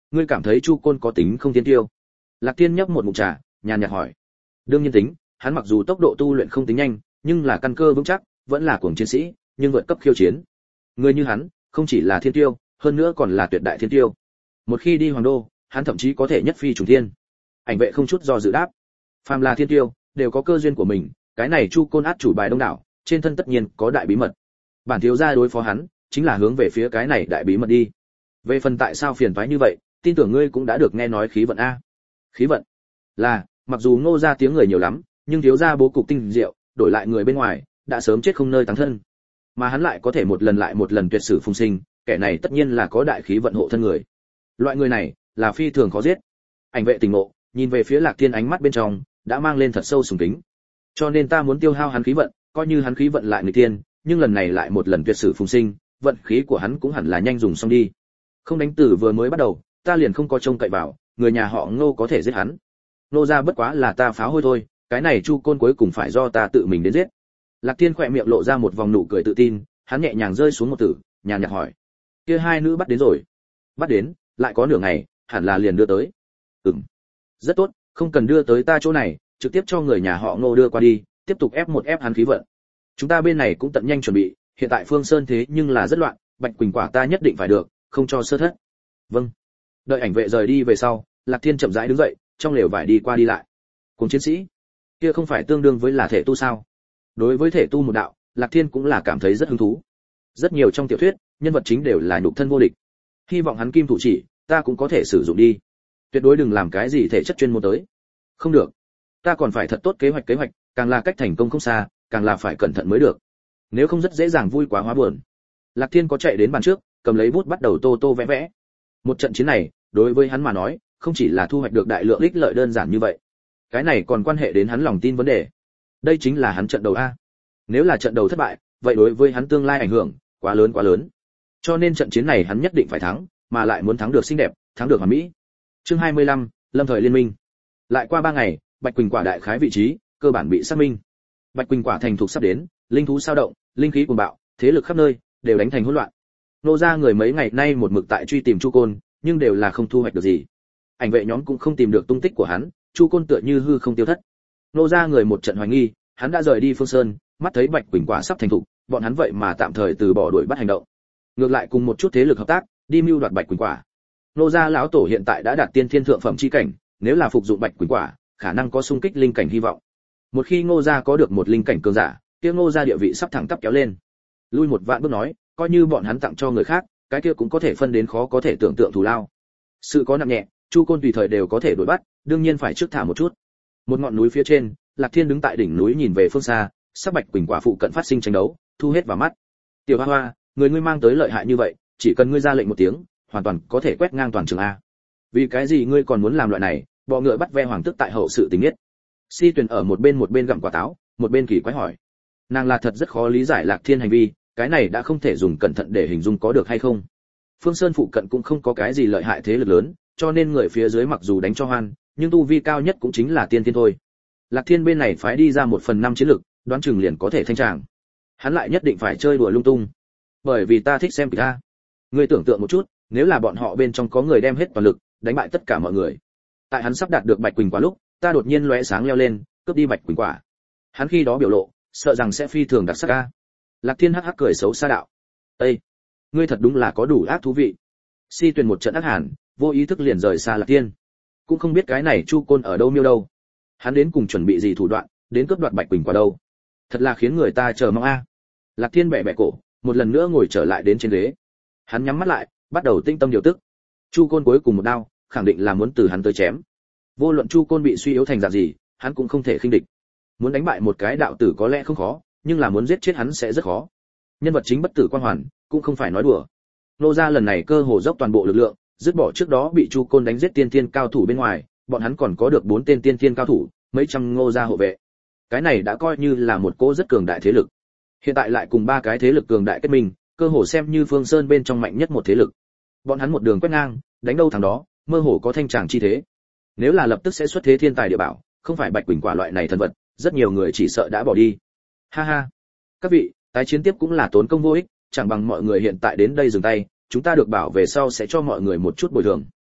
ngươi cảm thấy Chu Côn có tính không tiên tiêu? Lạc Tiên nhấp một ngụm trà, nhàn nhạt hỏi. Đương nhiên tính, hắn mặc dù tốc độ tu luyện không tính nhanh, nhưng là căn cơ vững chắc, vẫn là cuồng chiến sĩ, nhưng vượt cấp khiêu chiến. Người như hắn, không chỉ là thiên tiêu, hơn nữa còn là tuyệt đại thiên tiêu. Một khi đi hoàng đô, hắn thậm chí có thể nhất phi trùng thiên. Ảnh vệ không chút do dự đáp. Phàm là thiên tiêu, đều có cơ duyên của mình, cái này Chu Côn át chủ bài đông đảo, trên thân tất nhiên có đại bí mật. Bản thiếu gia đối phó hắn, chính là hướng về phía cái này đại bí mật đi. Về phần tại sao phiền toái như vậy, tin tưởng ngươi cũng đã được nghe nói khí vận a. Khí vận? Là, mặc dù Ngô gia tiếng người nhiều lắm, nhưng thiếu gia bố cục tinh diệu, đổi lại người bên ngoài, đã sớm chết không nơi táng thân. Mà hắn lại có thể một lần lại một lần tuyệt sử phùng sinh, kẻ này tất nhiên là có đại khí vận hộ thân người. Loại người này, là phi thường khó giết. Ảnh vệ tỉnh ngộ, nhìn về phía Lạc Thiên ánh mắt bên trong đã mang lên thật sâu sùng kính. Cho nên ta muốn tiêu hao hắn khí vận, coi như hắn khí vận lại người tiên, nhưng lần này lại một lần tuyệt sử phùng sinh, vận khí của hắn cũng hẳn là nhanh dùng xong đi. Không đánh tử vừa mới bắt đầu, ta liền không có trông cậy vào, người nhà họ Ngô có thể giết hắn. Ngô gia bất quá là ta phá hôi thôi, cái này Chu Côn cuối cùng phải do ta tự mình đến giết. Lạc Thiên khỏe miệng lộ ra một vòng nụ cười tự tin, hắn nhẹ nhàng rơi xuống một tử, nhàn nhạt hỏi: kia hai nữ bắt đến rồi? Bắt đến, lại có nửa ngày, hẳn là liền đưa tới. Ừm, rất tốt, không cần đưa tới ta chỗ này, trực tiếp cho người nhà họ Ngô đưa qua đi, tiếp tục ép một ép hắn khí vận. Chúng ta bên này cũng tận nhanh chuẩn bị, hiện tại Phương Sơn thế nhưng là rất loạn, Bạch Quỳnh quả ta nhất định phải được, không cho sơ thất. Vâng. Đợi ảnh vệ rời đi về sau, Lạc Thiên chậm rãi đứng dậy, trong lều vải đi qua đi lại. Cùng chiến sĩ, kia không phải tương đương với là thể tu sao? Đối với thể tu một đạo, Lạc Thiên cũng là cảm thấy rất hứng thú. Rất nhiều trong tiểu thuyết, nhân vật chính đều là nhục thân vô địch. Hy vọng hắn kim thủ chỉ, ta cũng có thể sử dụng đi. Tuyệt đối đừng làm cái gì thể chất chuyên môn tới. Không được, ta còn phải thật tốt kế hoạch kế hoạch, càng là cách thành công không xa, càng là phải cẩn thận mới được. Nếu không rất dễ dàng vui quá hóa buồn. Lạc Thiên có chạy đến bàn trước, cầm lấy bút bắt đầu tô tô vẽ vẽ. Một trận chiến này, đối với hắn mà nói, không chỉ là thu hoạch được đại lượng ích lợi đơn giản như vậy. Cái này còn quan hệ đến hắn lòng tin vấn đề. Đây chính là hắn trận đầu a. Nếu là trận đầu thất bại, vậy đối với hắn tương lai ảnh hưởng quá lớn quá lớn. Cho nên trận chiến này hắn nhất định phải thắng, mà lại muốn thắng được xinh đẹp, thắng được hoàn mỹ. Chương hai mươi lăm, Lâm thời liên minh. Lại qua ba ngày, Bạch Quỳnh quả đại khái vị trí cơ bản bị xác minh. Bạch Quỳnh quả thành thục sắp đến, linh thú sao động, linh khí cuồng bạo, thế lực khắp nơi đều đánh thành hỗn loạn. Nô gia người mấy ngày nay một mực tại truy tìm Chu Côn, nhưng đều là không thu hoạch được gì. Ảnh vệ nhóm cũng không tìm được tung tích của hắn, Chu Côn tựa như hư không tiêu thất. Nô gia người một trận hoài nghi, hắn đã rời đi Phương Sơn, mắt thấy Bạch Quỳnh quả sắp thành thục, bọn hắn vậy mà tạm thời từ bỏ đuổi bắt hành động. Ngược lại cùng một chút thế lực hợp tác, đi mưu đoạt Bạch Quỳnh quả. Nô gia lão tổ hiện tại đã đạt tiên thiên thượng phẩm chi cảnh, nếu là phục dụng Bạch Quỳnh quả, khả năng có xung kích linh cảnh hy vọng. Một khi Ngô gia có được một linh cảnh cường giả, kia Ngô gia địa vị sắp thẳng tắp kéo lên. Lui một vạn bước nói, coi như bọn hắn tặng cho người khác, cái kia cũng có thể phân đến khó có thể tưởng tượng thù lao. Sự có nặng nhẹ, Chu Côn tùy thời đều có thể đuổi bắt, đương nhiên phải trước thả một chút. Một ngọn núi phía trên, Lạc Thiên đứng tại đỉnh núi nhìn về phương xa, sắc Bạch Quỳnh quả phụ cận phát sinh tranh đấu, thu hết vào mắt. Tiểu Hoa Hoa, người ngươi mang tới lợi hại như vậy, chỉ cần ngươi ra lệnh một tiếng, hoàn toàn có thể quét ngang toàn trường a. Vì cái gì ngươi còn muốn làm loại này, bọ ngựa bắt ve hoàng tức tại hậu sự tình nhất. Si Tuyền ở một bên một bên gặm quả táo, một bên kỳ quái hỏi. Nàng là thật rất khó lý giải Lạc Thiên hành vi, cái này đã không thể dùng cẩn thận để hình dung có được hay không. Phương Sơn phụ cận cũng không có cái gì lợi hại thế lực lớn, cho nên người phía dưới mặc dù đánh cho hoan, nhưng tu vi cao nhất cũng chính là tiên tiên thôi. Lạc Thiên bên này phái đi ra một phần năm chiến lực, đoán chừng liền có thể thanh tràng. Hắn lại nhất định phải chơi đùa lung tung. Bởi vì ta thích xem kịch a. Ngươi tưởng tượng một chút, nếu là bọn họ bên trong có người đem hết toàn lực, đánh bại tất cả mọi người. Tại hắn sắp đạt được Bạch Quỳnh quả lúc, ta đột nhiên lóe sáng leo lên, cướp đi Bạch Quỳnh quả. Hắn khi đó biểu lộ, sợ rằng sẽ phi thường đặc sắc a. Lạc Thiên hắc hắc cười xấu xa đạo. Ê, ngươi thật đúng là có đủ ác thú vị. Si Tuyền một trận ác hàn, vô ý thức liền rời xa Lạc Thiên. Cũng không biết cái này Chu Côn ở đâu miêu đâu. Hắn đến cùng chuẩn bị gì thủ đoạn, đến cướp đoạt Bạch Quỳnh quả đâu. Thật là khiến người ta chờ mong a. Lạc Thiên bẻ bẻ cổ, một lần nữa ngồi trở lại đến trên ghế. Hắn nhắm mắt lại, bắt đầu tinh tâm điều tức. Chu Côn cuối cùng một đao, khẳng định là muốn từ hắn tới chém. Vô luận Chu Côn bị suy yếu thành dạng gì, hắn cũng không thể khinh địch. Muốn đánh bại một cái đạo tử có lẽ không khó, nhưng là muốn giết chết hắn sẽ rất khó. Nhân vật chính bất tử quan hoàn, cũng không phải nói đùa. Nô gia lần này cơ hồ dốc toàn bộ lực lượng, dứt bỏ trước đó bị Chu Côn đánh giết tiên tiên cao thủ bên ngoài, bọn hắn còn có được bốn tên tiên tiên cao thủ, mấy trăm Ngô gia hộ vệ. Cái này đã coi như là một cỗ rất cường đại thế lực. Hiện tại lại cùng ba cái thế lực cường đại kết minh, cơ hồ xem như Phương Sơn bên trong mạnh nhất một thế lực. Bọn hắn một đường quét ngang, đánh đâu thằng đó, mơ hồ có thanh tràng chi thế. Nếu là lập tức sẽ xuất thế thiên tài địa bảo, không phải Bạch Quỳnh quả loại này thần vật, rất nhiều người chỉ sợ đã bỏ đi. Ha ha, các vị, tái chiến tiếp cũng là tốn công vô ích, chẳng bằng mọi người hiện tại đến đây dừng tay, chúng ta được bảo về sau sẽ cho mọi người một chút bồi thường.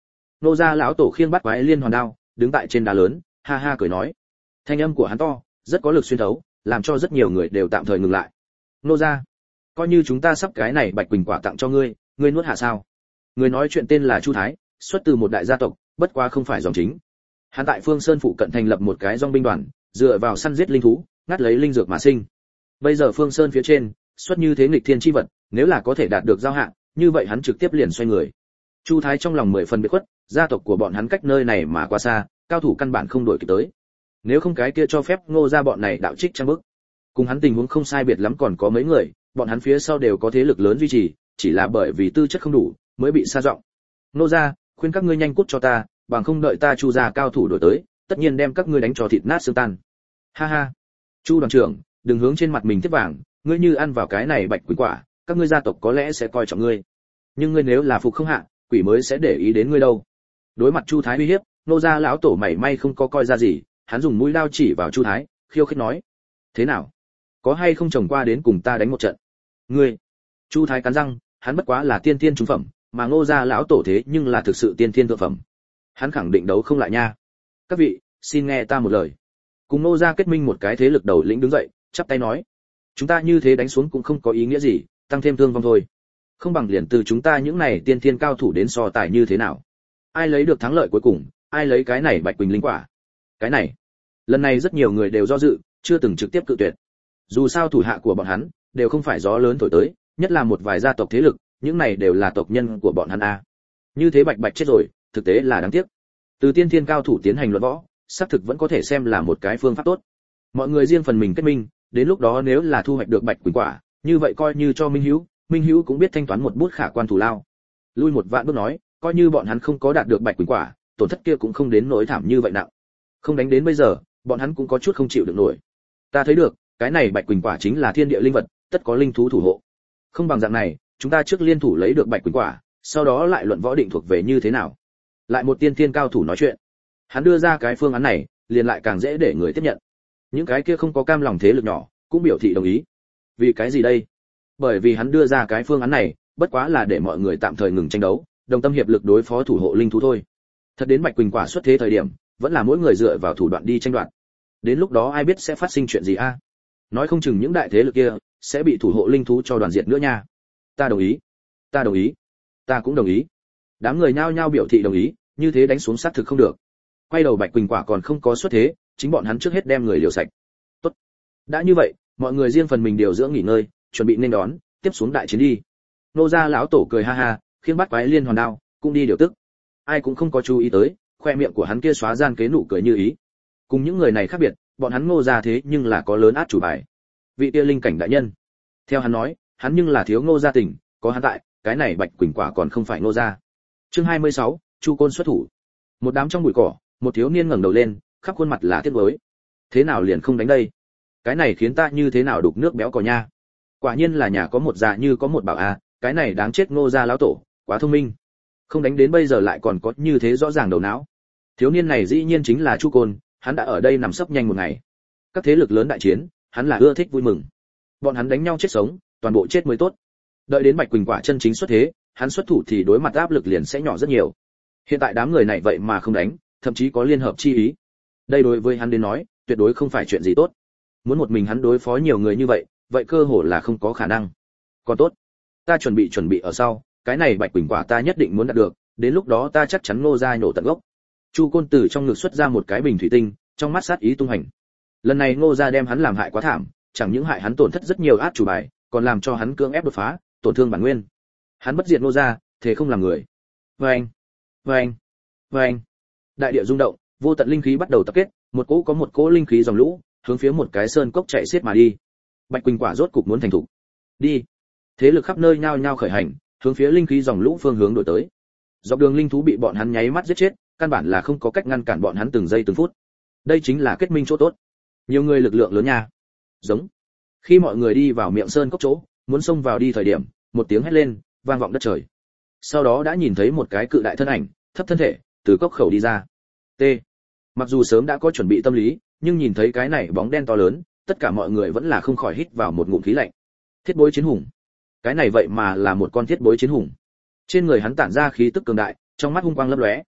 Nô gia lão tổ khiêng bắt quái liên hoàn đao, đứng tại trên đá lớn, ha ha cười nói. Thanh âm của hắn to, rất có lực xuyên thấu, làm cho rất nhiều người đều tạm thời ngừng lại. Nô gia, coi như chúng ta sắp cái này bạch quỳnh quả tặng cho ngươi, ngươi nuốt hạ sao? Người nói chuyện tên là Chu Thái, xuất từ một đại gia tộc, bất quá không phải dòng chính. Hắn tại Phương Sơn phụ cận thành lập một cái dòng binh đoàn, dựa vào săn giết linh thú, ngắt lấy linh dược mà sinh. Bây giờ Phương Sơn phía trên, xuất như thế nghịch thiên chi vật, nếu là có thể đạt được giao hạng, như vậy hắn trực tiếp liền xoay người. Chu Thái trong lòng mười phần biệt khuất, gia tộc của bọn hắn cách nơi này mà quá xa, cao thủ căn bản không đuổi kịp tới. Nếu không cái kia cho phép Ngô gia bọn này đạo trích trang bức. Cùng hắn tình huống không sai biệt lắm còn có mấy người, bọn hắn phía sau đều có thế lực lớn duy trì, chỉ là bởi vì tư chất không đủ, mới bị sa giọng. Ngô gia, khuyên các ngươi nhanh cút cho ta, bằng không đợi ta Chu gia cao thủ đuổi tới, tất nhiên đem các ngươi đánh cho thịt nát xương tan. Ha ha. Chu đoàn trưởng, đừng hướng trên mặt mình tiếp vàng, ngươi như ăn vào cái này bạch quỷ quả, các ngươi gia tộc có lẽ sẽ coi trọng ngươi. Nhưng ngươi nếu là phục không hạ, quỷ mới sẽ để ý đến ngươi đâu. Đối mặt Chu Thái uy hiếp, Nô gia lão tổ mảy may không có coi ra gì, hắn dùng mũi dao chỉ vào Chu Thái, khiêu khích nói: "Thế nào? Có hay không chồng qua đến cùng ta đánh một trận?" "Ngươi?" Chu Thái cắn răng, hắn bất quá là tiên tiên trung phẩm, mà Ngô gia lão tổ thế nhưng là thực sự tiên tiên thượng phẩm. Hắn khẳng định đấu không lại nha. "Các vị, xin nghe ta một lời." Cùng Ngô gia kết minh một cái thế lực đầu lĩnh đứng dậy, chắp tay nói: "Chúng ta như thế đánh xuống cũng không có ý nghĩa gì, tăng thêm thương vong thôi. Không bằng liền từ chúng ta những này tiên tiên cao thủ đến so tài như thế nào? Ai lấy được thắng lợi cuối cùng, ai lấy cái này bạch quỳnh linh quả." Cái này, lần này rất nhiều người đều do dự, chưa từng trực tiếp cự tuyệt. Dù sao thủ hạ của bọn hắn đều không phải gió lớn thổi tới, nhất là một vài gia tộc thế lực, những này đều là tộc nhân của bọn hắn a. Như thế bạch bạch chết rồi, thực tế là đáng tiếc. Từ tiên thiên cao thủ tiến hành luận võ, xác thực vẫn có thể xem là một cái phương pháp tốt. Mọi người riêng phần mình kết minh, đến lúc đó nếu là thu hoạch được bạch quỳnh quả, như vậy coi như cho Minh Hữu, Minh Hữu cũng biết thanh toán một bút khả quan thù lao. Lui một vạn bước nói, coi như bọn hắn không có đạt được bạch quỳnh quả, tổn thất kia cũng không đến nỗi thảm như vậy nặng. Không đánh đến bây giờ, bọn hắn cũng có chút không chịu được nổi. Ta thấy được, cái này bạch quỳnh quả chính là thiên địa linh vật, tất có linh thú thủ hộ. Không bằng dạng này, chúng ta trước liên thủ lấy được bạch quỳnh quả, sau đó lại luận võ định thuộc về như thế nào. Lại một tiên tiên cao thủ nói chuyện. Hắn đưa ra cái phương án này, liền lại càng dễ để người tiếp nhận. Những cái kia không có cam lòng thế lực nhỏ, cũng biểu thị đồng ý. Vì cái gì đây? Bởi vì hắn đưa ra cái phương án này, bất quá là để mọi người tạm thời ngừng tranh đấu, đồng tâm hiệp lực đối phó thủ hộ linh thú thôi. Thật đến bạch quỳnh quả xuất thế thời điểm, vẫn là mỗi người dựa vào thủ đoạn đi tranh đoạt. Đến lúc đó ai biết sẽ phát sinh chuyện gì a? Nói không chừng những đại thế lực kia sẽ bị thủ hộ linh thú cho đoàn diệt nữa nha. Ta đồng ý, ta đồng ý, ta cũng đồng ý. Đám người nhao nhao biểu thị đồng ý, như thế đánh xuống sát thực không được. Quay đầu bạch quỳnh quả còn không có xuất thế, chính bọn hắn trước hết đem người liều sạch. Tốt. Đã như vậy, mọi người riêng phần mình điều dưỡng nghỉ ngơi, chuẩn bị nên đón, tiếp xuống đại chiến đi. Nô gia lão tổ cười ha ha, khiêng bắt quái liên hoàn đao, cũng đi điều tức. Ai cũng không có chú ý tới, khoe miệng của hắn kia xóa gian kế nụ cười như ý. Cùng những người này khác biệt, bọn hắn Ngô gia thế nhưng là có lớn át chủ bài. Vị kia linh cảnh đại nhân. Theo hắn nói, hắn nhưng là thiếu Ngô gia tình, có hắn tại, cái này bạch quỳnh quả còn không phải Ngô gia. Chương hai mươi sáu, Chu Côn xuất thủ. Một đám trong bụi cỏ, một thiếu niên ngẩng đầu lên, khắp khuôn mặt là tiếc nuối. Thế nào liền không đánh đây? Cái này khiến ta như thế nào đục nước béo cò nha. Quả nhiên là nhà có một già như có một bảo a, cái này đáng chết Ngô gia lão tổ, quá thông minh. Không đánh đến bây giờ lại còn có như thế rõ ràng đầu não. Thiếu niên này dĩ nhiên chính là Chu Côn, hắn đã ở đây nằm sấp nhanh một ngày. Các thế lực lớn đại chiến, hắn là ưa thích vui mừng. Bọn hắn đánh nhau chết sống, toàn bộ chết mới tốt. Đợi đến bạch quỳnh quả chân chính xuất thế, hắn xuất thủ thì đối mặt áp lực liền sẽ nhỏ rất nhiều. Hiện tại đám người này vậy mà không đánh, thậm chí có liên hợp chi ý. Đây đối với hắn đến nói, tuyệt đối không phải chuyện gì tốt. Muốn một mình hắn đối phó nhiều người như vậy, vậy cơ hồ là không có khả năng. Còn tốt, ta chuẩn bị chuẩn bị ở sau, cái này bạch quỳnh quả ta nhất định muốn đạt được, đến lúc đó ta chắc chắn Ngô gia nhổ tận gốc. Chu Côn từ trong ngực xuất ra một cái bình thủy tinh, trong mắt sát ý tung hành. Lần này Ngô gia đem hắn làm hại quá thảm, chẳng những hại hắn tổn thất rất nhiều át chủ bài, còn làm cho hắn cưỡng ép đột phá, tổn thương bản nguyên. Hắn bất diệt Ngô gia, thế không làm người. Vâng, vâng, vâng. Đại địa rung động, vô tận linh khí bắt đầu tập kết, một cỗ có một cỗ linh khí dòng lũ, hướng phía một cái sơn cốc chạy xiết mà đi. Bạch quỳnh quả rốt cục muốn thành thục. Đi. Thế lực khắp nơi nhao nhao khởi hành, hướng phía linh khí dòng lũ phương hướng đổi tới. Dọc đường linh thú bị bọn hắn nháy mắt giết chết, căn bản là không có cách ngăn cản bọn hắn từng giây từng phút. Đây chính là kết minh chỗ tốt. Nhiều người lực lượng lớn nha. Giống. Khi mọi người đi vào miệng sơn cốc chỗ, muốn xông vào đi thời điểm, một tiếng hét lên, vang vọng đất trời. Sau đó đã nhìn thấy một cái cự đại thân ảnh, thấp thân thể, từ cốc khẩu đi ra. T. Mặc dù sớm đã có chuẩn bị tâm lý, nhưng nhìn thấy cái này bóng đen to lớn, tất cả mọi người vẫn là không khỏi hít vào một ngụm khí lạnh. Thiết bối chiến hùng. Cái này vậy mà là một con thiết bối chiến hùng. Trên người hắn tản ra khí tức cường đại, trong mắt hung quang lấp lóe.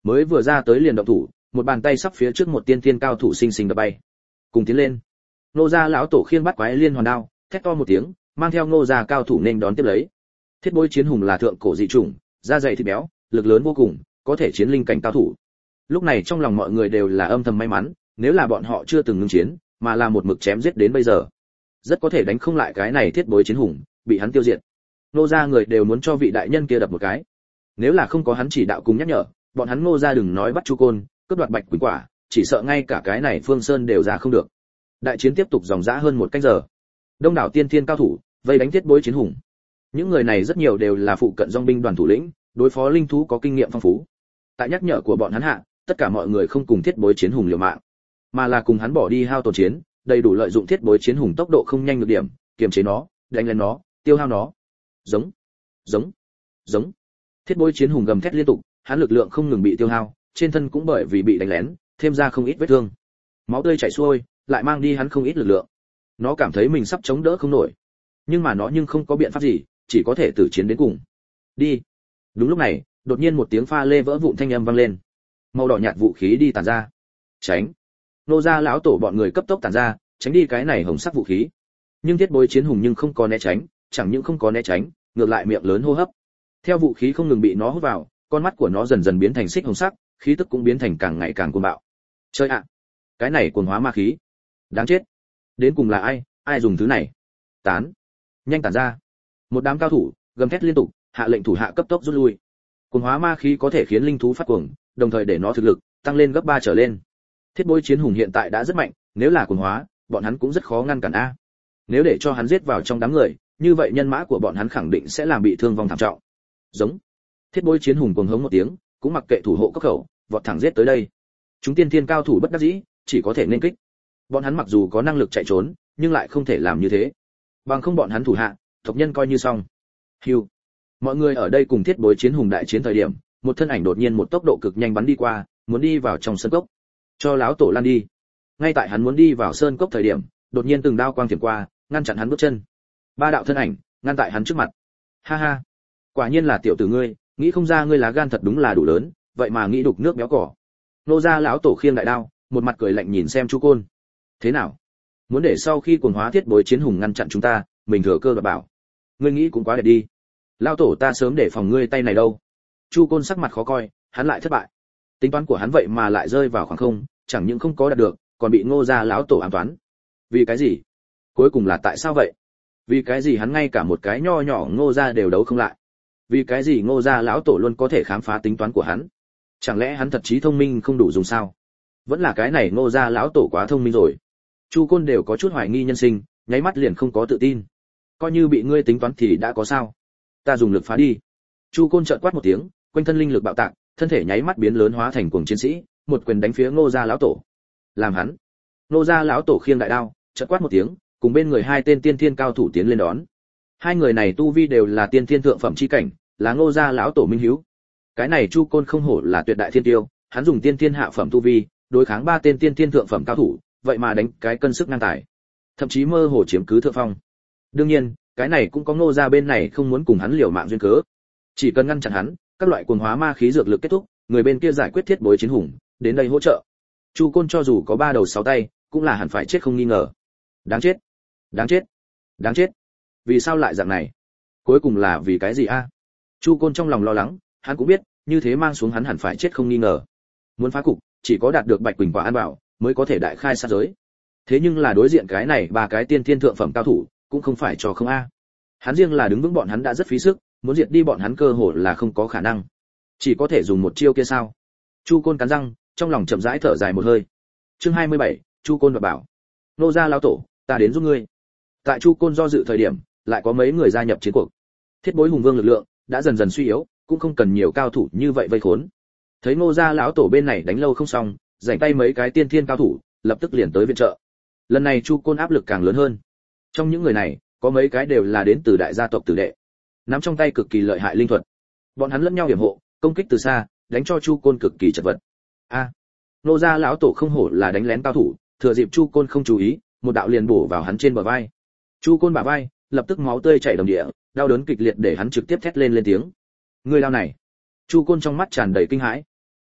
mới vừa ra tới liền động thủ, một bàn tay sắp phía trước một tiên tiên cao thủ sinh sinh đập bay. Cùng tiến lên. Nô gia lão tổ khiêng bắt quái liên hoàn đao, thét to một tiếng, mang theo nô gia cao thủ nên đón tiếp lấy. Thiết Bối Chiến Hùng là thượng cổ dị chủng, da dày thịt béo, lực lớn vô cùng, có thể chiến linh cảnh cao thủ. Lúc này trong lòng mọi người đều là âm thầm may mắn, nếu là bọn họ chưa từng ngưng chiến, mà là một mực chém giết đến bây giờ, rất có thể đánh không lại cái này Thiết Bối Chiến Hùng, bị hắn tiêu diệt. Nô gia người đều muốn cho vị đại nhân kia đập một cái. Nếu là không có hắn chỉ đạo cùng nhắc nhở, bọn hắn Ngô gia đừng nói bắt Chu Côn, cướp đoạt Bạch Quỳnh Quả, chỉ sợ ngay cả cái này Phương Sơn đều ra không được. Đại chiến tiếp tục dòng dã hơn một canh giờ. Đông đảo tiên thiên cao thủ vây đánh Thiết Bối Chiến Hùng. Những người này rất nhiều đều là phụ cận dòng binh đoàn thủ lĩnh, đối phó linh thú có kinh nghiệm phong phú. Tại nhắc nhở của bọn hắn hạ, tất cả mọi người không cùng Thiết Bối Chiến Hùng liều mạng, mà là cùng hắn bỏ đi hao tổn chiến, đầy đủ lợi dụng Thiết Bối Chiến Hùng tốc độ không nhanh được điểm, kiềm chế nó, đánh lên nó, tiêu hao nó. Giống, giống, giống. Thiết Bối Chiến Hùng gầm thét liên tục, hắn lực lượng không ngừng bị tiêu hao, trên thân cũng bởi vì bị đánh lén, thêm ra không ít vết thương. Máu tươi chảy xuôi, lại mang đi hắn không ít lực lượng. Nó cảm thấy mình sắp chống đỡ không nổi, nhưng mà nó nhưng không có biện pháp gì, chỉ có thể tử chiến đến cùng. Đi. Đúng lúc này, đột nhiên một tiếng pha lê vỡ vụn thanh âm vang lên. Màu đỏ nhạt vũ khí đi tản ra. Tránh. Nô gia lão tổ bọn người cấp tốc tản ra, tránh đi cái này hồng sắc vũ khí. Nhưng Thiết Bối Chiến Hùng nhưng không có né tránh, chẳng những không có né tránh, ngược lại miệng lớn hô hấp. Theo vũ khí không ngừng bị nó hút vào, con mắt của nó dần dần biến thành xích hồng sắc, khí tức cũng biến thành càng ngày càng cuồng bạo. Chơi ạ, cái này cuồng hóa ma khí, đáng chết. Đến cùng là ai, ai dùng thứ này? Tán, nhanh tản ra. Một đám cao thủ gầm thét liên tục, hạ lệnh thủ hạ cấp tốc rút lui. Cuồng hóa ma khí có thể khiến linh thú phát cuồng, đồng thời để nó thực lực tăng lên gấp ba trở lên. Thiết Bối Chiến Hùng hiện tại đã rất mạnh, nếu là cuồng hóa, bọn hắn cũng rất khó ngăn cản a. Nếu để cho hắn giết vào trong đám người, như vậy nhân mã của bọn hắn khẳng định sẽ làm bị thương vong thảm trọng. Giống. Thiết Bối Chiến Hùng cuồng hống một tiếng, cũng mặc kệ thủ hộ cấp khẩu, vọt thẳng giết tới đây. Chúng tiên thiên cao thủ bất đắc dĩ, chỉ có thể nên kích. Bọn hắn mặc dù có năng lực chạy trốn, nhưng lại không thể làm như thế. Bằng không bọn hắn thủ hạ, tộc nhân coi như xong. Hưu. Mọi người ở đây cùng Thiết Bối Chiến Hùng đại chiến thời điểm, một thân ảnh đột nhiên một tốc độ cực nhanh bắn đi qua, muốn đi vào trong sơn cốc. Cho lão tổ lan đi. Ngay tại hắn muốn đi vào sơn cốc thời điểm, đột nhiên từng đao quang thiểm qua, ngăn chặn hắn bước chân. Ba đạo thân ảnh ngăn tại hắn trước mặt. Ha ha, quả nhiên là tiểu tử ngươi, nghĩ không ra ngươi lá gan thật đúng là đủ lớn, vậy mà nghĩ đục nước béo cỏ. Nô gia lão tổ khiêng đại đao, một mặt cười lạnh nhìn xem Chu Côn. Thế nào? Muốn để sau khi cuồng hóa Thiết Bối Chiến Hùng ngăn chặn chúng ta, mình thừa cơ và bảo. Ngươi nghĩ cũng quá đẹp đi. Lão tổ ta sớm để phòng ngươi tay này đâu. Chu Côn sắc mặt khó coi, hắn lại thất bại. Tính toán của hắn vậy mà lại rơi vào khoảng không, chẳng những không có đạt được, còn bị Ngô gia lão tổ ám toán. Vì cái gì? Cuối cùng là tại sao vậy? Vì cái gì hắn ngay cả một cái nho nhỏ Ngô gia đều đấu không lại? Vì cái gì Ngô gia lão tổ luôn có thể khám phá tính toán của hắn? Chẳng lẽ hắn thật trí thông minh không đủ dùng sao? Vẫn là cái này Ngô gia lão tổ quá thông minh rồi. Chu Côn đều có chút hoài nghi nhân sinh, nháy mắt liền không có tự tin. Coi như bị ngươi tính toán thì đã có sao? Ta dùng lực phá đi. Chu Côn chợt quát một tiếng, quanh thân linh lực bạo tạc, thân thể nháy mắt biến lớn hóa thành cuồng chiến sĩ, một quyền đánh phía Ngô gia lão tổ. Làm hắn. Ngô gia lão tổ khiêng đại đao, chợt quát một tiếng, cùng bên người hai tên tiên thiên cao thủ tiến lên đón. Hai người này tu vi đều là tiên thiên thượng phẩm chi cảnh, là Ngô gia lão tổ minh hiếu. Cái này Chu Côn không hổ là tuyệt đại thiên tiêu, hắn dùng tiên thiên hạ phẩm tu vi, đối kháng ba tên tiên thiên thượng phẩm cao thủ, vậy mà đánh cái cân sức ngang tài, thậm chí mơ hồ chiếm cứ thượng phong. Đương nhiên, cái này cũng có Ngô gia bên này không muốn cùng hắn liều mạng duyên cớ. Chỉ cần ngăn chặn hắn, các loại cuồng hóa ma khí dược lực kết thúc, người bên kia giải quyết Thiết Bối Chiến Hùng, đến đây hỗ trợ. Chu Côn cho dù có ba đầu sáu tay, cũng là hẳn phải chết không nghi ngờ. Đáng chết, đáng chết, đáng chết. Vì sao lại dạng này? Cuối cùng là vì cái gì a? Chu Côn trong lòng lo lắng, hắn cũng biết, như thế mang xuống hắn hẳn phải chết không nghi ngờ. Muốn phá cục, chỉ có đạt được Bạch Quỳnh Quả an bảo, mới có thể đại khai sát giới. Thế nhưng là đối diện cái này ba cái tiên thiên thượng phẩm cao thủ, cũng không phải cho không a. Hắn riêng là đứng vững bọn hắn đã rất phí sức, muốn diệt đi bọn hắn cơ hội là không có khả năng. Chỉ có thể dùng một chiêu kia sao? Chu Côn cắn răng, trong lòng chậm rãi thở dài một hơi. Chương hai mươi bảy, Chu Côn và bảo. Nô gia lão tổ, ta đến giúp ngươi. Tại Chu Côn do dự thời điểm, lại có mấy người gia nhập chiến cuộc. Thiết Bối Hùng Vương lực lượng đã dần dần suy yếu, cũng không cần nhiều cao thủ như vậy vây khốn. Thấy Ngô gia lão tổ bên này đánh lâu không xong, rảnh tay mấy cái tiên thiên cao thủ, lập tức liền tới viện trợ. Lần này Chu Côn áp lực càng lớn hơn. Trong những người này, có mấy cái đều là đến từ đại gia tộc tử đệ, nắm trong tay cực kỳ lợi hại linh thuật. Bọn hắn lẫn nhau hiểm hộ, công kích từ xa, đánh cho Chu Côn cực kỳ chật vật. A, à, Ngô gia lão tổ không hổ là đánh lén cao thủ, thừa dịp Chu Côn không chú ý, một đạo liền bổ vào hắn trên bờ vai. Chu Côn bả vai lập tức máu tươi chảy đầm địa, đau đớn kịch liệt để hắn trực tiếp thét lên lên tiếng. Người lao này! Chu Côn trong mắt tràn đầy kinh hãi.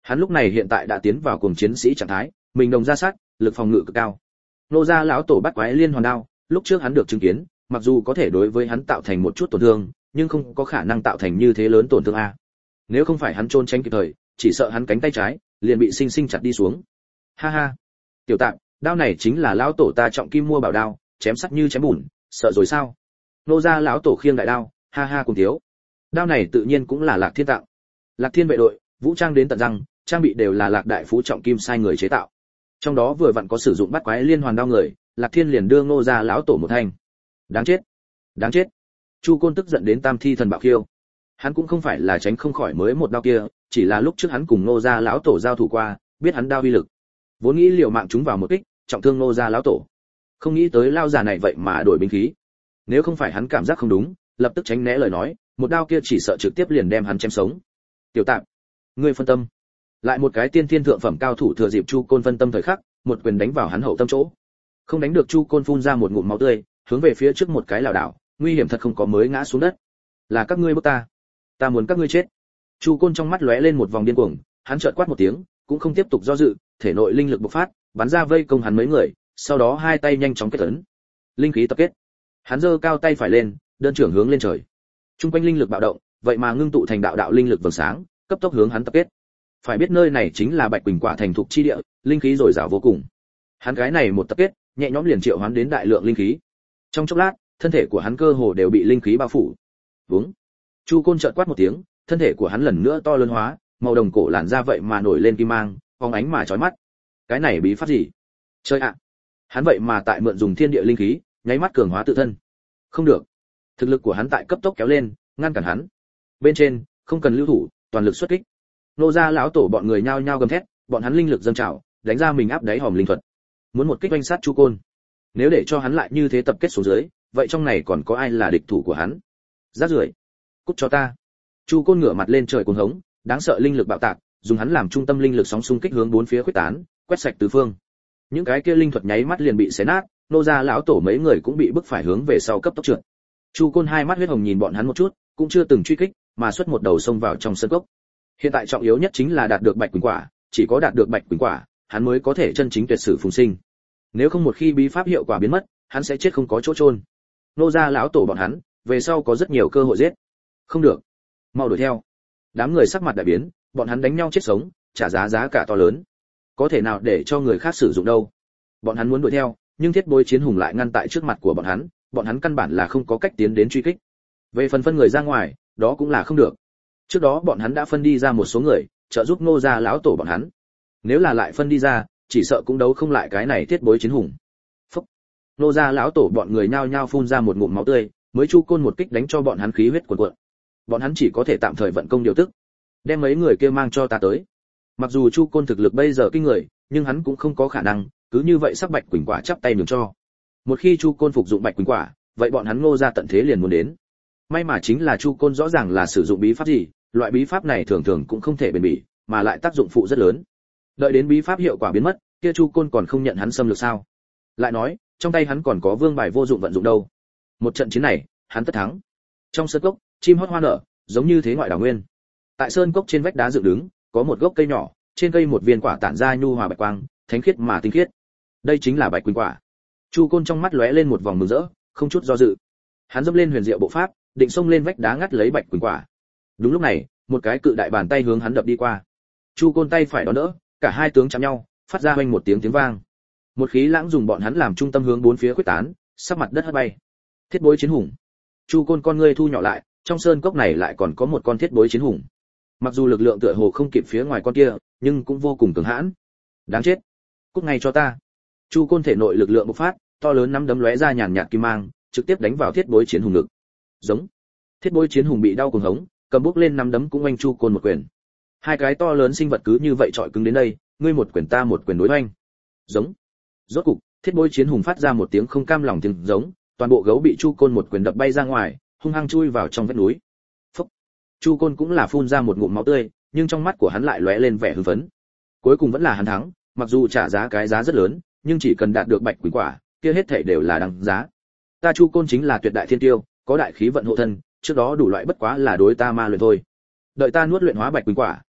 Hắn lúc này hiện tại đã tiến vào cuồng chiến sĩ trạng thái, mình đồng ra sát, lực phòng ngự cực cao. Nô gia lão tổ bắt quái liên hoàn đao, lúc trước hắn được chứng kiến, mặc dù có thể đối với hắn tạo thành một chút tổn thương, nhưng không có khả năng tạo thành như thế lớn tổn thương a. Nếu không phải hắn trốn tránh kịp thời, chỉ sợ hắn cánh tay trái liền bị sinh sinh chặt đi xuống. Ha ha, tiểu tạm, đao này chính là lão tổ ta trọng kim mua bảo đao, chém sắc như chém bùn, sợ rồi sao? Nô gia lão tổ khiêng đại đao, ha ha cùng thiếu. Đao này tự nhiên cũng là Lạc Thiên tặng. Lạc Thiên vệ đội, vũ trang đến tận răng, trang bị đều là Lạc đại phú trọng kim sai người chế tạo. Trong đó vừa vặn có sử dụng bắt quái liên hoàn đao người, Lạc Thiên liền đưa Nô gia lão tổ một thanh. Đáng chết, đáng chết. Chu Côn tức giận đến tam thi thần bạo khiêu. Hắn cũng không phải là tránh không khỏi mới một đao kia, chỉ là lúc trước hắn cùng Nô gia lão tổ giao thủ qua, biết hắn đao uy lực. Vốn nghĩ liều mạng chúng vào một kích, trọng thương Nô gia lão tổ. Không nghĩ tới lao già này vậy mà đổi binh khí. Nếu không phải hắn cảm giác không đúng, lập tức tránh né lời nói, một đao kia chỉ sợ trực tiếp liền đem hắn chém sống. Tiểu Tạm, ngươi phân tâm. Lại một cái tiên thiên thượng phẩm cao thủ thừa dịp Chu Côn phân tâm thời khắc, một quyền đánh vào hắn hậu tâm chỗ. Không đánh được, Chu Côn phun ra một ngụm máu tươi, hướng về phía trước một cái lảo đảo, nguy hiểm thật không có mới ngã xuống đất. Là các ngươi bức ta, ta muốn các ngươi chết. Chu Côn trong mắt lóe lên một vòng điên cuồng, hắn chợt quát một tiếng, cũng không tiếp tục do dự, thể nội linh lực bộc phát, bắn ra vây công hắn mấy người, sau đó hai tay nhanh chóng kết ấn. Linh khí tập kết. Hắn giơ cao tay phải lên, đơn trưởng hướng lên trời. Trung quanh linh lực bạo động, vậy mà ngưng tụ thành đạo đạo linh lực vầng sáng, cấp tốc hướng hắn tập kết. Phải biết nơi này chính là Bạch Quỳnh Quả thành thục chi địa, linh khí dồi dào vô cùng. Hắn cái này một tập kết, nhẹ nhõm liền triệu hoán đến đại lượng linh khí. Trong chốc lát, thân thể của hắn cơ hồ đều bị linh khí bao phủ. Vúng. Chu Côn chợt quát một tiếng, thân thể của hắn lần nữa to lớn hóa, màu đồng cổ làn da vậy mà nổi lên kim mang, phóng ánh mà chói mắt. Cái này bí pháp gì? Chơi ạ. Hắn vậy mà tại mượn dùng thiên địa linh khí, nháy mắt cường hóa tự thân. Không được. Thực lực của hắn tại cấp tốc kéo lên, ngăn cản hắn. Bên trên, không cần lưu thủ, toàn lực xuất kích. Nô gia lão tổ bọn người nhao nhao gầm thét, bọn hắn linh lực dâng trào, đánh ra mình áp đáy hòm linh thuật. Muốn một kích oanh sát Chu Côn. Nếu để cho hắn lại như thế tập kết xuống dưới, vậy trong này còn có ai là địch thủ của hắn? Rác rưởi, cút cho ta. Chu Côn ngửa mặt lên trời cuồng hống, đáng sợ linh lực bạo tạc, dùng hắn làm trung tâm linh lực sóng xung kích hướng bốn phía khuếch tán, quét sạch tứ phương. Những cái kia linh thuật nháy mắt liền bị xé nát, nô gia lão tổ mấy người cũng bị bức phải hướng về sau cấp tốc trượt. Chu Côn hai mắt huyết hồng nhìn bọn hắn một chút, cũng chưa từng truy kích, mà xuất một đầu xông vào trong sân cốc. Hiện tại trọng yếu nhất chính là đạt được Bạch Quỳnh Quả, chỉ có đạt được Bạch Quỳnh Quả, hắn mới có thể chân chính tuyệt sử phùng sinh. Nếu không một khi bí pháp hiệu quả biến mất, hắn sẽ chết không có chỗ chôn. Nô gia lão tổ bọn hắn, về sau có rất nhiều cơ hội giết. Không được, mau đuổi theo. Đám người sắc mặt đại biến, bọn hắn đánh nhau chết sống, trả giá giá cả to lớn. Có thể nào để cho người khác sử dụng đâu? Bọn hắn muốn đuổi theo, nhưng thiết bối chiến hùng lại ngăn tại trước mặt của bọn hắn, bọn hắn căn bản là không có cách tiến đến truy kích. Về phần phân người ra ngoài, đó cũng là không được. Trước đó bọn hắn đã phân đi ra một số người, trợ giúp nô gia lão tổ bọn hắn. Nếu là lại phân đi ra, chỉ sợ cũng đấu không lại cái này thiết bối chiến hùng. Phúc. Nô gia lão tổ bọn người nhao nhao phun ra một ngụm máu tươi, mới Chu Côn một kích đánh cho bọn hắn khí huyết cuồn cuộn. Bọn hắn chỉ có thể tạm thời vận công điều tức, đem mấy người kia mang cho ta tới. Mặc dù Chu Côn thực lực bây giờ kinh người, nhưng hắn cũng không có khả năng cứ như vậy sắc Bạch Quỳnh Quả chắp tay nhường cho. Một khi Chu Côn phục dụng Bạch Quỳnh Quả, vậy bọn hắn Ngô gia tận thế liền muốn đến. May mà chính là Chu Côn rõ ràng là sử dụng bí pháp gì, loại bí pháp này thường thường cũng không thể bền bỉ, mà lại tác dụng phụ rất lớn. Đợi đến bí pháp hiệu quả biến mất, kia Chu Côn còn không nhận hắn xâm lược sao? Lại nói, trong tay hắn còn có vương bài vô dụng vận dụng đâu. Một trận chiến này, hắn tất thắng. Trong sơn cốc, chim hót hoa nở, giống như thế ngoại đảo nguyên. Tại sơn cốc trên vách đá dựng đứng, có một gốc cây nhỏ, trên cây một viên quả tản ra nhu hòa bạch quang, thánh khiết mà tinh khiết. Đây chính là Bạch Quỳnh Quả. Chu Côn trong mắt lóe lên một vòng mừng rỡ, không chút do dự. Hắn dẫm lên huyền diệu bộ pháp, định xông lên vách đá ngắt lấy Bạch Quỳnh Quả. Đúng lúc này, một cái cự đại bàn tay hướng hắn đập đi qua. Chu Côn tay phải đón đỡ, cả hai tướng chạm nhau, phát ra oanh một tiếng tiếng vang. Một khí lãng dùng bọn hắn làm trung tâm hướng bốn phía khuếch tán, sắp mặt đất hất bay. Thiết bối chiến hùng. Chu Côn con ngươi thu nhỏ lại, trong sơn cốc này lại còn có một con thiết bối chiến hùng. Mặc dù lực lượng tựa hồ không kịp phía ngoài con kia, nhưng cũng vô cùng cường hãn. Đáng chết, cút ngay cho ta. Chu Côn thể nội lực lượng bộc phát, to lớn nắm đấm lóe ra nhàn nhạt kim mang, trực tiếp đánh vào thiết bối chiến hùng ngực. Giống. Thiết bối chiến hùng bị đau cuồng hống, cầm bút lên nắm đấm cũng oanh Chu Côn một quyền. Hai cái to lớn sinh vật cứ như vậy chọi cứng đến đây, ngươi một quyền ta một quyền đối oanh. Giống. Rốt cục, thiết bối chiến hùng phát ra một tiếng không cam lòng tiếng giống, toàn bộ gấu bị Chu Côn một quyền đập bay ra ngoài, hung hăng chui vào trong vách núi. Phốc. Chu Côn cũng là phun ra một ngụm máu tươi, nhưng trong mắt của hắn lại lóe lên vẻ hưng phấn. Cuối cùng vẫn là hắn thắng, mặc dù trả giá cái giá rất lớn, nhưng chỉ cần đạt được Bạch Quỳnh Quả, kia hết thảy đều là đáng giá. Ta Chu Côn chính là tuyệt đại thiên tiêu, có đại khí vận hộ thân, trước đó đủ loại bất quá là đối ta ma luyện thôi. Đợi ta nuốt luyện hóa Bạch Quỳnh Quả,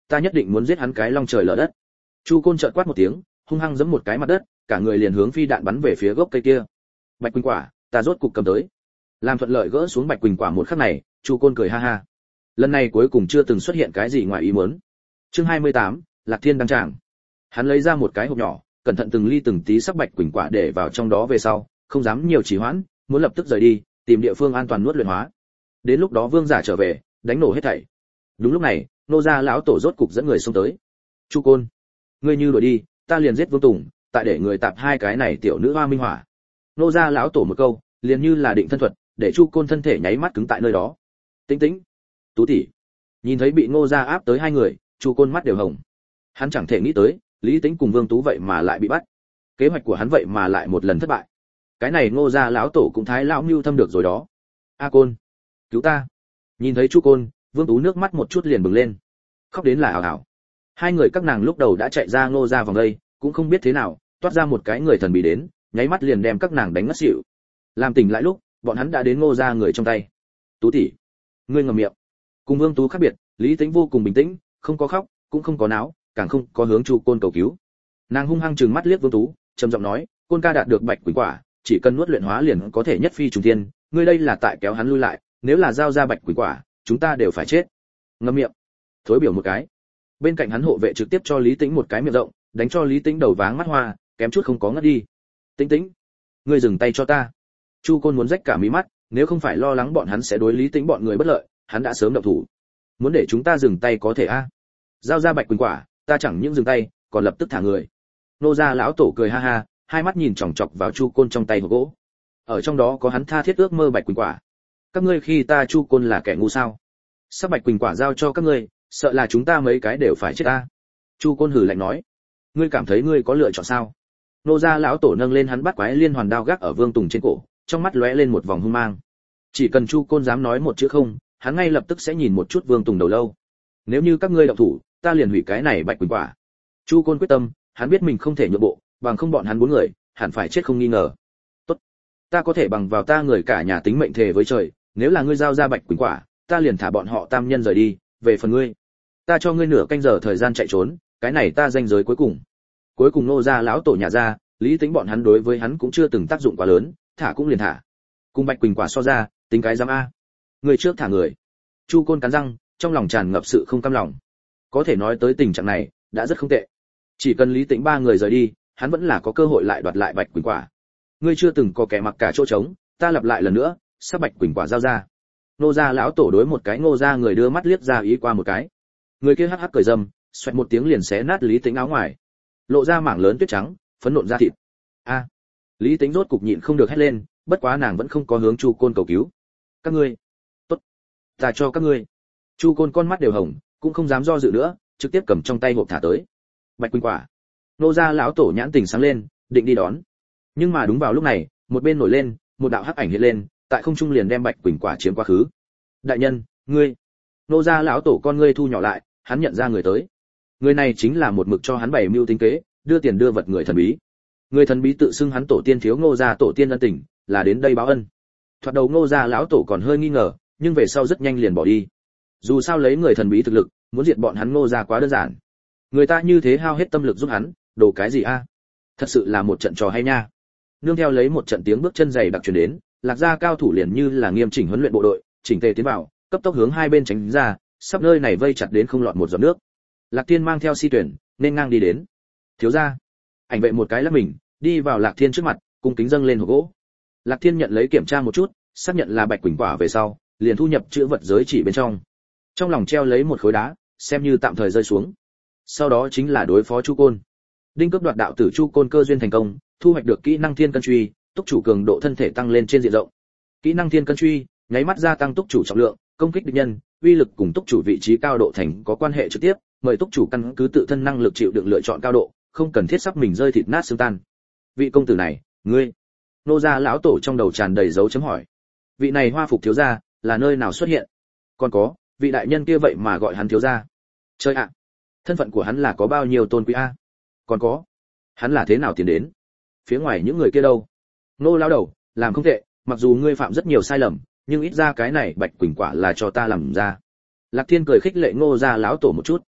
ta nhất định muốn giết hắn cái long trời lở đất. Chu Côn chợt quát một tiếng, hung hăng giẫm một cái mặt đất, cả người liền hướng phi đạn bắn về phía gốc cây kia. Bạch Quỳnh quả, ta rốt cục cầm tới. Làm thuận lợi gỡ xuống Bạch Quỳnh quả một khắc này, Chu Côn cười ha ha. Lần này cuối cùng chưa từng xuất hiện cái gì ngoài ý muốn. Chương hai mươi tám, Lạc Thiên đăng tràng. Hắn lấy ra một cái hộp nhỏ, cẩn thận từng ly từng tí sắc Bạch Quỳnh quả để vào trong đó về sau, không dám nhiều trì hoãn, muốn lập tức rời đi, tìm địa phương an toàn nuốt luyện hóa. Đến lúc đó vương giả trở về, đánh nổ hết thảy. Đúng lúc này, nô gia lão tổ rốt cục dẫn người xông tới. Chu Côn, ngươi như đuổi đi, ta liền giết Vương Tùng, tại để người tạp hai cái này tiểu nữ hoa minh hỏa. Nô gia lão tổ một câu, liền như là định thân thuật, để Chu Côn thân thể nháy mắt cứng tại nơi đó. Tĩnh tĩnh, Tú tỷ. Nhìn thấy bị Ngô gia áp tới hai người, Chu Côn mắt đều hồng. Hắn chẳng thể nghĩ tới, Lý Tĩnh cùng Vương Tú vậy mà lại bị bắt. Kế hoạch của hắn vậy mà lại một lần thất bại. Cái này Ngô gia lão tổ cũng thái lão mưu thâm được rồi đó. A Côn, cứu ta. Nhìn thấy Chu Côn, Vương Tú nước mắt một chút liền bừng lên, khóc đến là ảo ảo. Hai người các nàng lúc đầu đã chạy ra Ngô gia vòng đây, cũng không biết thế nào, toát ra một cái người thần bí đến, nháy mắt liền đem các nàng đánh ngất xỉu. Làm tỉnh lại lúc, bọn hắn đã đến Ngô gia người trong tay. Tú tỷ, ngươi ngậm miệng. Cùng Vương Tú khác biệt, Lý Tĩnh vô cùng bình tĩnh, không có khóc, cũng không có náo, càng không có hướng Chu Côn cầu cứu. Nàng hung hăng trừng mắt liếc Vương Tú, trầm giọng nói, Côn ca đạt được Bạch Quỳnh quả, chỉ cần nuốt luyện hóa liền có thể nhất phi trùng thiên, ngươi đây là tại kéo hắn lui lại, nếu là giao ra Bạch Quỳnh quả, chúng ta đều phải chết. Ngậm miệng. Thối biểu một cái. Bên cạnh hắn hộ vệ trực tiếp cho Lý Tĩnh một cái miệng rộng, đánh cho Lý Tĩnh đầu váng mắt hoa, kém chút không có ngất đi. Tĩnh Tĩnh, ngươi dừng tay cho ta. Chu Côn muốn rách cả mí mắt, nếu không phải lo lắng bọn hắn sẽ đối Lý Tĩnh bọn người bất lợi, hắn đã sớm động thủ. Muốn để chúng ta dừng tay có thể a? Giao ra Bạch Quỳnh quả, ta chẳng những dừng tay, còn lập tức thả người. Nô gia lão tổ cười ha ha, hai mắt nhìn chòng chọc vào Chu Côn trong tay hộp gỗ. Ở trong đó có hắn tha thiết ước mơ Bạch Quỳnh quả. Các ngươi khi ta Chu Côn là kẻ ngu sao? Sắp Bạch Quỳnh quả giao cho các ngươi, sợ là chúng ta mấy cái đều phải chết ta. Chu Côn hừ lạnh nói, ngươi cảm thấy ngươi có lựa chọn sao? Nô gia lão tổ nâng lên hắn bắt quái liên hoàn đao gác ở Vương Tùng trên cổ, trong mắt lóe lên một vòng hung mang. Chỉ cần Chu Côn dám nói một chữ không, hắn ngay lập tức sẽ nhìn một chút Vương Tùng đầu lâu. Nếu như các ngươi động thủ, ta liền hủy cái này Bạch Quỳnh quả. Chu Côn quyết tâm, hắn biết mình không thể nhượng bộ, bằng không bọn hắn bốn người, hẳn phải chết không nghi ngờ. Tốt, ta có thể bằng vào ta người cả nhà tính mệnh thề với trời, nếu là ngươi giao ra Bạch Quỳnh quả, ta liền thả bọn họ tam nhân rời đi, về phần ngươi, ta cho ngươi nửa canh giờ thời gian chạy trốn, cái này ta danh giới cuối cùng. Cuối cùng nô gia lão tổ nhà ra, Lý Tĩnh bọn hắn đối với hắn cũng chưa từng tác dụng quá lớn, thả cũng liền thả. Cùng Bạch Quỳnh quả so ra, tính cái giám a. Người trước thả người. Chu Côn cắn răng, trong lòng tràn ngập sự không cam lòng. Có thể nói tới tình trạng này, đã rất không tệ. Chỉ cần Lý Tĩnh ba người rời đi, hắn vẫn là có cơ hội lại đoạt lại Bạch Quỳnh quả. Ngươi chưa từng có kẻ mặc cả chỗ trống, ta lặp lại lần nữa, sắp Bạch Quỳnh quả giao ra. Nô gia lão tổ đối một cái Ngô gia người đưa mắt liếc ra ý qua một cái. Người kia hắc hắc cười rầm, xoẹt một tiếng liền xé nát Lý Tĩnh áo ngoài, lộ ra mảng lớn tuyết trắng, phấn nộn da thịt. A! Lý Tĩnh rốt cục nhịn không được hét lên, bất quá nàng vẫn không có hướng Chu Côn cầu cứu. Các ngươi, tốt, ta cho các ngươi. Chu Côn con mắt đều hồng, cũng không dám do dự nữa, trực tiếp cầm trong tay hộp thả tới. Bạch Quỳnh quả. Nô gia lão tổ nhãn tình sáng lên, định đi đón. Nhưng mà đúng vào lúc này, một bên nổi lên, một đạo hắc ảnh hiện lên, tại không trung liền đem Bạch Quỳnh quả chiếm quá khứ. Đại nhân, ngươi. Nô gia lão tổ con ngươi thu nhỏ lại, hắn nhận ra người tới. Người này chính là một mực cho hắn bày mưu tính kế, đưa tiền đưa vật người thần bí. Người thần bí tự xưng hắn tổ tiên thiếu Ngô gia tổ tiên ân tình, là đến đây báo ân. Thoạt đầu Ngô gia lão tổ còn hơi nghi ngờ, nhưng về sau rất nhanh liền bỏ đi. Dù sao lấy người thần bí thực lực, muốn diệt bọn hắn Ngô gia quá đơn giản. Người ta như thế hao hết tâm lực giúp hắn, đồ cái gì a? Thật sự là một trận trò hay nha. Nương theo lấy một trận tiếng bước chân dày đặc truyền đến, Lạc gia cao thủ liền như là nghiêm chỉnh huấn luyện bộ đội, chỉnh tề tiến vào, cấp tốc hướng hai bên tránh ra, sắp nơi này vây chặt đến không lọt một giọt nước. Lạc Thiên mang theo si tuyển, nên ngang đi đến. Thiếu gia. Ảnh vệ một cái lắc mình, đi vào Lạc Thiên trước mặt, cung kính dâng lên hộp gỗ. Lạc Thiên nhận lấy kiểm tra một chút, xác nhận là Bạch Quỳnh quả về sau, liền thu nhập chữ vật giới chỉ bên trong. Trong lòng treo lấy một khối đá, xem như tạm thời rơi xuống. Sau đó chính là đối phó Chu Côn. Đinh cướp đoạt đạo tử Chu Côn cơ duyên thành công, thu hoạch được kỹ năng Thiên Cân Truy, túc chủ cường độ thân thể tăng lên trên diện rộng. Kỹ năng Thiên Cân Truy, nháy mắt gia tăng túc chủ trọng lượng, công kích địch nhân, uy lực cùng túc chủ vị trí cao độ thành có quan hệ trực tiếp, mời túc chủ căn cứ tự thân năng lực chịu đựng lựa chọn cao độ, không cần thiết sắp mình rơi thịt nát xương tan. Vị công tử này, ngươi? Nô gia lão tổ trong đầu tràn đầy dấu chấm hỏi. Vị này hoa phục thiếu gia, là nơi nào xuất hiện? Còn có, vị đại nhân kia vậy mà gọi hắn thiếu gia. Chơi ạ, thân phận của hắn là có bao nhiêu tôn quý a? Còn có, hắn là thế nào tiến đến? Phía ngoài những người kia đâu? Nô lão đầu, làm không tệ, mặc dù ngươi phạm rất nhiều sai lầm, nhưng ít ra cái này Bạch Quỳnh quả là cho ta làm ra. Lạc Thiên cười khích lệ Ngô gia lão tổ một chút.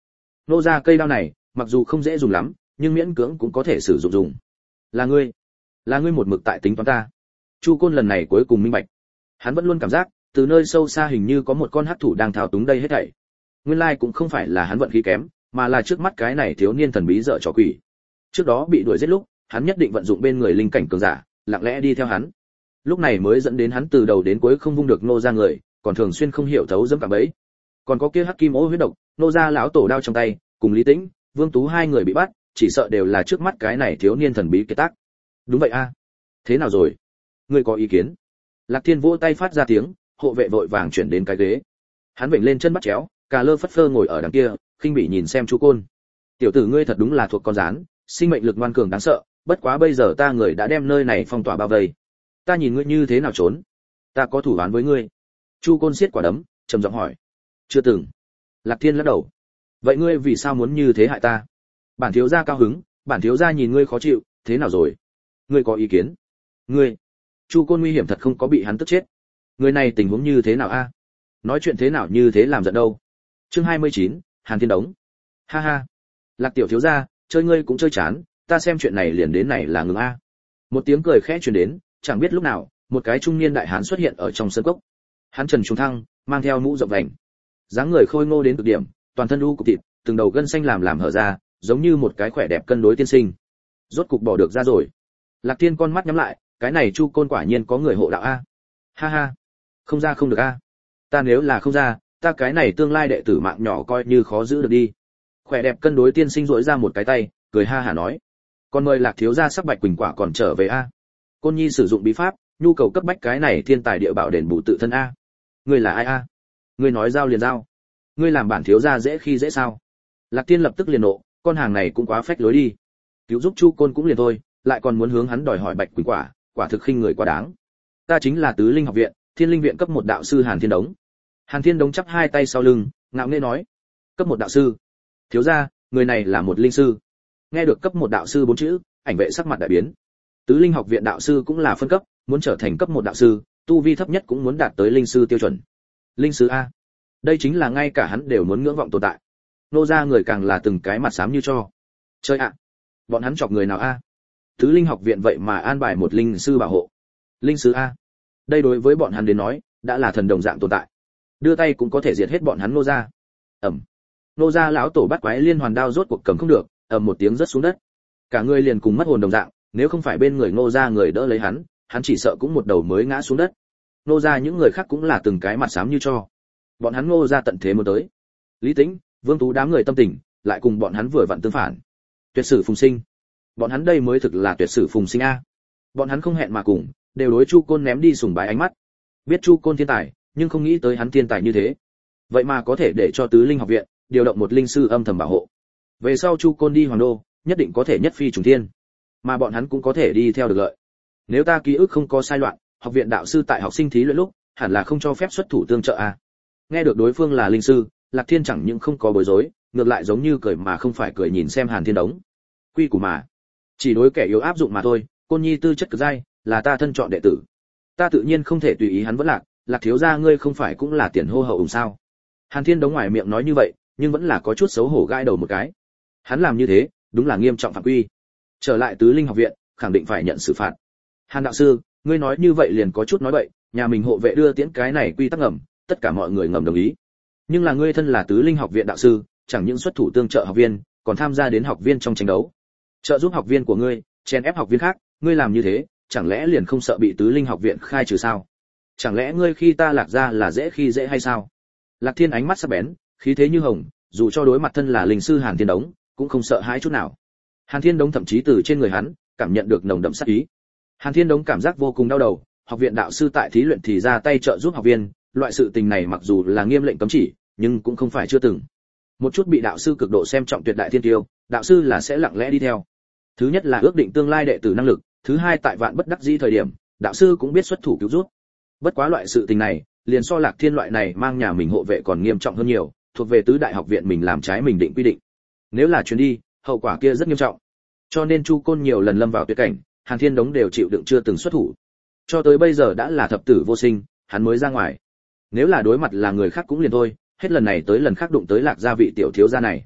nô ra cây đao này mặc dù không dễ dùng lắm nhưng miễn cưỡng cũng có thể sử dụng dùng. Là ngươi, là ngươi một mực tại tính toán ta. Chu Côn lần này cuối cùng minh bạch. Hắn vẫn luôn cảm giác từ nơi sâu xa hình như có một con hắc thủ đang thao túng đây hết thảy. Nguyên lai cũng không phải là hắn vận khí kém, mà là trước mắt cái này thiếu niên thần bí dở trò quỷ. Trước đó bị đuổi giết lúc, hắn nhất định vận dụng bên người linh cảnh cường giả, lặng lẽ đi theo hắn. Lúc này mới dẫn đến hắn từ đầu đến cuối không vung được nô ra người, còn thường xuyên không hiểu thấu dẫm cả bẫy. Còn có kia hắc kim ô huyết độc, nô ra lão tổ đao trong tay, cùng Lý Tĩnh, Vương Tú hai người bị bắt, chỉ sợ đều là trước mắt cái này thiếu niên thần bí kế tác. Đúng vậy a. Thế nào rồi? Ngươi có ý kiến? Lạc Thiên vỗ tay phát ra tiếng, hộ vệ vội vàng chuyển đến cái ghế. Hắn vểnh lên chân bắt chéo, cà lơ phất phơ ngồi ở đằng kia, khinh bỉ nhìn xem Chu Côn. Tiểu tử ngươi thật đúng là thuộc con rán, sinh mệnh lực ngoan cường đáng sợ, bất quá bây giờ ta người đã đem nơi này phong tỏa bao vây. Ta nhìn ngươi như thế nào trốn? Ta có thủ án với ngươi. Chu Côn siết quả đấm, trầm giọng hỏi. Chưa từng. Lạc Thiên lắc đầu. Vậy ngươi vì sao muốn như thế hại ta? Bản thiếu gia cao hứng, bản thiếu gia nhìn ngươi khó chịu, thế nào rồi? Ngươi có ý kiến? Ngươi? Chu Côn nguy hiểm thật không có bị hắn tức chết. Người này tình huống như thế nào a? Nói chuyện thế nào như thế làm giận đâu? Chương hai mươi chín, Hàn Thiên Đống. Ha ha. Lạc tiểu thiếu gia, chơi ngươi cũng chơi chán, ta xem chuyện này liền đến này là ngừng a. Một tiếng cười khẽ truyền đến, chẳng biết lúc nào, một cái trung niên đại hán xuất hiện ở trong sân cốc. Hắn trần trung thăng, mang theo mũ rộng vành, dáng người khôi ngô đến cực điểm, toàn thân u cục thịt, từng đầu gân xanh làm làm hở ra, giống như một cái khỏe đẹp cân đối tiên sinh. Rốt cục bỏ được ra rồi. Lạc Thiên con mắt nhắm lại, cái này Chu Côn quả nhiên có người hộ đạo a. Ha ha, không ra không được a. Ta nếu là không ra, ta cái này tương lai đệ tử mạng nhỏ coi như khó giữ được đi. Khỏe đẹp cân đối tiên sinh rỗi ra một cái tay, cười ha hả nói. Còn mời Lạc thiếu gia sắc bạch quỳnh quả còn trở về a. Côn nhi sử dụng bí pháp, nhu cầu cấp bách cái này thiên tài địa bảo đền bù tự thân a. Ngươi là ai a? Ngươi nói giao liền giao. Ngươi làm bản thiếu gia dễ khi dễ sao? Lạc Tiên lập tức liền nộ, con hàng này cũng quá phách lối đi. Cứu giúp Chu Côn cũng liền thôi, lại còn muốn hướng hắn đòi hỏi bạch quỳnh quả, quả thực khinh người quá đáng. Ta chính là Tứ Linh học viện, Thiên Linh viện cấp một đạo sư Hàn Thiên Đống. Hàn Thiên Đống chắp hai tay sau lưng, ngạo nghễ nói: cấp một đạo sư? Thiếu gia, người này là một linh sư. Nghe được cấp một đạo sư bốn chữ, ảnh vệ sắc mặt đại biến. Tứ Linh học viện đạo sư cũng là phân cấp, muốn trở thành cấp một đạo sư, tu vi thấp nhất cũng muốn đạt tới linh sư tiêu chuẩn. Linh sư a? Đây chính là ngay cả hắn đều muốn ngưỡng vọng tồn tại. Nô gia người càng là từng cái mặt xám như cho. Chơi ạ, bọn hắn chọc người nào a? Tứ Linh học viện vậy mà an bài một linh sư bảo hộ. Linh sư a? Đây đối với bọn hắn đến nói, đã là thần đồng dạng tồn tại. Đưa tay cũng có thể diệt hết bọn hắn nô gia. Ầm. Nô gia lão tổ bắt quái liên hoàn đao rốt cuộc cầm không được, ầm một tiếng rớt xuống đất. Cả người liền cùng mất hồn đồng dạng, nếu không phải bên người Ngô gia người đỡ lấy hắn, hắn chỉ sợ cũng một đầu mới ngã xuống đất. Ngô gia những người khác cũng là từng cái mặt xám như cho. Bọn hắn Ngô gia tận thế muốn tới. Lý Tĩnh, Vương Tú đám người tâm tình, lại cùng bọn hắn vừa vặn tương phản. Tuyệt sử phùng sinh. Bọn hắn đây mới thực là tuyệt sử phùng sinh a. Bọn hắn không hẹn mà cùng, đều đối Chu Côn ném đi sùng bái ánh mắt. Biết Chu Côn thiên tài, nhưng không nghĩ tới hắn thiên tài như thế. Vậy mà có thể để cho Tứ Linh học viện điều động một linh sư âm thầm bảo hộ. Về sau Chu Côn đi Hoàng Đô, nhất định có thể nhất phi trùng thiên, mà bọn hắn cũng có thể đi theo được lợi. Nếu ta ký ức không có sai loạn, học viện đạo sư tại học sinh thí luyện lúc, hẳn là không cho phép xuất thủ tương trợ a. Nghe được đối phương là linh sư, Lạc Thiên chẳng những không có bối rối, ngược lại giống như cười mà không phải cười nhìn xem Hàn Thiên Đống. Quy củ mà, chỉ đối kẻ yếu áp dụng mà thôi, Côn nhi tư chất cực dai, là ta thân chọn đệ tử. Ta tự nhiên không thể tùy ý hắn vẫn lạc, Lạc thiếu gia ngươi không phải cũng là tiền hô hậu ủng sao? Hàn Thiên Đống ngoài miệng nói như vậy, nhưng vẫn là có chút xấu hổ gãi đầu một cái. Hắn làm như thế, đúng là nghiêm trọng phạm quy. Trở lại Tứ Linh học viện, khẳng định phải nhận xử phạt. Hàn đạo sư, ngươi nói như vậy liền có chút nói bậy, nhà mình hộ vệ đưa tiễn cái này quy tắc ngầm, tất cả mọi người ngầm đồng ý. Nhưng là ngươi thân là Tứ Linh học viện đạo sư, chẳng những xuất thủ tương trợ học viên, còn tham gia đến học viên trong tranh đấu, trợ giúp học viên của ngươi, chen ép học viên khác, ngươi làm như thế, chẳng lẽ liền không sợ bị Tứ Linh học viện khai trừ sao? Chẳng lẽ ngươi khi ta Lạc gia là dễ khi dễ hay sao? Lạc Thiên ánh mắt sắc bén, khí thế như hồng, dù cho đối mặt thân là linh sư Hàn Thiên Đống, cũng không sợ hãi chút nào. Hàn Thiên Đống thậm chí từ trên người hắn cảm nhận được nồng đậm sát ý. Hàn Thiên Đống cảm giác vô cùng đau đầu, học viện đạo sư tại thí luyện thì ra tay trợ giúp học viên, loại sự tình này mặc dù là nghiêm lệnh cấm chỉ, nhưng cũng không phải chưa từng. Một chút bị đạo sư cực độ xem trọng tuyệt đại thiên tiêu, đạo sư là sẽ lặng lẽ đi theo. Thứ nhất là ước định tương lai đệ tử năng lực, thứ hai tại vạn bất đắc dĩ thời điểm, đạo sư cũng biết xuất thủ cứu giúp. Bất quá loại sự tình này, liền so Lạc Thiên loại này mang nhà mình hộ vệ còn nghiêm trọng hơn nhiều, thuộc về tứ đại học viện mình làm trái mình định quy định. Nếu là chuyến đi, hậu quả kia rất nghiêm trọng. Cho nên Chu Côn nhiều lần lâm vào tuyệt cảnh, Hàn Thiên Đống đều chịu đựng chưa từng xuất thủ. Cho tới bây giờ đã là thập tử vô sinh, hắn mới ra ngoài. Nếu là đối mặt là người khác cũng liền thôi, hết lần này tới lần khác đụng tới Lạc gia vị tiểu thiếu gia này.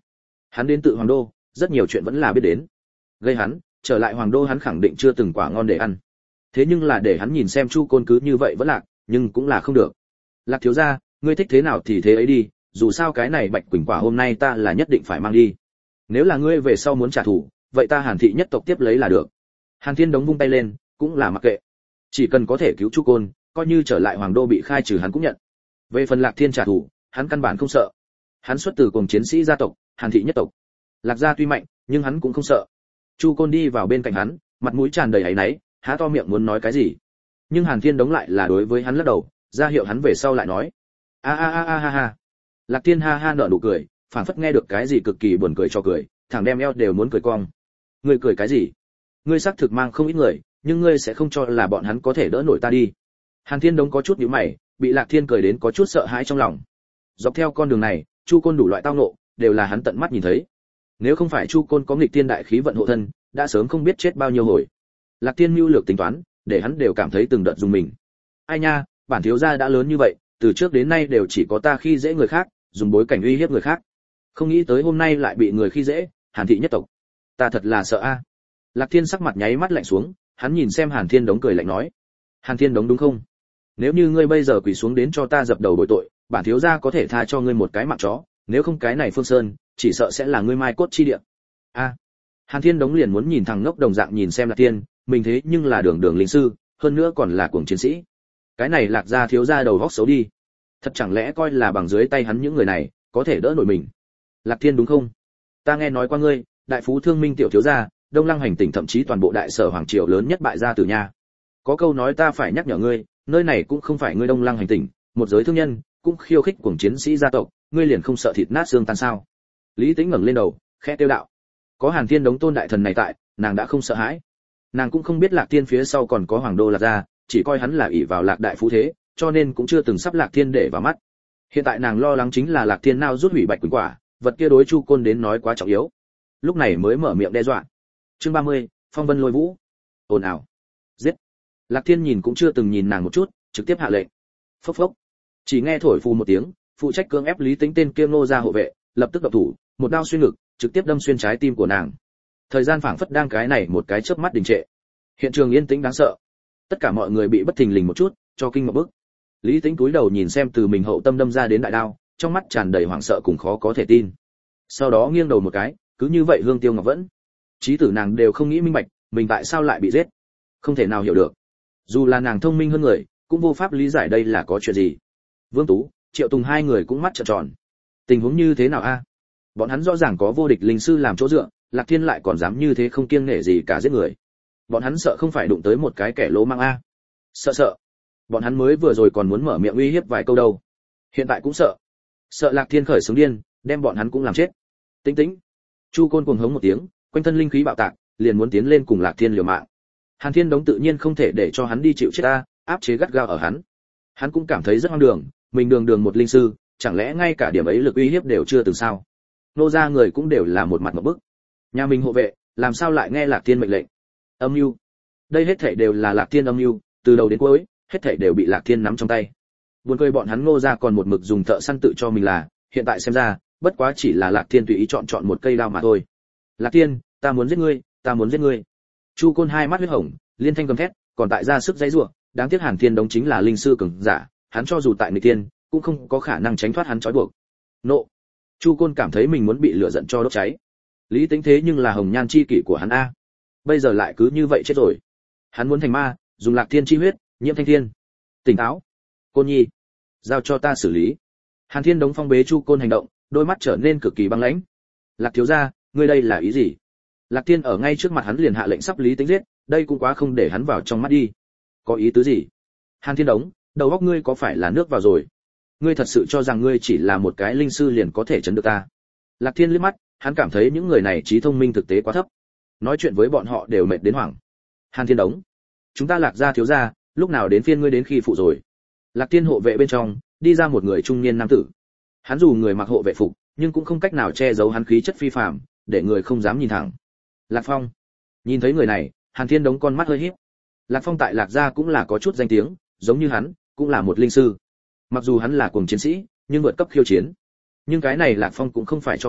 Hắn đến tự hoàng đô, rất nhiều chuyện vẫn là biết đến. Gây hắn, trở lại hoàng đô hắn khẳng định chưa từng quả ngon để ăn. Thế nhưng là để hắn nhìn xem Chu Côn cứ như vậy vẫn lạc, nhưng cũng là không được. Lạc thiếu gia, ngươi thích thế nào thì thế ấy đi, dù sao cái này Bạch Quỳnh quả hôm nay ta là nhất định phải mang đi. Nếu là ngươi về sau muốn trả thù, vậy ta Hàn thị nhất tộc tiếp lấy là được. Hàn Thiên Đống vung tay lên, cũng là mặc kệ. Chỉ cần có thể cứu Chu Côn, coi như trở lại hoàng đô bị khai trừ hắn cũng nhận. Về phần Lạc Thiên trả thù, hắn căn bản không sợ. Hắn xuất từ cùng chiến sĩ gia tộc, Hàn thị nhất tộc. Lạc gia tuy mạnh, nhưng hắn cũng không sợ. Chu Côn đi vào bên cạnh hắn, mặt mũi tràn đầy áy náy, há to miệng muốn nói cái gì. Nhưng Hàn Thiên Đống lại là đối với hắn lắc đầu, ra hiệu hắn về sau lại nói. A a a a ha ha. Lạc Thiên ha ha nở nụ cười, phảng phất nghe được cái gì cực kỳ buồn cười cho cười, thằng đem eo đều muốn cười cong. Ngươi cười cái gì? Ngươi xác thực mang không ít người, nhưng ngươi sẽ không cho là bọn hắn có thể đỡ nổi ta đi. Hàn Thiên Đống có chút nhíu mày, bị Lạc Thiên cười đến có chút sợ hãi trong lòng. Dọc theo con đường này, Chu Côn đủ loại tao ngộ, đều là hắn tận mắt nhìn thấy. Nếu không phải Chu Côn có nghịch tiên đại khí vận hộ thân, đã sớm không biết chết bao nhiêu hồi. Lạc Thiên mưu lược tính toán, để hắn đều cảm thấy từng đợt dùng mình. Ai nha, bản thiếu gia đã lớn như vậy, từ trước đến nay đều chỉ có ta khi dễ người khác, dùng bối cảnh uy hiếp người khác. Không nghĩ tới hôm nay lại bị người khi dễ, Hàn thị nhất tộc. Ta thật là sợ a. Lạc Thiên sắc mặt nháy mắt lạnh xuống, hắn nhìn xem Hàn Thiên Đống cười lạnh nói: Hàn Thiên Đống đúng không? Nếu như ngươi bây giờ quỳ xuống đến cho ta dập đầu bồi tội, bản thiếu gia có thể tha cho ngươi một cái mạng chó, nếu không cái này Phương Sơn, chỉ sợ sẽ là ngươi mai cốt chi địa. A. Hàn Thiên Đống liền muốn nhìn thằng ngốc đồng dạng nhìn xem Lạc Thiên, mình thế nhưng là đường đường linh sư, hơn nữa còn là cuồng chiến sĩ. Cái này Lạc gia thiếu gia đầu góc xấu đi. Thật chẳng lẽ coi là bằng dưới tay hắn những người này, có thể đỡ nổi mình. Lạc Thiên đúng không? Ta nghe nói qua ngươi, đại phú thương minh tiểu thiếu gia, Đông Lăng hành tỉnh thậm chí toàn bộ đại sở hoàng triều lớn nhất bại gia tử nha. Có câu nói ta phải nhắc nhở ngươi, nơi này cũng không phải ngươi Đông Lăng hành tỉnh, một giới thương nhân, cũng khiêu khích cuồng chiến sĩ gia tộc, ngươi liền không sợ thịt nát xương tan sao? Lý Tĩnh ngẩng lên đầu, khẽ tiêu đạo. Có Hàn Thiên Đống tôn đại thần này tại, nàng đã không sợ hãi. Nàng cũng không biết Lạc Thiên phía sau còn có hoàng đô Lạc gia, chỉ coi hắn là ỷ vào Lạc đại phú thế, cho nên cũng chưa từng sắp Lạc Thiên để vào mắt. Hiện tại nàng lo lắng chính là Lạc Thiên nào rút hủy Bạch Quỳnh quả, vật kia đối Chu Côn đến nói quá trọng yếu. Lúc này mới mở miệng đe dọa. Chương ba mươi, Phong Vân Lôi Vũ. Ồn ào. Giết. Lạc Thiên nhìn cũng chưa từng nhìn nàng một chút, trực tiếp hạ lệnh. Phốc phốc. Chỉ nghe thổi phù một tiếng, phụ trách cưỡng ép Lý Tĩnh tên kia Ngô gia hộ vệ, lập tức động thủ, một đao xuyên ngực, trực tiếp đâm xuyên trái tim của nàng. Thời gian phảng phất đang cái này một cái chớp mắt đình trệ. Hiện trường yên tĩnh đáng sợ. Tất cả mọi người bị bất thình lình một chút, cho kinh ngạc bức. Lý Tĩnh cúi đầu nhìn xem từ mình hậu tâm đâm ra đến đại đao, trong mắt tràn đầy hoảng sợ cùng khó có thể tin. Sau đó nghiêng đầu một cái, cứ như vậy Hương Tiêu Ngọc vẫn. Chí tử nàng đều không nghĩ minh bạch, mình tại sao lại bị giết. Không thể nào hiểu được. Dù là nàng thông minh hơn người, cũng vô pháp lý giải đây là có chuyện gì. Vương Tú, Triệu Tùng hai người cũng mắt trợn tròn. Tình huống như thế nào a? Bọn hắn rõ ràng có vô địch linh sư làm chỗ dựa, Lạc Thiên lại còn dám như thế không kiêng nể gì cả giết người. Bọn hắn sợ không phải đụng tới một cái kẻ lỗ mang a. Sợ sợ. Bọn hắn mới vừa rồi còn muốn mở miệng uy hiếp vài câu đâu. Hiện tại cũng sợ. Sợ Lạc Thiên khởi sướng điên, đem bọn hắn cũng làm chết. Tĩnh tĩnh. Chu Côn cuồng hống một tiếng, quanh thân linh khí bạo tạc, liền muốn tiến lên cùng Lạc Thiên liều mạng. Hàn Thiên Đống tự nhiên không thể để cho hắn đi chịu chết ta, áp chế gắt gao ở hắn. Hắn cũng cảm thấy rất hoang đường, mình đường đường một linh sư, chẳng lẽ ngay cả điểm ấy lực uy hiếp đều chưa từng sao? Nô gia người cũng đều là một mặt một bức. Nhà mình hộ vệ, làm sao lại nghe Lạc Thiên mệnh lệnh? Âm mưu. Đây hết thảy đều là Lạc Thiên âm mưu, từ đầu đến cuối, hết thảy đều bị Lạc Thiên nắm trong tay. Buồn cười bọn hắn Ngô gia còn một mực dùng thợ săn tự cho mình là, hiện tại xem ra, bất quá chỉ là Lạc Thiên tùy ý chọn chọn một cây đao mà thôi. Lạc Thiên, ta muốn giết ngươi, ta muốn giết ngươi. Chu Côn hai mắt huyết hồng, liên thanh gầm thét, còn tại ra sức dãy rủa, đáng tiếc Hàn Thiên Đống chính là linh sư cường giả, hắn cho dù tại người tiên, cũng không có khả năng tránh thoát hắn trói buộc. Nộ. Chu Côn cảm thấy mình muốn bị lửa giận cho đốt cháy. Lý Tĩnh thế nhưng là hồng nhan chi kỷ của hắn a, bây giờ lại cứ như vậy chết rồi. Hắn muốn thành ma, dùng Lạc Thiên chi huyết, nhiễm thanh thiên. Tỉnh táo. Côn Nhi, giao cho ta xử lý. Hàn Thiên Đống phong bế Chu Côn hành động, đôi mắt trở nên cực kỳ băng lãnh. Lạc thiếu gia, ngươi đây là ý gì? Lạc Thiên ở ngay trước mặt hắn liền hạ lệnh sắp Lý Tĩnh giết, đây cũng quá không để hắn vào trong mắt đi. Có ý tứ gì? Hàn Thiên Đống, đầu óc ngươi có phải là nước vào rồi? Ngươi thật sự cho rằng ngươi chỉ là một cái linh sư liền có thể chấn được ta? Lạc Thiên liếc mắt, hắn cảm thấy những người này trí thông minh thực tế quá thấp. Nói chuyện với bọn họ đều mệt đến hoảng. Hàn Thiên Đống, chúng ta Lạc gia thiếu gia, lúc nào đến phiên ngươi đến khi phụ rồi? Lạc Thiên hộ vệ bên trong, đi ra một người trung niên nam tử. Hắn dù người mặc hộ vệ phục, nhưng cũng không cách nào che giấu hắn khí chất phi phàm, để người không dám nhìn thẳng. Lạc Phong. Nhìn thấy người này, Hàn Thiên Đống con mắt hơi híp. Lạc Phong tại Lạc gia cũng là có chút danh tiếng, giống như hắn, cũng là một linh sư. Mặc dù hắn là cuồng chiến sĩ, nhưng vượt cấp khiêu chiến. Nhưng cái này Lạc Phong cũng không phải cho không,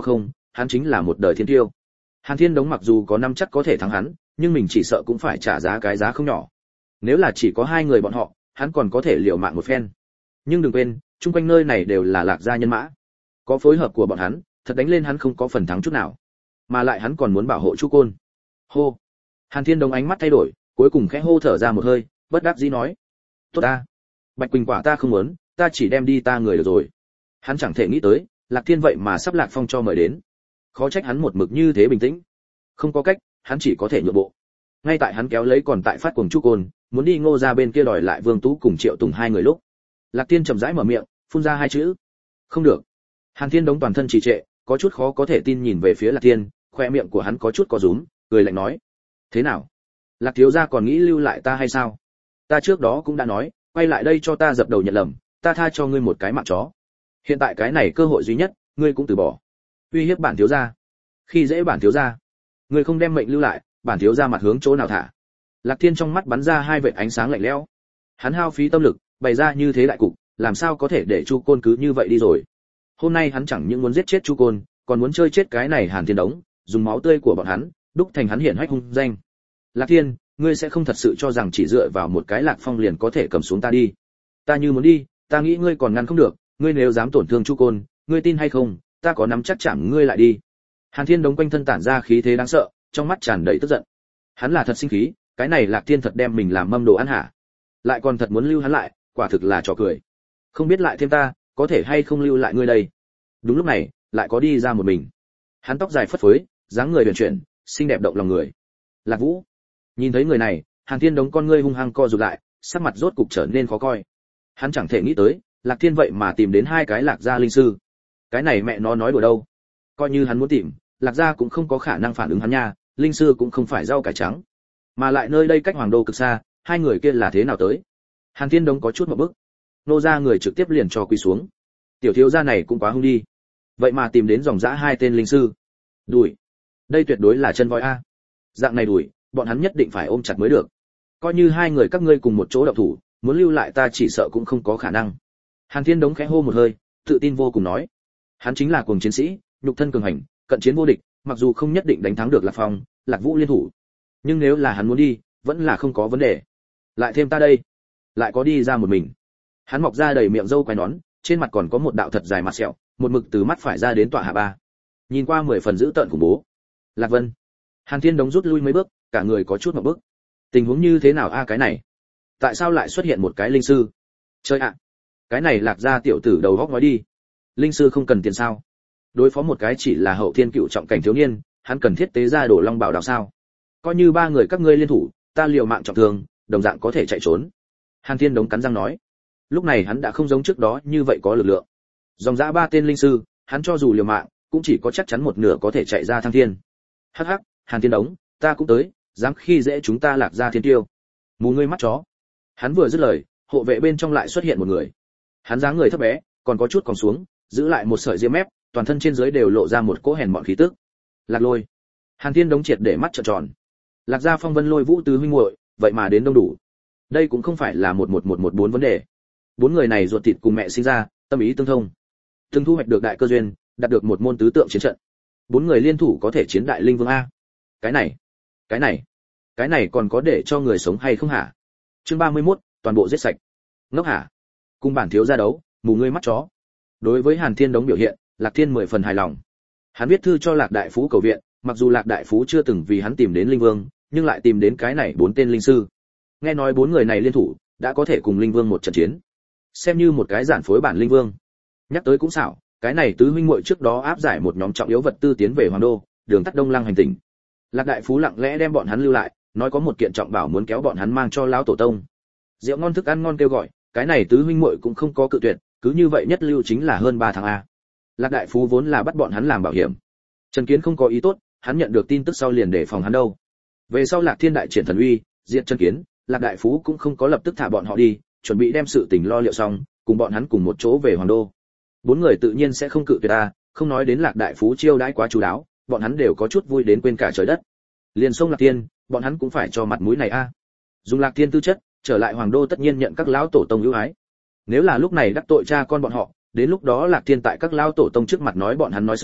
hắn chính là một đời thiên tiêu. Hàn Thiên Đống mặc dù có năm chắc có thể thắng hắn, nhưng mình chỉ sợ cũng phải trả giá cái giá không nhỏ. Nếu là chỉ có hai người bọn họ, hắn còn có thể liều mạng một phen. Nhưng đừng quên, chung quanh nơi này đều là Lạc gia nhân mã. Có phối hợp của bọn hắn, thật đánh lên hắn không có phần thắng chút nào. Mà lại hắn còn muốn bảo hộ Chu Côn. Hô. Hàn Thiên Đống ánh mắt thay đổi, cuối cùng khẽ hô thở ra một hơi, bất đắc dĩ nói: "Tốt ta, Bạch Quỳnh quả ta không muốn, ta chỉ đem đi ta người được rồi." Hắn chẳng thể nghĩ tới, Lạc Thiên vậy mà sắp Lạc Phong cho mời đến. Khó trách hắn một mực như thế bình tĩnh. Không có cách, hắn chỉ có thể nhượng bộ. Ngay tại hắn kéo lấy còn tại phát cuồng Chu Côn, muốn đi Ngô ra bên kia đòi lại Vương Tú cùng Triệu Tùng hai người lúc, Lạc Thiên chậm rãi mở miệng, phun ra hai chữ: "Không được." Hàn Thiên Đống toàn thân trì trệ, có chút khó có thể tin nhìn về phía Lạc Thiên, khoe miệng của hắn có chút có rúm, cười lạnh nói: "Thế nào? Lạc thiếu gia còn nghĩ lưu lại ta hay sao? Ta trước đó cũng đã nói, quay lại đây cho ta dập đầu nhận lầm, ta tha cho ngươi một cái mạng chó. Hiện tại cái này cơ hội duy nhất, ngươi cũng từ bỏ. Uy hiếp bản thiếu gia, khi dễ bản thiếu gia, ngươi không đem mệnh lưu lại, bản thiếu gia mặt hướng chỗ nào thả?" Lạc Thiên trong mắt bắn ra hai vệt ánh sáng lạnh lẽo. Hắn hao phí tâm lực, bày ra như thế đại cục, làm sao có thể để Chu Côn cứ như vậy đi rồi? Hôm nay hắn chẳng những muốn giết chết Chu Côn, còn muốn chơi chết cái này Hàn Thiên Đống, dùng máu tươi của bọn hắn, đúc thành hắn hiển hách hung danh. Lạc Thiên, ngươi sẽ không thật sự cho rằng chỉ dựa vào một cái Lạc Phong liền có thể cầm xuống ta đi? Ta như muốn đi, ta nghĩ ngươi còn ngăn không được, ngươi nếu dám tổn thương Chu Côn, ngươi tin hay không, ta có nắm chắc chạm ngươi lại đi. Hàn Thiên Đống quanh thân tản ra khí thế đáng sợ, trong mắt tràn đầy tức giận. Hắn là thật sinh khí, cái này Lạc Thiên thật đem mình làm mâm đồ ăn hả? Lại còn thật muốn lưu hắn lại, quả thực là trò cười. Không biết lại thêm ta, có thể hay không lưu lại ngươi đây? Đúng lúc này, lại có đi ra một mình. Hắn tóc dài phất phới, dáng người huyền chuyển, xinh đẹp động lòng người. Lạc Vũ. Nhìn thấy người này, Hàn Thiên Đống con ngươi hung hăng co rụt lại, sắc mặt rốt cục trở nên khó coi. Hắn chẳng thể nghĩ tới, Lạc Thiên vậy mà tìm đến hai cái Lạc gia linh sư. Cái này mẹ nó nói đùa đâu? Coi như hắn muốn tìm, Lạc gia cũng không có khả năng phản ứng hắn nha, linh sư cũng không phải rau cải trắng. Mà lại nơi đây cách Hoàng Đô cực xa, hai người kia là thế nào tới? Hàn Thiên Đống có chút một bức. Nô gia người trực tiếp liền cho quỳ xuống. Tiểu thiếu gia này cũng quá hung đi. Vậy mà tìm đến dòng dã hai tên linh sư. Đuổi. Đây tuyệt đối là chân voi a. Dạng này đuổi, bọn hắn nhất định phải ôm chặt mới được. Coi như hai người các ngươi cùng một chỗ động thủ, muốn lưu lại ta chỉ sợ cũng không có khả năng. Hàn Thiên Đống khẽ hô một hơi, tự tin vô cùng nói. Hắn chính là cuồng chiến sĩ, nhục thân cường hành, cận chiến vô địch, mặc dù không nhất định đánh thắng được Lạc Phong, Lạc Vũ liên thủ, nhưng nếu là hắn muốn đi, vẫn là không có vấn đề. Lại thêm ta đây, lại có đi ra một mình. Hắn mọc ra đầy miệng râu quai nón, trên mặt còn có một đạo thật dài mặt sẹo, một mực từ mắt phải ra đến tọa hạ ba. Nhìn qua mười phần dữ tợn khủng bố. Lạc Vân. Hàn Thiên Đống rút lui mấy bước, cả người có chút một bước. Tình huống như thế nào a cái này? Tại sao lại xuất hiện một cái linh sư? Chơi ạ. Cái này Lạc gia tiểu tử đầu góc nói đi. Linh sư không cần tiền sao? Đối phó một cái chỉ là hậu thiên cựu trọng cảnh thiếu niên, hắn cần thiết tế ra đổ long bảo đạo sao? Coi như ba người các ngươi liên thủ, ta liều mạng trọng thương, đồng dạng có thể chạy trốn. Hàn Thiên Đống cắn răng nói. Lúc này hắn đã không giống trước đó như vậy có lực lượng. Dòng dã ba tên linh sư, hắn cho dù liều mạng, cũng chỉ có chắc chắn một nửa có thể chạy ra thăng thiên. Hắc hắc, Hàn Thiên Đống, ta cũng tới, dám khi dễ chúng ta Lạc gia thiên tiêu. Mù ngươi mắt chó. Hắn vừa dứt lời, hộ vệ bên trong lại xuất hiện một người. Hắn dáng người thấp bé, còn có chút còng xuống, giữ lại một sợi ria mép, toàn thân trên dưới đều lộ ra một cỗ hèn mọn khí tức. Lạc Lôi. Hàn Thiên Đống triệt để mắt trợn tròn. Lạc gia Phong Vân Lôi Vũ tứ huynh muội, vậy mà đến đông đủ. Đây cũng không phải là một một một một bốn vấn đề. Bốn người này ruột thịt cùng mẹ sinh ra, tâm ý tương thông. Từng thu hoạch được đại cơ duyên, đạt được một môn tứ tượng chiến trận. Bốn người liên thủ có thể chiến đại linh vương a. Cái này, cái này, cái này còn có để cho người sống hay không hả? Chương ba mươi mốt, toàn bộ giết sạch. Ngốc hả? Cùng bản thiếu gia đấu, mù ngươi mắt chó. Đối với Hàn Thiên Đống biểu hiện, Lạc Thiên mười phần hài lòng. Hắn viết thư cho Lạc đại phú cầu viện, mặc dù Lạc đại phú chưa từng vì hắn tìm đến linh vương, nhưng lại tìm đến cái này bốn tên linh sư. Nghe nói bốn người này liên thủ, đã có thể cùng linh vương một trận chiến. Xem như một cái giản phối bản linh vương. Nhắc tới cũng xảo, cái này tứ huynh muội trước đó áp giải một nhóm trọng yếu vật tư tiến về Hoàng Đô, đường tắt Đông Lăng hành tỉnh. Lạc đại phú lặng lẽ đem bọn hắn lưu lại, nói có một kiện trọng bảo muốn kéo bọn hắn mang cho lão tổ tông. Rượu ngon thức ăn ngon kêu gọi, cái này tứ huynh muội cũng không có cự tuyệt, cứ như vậy nhất lưu chính là hơn ba tháng a. Lạc đại phú vốn là bắt bọn hắn làm bảo hiểm. Trần Kiến không có ý tốt, hắn nhận được tin tức sau liền để phòng hắn đâu. Về sau Lạc Thiên đại triển thần uy, diệt Trần Kiến, Lạc đại phú cũng không có lập tức thả bọn họ đi, chuẩn bị đem sự tình lo liệu xong, cùng bọn hắn cùng một chỗ về Hoàng Đô. Bốn người tự nhiên sẽ không cự tuyệt ta, không nói đến Lạc đại phú chiêu đãi quá chú đáo, bọn hắn đều có chút vui đến quên cả trời đất. Liền sông Lạc Thiên, bọn hắn cũng phải cho mặt mũi này a. Dùng Lạc Thiên tư chất, trở lại Hoàng Đô tất nhiên nhận các lão tổ tông ưu ái. Nếu là lúc này đắc tội cha con bọn họ, đến lúc đó Lạc Thiên tại các lão tổ tông trước mặt nói bọn hắn nói xấu,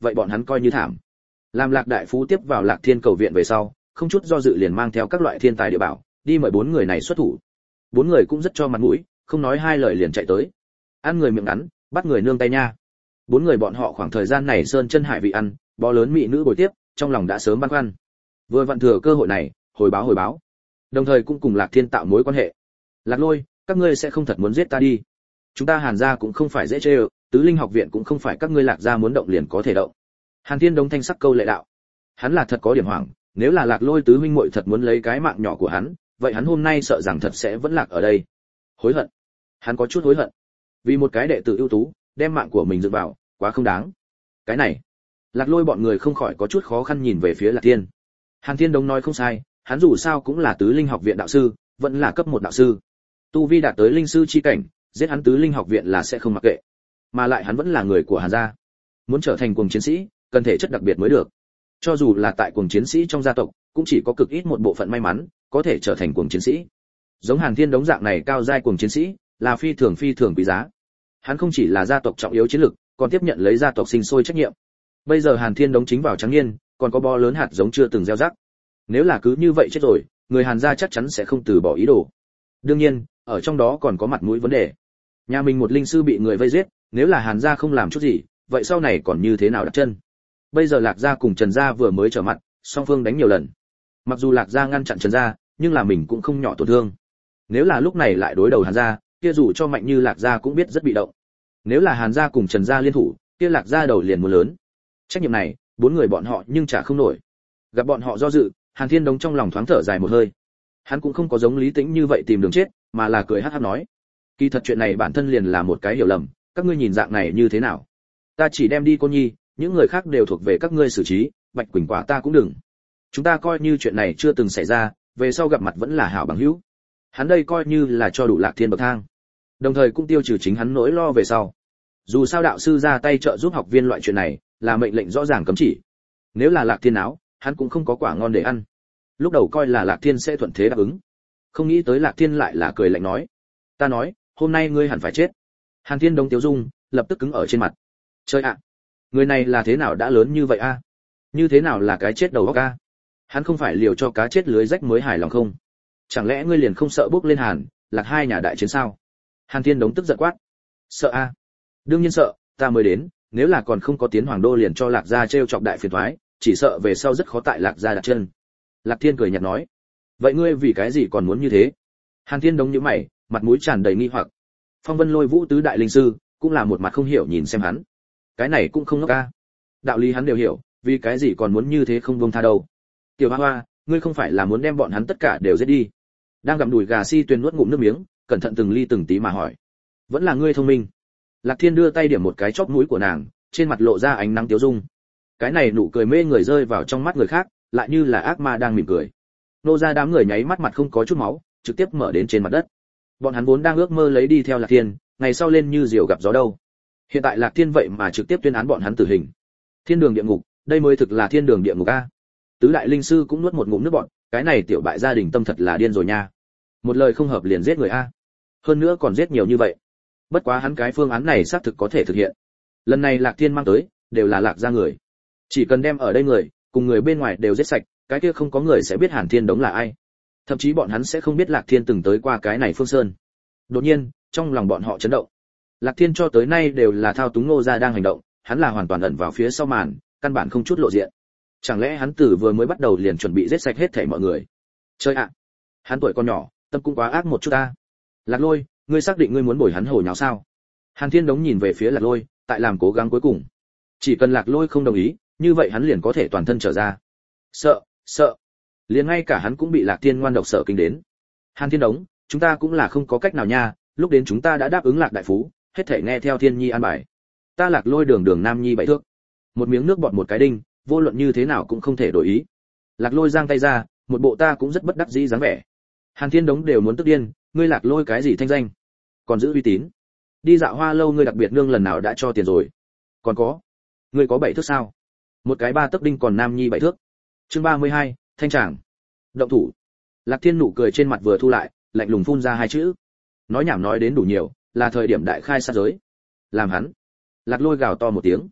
vậy bọn hắn coi như thảm. Làm Lạc đại phú tiếp vào Lạc Thiên cầu viện về sau, không chút do dự liền mang theo các loại thiên tài địa bảo, đi mời bốn người này xuất thủ. Bốn người cũng rất cho mặt mũi, không nói hai lời liền chạy tới. Ăn người miệng ngắn, bắt người nương tay nha. Bốn người bọn họ khoảng thời gian này sơn chân hải vị ăn, bó lớn mỹ nữ bồi tiếp, trong lòng đã sớm băn khoăn. Vừa vặn thừa cơ hội này, hồi báo hồi báo. Đồng thời cũng cùng Lạc Thiên tạo mối quan hệ. Lạc Lôi, các ngươi sẽ không thật muốn giết ta đi. Chúng ta Hàn gia cũng không phải dễ chơi, Tứ Linh học viện cũng không phải các ngươi Lạc gia muốn động liền có thể động. Hàn Thiên Đống thanh sắc câu lệ đạo. Hắn là thật có điểm hoảng, nếu là Lạc Lôi tứ huynh muội thật muốn lấy cái mạng nhỏ của hắn, vậy hắn hôm nay sợ rằng thật sẽ vẫn lạc ở đây. Hối hận. Hắn có chút hối hận. Vì một cái đệ tử ưu tú, đem mạng của mình dựng vào, quá không đáng. Cái này, Lạc Lôi bọn người không khỏi có chút khó khăn nhìn về phía Lạc Thiên. Hàn Thiên Đống nói không sai, hắn dù sao cũng là Tứ Linh học viện đạo sư, vẫn là cấp một đạo sư. Tu vi đạt tới linh sư chi cảnh, giết hắn Tứ Linh học viện là sẽ không mặc kệ. Mà lại hắn vẫn là người của Hàn gia. Muốn trở thành cuồng chiến sĩ, cần thể chất đặc biệt mới được. Cho dù là tại cuồng chiến sĩ trong gia tộc, cũng chỉ có cực ít một bộ phận may mắn có thể trở thành cuồng chiến sĩ. Giống Hàn Thiên Đống dạng này cao giai cuồng chiến sĩ, là phi thường phi thường quý giá. Hắn không chỉ là gia tộc trọng yếu chiến lực, còn tiếp nhận lấy gia tộc sinh sôi trách nhiệm. Bây giờ Hàn Thiên Đống chính vào trắng niên, còn có bo lớn hạt giống chưa từng gieo rắc. Nếu là cứ như vậy chết rồi, người Hàn gia chắc chắn sẽ không từ bỏ ý đồ. Đương nhiên, ở trong đó còn có mặt mũi vấn đề. Nhà mình một linh sư bị người vây giết, nếu là Hàn gia không làm chút gì, vậy sau này còn như thế nào đặt chân? Bây giờ Lạc gia cùng Trần gia vừa mới trở mặt, song phương đánh nhiều lần. Mặc dù Lạc gia ngăn chặn Trần gia, nhưng là mình cũng không nhỏ tổn thương. Nếu là lúc này lại đối đầu Hàn gia, kia dù cho mạnh như Lạc gia cũng biết rất bị động. Nếu là Hàn gia cùng Trần gia liên thủ, kia Lạc gia đầu liền muốn lớn. Trách nhiệm này, bốn người bọn họ nhưng trả không nổi. Gặp bọn họ do dự, Hàn Thiên Đống trong lòng thoáng thở dài một hơi. Hắn cũng không có giống Lý Tĩnh như vậy tìm đường chết, mà là cười hắc hắc nói: "Kỳ thật chuyện này bản thân liền là một cái hiểu lầm, các ngươi nhìn dạng này như thế nào? Ta chỉ đem đi cô nhi, những người khác đều thuộc về các ngươi xử trí, Bạch Quỳnh quả ta cũng đừng. Chúng ta coi như chuyện này chưa từng xảy ra, về sau gặp mặt vẫn là hảo bằng hữu." Hắn đây coi như là cho đủ Lạc Thiên bậc thang, đồng thời cũng tiêu trừ chính hắn nỗi lo về sau. Dù sao đạo sư ra tay trợ giúp học viên loại chuyện này, là mệnh lệnh rõ ràng cấm chỉ. Nếu là Lạc Thiên áo, hắn cũng không có quả ngon để ăn. Lúc đầu coi là Lạc Thiên sẽ thuận thế đáp ứng, không nghĩ tới Lạc Thiên lại là cười lạnh nói: "Ta nói, hôm nay ngươi hẳn phải chết." Hàn Thiên Đống tiêu dung, lập tức cứng ở trên mặt. Chơi ạ, người này là thế nào đã lớn như vậy a? Như thế nào là cái chết đầu óc a? Hắn không phải liều cho cá chết lưới rách mới hài lòng không? Chẳng lẽ ngươi liền không sợ bước lên Hàn, Lạc hai nhà đại chiến sao? Hàn Thiên Đống tức giận quát. Sợ a? Đương nhiên sợ, ta mới đến, nếu là còn không có tiến hoàng đô liền cho Lạc gia trêu chọc đại phiền toái, chỉ sợ về sau rất khó tại Lạc gia đặt chân. Lạc Thiên cười nhạt nói. Vậy ngươi vì cái gì còn muốn như thế? Hàn Thiên Đống nhíu mày, mặt mũi tràn đầy nghi hoặc. Phong Vân Lôi Vũ tứ đại linh sư, cũng là một mặt không hiểu nhìn xem hắn. Cái này cũng không ngốc a. Đạo lý hắn đều hiểu, vì cái gì còn muốn như thế không buông tha đâu. Tiểu Hoa Hoa, ngươi không phải là muốn đem bọn hắn tất cả đều giết đi? Đang gặm đùi gà Si Tuyền nuốt ngụm nước miếng, cẩn thận từng ly từng tí mà hỏi. Vẫn là ngươi thông minh. Lạc Thiên đưa tay điểm một cái chóp mũi của nàng, trên mặt lộ ra ánh nắng tiếu dung. Cái này nụ cười mê người rơi vào trong mắt người khác, lại như là ác ma đang mỉm cười. Nô ra đám người nháy mắt mặt không có chút máu, trực tiếp mở đến trên mặt đất. Bọn hắn vốn đang ước mơ lấy đi theo Lạc Thiên, ngày sau lên như diều gặp gió đâu. Hiện tại Lạc Thiên vậy mà trực tiếp tuyên án bọn hắn tử hình. Thiên đường địa ngục, đây mới thực là thiên đường địa ngục a. Tứ đại linh sư cũng nuốt một ngụm nước bọt, cái này tiểu bại gia đình tâm thật là điên rồi nha. Một lời không hợp liền giết người a. Hơn nữa còn giết nhiều như vậy. Bất quá hắn cái phương án này xác thực có thể thực hiện. Lần này Lạc Thiên mang tới, đều là Lạc gia người. Chỉ cần đem ở đây người, cùng người bên ngoài đều giết sạch, cái kia không có người sẽ biết Hàn Thiên Đống là ai. Thậm chí bọn hắn sẽ không biết Lạc Thiên từng tới qua cái này Phương Sơn. Đột nhiên, trong lòng bọn họ chấn động. Lạc Thiên cho tới nay đều là thao túng Ngô gia đang hành động, hắn là hoàn toàn ẩn vào phía sau màn, căn bản không chút lộ diện. Chẳng lẽ hắn tử vừa mới bắt đầu liền chuẩn bị giết sạch hết thảy mọi người? Chơi ạ, hắn tuổi còn nhỏ, tâm cũng quá ác một chút ta. Lạc Lôi, ngươi xác định ngươi muốn bồi hắn hồi nháo sao? Hàn Thiên Đống nhìn về phía Lạc Lôi, tại làm cố gắng cuối cùng. Chỉ cần Lạc Lôi không đồng ý, như vậy hắn liền có thể toàn thân trở ra. Sợ, sợ. Liền ngay cả hắn cũng bị Lạc Thiên ngoan độc sợ kinh đến. Hàn Thiên Đống, chúng ta cũng là không có cách nào nha, lúc đến chúng ta đã đáp ứng Lạc đại phú, hết thảy nghe theo Thiên Nhi an bài. Ta Lạc Lôi đường đường nam nhi bảy thước. Một miếng nước bọt một cái đinh, vô luận như thế nào cũng không thể đổi ý. Lạc Lôi giang tay ra, một bộ ta cũng rất bất đắc dĩ dáng vẻ. Hàn Thiên Đống đều muốn tức điên, ngươi Lạc Lôi cái gì thanh danh, còn giữ uy tín. Đi dạo Hoa lâu ngươi đặc biệt nương lần nào đã cho tiền rồi? Còn có, ngươi có bảy thước sao? Một cái ba tấc đinh còn nam nhi bảy thước. Chương ba mươi hai, thanh tràng. Động thủ. Lạc Thiên nụ cười trên mặt vừa thu lại, lạnh lùng phun ra hai chữ. Nói nhảm nói đến đủ nhiều, là thời điểm đại khai sát giới. Làm hắn. Lạc Lôi gào to một tiếng.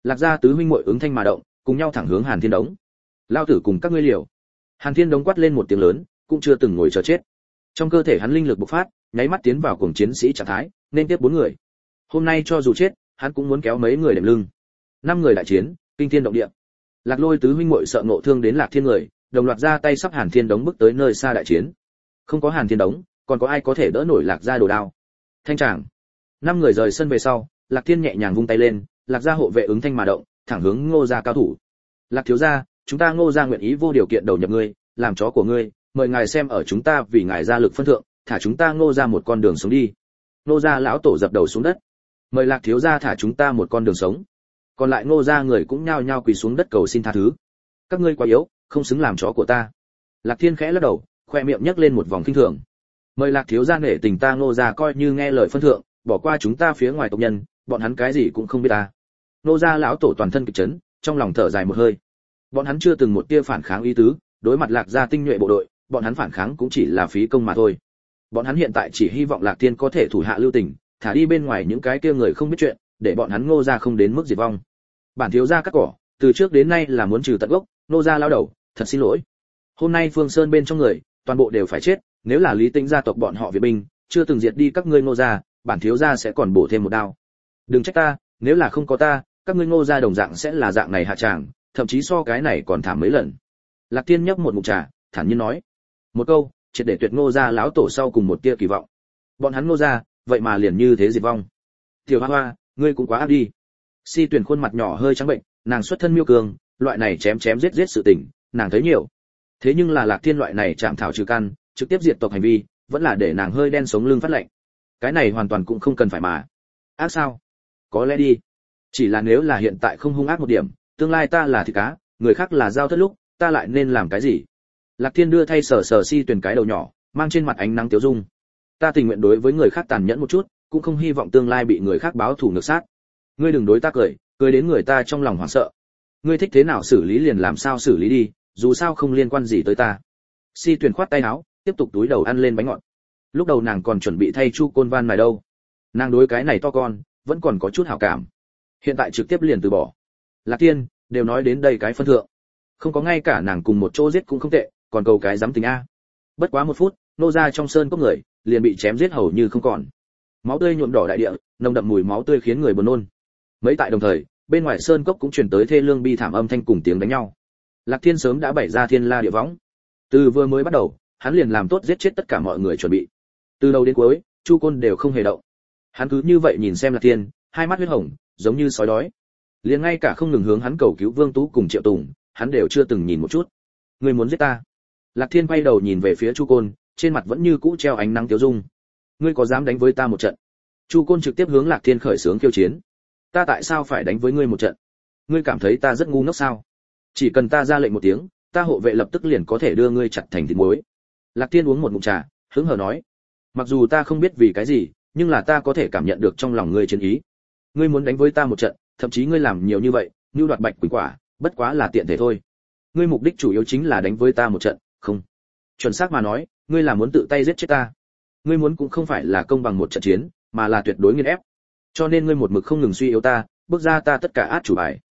Lạc gia tứ huynh muội ứng thanh mà động, cùng nhau thẳng hướng Hàn Thiên Đống. Lao tử cùng các ngươi liều. Hàn Thiên Đống quát lên một tiếng lớn, cũng chưa từng ngồi chờ chết. Trong cơ thể hắn linh lực bộc phát, nháy mắt tiến vào cuồng chiến sĩ trạng thái, nên tiếp bốn người. Hôm nay cho dù chết, hắn cũng muốn kéo mấy người đệm lưng. Năm người đại chiến, kinh thiên động địa. Lạc Lôi tứ huynh muội sợ ngộ thương đến Lạc Thiên người, đồng loạt ra tay sắp Hàn Thiên Đống bước tới nơi xa đại chiến. Không có Hàn Thiên Đống, còn có ai có thể đỡ nổi Lạc gia đồ đao. Thanh tràng. Năm người rời sân về sau, Lạc Thiên nhẹ nhàng vung tay lên, Lạc gia hộ vệ ứng thanh mà động, thẳng hướng Ngô gia cao thủ. Lạc thiếu gia, chúng ta Ngô gia nguyện ý vô điều kiện đầu nhập ngươi, làm chó của ngươi, mời ngài xem ở chúng ta vì ngài gia lực phân thượng, thả chúng ta Ngô gia một con đường sống đi. Ngô gia lão tổ dập đầu xuống đất. Mời Lạc thiếu gia thả chúng ta một con đường sống. Còn lại Ngô gia người cũng nhao nhao quỳ xuống đất cầu xin tha thứ. Các ngươi quá yếu, không xứng làm chó của ta. Lạc Thiên khẽ lắc đầu, khoe miệng nhếch lên một vòng kinh thường. Mời Lạc thiếu gia nể tình ta Ngô gia coi như nghe lời phân thượng, bỏ qua chúng ta phía ngoài tộc nhân, bọn hắn cái gì cũng không biết ta. Ngô gia lão tổ toàn thân kịch chấn, trong lòng thở dài một hơi. Bọn hắn chưa từng một tia phản kháng ý tứ, đối mặt Lạc gia tinh nhuệ bộ đội, bọn hắn phản kháng cũng chỉ là phí công mà thôi. Bọn hắn hiện tại chỉ hy vọng Lạc Thiên có thể thủ hạ lưu tình, thả đi bên ngoài những cái kia người không biết chuyện, để bọn hắn Ngô gia không đến mức diệt vong. Bản thiếu gia cắt cỏ, từ trước đến nay là muốn trừ tận gốc, Ngô gia lão đầu, thật xin lỗi. Hôm nay Phương Sơn bên trong người, toàn bộ đều phải chết, nếu là Lý Tĩnh gia tộc bọn họ viện binh, chưa từng diệt đi các ngươi Ngô gia, bản thiếu gia sẽ còn bổ thêm một đao. Đừng trách ta, nếu là không có ta, các ngươi Ngô gia đồng dạng sẽ là dạng này hạ tràng, thậm chí so cái này còn thảm mấy lần. Lạc Thiên nhấp một ngụm trà, thản nhiên nói, một câu, triệt để tuyệt Ngô gia lão tổ sau cùng một tia kỳ vọng. Bọn hắn Ngô gia, vậy mà liền như thế diệt vong. Tiểu Hoa Hoa, ngươi cũng quá ác đi. Si Tuyền khuôn mặt nhỏ hơi trắng bệnh, nàng xuất thân miêu cường, loại này chém chém giết giết sự tình, nàng thấy nhiều. Thế nhưng là Lạc Thiên loại này chạm thảo trừ căn, trực tiếp diệt tộc hành vi, vẫn là để nàng hơi đen sống lưng phát lạnh. Cái này hoàn toàn cũng không cần phải mà. Ác sao? Có lẽ đi. Chỉ là nếu là hiện tại không hung ác một điểm, tương lai ta là thịt cá, người khác là dao thất lúc, ta lại nên làm cái gì? Lạc Thiên đưa thay sờ sờ Si Tuyền cái đầu nhỏ, mang trên mặt ánh nắng tiêu dung. Ta tình nguyện đối với người khác tàn nhẫn một chút, cũng không hy vọng tương lai bị người khác báo thù ngược sát. Ngươi đừng đối ta cười, cười đến người ta trong lòng hoảng sợ. Ngươi thích thế nào xử lý liền làm sao xử lý đi, dù sao không liên quan gì tới ta. Si Tuyền khoát tay áo, tiếp tục túi đầu ăn lên bánh ngọt. Lúc đầu nàng còn chuẩn bị thay Chu Côn Van này đâu, nàng đối cái này to con vẫn còn có chút hảo cảm, hiện tại trực tiếp liền từ bỏ. Lạc Thiên đều nói đến đây cái phân thượng, không có ngay cả nàng cùng một chỗ giết cũng không tệ, còn cầu cái dám tình a. Bất quá một phút, nô ra trong sơn cốc người liền bị chém giết hầu như không còn, máu tươi nhuộm đỏ đại địa, nồng đậm mùi máu tươi khiến người buồn nôn. Mấy tại đồng thời, bên ngoài sơn cốc cũng truyền tới thê lương bi thảm âm thanh cùng tiếng đánh nhau. Lạc Thiên sớm đã bày ra thiên la địa võng, từ vừa mới bắt đầu, hắn liền làm tốt giết chết tất cả mọi người chuẩn bị. Từ đầu đến cuối, Chu Côn đều không hề động. Hắn cứ như vậy nhìn xem Lạc Thiên, hai mắt huyết hồng, giống như sói đói. Liền ngay cả không ngừng hướng hắn cầu cứu Vương Tú cùng Triệu Tùng, hắn đều chưa từng nhìn một chút. Ngươi muốn giết ta? Lạc Thiên quay đầu nhìn về phía Chu Côn, trên mặt vẫn như cũ treo ánh nắng tiêu dung. Ngươi có dám đánh với ta một trận? Chu Côn trực tiếp hướng Lạc Thiên khởi xướng khiêu chiến. Ta tại sao phải đánh với ngươi một trận? Ngươi cảm thấy ta rất ngu ngốc sao? Chỉ cần ta ra lệnh một tiếng, ta hộ vệ lập tức liền có thể đưa ngươi chặt thành thịt muối. Lạc Thiên uống một ngụm trà, hứng hờ nói, mặc dù ta không biết vì cái gì, nhưng là ta có thể cảm nhận được trong lòng ngươi chiến ý. Ngươi muốn đánh với ta một trận, thậm chí ngươi làm nhiều như vậy, như đoạt bạch quỷ quả, bất quá là tiện thể thôi. Ngươi mục đích chủ yếu chính là đánh với ta một trận, không? Chuẩn xác mà nói, ngươi là muốn tự tay giết chết ta. Ngươi muốn cũng không phải là công bằng một trận chiến, mà là tuyệt đối nghiền ép. Cho nên ngươi một mực không ngừng suy yếu ta, bước ra ta tất cả át chủ bài.